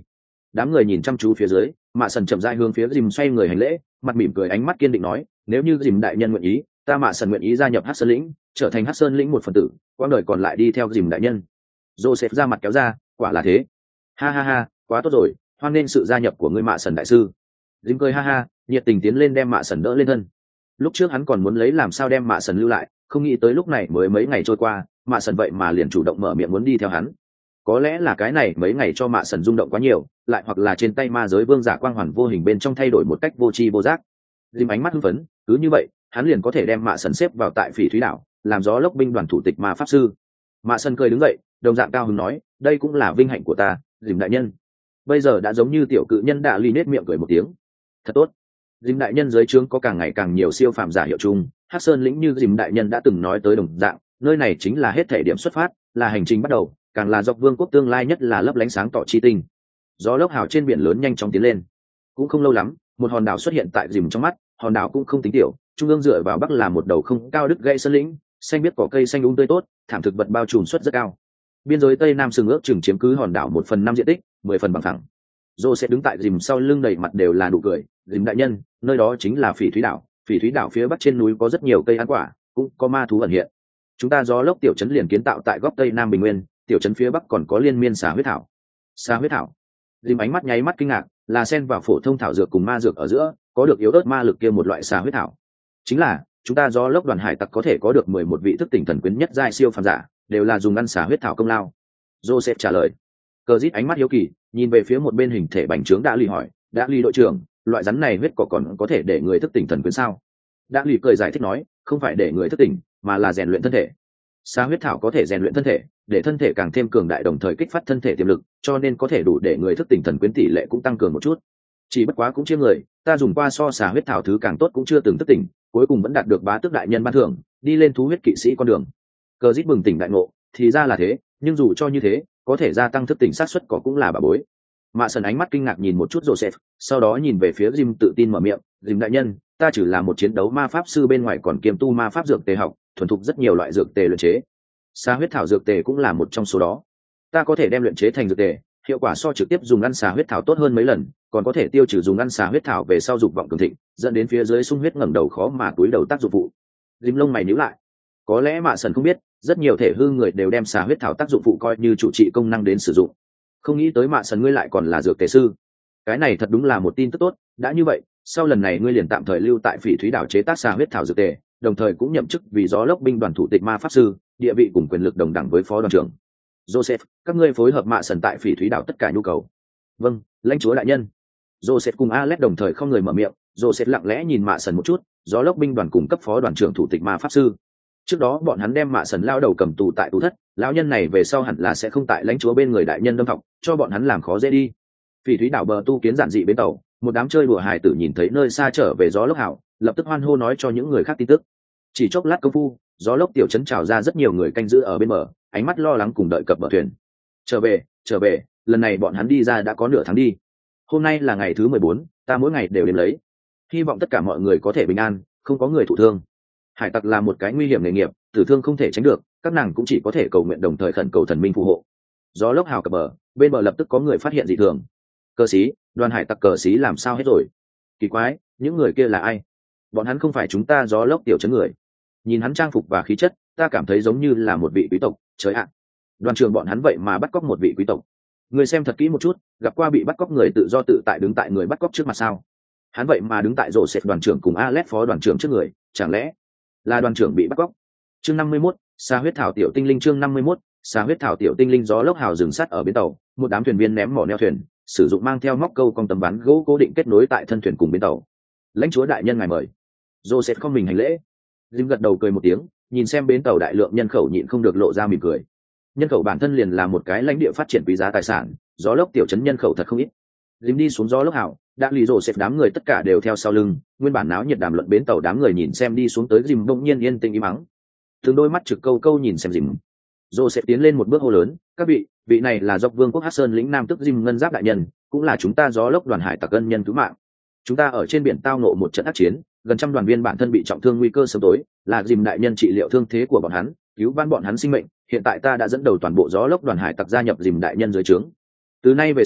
Đám người nhìn chăm chú phía dưới, mạ sần chậm rãi hướng phía dìm xoay người hành lễ, mặt mỉm cười, ánh mắt kiên định nói, nếu như dìm đại nhân nguyện ý, ta mạ sần nguyện ý gia nhập Hắc Sơn lĩnh, trở thành Hắc Sơn lĩnh một phần tử, quãng đời còn lại đi theo dìm đại nhân. Joseph ra mặt kéo ra, quả là thế. Ha ha ha, quá tốt rồi, hoan nghênh sự gia nhập của ngươi mạ sần đại sư. Dìm cười ha ha, nhiệt tình tiến lên đem mạ sần đỡ lên thân. Lúc trước hắn còn muốn lấy làm sao đem mạ sần lưu lại, không nghĩ tới lúc này mới mấy ngày trôi qua, mạ sần vậy mà liền chủ động mở miệng muốn đi theo hắn. Có lẽ là cái này mấy ngày cho mạ sần rung động quá nhiều, lại hoặc là trên tay ma giới vương giả quang hoàn vô hình bên trong thay đổi một cách vô tri vô giác. Dìm ánh mắt hưng phấn, cứ như vậy hắn liền có thể đem mạ sần xếp vào tại Phỉ Thúy đảo, làm gió lốc binh đoàn thủ tịch ma pháp sư. Mạ sần cười đứng dậy, đồng dạng cao hứng nói, đây cũng là vinh hạnh của ta, Dìm đại nhân. Bây giờ đã giống như tiểu cự nhân đã ly nết miệng cười một tiếng. Thật tốt. Dìm đại nhân dưới trướng có càng ngày càng nhiều siêu phàm giả hiệu chung, Hắc Sơn lĩnh như Dìm đại nhân đã từng nói tới đồng dạng, nơi này chính là hết thể điểm xuất phát, là hành trình bắt đầu, càng là dọc vương quốc tương lai nhất là lấp lánh sáng tỏ chi tinh. Gió lốc hào trên biển lớn nhanh chóng tiến lên, cũng không lâu lắm, một hòn đảo xuất hiện tại Dìm trong mắt. Hòn đảo cũng không tính tiểu, trung ương dựa vào bắc là một đầu không cao đứt gãy sơn lĩnh, xanh biết cỏ cây xanh um tươi tốt, thảm thực vật bao trùm suất rất cao. Biên giới tây nam sừng ước chừng chiếm cứ hòn đảo một phần năm diện tích, mười phần bằng phẳng. Joseph đứng tại Dìm sau lưng, đầy mặt đều là nụ cười. Dìm đại nhân, nơi đó chính là Phỉ Thúy đảo. Phỉ Thúy đảo phía bắc trên núi có rất nhiều cây ăn quả, cũng có ma thú ẩn hiện. Chúng ta gió lốc tiểu trấn liền kiến tạo tại góc tây nam bình nguyên, tiểu trấn phía bắc còn có liên miên xà huyết thảo. Xà huyết thảo. Dìm ánh mắt nháy mắt kinh ngạc, là xen vào phổ thông thảo dược cùng ma dược ở giữa, có được yếu ớt ma lực kia một loại xà huyết thảo. Chính là chúng ta gió lốc đoàn hải tặc có thể có được mười một vị thức tỉnh thần quyến nhất giai siêu phàm giả, đều là dùng ăn xà huyết thảo công lao. Joseph trả lời. Cờ Dít ánh mắt hiếu kỳ, nhìn về phía một bên hình thể bành trướng Đã Lì hỏi, Đã Lì đội trưởng, loại rắn này huyết cỏ còn có thể để người thức tỉnh thần quyến sao? Đã Lì cười giải thích nói, không phải để người thức tỉnh, mà là rèn luyện thân thể. Xà huyết thảo có thể rèn luyện thân thể, để thân thể càng thêm cường đại, đồng thời kích phát thân thể tiềm lực, cho nên có thể đủ để người thức tỉnh thần quyến tỷ lệ cũng tăng cường một chút. Chỉ bất quá cũng chia người, ta dùng qua so xà huyết thảo thứ càng tốt cũng chưa từng thức tỉnh, cuối cùng vẫn đạt được bá tước đại nhân ban thưởng, đi lên thú huyết kỵ sĩ con đường. Cờ Dít bừng tỉnh đại ngộ, thì ra là thế, nhưng dù cho như thế, có thể gia tăng thức tỉnh xác suất có cũng là bà bối. Mạ Sần ánh mắt kinh ngạc nhìn một chút Joseph, sau đó nhìn về phía Jim tự tin mở miệng, Jim đại nhân, ta chỉ là một chiến đấu ma pháp sư bên ngoài còn kiêm tu ma pháp dược tề học, thuần thục rất nhiều loại dược tề luyện chế. Xà huyết thảo dược tề cũng là một trong số đó. Ta có thể đem luyện chế thành dược tề, hiệu quả so trực tiếp dùng ăn xà huyết thảo tốt hơn mấy lần, còn có thể tiêu trừ dùng ăn xà huyết thảo về sau dục vọng cường thịnh, dẫn đến phía dưới sung huyết ngẩng đầu khó mà túi đầu tác dụng phụ. Jim lông mày nhíu lại. Có lẽ Mạ Sần không biết, rất nhiều thể hư người đều đem xà huyết thảo tác dụng phụ coi như chủ trị công năng đến sử dụng. Không nghĩ tới Mạ Sần ngươi lại còn là dược tề sư. Cái này thật đúng là một tin tức tốt, đã như vậy, sau lần này ngươi liền tạm thời lưu tại Phỉ Thúy đảo chế tác xà huyết thảo dược tề, đồng thời cũng nhậm chức vì gió lốc binh đoàn thủ tịch ma pháp sư, địa vị cùng quyền lực đồng đẳng với phó đoàn trưởng. Joseph, các ngươi phối hợp Mạ Sần tại Phỉ Thúy đảo tất cả nhu cầu. Vâng, lãnh chúa đại nhân. Joseph cùng Alex đồng thời không người mở miệng. Joseph lặng lẽ nhìn Mạ Sần một chút, gió lốc binh đoàn cùng cấp phó đoàn trưởng thủ tịch ma pháp sư. Trước đó bọn hắn đem Mạ Sần lao đầu cầm tù tại tù thất, lão nhân này về sau hẳn là sẽ không tại lãnh chúa bên người đại nhân đâm thọc, cho bọn hắn làm khó dễ đi. Phỉ Thúy đảo bờ tu kiến giản dị bến tàu, một đám chơi đùa hài tử nhìn thấy nơi xa trở về gió lốc hảo, lập tức hoan hô nói cho những người khác tin tức. Chỉ chốc lát công phu, gió lốc tiểu trấn trào ra rất nhiều người canh giữ ở bên bờ, ánh mắt lo lắng cùng đợi cập bờ thuyền. Trở về, trở về, lần này bọn hắn đi ra đã có nửa tháng đi. Hôm nay là ngày thứ mười bốn, ta mỗi ngày đều đến lấy. Hy vọng tất cả mọi người có thể bình an, không có người thụ thương. Hải tặc là một cái nguy hiểm nghề nghiệp, tử thương không thể tránh được, các nàng cũng chỉ có thể cầu nguyện đồng thời khẩn cầu thần minh phù hộ. Gió lốc hào cập bờ, bên bờ lập tức có người phát hiện dị thường. Cờ sĩ, đoàn hải tặc cờ sĩ làm sao hết rồi? Kỳ quái, những người kia là ai? Bọn hắn không phải chúng ta gió lốc tiểu trấn người. Nhìn hắn trang phục và khí chất, ta cảm thấy giống như là một vị quý tộc. Trời ạ, đoàn trưởng bọn hắn vậy mà bắt cóc một vị quý tộc. Người xem thật kỹ một chút, gặp qua bị bắt cóc người tự do tự tại đứng tại người bắt cóc trước mặt sao? Hắn vậy mà đứng tại rổ xếp đoàn trưởng cùng Alex phó đoàn trưởng trước người, chẳng lẽ là đoàn trưởng bị bắt cóc? Chương năm mươi mốt, Sa huyết thảo tiểu tinh linh. Chương năm mươi mốt, Sa huyết thảo tiểu tinh linh. Gió lốc hào dừng sát ở bến tàu, một đám thuyền viên ném mỏ neo thuyền, sử dụng mang theo móc câu cong tấm ván gỗ cố định kết nối tại thân thuyền cùng bến tàu. Lãnh chúa đại nhân ngài mời. Joseph không mình hành lễ. Jim gật đầu cười một tiếng, nhìn xem bến tàu đại lượng nhân khẩu nhịn không được lộ ra mỉm cười. Nhân khẩu bản thân liền là một cái lãnh địa phát triển quý giá tài sản, gió lốc tiểu trấn nhân khẩu thật không ít. Jim đi xuống gió lốc hào, đã lì Joseph đám người tất cả đều theo sau lưng, nguyên bản náo nhiệt đàm luận bến tàu đám người nhìn xem đi xuống tới Jim bỗng nhiên yên tĩnh im mắng. Từng đôi mắt trực câu câu nhìn xem Jim. Joseph tiến lên một bước hô lớn, các vị, vị này là dọc vương quốc Hắc Sơn lĩnh nam tức Jim ngân giáp đại nhân, cũng là chúng ta gió lốc đoàn hải tặc ân nhân cứu mạng. Chúng ta ở trên biển tao ngộ một trận ác chiến, gần trăm đoàn viên bản thân bị trọng thương nguy cơ sớm tối, là Jim đại nhân trị liệu thương thế của bọn hắn, cứu vãn bọn hắn sinh mệnh. Hiện tại ta đã dẫn đầu toàn bộ gió lốc đoàn hải tặc gia nhập Jim đại nhân dưới trướng. Từ nay về sau,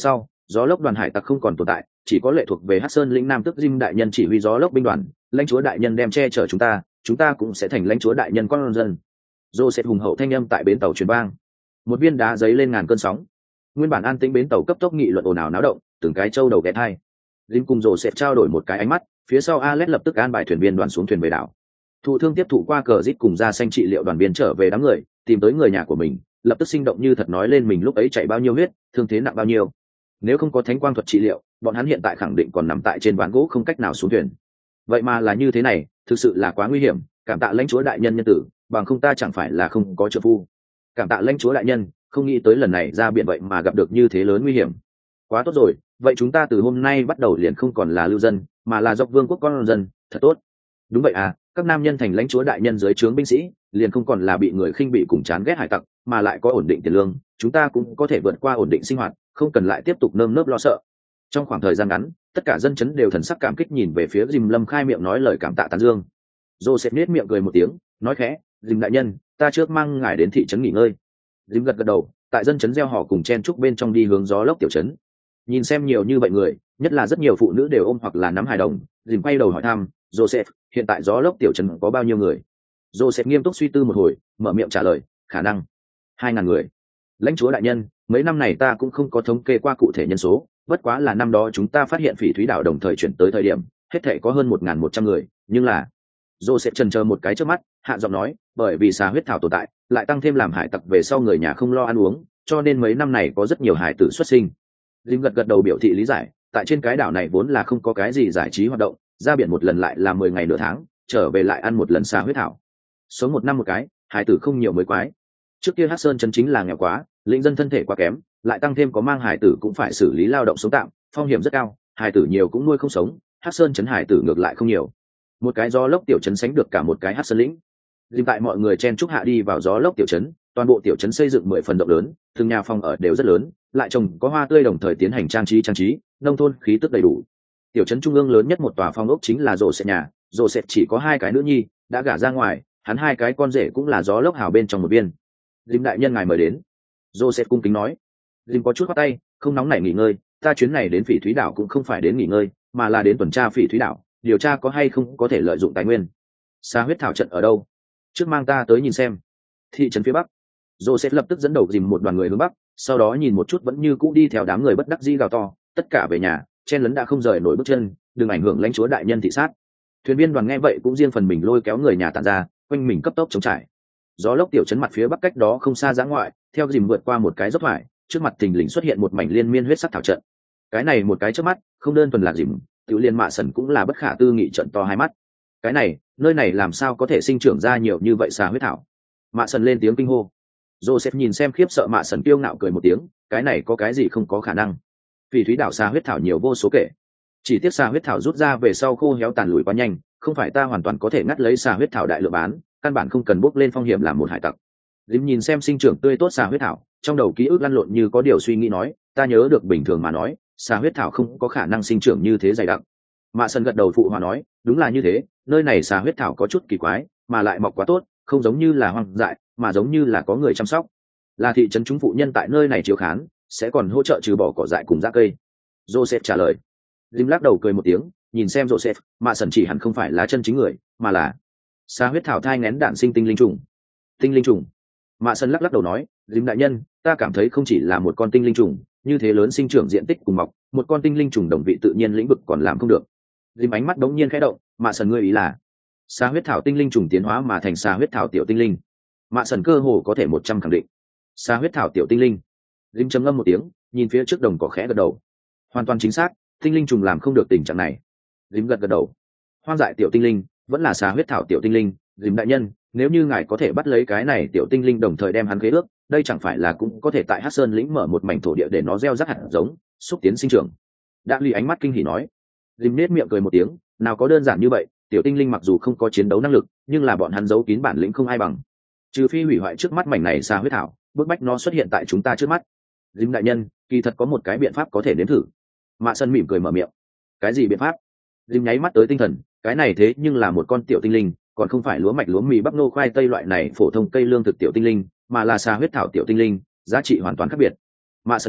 Gió lốc đoàn hải tặc không còn tồn tại, chỉ có lệ thuộc về Hắc Sơn lĩnh Nam Tức Jim đại nhân chỉ huy gió lốc binh đoàn, lãnh chúa đại nhân đem che chở chúng ta, chúng ta cũng sẽ thành lãnh chúa đại nhân con dân. Joseph hùng hậu thanh âm tại bến tàu truyền vang. Một viên đá giấy lên ngàn cơn sóng. Nguyên bản an tĩnh bến tàu cấp tốc nghị luận ồn ào náo động, từng cái châu đầu ghé thai. Jim cùng Joseph trao đổi một cái ánh mắt, phía sau Alex lập tức an bài thuyền viên đoàn xuống thuyền về đảo. Thụ thương tiếp thụ qua cờ rít cùng ra xanh trị liệu đoàn viên trở về đám người, tìm tới người nhà của mình, lập tức sinh động như thật nói lên mình lúc ấy chạy bao nhiêu huyết, thương thế nặng bao nhiêu. Nếu không có thánh quang thuật trị liệu, bọn hắn hiện tại khẳng định còn nằm tại trên ván gỗ không cách nào xuống thuyền. Vậy mà là như thế này, thực sự là quá nguy hiểm, cảm tạ lãnh chúa đại nhân nhân tử, bằng không ta chẳng phải là không có trợ phu. Cảm tạ lãnh chúa đại nhân, không nghĩ tới lần này ra biển vậy mà gặp được như thế lớn nguy hiểm. Quá tốt rồi, vậy chúng ta từ hôm nay bắt đầu liền không còn là lưu dân, mà là dọc vương quốc con dân, thật tốt. Đúng vậy à, các nam nhân thành lãnh chúa đại nhân dưới trướng binh sĩ, liền không còn là bị người khinh bị cùng chán ghét hải tặc, mà lại có ổn định tiền lương, chúng ta cũng có thể vượt qua ổn định sinh hoạt, không cần lại tiếp tục nơm nớp lo sợ. Trong khoảng thời gian ngắn, tất cả dân chấn đều thần sắc cảm kích nhìn về phía Jim Lâm khai miệng nói lời cảm tạ tán dương. Joseph nét miệng cười một tiếng, nói khẽ, Jim đại nhân, ta trước mang ngài đến thị trấn nghỉ ngơi. Jim gật gật đầu, tại dân chấn gieo họ cùng chen trúc bên trong đi hướng gió lốc tiểu trấn. Nhìn xem nhiều như vậy người, nhất là rất nhiều phụ nữ đều ôm hoặc là nắm hài đồng, Jim quay đầu hỏi thăm, Joseph, hiện tại gió lốc tiểu trấn có bao nhiêu người? Joseph nghiêm túc suy tư một hồi, mở miệng trả lời, khả năng hai ngàn người. Lãnh chúa đại nhân, mấy năm này ta cũng không có thống kê qua cụ thể nhân số, bất quá là năm đó chúng ta phát hiện phỉ thúy đảo đồng thời chuyển tới thời điểm, hết thể có hơn một ngàn một trăm người, nhưng là Joseph chần chờ một cái trước mắt, hạ giọng nói, bởi vì xà huyết thảo tồn tại, lại tăng thêm làm hải tặc về sau người nhà không lo ăn uống, cho nên mấy năm này có rất nhiều hải tử xuất sinh. Jim gật gật đầu biểu thị lý giải, tại trên cái đảo này vốn là không có cái gì giải trí hoạt động, ra biển một lần lại là mười ngày nửa tháng, trở về lại ăn một lần xà huyết thảo. Sống một năm một cái, hải tử không nhiều mới quái. Trước kia Hắc Sơn trấn chính là nghèo quá, lĩnh dân thân thể quá kém, lại tăng thêm có mang hải tử cũng phải xử lý lao động sống tạm, phong hiểm rất cao, hải tử nhiều cũng nuôi không sống, Hắc Sơn trấn hải tử ngược lại không nhiều. Một cái gió lốc tiểu trấn sánh được cả một cái Hắc Sơn lĩnh. Dìm tại mọi người chen chúc hạ đi vào gió lốc tiểu trấn, toàn bộ tiểu trấn xây dựng mười phần rộng lớn, từng nhà phòng ở đều rất lớn, lại trồng có hoa tươi đồng thời tiến hành trang trí trang trí, nông thôn khí tức đầy đủ. Tiểu trấn trung ương lớn nhất một tòa phong ốc chính là Rồ Sệt nhà, Rồ Sệt chỉ có hai cái nữ nhi, đã gả ra ngoài, hắn hai cái con rể cũng là gió lốc hào bên trong một viên. Dìm đại nhân ngài mời đến. Rồ Sệt cung kính nói. Dìm có chút khoát tay, không nóng nảy nghỉ ngơi, ta chuyến này đến Phỉ Thúy đảo cũng không phải đến nghỉ ngơi, mà là đến tuần tra Phỉ Thúy đảo, điều tra có hay không có thể lợi dụng tài nguyên. Sa huyết thảo trận ở đâu? Trước mang ta tới nhìn xem. Thị trấn phía bắc. Joseph lập tức dẫn đầu dìm một đoàn người hướng bắc, sau đó nhìn một chút vẫn như cũ đi theo đám người bất đắc dĩ gào to, tất cả về nhà, chen lấn đã không rời nổi bước chân, đừng ảnh hưởng lãnh chúa đại nhân thị sát. Thuyền viên đoàn nghe vậy cũng riêng phần mình lôi kéo người nhà tản ra, quanh mình cấp tốc chống trải. Gió lốc tiểu trấn mặt phía bắc cách đó không xa giã ngoại, theo dìm vượt qua một cái dốc thoải, trước mặt thình lình xuất hiện một mảnh liên miên huyết sắc thảo trận. Cái này một cái trước mắt, không đơn thuần là dìm, tiểu liên mạ sần cũng là bất khả tư nghị trận to hai mắt. Cái này, nơi này làm sao có thể sinh trưởng ra nhiều như vậy xà huyết thảo? Mạ sần lên tiếng kinh hô. Joseph nhìn xem khiếp sợ mạ sần kiêu ngạo cười một tiếng, cái này có cái gì không có khả năng? Vì thúy đảo xà huyết thảo nhiều vô số kể, chỉ tiếc xà huyết thảo rút ra về sau khô héo tàn lùi quá nhanh, không phải ta hoàn toàn có thể ngắt lấy xà huyết thảo đại lượng bán, căn bản không cần bốc lên phong hiểm làm một hải tặc. Dìm nhìn xem sinh trưởng tươi tốt xà huyết thảo, trong đầu ký ức lăn lộn như có điều suy nghĩ nói, ta nhớ được bình thường mà nói, xà huyết thảo không có khả năng sinh trưởng như thế dày đặc. Mạ sần gật đầu phụ hòa nói, đúng là như thế, nơi này xà huyết thảo có chút kỳ quái, mà lại mọc quá tốt, không giống như là hoang dại, mà giống như là có người chăm sóc. Là thị trấn chúng phụ nhân tại nơi này chiếu khán, sẽ còn hỗ trợ trừ bỏ cỏ dại cùng rác cây. Joseph trả lời. Jim lắc đầu cười một tiếng, nhìn xem Joseph, mạ sần chỉ hẳn không phải là chân chính người, mà là xà huyết thảo thai nghén đạn sinh tinh linh trùng. Tinh linh trùng. Mạ sần lắc lắc đầu nói, Jim đại nhân, ta cảm thấy không chỉ là một con tinh linh trùng, như thế lớn sinh trưởng diện tích cùng mọc, một con tinh linh trùng đồng vị tự nhiên lĩnh vực còn làm không được. Dìm ánh mắt đống nhiên khẽ động, mạ sần ngươi ý là xà huyết thảo tinh linh trùng tiến hóa mà thành xà huyết thảo tiểu tinh linh. Mạ sần cơ hồ có thể một trăm khẳng định xà huyết thảo tiểu tinh linh. Dìm trầm ngâm một tiếng, nhìn phía trước đồng cỏ khẽ gật đầu, hoàn toàn chính xác, tinh linh trùng làm không được tình trạng này. Dìm gật gật đầu, hoang dại tiểu tinh linh vẫn là xà huyết thảo tiểu tinh linh. Dìm đại nhân, nếu như ngài có thể bắt lấy cái này tiểu tinh linh đồng thời đem hắn khế ước, đây chẳng phải là cũng có thể tại Hắc Sơn lĩnh mở một mảnh thổ địa để nó gieo rắc hạt giống, xúc tiến sinh trưởng. Đã Ly ánh mắt kinh hỉ nói. Dìm nết miệng cười một tiếng, nào có đơn giản như vậy, tiểu tinh linh mặc dù không có chiến đấu năng lực, nhưng là bọn hắn giấu kín bản lĩnh không ai bằng. Trừ phi hủy hoại trước mắt mảnh này xà huyết thảo, bức bách nó xuất hiện tại chúng ta trước mắt. Dìm đại nhân, kỳ thật có một cái biện pháp có thể nếm thử. Mạ Sân mỉm cười mở miệng. Cái gì biện pháp? Dìm nháy mắt tới tinh thần, cái này thế nhưng là một con tiểu tinh linh, còn không phải lúa mạch lúa mì bắp nô khoai tây loại này phổ thông cây lương thực tiểu tinh linh, mà là xà huyết thảo tiểu tinh linh, giá trị hoàn toàn khác biệt. Mạ Sân nói,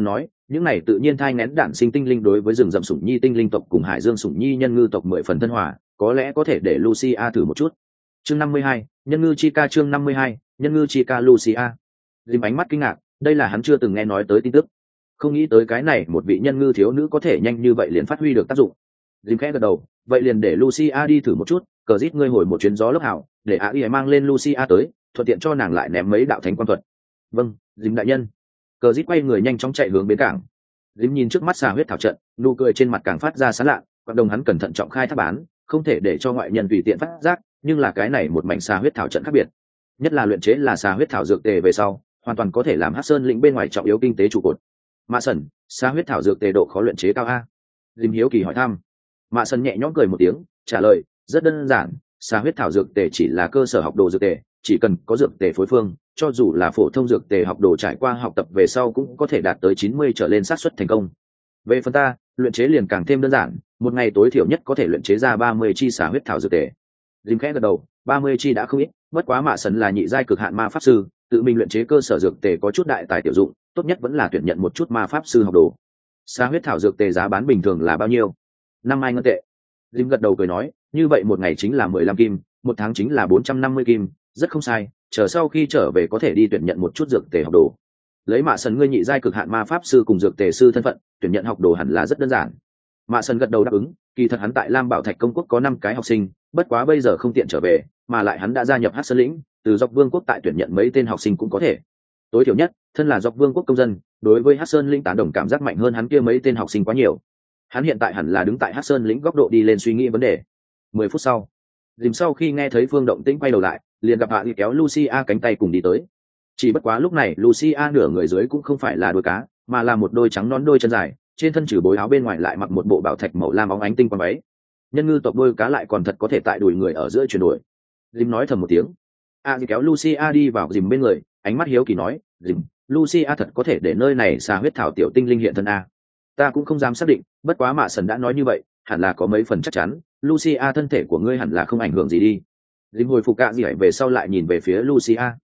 những này tự nhiên thai nghén đản sinh tinh linh đối với rừng rậm sủng nhi tinh linh tộc cùng hải dương sủng nhi nhân ngư tộc mười phần thân hòa, có lẽ có thể để Lucia thử một chút. Chương năm mươi hai, nhân ngư Chica chương năm mươi hai, nhân ngư Chica Lucia. Dìm ánh mắt kinh ngạc, đây là hắn chưa từng nghe nói tới tin tức. Không nghĩ tới cái này một vị nhân ngư thiếu nữ có thể nhanh như vậy liền phát huy được tác dụng. Dìm khẽ gật đầu, vậy liền để Lucia đi thử một chút, cờ rít ngươi hồi một chuyến gió lốc hảo, để Á Y mang lên Lucia tới, thuận tiện cho nàng lại ném mấy đạo thánh quan thuật. Vâng, Dìm đại nhân. Cờ rít quay người nhanh chóng chạy hướng bến cảng. Dìm nhìn trước mắt xà huyết thảo trận, nụ cười trên mặt càng phát ra sán lạ, quạt đồng hắn cẩn thận trọng khai thác bán, không thể để cho ngoại nhân tùy tiện phát giác, nhưng là cái này một mảnh xà huyết thảo trận khác biệt, nhất là luyện chế là xà huyết thảo dược tề về sau, hoàn toàn có thể làm Hắc Sơn lĩnh bên ngoài trọng yếu kinh tế trụ cột. Mạ Sẩn, xà huyết thảo dược tề độ khó luyện chế cao a? Dìm hiếu kỳ hỏi thăm. Mạ Sẩn nhẹ nhõm cười một tiếng, trả lời, rất đơn giản, xà huyết thảo dược tề chỉ là cơ sở học đồ dược tề, chỉ cần có dược tề phối phương, cho dù là phổ thông dược tề học đồ trải qua học tập về sau cũng có thể đạt tới chín mươi trở lên xác suất thành công. Về phần ta, luyện chế liền càng thêm đơn giản, một ngày tối thiểu nhất có thể luyện chế ra ba mươi chi xà huyết thảo dược tề. Dìm khẽ gật đầu, ba mươi chi đã không ít, bất quá Mạ Sẩn là nhị giai cực hạn ma pháp sư, tự mình luyện chế cơ sở dược tề có chút đại tài tiểu dụng, tốt nhất vẫn là tuyển nhận một chút ma pháp sư học đồ. Xà huyết thảo dược tề giá bán bình thường là bao nhiêu? Năm mai ngân tệ. Dìm gật đầu cười nói, như vậy một ngày chính là mười lăm kim, một tháng chính là bốn trăm năm mươi kim, rất không sai, chờ sau khi trở về có thể đi tuyển nhận một chút dược tề học đồ. Lấy Mạ Sẩn ngươi nhị giai cực hạn ma pháp sư cùng dược tề sư thân phận, tuyển nhận học đồ hẳn là rất đơn giản. Mạ Sẩn gật đầu đáp ứng, kỳ thật hắn tại Lam Bảo Thạch công quốc có năm cái học sinh, bất quá bây giờ không tiện trở về, mà lại hắn đã gia nhập Hắc Sơn lĩnh, từ dọc vương quốc tại tuyển nhận mấy tên học sinh cũng có thể. Tối thiểu nhất, thân là dọc vương quốc công dân, đối với Hắc Sơn lĩnh tán đồng cảm giác mạnh hơn hắn kia mấy tên học sinh quá nhiều. Hắn hiện tại hẳn là đứng tại Hắc Sơn lĩnh góc độ đi lên suy nghĩ vấn đề. Mười phút sau, Dìm sau khi nghe thấy Phương Động Tĩnh quay đầu lại, liền gặp Hạ Nghị kéo Lucia cánh tay cùng đi tới. Chỉ bất quá lúc này Lucia nửa người dưới cũng không phải là đuôi cá, mà là một đôi trắng nón đôi chân dài, trên thân trừ bối áo bên ngoài lại mặc một bộ bảo thạch màu lam óng ánh tinh quang váy. Nhân ngư tộc đôi cá lại còn thật có thể tại đùi người ở giữa chuyển đổi. Dìm nói thầm một tiếng. A kéo Lucia đi vào Dìm bên người, ánh mắt hiếu kỳ nói, Dìm, Lucia thật có thể để nơi này xà huyết thảo tiểu tinh linh hiện thân a? Ta cũng không dám xác định, bất quá Mạ Sẩn đã nói như vậy, hẳn là có mấy phần chắc chắn. Lucia thân thể của ngươi hẳn là không ảnh hưởng gì đi. Dìm hồi phục cạ gì về sau lại nhìn về phía Lucia.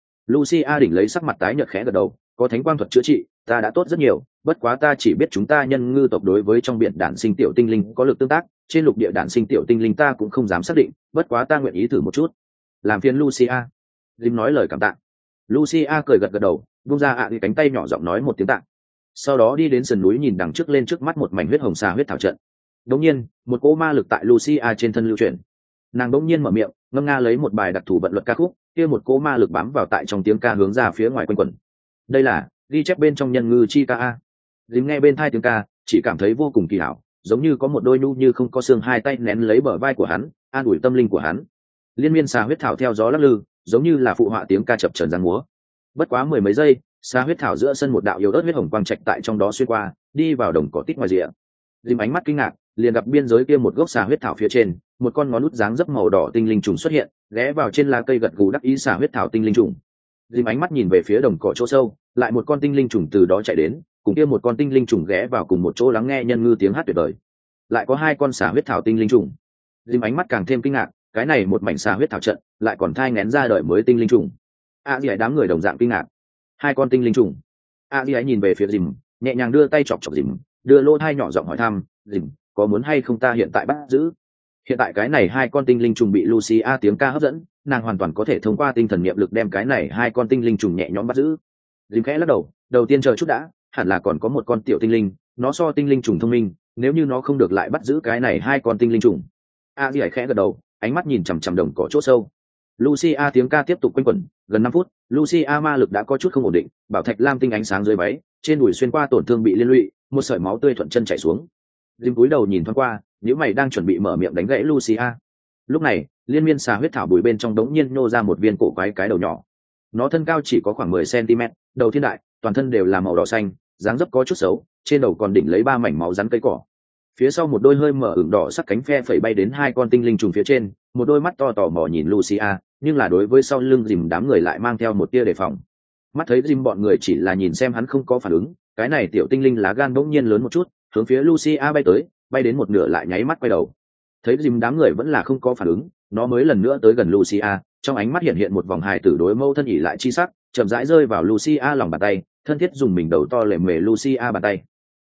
Lucia đỉnh lấy sắc mặt tái nhợt khẽ gật đầu, có thánh quang thuật chữa trị, ta đã tốt rất nhiều, bất quá ta chỉ biết chúng ta nhân ngư tộc đối với trong biển đản sinh tiểu tinh linh có lực tương tác, trên lục địa đản sinh tiểu tinh linh ta cũng không dám xác định, bất quá ta nguyện ý thử một chút. Làm phiền Lucia. Jim nói lời cảm tạ. Lucia cười gật gật đầu, vung ra ạ đi cánh tay nhỏ giọng nói một tiếng tạ. Sau đó đi đến sườn núi nhìn đằng trước lên trước mắt một mảnh huyết hồng xà huyết thảo trận. Đống nhiên, một cỗ ma lực tại Lucia trên thân lưu chuyển. Nàng đống nhiên mở miệng, ngâm nga lấy một bài đặc thù vận luật ca khúc, kia một cỗ ma lực bám vào tại trong tiếng ca hướng ra phía ngoài quanh quẩn. Đây là ghi chép bên trong nhân ngư chi ca a. Dìm nghe bên thai tiếng ca, chỉ cảm thấy vô cùng kỳ hảo, giống như có một đôi nu như không có xương hai tay nén lấy bờ vai của hắn, an ủi tâm linh của hắn. Liên miên xà huyết thảo theo gió lắc lư, giống như là phụ họa tiếng ca chập chờn giang múa. Bất quá mười mấy giây, xà huyết thảo giữa sân một đạo yếu ớt huyết hồng quang trạch tại trong đó xuyên qua, đi vào đồng cỏ tít ngoài rìa. Dìm ánh mắt kinh ngạc, liền gặp biên giới kia một gốc xà huyết thảo phía trên, một con ngón nút dáng dấp màu đỏ tinh linh trùng xuất hiện, ghé vào trên lá cây gật gù đắc ý xà huyết thảo tinh linh trùng. Dìm ánh mắt nhìn về phía đồng cỏ chỗ sâu, lại một con tinh linh trùng từ đó chạy đến, cùng kia một con tinh linh trùng ghé vào cùng một chỗ lắng nghe nhân ngư tiếng hát tuyệt vời. Lại có hai con xà huyết thảo tinh linh trùng. Dìm ánh mắt càng thêm kinh ngạc, cái này một mảnh xà huyết thảo trận, lại còn thai nghén ra đời mới tinh linh trùng. A Di đám người đồng dạng kinh ngạc. Hai con tinh linh trùng. A Di nhìn về phía Dìm, nhẹ nhàng đưa tay chọc chọc Dìm, đưa lô thai nhỏ giọng hỏi thăm, Dìm, có muốn hay không ta hiện tại bắt giữ? Hiện tại cái này hai con tinh linh trùng bị Lucia tiếng ca hấp dẫn, nàng hoàn toàn có thể thông qua tinh thần niệm lực đem cái này hai con tinh linh trùng nhẹ nhõm bắt giữ. Dìm khẽ lắc đầu, đầu tiên chờ chút đã, hẳn là còn có một con tiểu tinh linh, nó so tinh linh trùng thông minh, nếu như nó không được lại bắt giữ cái này hai con tinh linh trùng. A Di khẽ gật đầu, ánh mắt nhìn chằm chằm đồng cỏ chỗ sâu. Lucia tiếng ca tiếp tục quanh quẩn, gần năm phút, Lucia ma lực đã có chút không ổn định, bảo thạch lam tinh ánh sáng dưới váy, trên đùi xuyên qua tổn thương bị liên lụy, một sợi máu tươi thuận chân chảy xuống. Dìm cúi đầu nhìn thoáng qua, nếu mày đang chuẩn bị mở miệng đánh gãy Lucia. Lúc này, liên miên xà huyết thảo bụi bên trong đống nhiên nô ra một viên cổ quái cái đầu nhỏ. Nó thân cao chỉ có khoảng mười xăng-ti-mét, đầu thiên đại, toàn thân đều là màu đỏ xanh, dáng dấp có chút xấu, trên đầu còn đỉnh lấy ba mảnh máu rắn cây cỏ. Phía sau một đôi hơi mở ửng đỏ sắc cánh phe phẩy bay đến hai con tinh linh trùng phía trên, một đôi mắt to tò mò nhìn Lucia, nhưng là đối với sau lưng Dìm đám người lại mang theo một tia đề phòng. Mắt thấy Dìm bọn người chỉ là nhìn xem hắn không có phản ứng, cái này tiểu tinh linh lá gan bỗng nhiên lớn một chút, hướng phía Lucia bay tới, bay đến một nửa lại nháy mắt quay đầu. Thấy Dìm đám người vẫn là không có phản ứng, nó mới lần nữa tới gần Lucia, trong ánh mắt hiện hiện một vòng hài tử đối mâu thân ỉ lại chi sắc, chậm rãi rơi vào Lucia lòng bàn tay, thân thiết dùng mình đầu to lề mề Lucia bàn tay.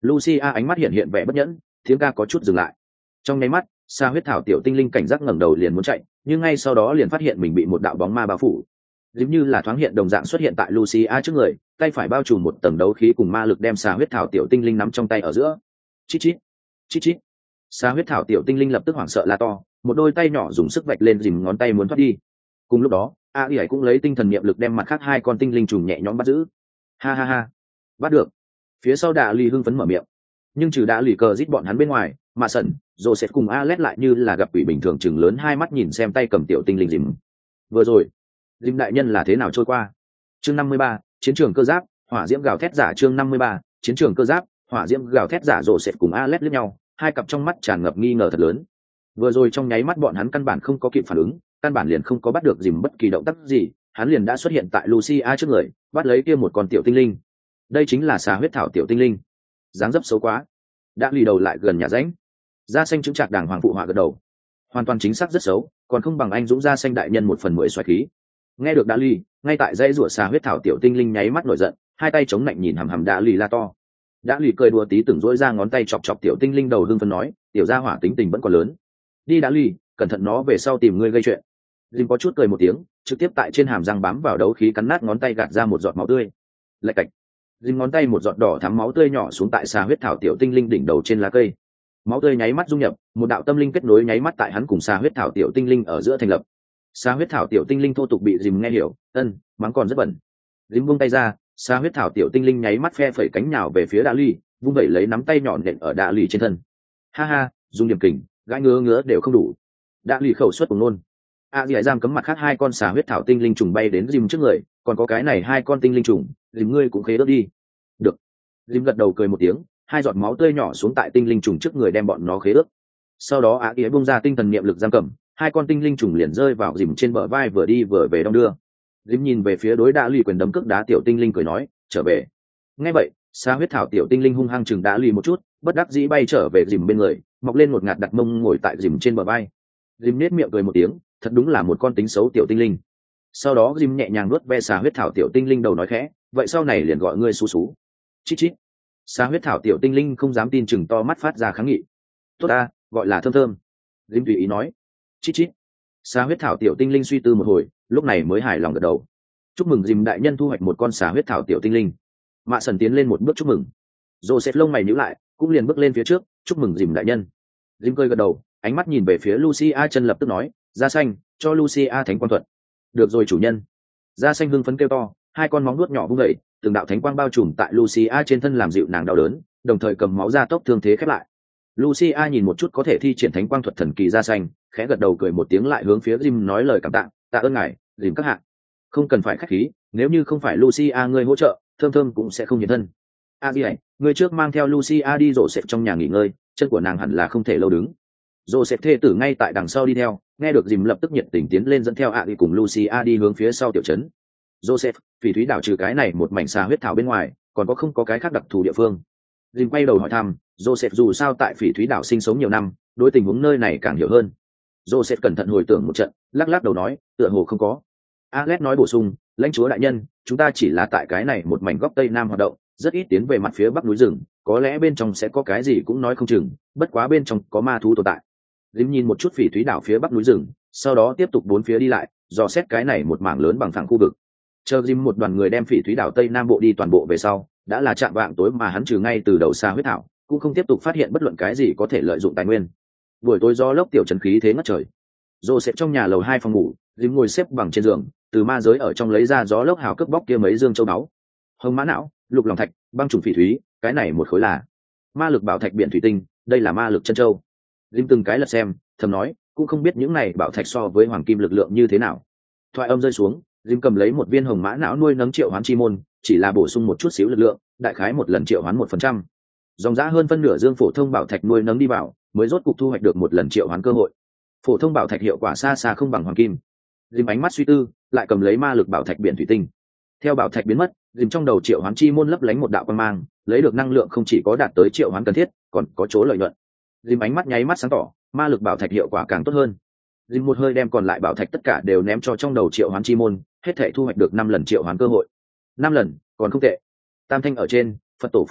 Lucia ánh mắt hiện hiện vẻ bất nhẫn, tiếng ca có chút dừng lại. Trong nháy mắt, Sa huyết thảo tiểu tinh linh cảnh giác ngẩng đầu liền muốn chạy, nhưng ngay sau đó liền phát hiện mình bị một đạo bóng ma bao phủ. Giống như là thoáng hiện đồng dạng xuất hiện tại Lucia trước người, tay phải bao trùm một tầng đấu khí cùng ma lực đem Sa huyết thảo tiểu tinh linh nắm trong tay ở giữa. Chít chít, chít chít. Sa huyết thảo tiểu tinh linh lập tức hoảng sợ la to, một đôi tay nhỏ dùng sức vạch lên dìm ngón tay muốn thoát đi. Cùng lúc đó, A Y cũng lấy tinh thần niệm lực đem mặt khác hai con tinh linh trùng nhẹ nhõm bắt giữ. Ha ha ha, bắt được. Phía sau Đạ Lì hưng phấn mở miệng, nhưng trừ Đạ Lì cờ giết bọn hắn bên ngoài, mà sẩn Joseph cùng Alex lại như là gặp quỷ bình thường chừng lớn hai mắt nhìn xem tay cầm tiểu tinh linh dìm. Vừa rồi, dìm đại nhân là thế nào trôi qua? Chương năm mươi ba, chiến trường cơ giáp, hỏa diễm gào thét giả. Chương năm mươi ba, chiến trường cơ giáp, hỏa diễm gào thét giả. Joseph cùng Alex liếc nhau, hai cặp trong mắt tràn ngập nghi ngờ thật lớn. Vừa rồi trong nháy mắt bọn hắn căn bản không có kịp phản ứng, căn bản liền không có bắt được dìm bất kỳ động tác gì, hắn liền đã xuất hiện tại Lucia trước người, bắt lấy kia một con tiểu tinh linh. Đây chính là xà huyết thảo tiểu tinh linh. Dáng dấp xấu quá. Đã lì đầu lại gần nhà ránh. Da xanh chứng trạc đàng hoàng phụ họa gật đầu. Hoàn toàn chính xác rất xấu, còn không bằng anh dũng da xanh đại nhân một phần mười xoáy khí. Nghe được Đã lì, ngay tại dãy rủa xà huyết thảo tiểu tinh linh nháy mắt nổi giận, hai tay chống lạnh nhìn hằm hằm Đã lì la to. Đã lì cười đùa tí từng rỗi ra ngón tay chọc chọc tiểu tinh linh đầu hưng phấn nói, tiểu gia hỏa tính tình vẫn còn lớn. Đi Đã lì, cẩn thận nó về sau tìm ngươi gây chuyện. Jim có chút cười một tiếng, trực tiếp tại trên hàm răng bám vào đấu khí cắn nát ngón tay gạt ra một giọt máu tươi. Lạch cạch. Jim ngón tay một giọt đỏ thắm máu tươi nhỏ xuống tại xà huyết thảo tiểu tinh linh đỉnh đầu trên lá cây. Máu tươi nháy mắt dung nhập, một đạo tâm linh kết nối nháy mắt tại hắn cùng xà huyết thảo tiểu tinh linh ở giữa thành lập. Xà huyết thảo tiểu tinh linh thô tục bị Jim nghe hiểu, ân, mắng còn rất bẩn. Jim buông tay ra, xà huyết thảo tiểu tinh linh nháy mắt phe phẩy cánh nhào về phía Đạ Ly, vung vẩy lấy nắm tay nhọn nện ở Đạ Ly trên thân. Ha ha, dùng điểm kình, gãi ngứa ngứa đều không đủ. Đạ Ly khẩu suất cùng nôn. A Dì giam cấm mặt khác hai con xà huyết thảo tinh linh trùng bay đến Jim trước người, còn có cái này hai con tinh linh trùng, Jim ngươi cũng khế ớt đi. Được. Jim gật đầu cười một tiếng, hai giọt máu tươi nhỏ xuống tại tinh linh trùng trước người đem bọn nó khế ớt. Sau đó A Dì bung ra tinh thần niệm lực giam cầm, hai con tinh linh trùng liền rơi vào Jim trên bờ vai vừa đi vừa về đong đưa. Jim nhìn về phía đối Đạ Lì quyền đấm cước đá tiểu tinh linh cười nói, trở về. Nghe vậy, xà huyết thảo tiểu tinh linh hung hăng chừng Đạ Lì một chút, bất đắc dĩ bay trở về Jim bên người, mọc lên một ngạt đặt mông ngồi tại Jim trên bờ vai. Jim nét miệng cười một tiếng, thật đúng là một con tính xấu tiểu tinh linh. Sau đó Jim nhẹ nhàng nuốt ve xà huyết thảo tiểu tinh linh đầu nói khẽ, vậy sau này liền gọi ngươi xú xú. Chít chít. Xà huyết thảo tiểu tinh linh không dám tin chừng to mắt phát ra kháng nghị. Tốt ta, gọi là thơm thơm. Jim tùy ý nói. Chít chít. Xà huyết thảo tiểu tinh linh suy tư một hồi, lúc này mới hài lòng gật đầu. Chúc mừng Jim đại nhân thu hoạch một con xà huyết thảo tiểu tinh linh. Mạ Sần tiến lên một bước chúc mừng. Joseph lông mày nhíu lại, cũng liền bước lên phía trước, chúc mừng Jim đại nhân. Jim cười gật đầu, ánh mắt nhìn về phía Lucia chân lập tức nói, da xanh, cho Lucia thánh quang thuật. Được rồi chủ nhân. Da xanh hưng phấn kêu to, hai con móng nuốt nhỏ vung dậy, từng đạo thánh quang bao trùm tại Lucia trên thân làm dịu nàng đau đớn, đồng thời cầm máu ra tốc thương thế khép lại. Lucia nhìn một chút có thể thi triển thánh quang thuật thần kỳ da xanh, khẽ gật đầu cười một tiếng lại hướng phía Jim nói lời cảm tạ, tạ ơn ngài, Jim các hạ. Không cần phải khách khí, nếu như không phải Lucia ngươi hỗ trợ, thơm thơm cũng sẽ không hiện thân. A Di, ngươi trước mang theo Lucia đi rổ xẹp trong nhà nghỉ ngơi, chân của nàng hẳn là không thể lâu đứng. Joseph thê tử ngay tại đằng sau đi theo, nghe được Jim lập tức nhiệt tình tiến lên dẫn theo ạ đi cùng Lucia đi hướng phía sau tiểu trấn. Joseph, phỉ thúy đảo trừ cái này một mảnh xà huyết thảo bên ngoài, còn có không có cái khác đặc thù địa phương? Jim quay đầu hỏi thăm, Joseph dù sao tại phỉ thúy đảo sinh sống nhiều năm, đối tình huống nơi này càng hiểu hơn. Joseph cẩn thận hồi tưởng một trận, lắc lắc đầu nói, tựa hồ không có. Alex nói bổ sung, lãnh chúa đại nhân, chúng ta chỉ là tại cái này một mảnh góc tây nam hoạt động, rất ít tiến về mặt phía bắc núi rừng, có lẽ bên trong sẽ có cái gì cũng nói không chừng, bất quá bên trong có ma thú tồn tại. Jim nhìn một chút phỉ thúy đảo phía bắc núi rừng, sau đó tiếp tục bốn phía đi lại, dò xét cái này một mảng lớn bằng phẳng khu vực. Chờ Jim một đoàn người đem phỉ thúy đảo tây nam bộ đi toàn bộ về sau, đã là chạm vạng tối mà hắn trừ ngay từ đầu xa huyết thảo, cũng không tiếp tục phát hiện bất luận cái gì có thể lợi dụng tài nguyên. Buổi tối gió lốc tiểu trấn khí thế ngất trời. Joseph trong nhà lầu hai phòng ngủ, Jim ngồi xếp bằng trên giường, từ ma giới ở trong lấy ra gió lốc hào cướp bóc kia mấy dương châu báu. Hồng mã não, lục lòng thạch, băng trùng phỉ thúy, cái này một khối là ma lực bảo thạch biển thủy tinh, đây là ma lực chân châu. Jim từng cái lật xem, thầm nói, cũng không biết những này bảo thạch so với hoàng kim lực lượng như thế nào. Thoại âm rơi xuống, Jim cầm lấy một viên hồng mã não nuôi nấng triệu hoán chi môn, chỉ là bổ sung một chút xíu lực lượng, đại khái một lần triệu hoán một phần trăm. Dòng giá hơn phân nửa dương phổ thông bảo thạch nuôi nấng đi vào, mới rốt cục thu hoạch được một lần triệu hoán cơ hội. Phổ thông bảo thạch hiệu quả xa xa không bằng hoàng kim. Jim ánh mắt suy tư, lại cầm lấy ma lực bảo thạch biển thủy tinh. Theo bảo thạch biến mất, Jim trong đầu triệu hoán chi môn lấp lánh một đạo quang mang, lấy được năng lượng không chỉ có đạt tới triệu hoán cần thiết, còn có chỗ lợi nhuận. Jim ánh mắt nháy mắt sáng tỏ, ma lực bảo thạch hiệu quả càng tốt hơn. Jim một hơi đem còn lại bảo thạch tất cả đều ném cho trong đầu triệu hoán chi môn, hết thể thu hoạch được năm lần triệu hoán cơ hội. Năm lần, còn không tệ. Tam thanh ở trên, Phật tổ phù hộ,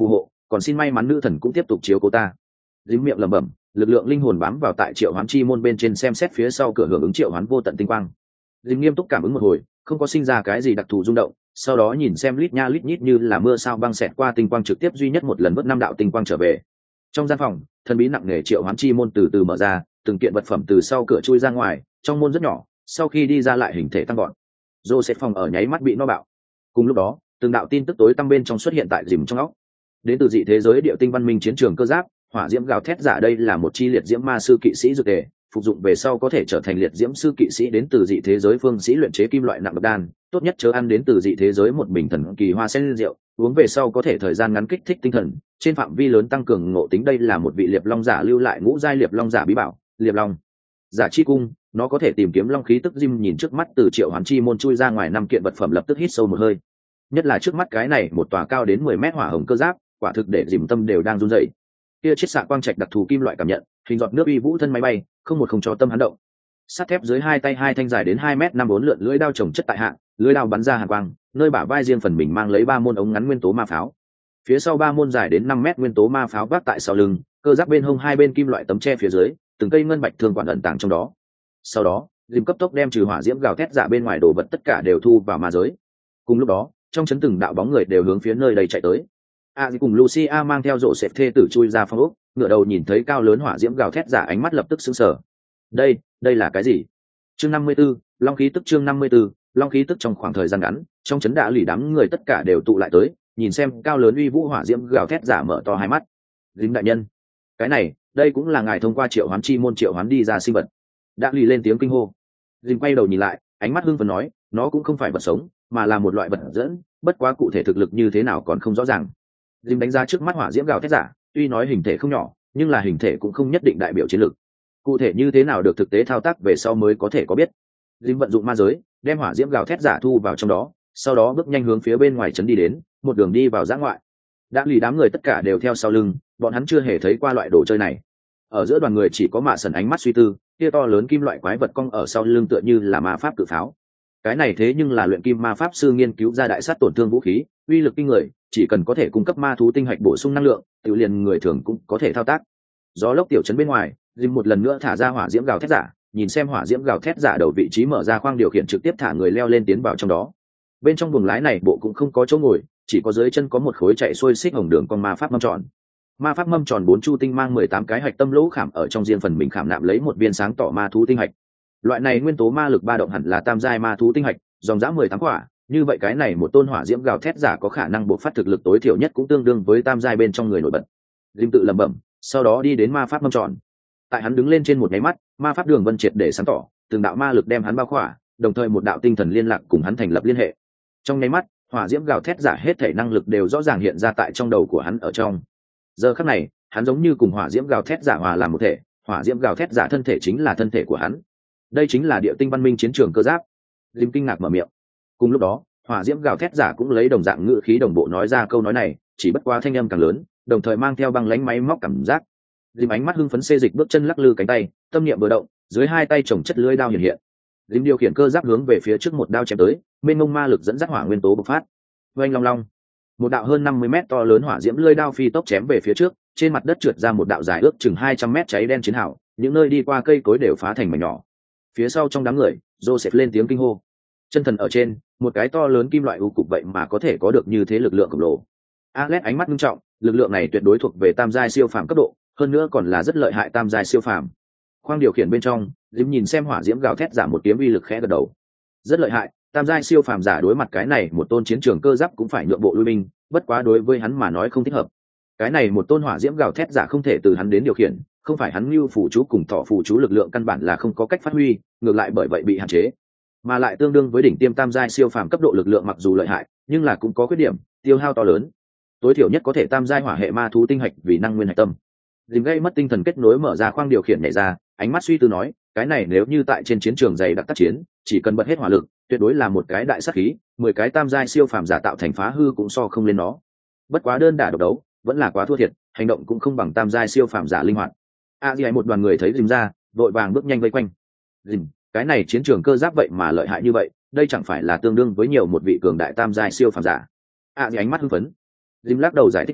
còn xin may mắn nữ thần cũng tiếp tục chiếu cố ta. Dính miệng lẩm bẩm, lực lượng linh hồn bám vào tại triệu hoán chi môn bên trên xem xét phía sau cửa hưởng ứng triệu hoán vô tận tinh quang. Dính nghiêm túc cảm ứng một hồi, không có sinh ra cái gì đặc thù rung động, sau đó nhìn xem lít nha lít nhít như là mưa sao băng xẹt qua tinh quang trực tiếp duy nhất một lần vớt năm đạo tinh quang trở về. Trong gian phòng, thần bí nặng nề triệu hoán chi môn từ từ mở ra, từng kiện vật phẩm từ sau cửa chui ra ngoài, trong môn rất nhỏ, sau khi đi ra lại hình thể tăng gọn. Joseph phòng ở nháy mắt bị nó bạo. Cùng lúc đó, từng đạo tin tức tối tăm bên trong xuất hiện tại dìm trong óc. Đến từ dị thế giới địa tinh văn minh chiến trường cơ giáp, hỏa diễm gào thét giả đây là một chi liệt diễm ma sư kỵ sĩ dược tề, phục dụng về sau có thể trở thành liệt diễm sư kỵ sĩ. Đến từ dị thế giới phương sĩ luyện chế kim loại nặng độc đan, tốt nhất chớ ăn. Đến từ dị thế giới một bình thần kỳ hoa sen rượu, uống về sau có thể thời gian ngắn kích thích tinh thần, trên phạm vi lớn tăng cường ngộ tính. Đây là một vị liệp long giả lưu lại ngũ giai liệp long giả bí bảo, liệp long giả chi cung, nó có thể tìm kiếm long khí tức. Jim nhìn trước mắt từ triệu hoán chi môn chui ra ngoài năm kiện vật phẩm lập tức hít sâu một hơi, nhất là trước mắt cái này một tòa cao đến mười mét hỏa hồng cơ giáp, quả thực để Jim tâm đều đang run rẩy. Kia chiết xạ quang trạch đặc thù kim loại cảm nhận, hình giọt nước uy vũ thân máy bay, không một không cho tâm hắn động. Sắt thép dưới hai tay hai thanh dài đến hai mét năm bốn lượn lưỡi đao chồng chất tại hạ, lưỡi đao bắn ra hàn quang, nơi bả vai riêng phần mình mang lấy ba môn ống ngắn nguyên tố ma pháo. Phía sau ba môn dài đến năm mét nguyên tố ma pháo vác tại sau lưng, cơ giáp bên hông hai bên kim loại tấm che phía dưới, từng cây ngân bạch thương quản ẩn tàng trong đó. Sau đó, Jim cấp tốc đem trừ hỏa diễm gào thét giả bên ngoài đồ vật tất cả đều thu vào ma giới. Cùng lúc đó, trong chấn từng đạo bóng người đều hướng phía nơi đây chạy tới. A cùng Lucia mang theo rộ sệt thê tử chui ra phòng ốc, ngửa đầu nhìn thấy cao lớn hỏa diễm gào thét giả, ánh mắt lập tức sững sờ. Đây, đây là cái gì? Chương năm mươi 54, Long khí tức. Chương năm mươi 54, Long khí tức. Trong khoảng thời gian ngắn, trong chấn đạ lì đám người tất cả đều tụ lại tới, nhìn xem cao lớn uy vũ hỏa diễm gào thét giả mở to hai mắt. Dính đại nhân, cái này, đây cũng là ngài thông qua triệu hoán chi môn triệu hoán đi ra sinh vật. Đạ lì lên tiếng kinh hô. Dính quay đầu nhìn lại, ánh mắt hưng phấn nói, nó cũng không phải vật sống, mà là một loại vật dẫn, bất quá cụ thể thực lực như thế nào còn không rõ ràng. Dính đánh giá trước mắt hỏa diễm gào thét giả, tuy nói hình thể không nhỏ, nhưng là hình thể cũng không nhất định đại biểu chiến lực. Cụ thể như thế nào được thực tế thao tác về sau mới có thể có biết. Dính vận dụng ma giới, đem hỏa diễm gào thét giả thu vào trong đó, sau đó bước nhanh hướng phía bên ngoài trấn đi đến, một đường đi vào dã ngoại. Đã lì đám người tất cả đều theo sau lưng, bọn hắn chưa hề thấy qua loại đồ chơi này. Ở giữa đoàn người chỉ có Mạ Sần ánh mắt suy tư, kia to lớn kim loại quái vật cong ở sau lưng tựa như là ma pháp cự pháo. Cái này thế nhưng là luyện kim ma pháp sư nghiên cứu ra đại sát tổn thương vũ khí, uy lực kinh người, chỉ cần có thể cung cấp ma thú tinh hạch bổ sung năng lượng, tự liền người thường cũng có thể thao tác. Gió lốc tiểu trấn bên ngoài, Jim một lần nữa thả ra hỏa diễm gào thét giả, nhìn xem hỏa diễm gào thét giả đầu vị trí mở ra khoang điều khiển trực tiếp thả người leo lên tiến vào trong đó. Bên trong buồng lái này bộ cũng không có chỗ ngồi, chỉ có dưới chân có một khối chạy xuôi xích hồng đường con ma pháp mâm tròn. Ma pháp mâm tròn bốn chu tinh mang mười tám cái hạch tâm lỗ khảm ở trong riêng phần mình khảm nạm lấy một viên sáng tỏ ma thú tinh hạch. Loại này nguyên tố ma lực ba động hẳn là tam giai ma thú tinh hạch, dòng dã mười tám quả, như vậy cái này một tôn hỏa diễm gào thét giả có khả năng bộc phát thực lực tối thiểu nhất cũng tương đương với tam giai bên trong người nổi bật. Jim tự lẩm bẩm, sau đó đi đến ma pháp mâm tròn. Tại hắn đứng lên trên một nháy mắt, ma pháp đường vân triệt để sáng tỏ, từng đạo ma lực đem hắn bao khỏa, đồng thời một đạo tinh thần liên lạc cùng hắn thành lập liên hệ. Trong nháy mắt, hỏa diễm gào thét giả hết thể năng lực đều rõ ràng hiện ra tại trong đầu của hắn ở trong. Giờ khắc này, hắn giống như cùng hỏa diễm gào thét giả hòa làm một thể, hỏa diễm gào thét giả thân thể chính là thân thể của hắn. Đây chính là địa tinh văn minh chiến trường cơ giáp. Jim kinh ngạc mở miệng. Cùng lúc đó, hỏa diễm gào thét giả cũng lấy đồng dạng ngữ khí đồng bộ nói ra câu nói này, chỉ bất quá thanh âm càng lớn, đồng thời mang theo băng lãnh máy móc cảm giác. Jim ánh mắt hưng phấn xê dịch bước chân lắc lư cánh tay, tâm niệm vừa động, dưới hai tay chồng chất lưỡi đao hiện hiện. Jim điều khiển cơ giáp hướng về phía trước một đao chém tới, mênh mông ma lực dẫn dắt hỏa nguyên tố bộc phát. Oanh long long, một đạo hơn năm mươi mét to lớn hỏa diễm lưỡi đao phi tốc chém về phía trước, trên mặt đất trượt ra một đạo dài ước chừng hai trăm mét cháy đen chiến hào, những nơi đi qua cây cối đều phá thành mảnh nhỏ. Phía sau trong đám người, Joseph lên tiếng kinh hô. Chân thần ở trên, một cái to lớn kim loại u cục vậy mà có thể có được như thế lực lượng khổng lồ. Alex ánh mắt nghiêm trọng, lực lượng này tuyệt đối thuộc về tam giai siêu phàm cấp độ, hơn nữa còn là rất lợi hại tam giai siêu phàm. Khoang điều khiển bên trong, Jim nhìn xem hỏa diễm gào thét giả một tiếng uy lực khẽ gật đầu. Rất lợi hại, tam giai siêu phàm giả đối mặt cái này một tôn chiến trường cơ giáp cũng phải nhượng bộ lui binh, bất quá đối với hắn mà nói không thích hợp. Cái này một tôn hỏa diễm gào thét giả không thể từ hắn đến điều khiển, không phải hắn lưu phủ chú cùng thọ phủ chú lực lượng căn bản là không có cách phát huy, ngược lại bởi vậy bị hạn chế, mà lại tương đương với đỉnh tiêm tam giai siêu phàm cấp độ lực lượng, mặc dù lợi hại nhưng là cũng có khuyết điểm, tiêu hao to lớn, tối thiểu nhất có thể tam giai hỏa hệ ma thú tinh hạch vì năng nguyên hạch tâm. Dìm gây mất tinh thần kết nối mở ra khoang điều khiển nhảy ra, ánh mắt suy tư nói, cái này nếu như tại trên chiến trường dày đặc tác chiến, chỉ cần bật hết hỏa lực, tuyệt đối là một cái đại sát khí, mười cái tam giai siêu phàm giả tạo thành phá hư cũng so không lên nó. Bất quá đơn đả độc đấu, vẫn là quá thua thiệt, hành động cũng không bằng tam giai siêu phàm giả linh hoạt. A Di một đoàn người thấy Dìm ra, vội vàng bước nhanh vây quanh. Dìm, cái này chiến trường cơ giáp vậy mà lợi hại như vậy, đây chẳng phải là tương đương với nhiều một vị cường đại tam giai siêu phàm giả. A Di ánh mắt hưng phấn. Dìm lắc đầu giải thích nói,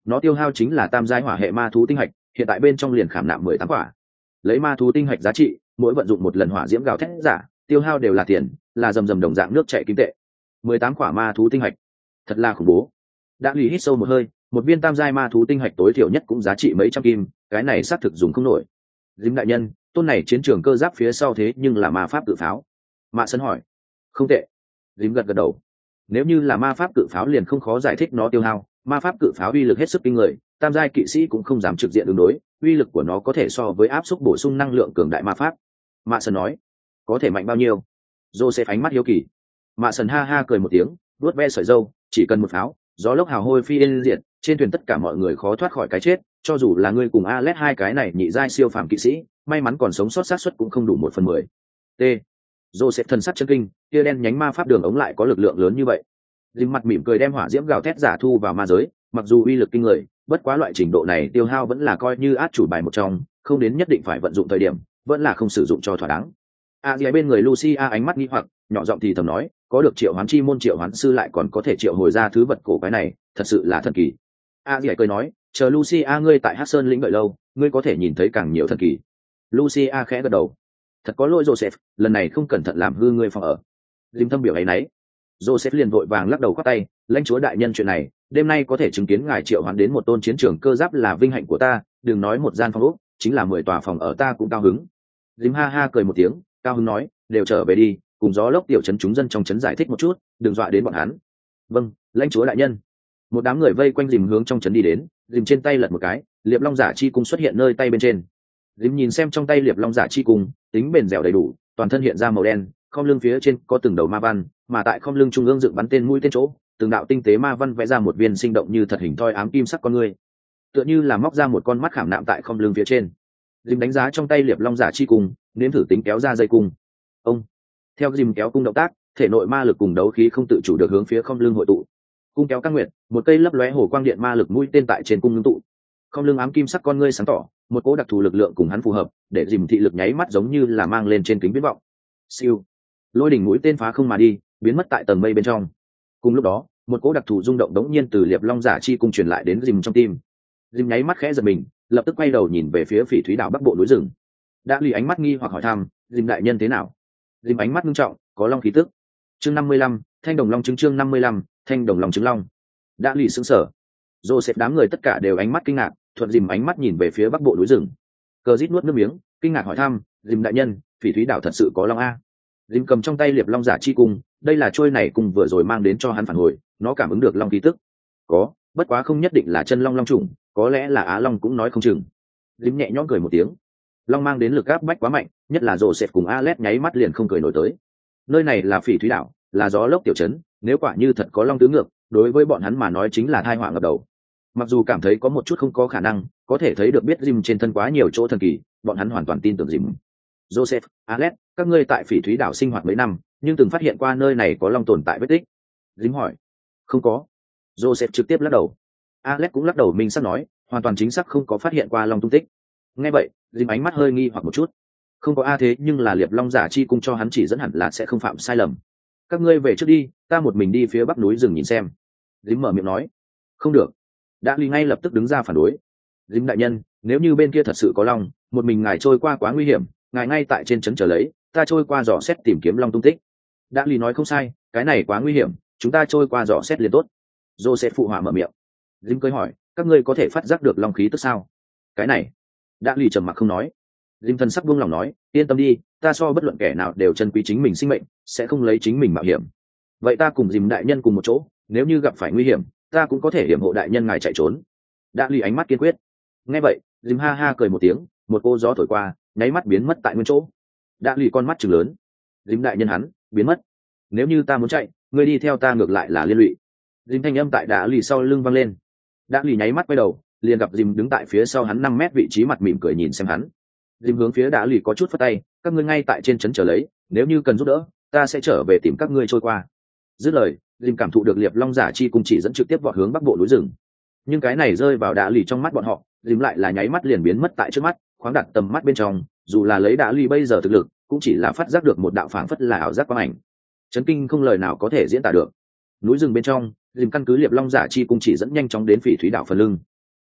nó tiêu hao chính là tam giai hỏa hệ ma thú tinh hạch, hiện tại bên trong liền khảm nạm mười tám quả. Lấy ma thú tinh hạch giá trị, mỗi vận dụng một lần hỏa diễm gào thét giả, tiêu hao đều là tiền, là rầm rầm đồng dạng nước chảy kim tệ. mười tám quả ma thú tinh hạch, thật là khủng bố. Đã lì hít sâu một hơi, một viên tam giai ma thú tinh hạch tối thiểu nhất cũng giá trị mấy trăm kim, cái này xác thực dùng không nổi. Dím đại nhân, tôn này chiến trường cơ giáp phía sau thế nhưng là ma pháp cự pháo. Mạ Sân hỏi. Không tệ. Dím gật gật đầu. Nếu như là ma pháp cự pháo liền không khó giải thích nó tiêu hao, ma pháp cự pháo uy lực hết sức kinh người, tam giai kỵ sĩ cũng không dám trực diện ứng đối, uy lực của nó có thể so với áp suất bổ sung năng lượng cường đại ma pháp. Mạ Sân nói. Có thể mạnh bao nhiêu? Joseph ánh mắt hiếu kỳ. Mạ Sân ha ha cười một tiếng, vuốt ve sợi râu, chỉ cần một pháo, gió lốc hào hôi phi lên diện, trên thuyền tất cả mọi người khó thoát khỏi cái chết, cho dù là ngươi cùng Alex hai cái này nhị giai siêu phàm kỵ sĩ, may mắn còn sống sót xác suất cũng không đủ một phần mười. T. Joseph thần sắc chân kinh, kia đen nhánh ma pháp đường ống lại có lực lượng lớn như vậy. Dìm mặt mỉm cười đem hỏa diễm gào thét giả thu vào ma giới, mặc dù uy lực kinh người, bất quá loại trình độ này tiêu hao vẫn là coi như át chủ bài một trong, không đến nhất định phải vận dụng thời điểm, vẫn là không sử dụng cho thỏa đáng. A dưới bên người Lucia ánh mắt nghi hoặc, nhỏ giọng thì thầm nói, có được triệu hoán chi môn triệu hoán sư lại còn có thể triệu hồi ra thứ vật cổ cái này, thật sự là thần kỳ. A dưới cười nói, chờ Lucia ngươi tại Hắc Sơn lĩnh đợi lâu, ngươi có thể nhìn thấy càng nhiều thần kỳ. Lucia khẽ gật đầu. Thật có lỗi Joseph, lần này không cẩn thận làm hư ngươi phòng ở. Dìm thâm biểu ấy nấy. Joseph liền vội vàng lắc đầu khoát tay, lãnh chúa đại nhân chuyện này, đêm nay có thể chứng kiến ngài triệu hoán đến một tôn chiến trường cơ giáp là vinh hạnh của ta, đừng nói một gian phòng ốc, chính là mười tòa phòng ở ta cũng cao hứng. Dìm ha ha cười một tiếng, cao hứng nói, đều trở về đi, cùng gió lốc tiểu trấn chúng dân trong trấn giải thích một chút, đừng dọa đến bọn hắn. Vâng, lãnh chúa đại nhân. Một đám người vây quanh Dìm hướng trong trấn đi đến, Dìm trên tay lật một cái, liệp long giả chi cung xuất hiện nơi tay bên trên. Dìm nhìn xem trong tay liệp long giả chi cung, tính bền dẻo đầy đủ, toàn thân hiện ra màu đen, khom lưng phía trên có từng đầu ma văn, mà tại khom lưng trung ương dựng bắn tên mũi tên chỗ, từng đạo tinh tế ma văn vẽ ra một viên sinh động như thật hình thoi ám kim sắc con người, tựa như là móc ra một con mắt khảm nạm tại khom lưng phía trên. Dìm đánh giá trong tay liệp long giả chi cung, nếm thử tính kéo ra dây cung. Ông theo Dìm kéo cung động tác, thể nội ma lực cùng đấu khí không tự chủ được hướng phía khom lưng hội tụ. Cung kéo các nguyệt, một cây lấp lóe hồ quang điện ma lực mũi tên tại trên cung ngưng tụ. Khom lưng ám kim sắc con ngươi sáng tỏ, một cỗ đặc thù lực lượng cùng hắn phù hợp, để Dìm thị lực nháy mắt giống như là mang lên trên kính viễn vọng. Siêu, lôi đỉnh mũi tên phá không mà đi, biến mất tại tầng mây bên trong. Cùng lúc đó, một cỗ đặc thù rung động đống nhiên từ liệp long giả chi cung truyền lại đến Dìm trong tim. Dìm nháy mắt khẽ giật mình, lập tức quay đầu nhìn về phía phỉ thúy đảo bắc bộ núi rừng. Đã lì ánh mắt nghi hoặc hỏi thăm, Dìm đại nhân thế nào? Dìm ánh mắt nghiêm trọng, có long khí tức. Chương năm mươi lăm, thanh đồng long trứng chương năm mươi lăm, thanh đồng long trứng long. Đã lì sững sờ. Joseph đám người tất cả đều ánh mắt kinh ngạc, thuận Dìm ánh mắt nhìn về phía bắc bộ núi rừng. Cờ rít nuốt nước miếng, kinh ngạc hỏi thăm, Dìm đại nhân, phỉ thúy đảo thật sự có long a? Dìm cầm trong tay liệp long giả chi cung, đây là trôi này cùng vừa rồi mang đến cho hắn phản hồi, nó cảm ứng được long khí tức. Có, bất quá không nhất định là chân long long trùng, có lẽ là á long cũng nói không chừng. Dìm nhẹ nhõm cười một tiếng. Long mang đến lực áp bách quá mạnh, nhất là Joseph cùng Alex nháy mắt liền không cười nổi tới. Nơi này là phỉ thúy đảo, là gió lốc tiểu trấn, nếu quả như thật có long tứ ngược, đối với bọn hắn mà nói chính là tai họa ngập đầu. Mặc dù cảm thấy có một chút không có khả năng, có thể thấy được biết Dìm trên thân quá nhiều chỗ thần kỳ, bọn hắn hoàn toàn tin tưởng Dìm. Joseph, Alex, các ngươi tại phỉ thúy đảo sinh hoạt mấy năm, nhưng từng phát hiện qua nơi này có long tồn tại vết tích? Dìm hỏi. Không có. Joseph trực tiếp lắc đầu. Alex cũng lắc đầu minh xác nói, hoàn toàn chính xác không có phát hiện qua long tung tích. Nghe vậy, Dìm ánh mắt hơi nghi hoặc một chút. Không có a thế nhưng là liệp long giả chi cung cho hắn chỉ dẫn hẳn là sẽ không phạm sai lầm. Các ngươi về trước đi, ta một mình đi phía bắc núi rừng nhìn xem. Dìm mở miệng nói. Không được. Đã Ly ngay lập tức đứng ra phản đối. Dìm đại nhân, nếu như bên kia thật sự có long, một mình ngài trôi qua quá nguy hiểm, ngài ngay tại trên trấn chờ lấy, ta trôi qua dò xét tìm kiếm long tung tích. Đã Ly nói không sai, cái này quá nguy hiểm, chúng ta trôi qua dò xét liền tốt. Joseph phụ họa mở miệng. Dìm cười hỏi, các ngươi có thể phát giác được long khí tức sao? Cái này. Đã Ly trầm mặc không nói. Dìm thân sắc buông lòng nói, yên tâm đi, ta so bất luận kẻ nào đều trân quý chính mình sinh mệnh, sẽ không lấy chính mình mạo hiểm. Vậy ta cùng Dìm đại nhân cùng một chỗ, nếu như gặp phải nguy hiểm, ta cũng có thể hiểm hộ đại nhân ngài chạy trốn. Đã Ly ánh mắt kiên quyết. Nghe vậy, Dìm ha ha cười một tiếng, một cô gió thổi qua, nháy mắt biến mất tại nguyên chỗ. Đã Ly con mắt trừng lớn. Dìm đại nhân hắn biến mất. Nếu như ta muốn chạy, ngươi đi theo ta ngược lại là liên lụy. Dìm thanh âm tại Đã Ly sau lưng vang lên. Đã Ly nháy mắt quay đầu, liền gặp Dìm đứng tại phía sau hắn năm mét vị trí, mặt mỉm cười nhìn xem hắn. Dìm hướng phía Đã Ly có chút phất tay, các ngươi ngay tại trên trấn chờ lấy, nếu như cần giúp đỡ, ta sẽ trở về tìm các ngươi trôi qua. Dứt lời, Dìm cảm thụ được liệp long giả chi cùng chỉ dẫn trực tiếp vọt hướng bắc bộ núi rừng. Nhưng cái này rơi vào Đã Ly trong mắt bọn họ, Dìm lại là nháy mắt liền biến mất tại trước mắt, khoáng đặt tầm mắt bên trong, dù là lấy Đã Ly bây giờ thực lực, cũng chỉ là phát giác được một đạo phảng phất là ảo giác quang ảnh. Chấn kinh không lời nào có thể diễn tả được. Núi rừng bên trong, Dìm căn cứ liệp long giả chi cung chỉ dẫn nhanh chóng đến phỉ thúy đảo phần lưng.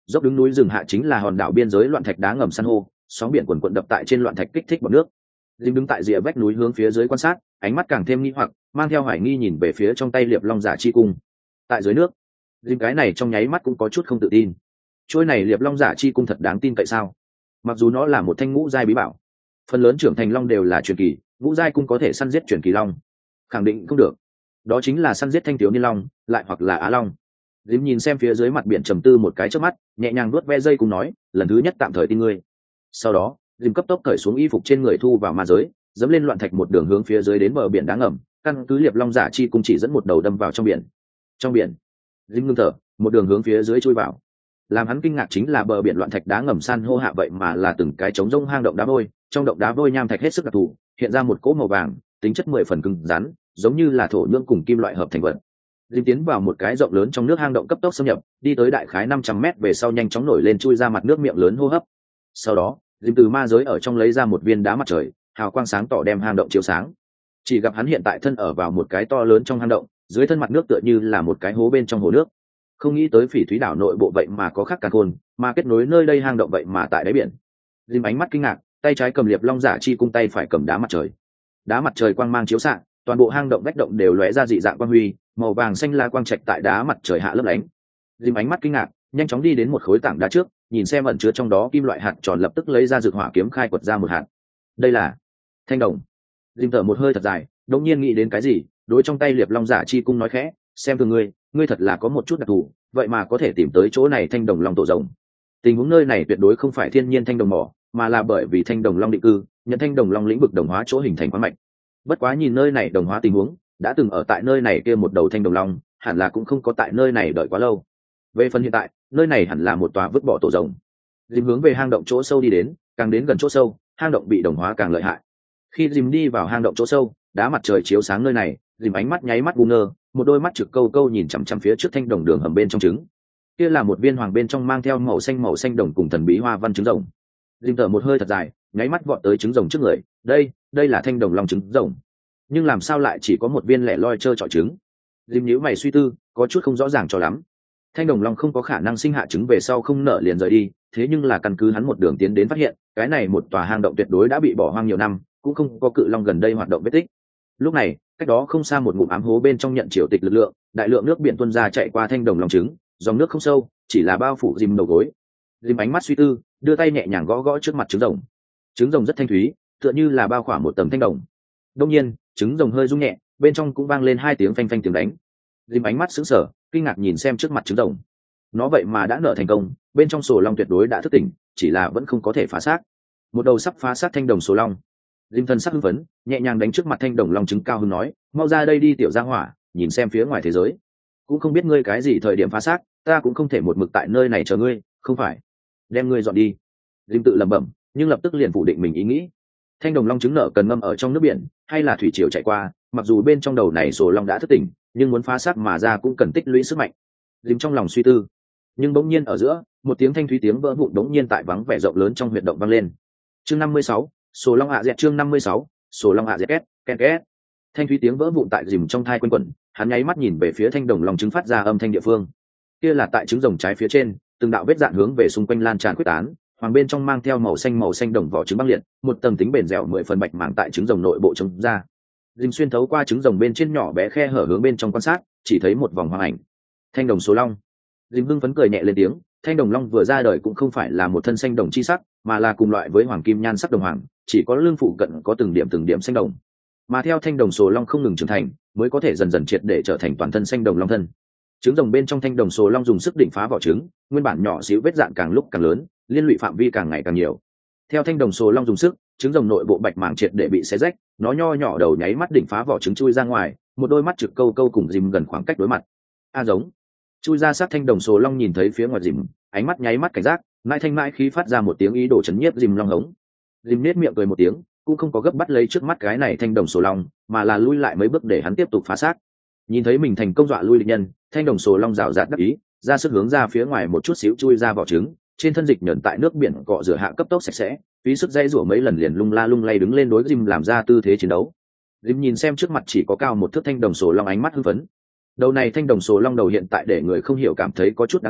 Dốc đứng núi rừng hạ chính là hòn đảo biên giới loạn thạch đá ngầm san hô, sóng biển quần quận đập tại trên loạn thạch kích thích bọt nước. Dìm đứng tại rìa vách núi hướng phía dưới quan sát, ánh mắt càng thêm nghi hoặc, mang theo hoài nghi nhìn về phía trong tay liệp long giả chi cung. Tại dưới nước, Dìm cái này trong nháy mắt cũng có chút không tự tin. Trôi này liệp long giả chi cung thật đáng tin cậy sao? Mặc dù nó là một thanh ngũ giai bí bảo, phần lớn trưởng thành long đều là truyền kỳ, ngũ giai cung có thể săn giết truyền kỳ long, khẳng định không được. Đó chính là săn giết thanh thiếu niên long, lại hoặc là á long. Dìm nhìn xem phía dưới mặt biển trầm tư một cái trước mắt, nhẹ nhàng vuốt ve dây cùng nói, lần thứ nhất tạm thời tin ngươi. Sau đó, Dìm cấp tốc cởi xuống y phục trên người thu vào ma giới, dẫm lên loạn thạch một đường hướng phía dưới đến bờ biển đá ngầm, căn cứ liệp long giả chi cung chỉ dẫn một đầu đâm vào trong biển. Trong biển, Dìm ngưng thở, một đường hướng phía dưới chui vào. Làm hắn kinh ngạc chính là bờ biển loạn thạch đá ngầm san hô hạ vậy mà là từng cái trống rông hang động đá vôi, trong động đá vôi nham thạch hết sức đặc thù, hiện ra một cỗ màu vàng, tính chất mười phần cứng rắn, giống như là thổ nhưỡng cùng kim loại hợp thành vật. Dìm tiến vào một cái rộng lớn trong nước hang động cấp tốc xâm nhập, đi tới đại khái năm trăm mét về sau nhanh chóng nổi lên chui ra mặt nước miệng lớn hô hấp. Sau đó, Dìm từ ma giới ở trong lấy ra một viên đá mặt trời, hào quang sáng tỏ đem hang động chiếu sáng. Chỉ gặp hắn hiện tại thân ở vào một cái to lớn trong hang động, dưới thân mặt nước tựa như là một cái hố bên trong hồ nước. Không nghĩ tới Phỉ Thúy đảo nội bộ vậy mà có khắc càn khôn, mà kết nối nơi đây hang động vậy mà tại đáy biển. Dìm ánh mắt kinh ngạc, tay trái cầm liệp long giả chi cung, tay phải cầm đá mặt trời. Đá mặt trời quang mang chiếu xạ, toàn bộ hang động vách động đều lóe ra dị dạng quang huy, màu vàng xanh la quang trạch tại đá mặt trời hạ lấp lánh. Dìm ánh mắt kinh ngạc, nhanh chóng đi đến một khối tảng đá trước, nhìn xem ẩn chứa trong đó kim loại hạt tròn, lập tức lấy ra dược hỏa kiếm khai quật ra một hạt. Đây là thanh đồng. Dìm thở một hơi thật dài, đột nhiên nghĩ đến cái gì, đối trong tay liệp long giả chi cung nói khẽ, xem thường ngươi, ngươi thật là có một chút đặc thù, vậy mà có thể tìm tới chỗ này thanh đồng long tổ rồng. Tình huống nơi này tuyệt đối không phải thiên nhiên thanh đồng mỏ, mà là bởi vì thanh đồng long định cư, nhận thanh đồng long lĩnh vực đồng hóa chỗ hình thành khoáng mạch. Bất quá nhìn nơi này đồng hóa tình huống, đã từng ở tại nơi này kia một đầu thanh đồng long, hẳn là cũng không có tại nơi này đợi quá lâu. Về phần hiện tại, nơi này hẳn là một tòa vứt bỏ tổ rồng. Dìm hướng về hang động chỗ sâu đi đến, càng đến gần chỗ sâu, hang động bị đồng hóa càng lợi hại. Khi Dìm đi vào hang động chỗ sâu, đá mặt trời chiếu sáng nơi này, Dìm ánh mắt nháy mắt ngu ngơ, một đôi mắt trực câu câu nhìn chằm chằm phía trước thanh đồng đường hầm bên trong trứng. Kia là một viên hoàng bên trong mang theo màu xanh màu xanh đồng cùng thần bí hoa văn trứng rồng. Dìm thở một hơi thật dài, nháy mắt vọt tới trứng rồng trước người, đây, đây là thanh đồng long trứng rồng. Nhưng làm sao lại chỉ có một viên lẻ loi trơ trọi trứng? Dìm nhíu mày suy tư, có chút không rõ ràng cho lắm. Thanh đồng long không có khả năng sinh hạ trứng về sau không nở liền rời đi, thế nhưng là căn cứ hắn một đường tiến đến phát hiện, cái này một tòa hang động tuyệt đối đã bị bỏ hoang nhiều năm, cũng không có cự long gần đây hoạt động vết tích. Lúc này, cách đó không xa một ngụm ám hố bên trong nhận triều tịch lực lượng, đại lượng nước biển tuôn ra chạy qua thanh đồng long trứng, dòng nước không sâu, chỉ là bao phủ Dìm đầu gối. Dìm ánh mắt suy tư, đưa tay nhẹ nhàng gõ gõ trước mặt trứng rồng. Trứng rồng rất thanh thúy, tựa như là bao khỏa một tầng thanh đồng. Đông nhiên, trứng rồng hơi rung nhẹ, bên trong cũng vang lên hai tiếng phanh phanh tiếng đánh. Dìm ánh mắt sững sờ, kinh ngạc nhìn xem trước mặt trứng rồng. Nó vậy mà đã nở thành công, bên trong sổ long tuyệt đối đã thức tỉnh, chỉ là vẫn không có thể phá xác. Một đầu sắp phá xác thanh đồng sổ long. Dìm thân sắc hưng phấn, nhẹ nhàng đánh trước mặt thanh đồng long trứng cao hứng nói, mau ra đây đi tiểu gia hỏa, nhìn xem phía ngoài thế giới. Cũng không biết ngươi cái gì thời điểm phá xác, ta cũng không thể một mực tại nơi này chờ ngươi, không phải? Đem ngươi dọn đi. Dìm tự lẩm bẩm, nhưng lập tức liền phủ định mình ý nghĩ. Thanh đồng long trứng nở cần ngâm ở trong nước biển, hay là thủy triều chạy qua, mặc dù bên trong đầu này sổ long đã thức tỉnh, nhưng muốn phá xác mà ra cũng cần tích lũy sức mạnh. Dìm trong lòng suy tư, nhưng bỗng nhiên ở giữa, một tiếng thanh thúy tiếng vỡ vụn bỗng nhiên tại vắng vẻ rộng lớn trong huyệt động vang lên. Chương năm mươi sáu, sổ long hạ dẹt chương năm mươi sáu, sổ long hạ dẹt két, két két. Thanh thúy tiếng vỡ vụn tại Dìm trong thai quanh quẩn, hắn nháy mắt nhìn về phía thanh đồng long trứng phát ra âm thanh địa phương. Kia là tại trứng rồng trái phía trên, từng đạo vết dạn hướng về xung quanh lan tràn quyết tán, hoàng bên trong mang theo màu xanh màu xanh đồng vỏ trứng băng liệt, một tầng tính bền dẻo mười phần bạch mảng tại trứng rồng nội bộ trống ra. Dìm xuyên thấu qua trứng rồng bên trên nhỏ bé khe hở hướng bên trong quan sát, chỉ thấy một vòng hoàng ảnh. Thanh đồng số long. Dìm hưng phấn cười nhẹ lên tiếng, thanh đồng long vừa ra đời cũng không phải là một thân xanh đồng chi sắc, mà là cùng loại với hoàng kim nhan sắc đồng hoàng, chỉ có lưng phụ cận có từng điểm từng điểm xanh đồng. Mà theo thanh đồng số long không ngừng trưởng thành, mới có thể dần dần triệt để trở thành toàn thân xanh đồng long thân. Trứng rồng bên trong thanh đồng số long dùng sức đỉnh phá vỏ trứng, nguyên bản nhỏ xíu vết dạn càng lúc càng lớn, liên lụy phạm vi càng ngày càng nhiều. Theo thanh đồng số long dùng sức, trứng rồng nội bộ bạch mảng triệt để bị xé rách, nó nho nhỏ đầu nháy mắt đỉnh phá vỏ trứng chui ra ngoài, một đôi mắt trực câu câu cùng Dìm gần khoảng cách đối mặt. A giống. Chui ra sát thanh đồng số long nhìn thấy phía ngoài Dìm, ánh mắt nháy mắt cảnh giác, mãi thanh mãi khí phát ra một tiếng ý đồ chấn nhiếp Dìm long hống. Dìm nét miệng cười một tiếng, cũng không có gấp bắt lấy trước mắt cái này thanh đồng số long, mà là lui lại mấy bước để hắn tiếp tục phá xác. Nhìn thấy mình thành công dọa lui địch nhân, thanh đồng số long rào rạt đắc ý, ra sức hướng ra phía ngoài một chút xíu chui ra vỏ trứng, trên thân dịch nhẫn tại nước biển cọ rửa hạ cấp tốc sạch sẽ, phí sức dây rủa mấy lần liền lung la lung lay đứng lên đối Dìm làm ra tư thế chiến đấu. Dìm nhìn xem trước mặt chỉ có cao một thước thanh đồng số long ánh mắt hưng phấn. Đầu này thanh đồng số long đầu hiện tại để người không hiểu cảm thấy có chút đáng yêu,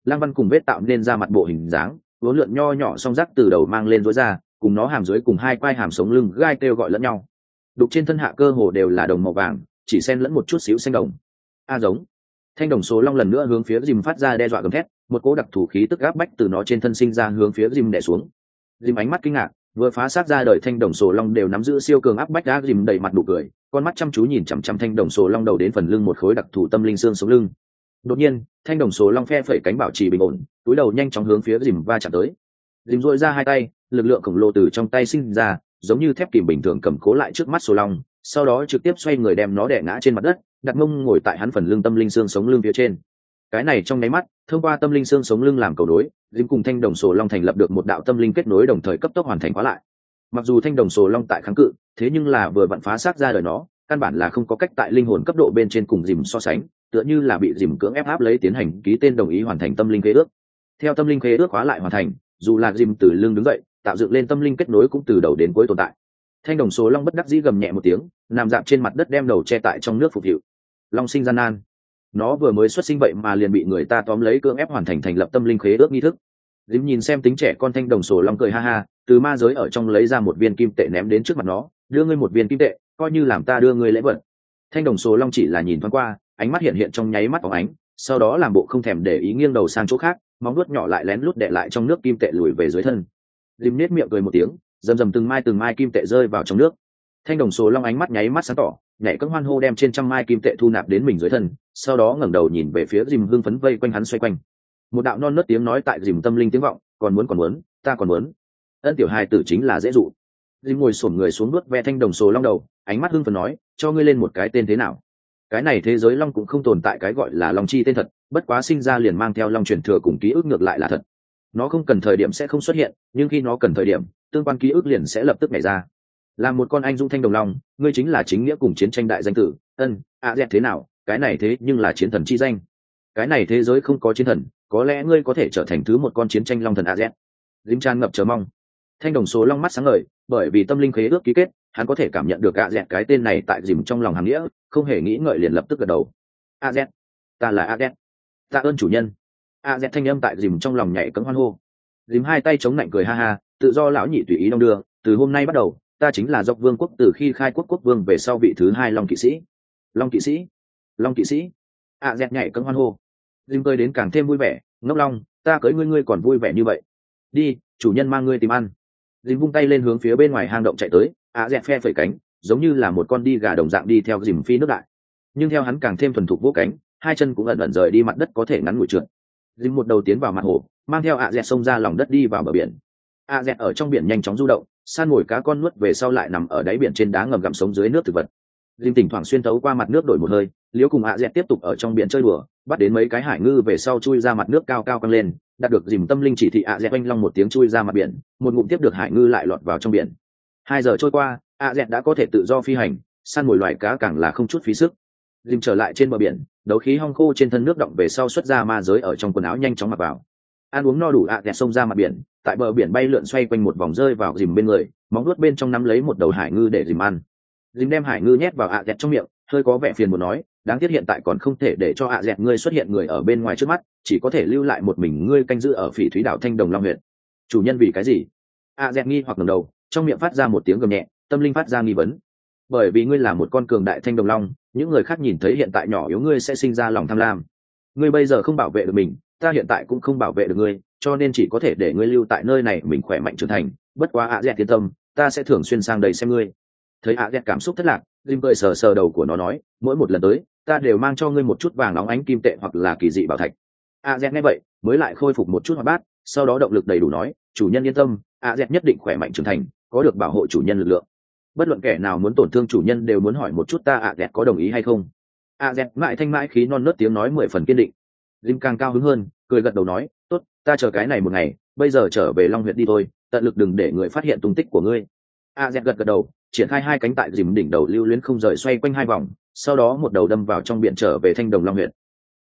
Lang Văn cùng vết tạo nên ra mặt bộ hình dáng, vốn lượn nho nhỏ song rác từ đầu mang lên rối ra, cùng nó hàm dưới cùng hai quai hàm sống lưng gai kêu gọi lẫn nhau. Đục trên thân hạ cơ hồ đều là đồng màu vàng, chỉ xen lẫn một chút xíu xanh đồng. A giống. Thanh đồng số long lần nữa hướng phía Jim phát ra đe dọa gầm thét, một cỗ đặc thủ khí tức áp bách từ nó trên thân sinh ra hướng phía Jim đè xuống. Jim ánh mắt kinh ngạc, vừa phá xác ra đời thanh đồng số long đều nắm giữ siêu cường áp bách đã Jim đầy mặt nụ cười, con mắt chăm chú nhìn chằm chằm thanh đồng số long đầu đến phần lưng một khối đặc thù tâm linh xương sống lưng. Đột nhiên, thanh đồng số long phe phẩy cánh bảo trì bình ổn, túi đầu nhanh chóng hướng phía Jim va chạm tới. Jim duỗi ra hai tay, lực lượng khổng lồ từ trong tay sinh ra, giống như thép kìm bình thường cầm cố lại trước mắt số long, sau đó trực tiếp xoay người đem nó đè ngã trên mặt đất, đặt mông ngồi tại hắn phần lưng tâm linh xương sống lưng phía trên. Cái này trong nháy mắt, thông qua tâm linh xương sống lưng làm cầu nối, Jim cùng thanh đồng sổ long thành lập được một đạo tâm linh kết nối đồng thời cấp tốc hoàn thành khóa lại. Mặc dù thanh đồng sổ long tại kháng cự, thế nhưng là vừa vặn phá xác ra đời nó, căn bản là không có cách tại linh hồn cấp độ bên trên cùng Jim so sánh, tựa như là bị Jim cưỡng ép áp lấy tiến hành ký tên đồng ý hoàn thành tâm linh khế ước. Theo tâm linh khế ước khóa lại hoàn thành, dù là Jim từ lưng đứng dậy, tạo dựng lên tâm linh kết nối cũng từ đầu đến cuối tồn tại. Thanh đồng số long bất đắc dĩ gầm nhẹ một tiếng, nằm dạp trên mặt đất đem đầu che tại trong nước phục vụ. Long sinh gian nan, nó vừa mới xuất sinh vậy mà liền bị người ta tóm lấy cưỡng ép hoàn thành thành lập tâm linh khế ước nghi thức. Dím nhìn xem tính trẻ con thanh đồng sổ long cười ha ha, từ ma giới ở trong lấy ra một viên kim tệ ném đến trước mặt nó, đưa ngươi một viên kim tệ, coi như làm ta đưa ngươi lễ vật. Thanh đồng sổ long chỉ là nhìn thoáng qua, ánh mắt hiện hiện trong nháy mắt phóng ánh, sau đó làm bộ không thèm để ý nghiêng đầu sang chỗ khác, móng vuốt nhỏ lại lén lút đè lại trong nước kim tệ lùi về dưới thân. Dím nết miệng cười một tiếng, rầm rầm từng mai từng mai kim tệ rơi vào trong nước. Thanh đồng sổ long ánh mắt nháy mắt sáng tỏ, nhảy cẫng hoan hô đem trên trăm mai kim tệ thu nạp đến mình dưới thân, sau đó ngẩng đầu nhìn về phía Dìm hưng phấn vây quanh hắn xoay quanh. Một đạo non nớt tiếng nói tại Dìm tâm linh tiếng vọng, còn muốn còn muốn, ta còn muốn. Ân tiểu hài tử chính là dễ dụ. Dìm ngồi xổm người xuống nuốt ve thanh đồng sổ long đầu, ánh mắt hưng phấn nói, cho ngươi lên một cái tên thế nào? Cái này thế giới long cũng không tồn tại cái gọi là long chi tên thật, bất quá sinh ra liền mang theo long truyền thừa cùng ký ức ngược lại là thật. Nó không cần thời điểm sẽ không xuất hiện, nhưng khi nó cần thời điểm, tương quan ký ức liền sẽ lập tức nhảy ra. Là một con anh dũng thanh đồng long, ngươi chính là chính nghĩa cùng chiến tranh đại danh tử. Ân, a dẹt thế nào? Cái này thế nhưng là chiến thần chi danh. Cái này thế giới không có chiến thần, có lẽ ngươi có thể trở thành thứ một con chiến tranh long thần a dẹt. Dím tràn ngập chờ mong. Thanh đồng số long mắt sáng ngời, bởi vì tâm linh khế ước ký kết, hắn có thể cảm nhận được a dẹt cái tên này tại dìm trong lòng hàm nghĩa, không hề nghĩ ngợi liền lập tức gật đầu. A dẹt, ta là a dẹt. Tạ ơn chủ nhân. A dẹt thanh âm tại dìm trong lòng nhảy cẫng hoan hô. Dìm hai tay chống lạnh cười ha ha, tự do lão nhị tùy ý đong đưa, từ hôm nay bắt đầu, ta chính là dọc vương quốc từ khi khai quốc quốc vương về sau vị thứ hai long kỵ sĩ. Long kỵ sĩ, long kỵ sĩ. A dẹt nhảy cẫng hoan hô. Dìm cười đến càng thêm vui vẻ, ngốc long, ta cưới ngươi ngươi còn vui vẻ như vậy. Đi, chủ nhân mang ngươi tìm ăn. Dìm vung tay lên hướng phía bên ngoài hang động chạy tới, A dẹt phe phẩy cánh, giống như là một con đi gà đồng dạng đi theo dìm phi nước đại. Nhưng theo hắn càng thêm thuần thục vỗ cánh, hai chân cũng ẩn ẩn rời đi mặt đất có thể ngắn ngủi trượt. Dìm một đầu tiến vào mặt hồ, mang theo A dẹt xông ra lòng đất đi vào bờ biển. A dẹt ở trong biển nhanh chóng du động, san ngồi cá con nuốt về sau lại nằm ở đáy biển trên đá ngầm gặm sống dưới nước thực vật. Dìm thỉnh thoảng xuyên thấu qua mặt nước đổi một hơi, liễu cùng A dẹt tiếp tục ở trong biển chơi đùa, bắt đến mấy cái hải ngư về sau chui ra mặt nước cao cao căng lên, đạt được dìm tâm linh chỉ thị A dẹt oanh long một tiếng chui ra mặt biển, một ngụm tiếp được hải ngư lại lọt vào trong biển. Hai giờ trôi qua, A dẹt đã có thể tự do phi hành, san ngồi loài cá càng là không chút phí sức. Dìm trở lại trên bờ biển, đấu khí hong khô trên thân nước động về sau xuất ra ma giới ở trong quần áo nhanh chóng mặc vào. Ăn uống no đủ A dẹt xông ra mặt biển, tại bờ biển bay lượn xoay quanh một vòng rơi vào dìm bên người, móng nuốt bên trong nắm lấy một đầu hải ngư để dìm ăn. Dìm đem hải ngư nhét vào A dẹt trong miệng, hơi có vẻ phiền muốn nói, đáng tiếc hiện tại còn không thể để cho A dẹt ngươi xuất hiện người ở bên ngoài trước mắt, chỉ có thể lưu lại một mình ngươi canh giữ ở phỉ thúy đảo Thanh Đồng Long huyện. Chủ nhân vì cái gì? A dẹt nghi hoặc ngẩng đầu, trong miệng phát ra một tiếng gầm nhẹ, tâm linh phát ra nghi vấn. Bởi vì ngươi là một con cường đại thanh đồng long, những người khác nhìn thấy hiện tại nhỏ yếu ngươi sẽ sinh ra lòng tham lam. Ngươi bây giờ không bảo vệ được mình, ta hiện tại cũng không bảo vệ được ngươi, cho nên chỉ có thể để ngươi lưu tại nơi này mình khỏe mạnh trưởng thành. Bất quá A dẹt yên tâm, ta sẽ thường xuyên sang đây xem ngươi. Thấy A dẹt cảm xúc thất lạc, Jim cười sờ sờ đầu của nó nói, mỗi một lần tới, ta đều mang cho ngươi một chút vàng óng ánh kim tệ hoặc là kỳ dị bảo thạch. A dẹt nghe vậy, mới lại khôi phục một chút hoạt bát, sau đó động lực đầy đủ nói, chủ nhân yên tâm, A dẹt nhất định khỏe mạnh trưởng thành, có được bảo hộ chủ nhân lực lượng. Bất luận kẻ nào muốn tổn thương chủ nhân đều muốn hỏi một chút ta A dẹt có đồng ý hay không. A dẹt mãi thanh mãi khí non nớt tiếng nói mười phần kiên định. Jim càng cao hứng hơn, cười gật đầu nói, tốt, ta chờ cái này một ngày, bây giờ trở về Long huyện đi thôi, tận lực đừng để người phát hiện tung tích của ngươi. A dẹt gật gật đầu, triển khai hai cánh tại Jim đỉnh đầu lưu luyến không rời xoay quanh hai vòng, sau đó một đầu đâm vào trong biển trở về Thanh Đồng Long huyện.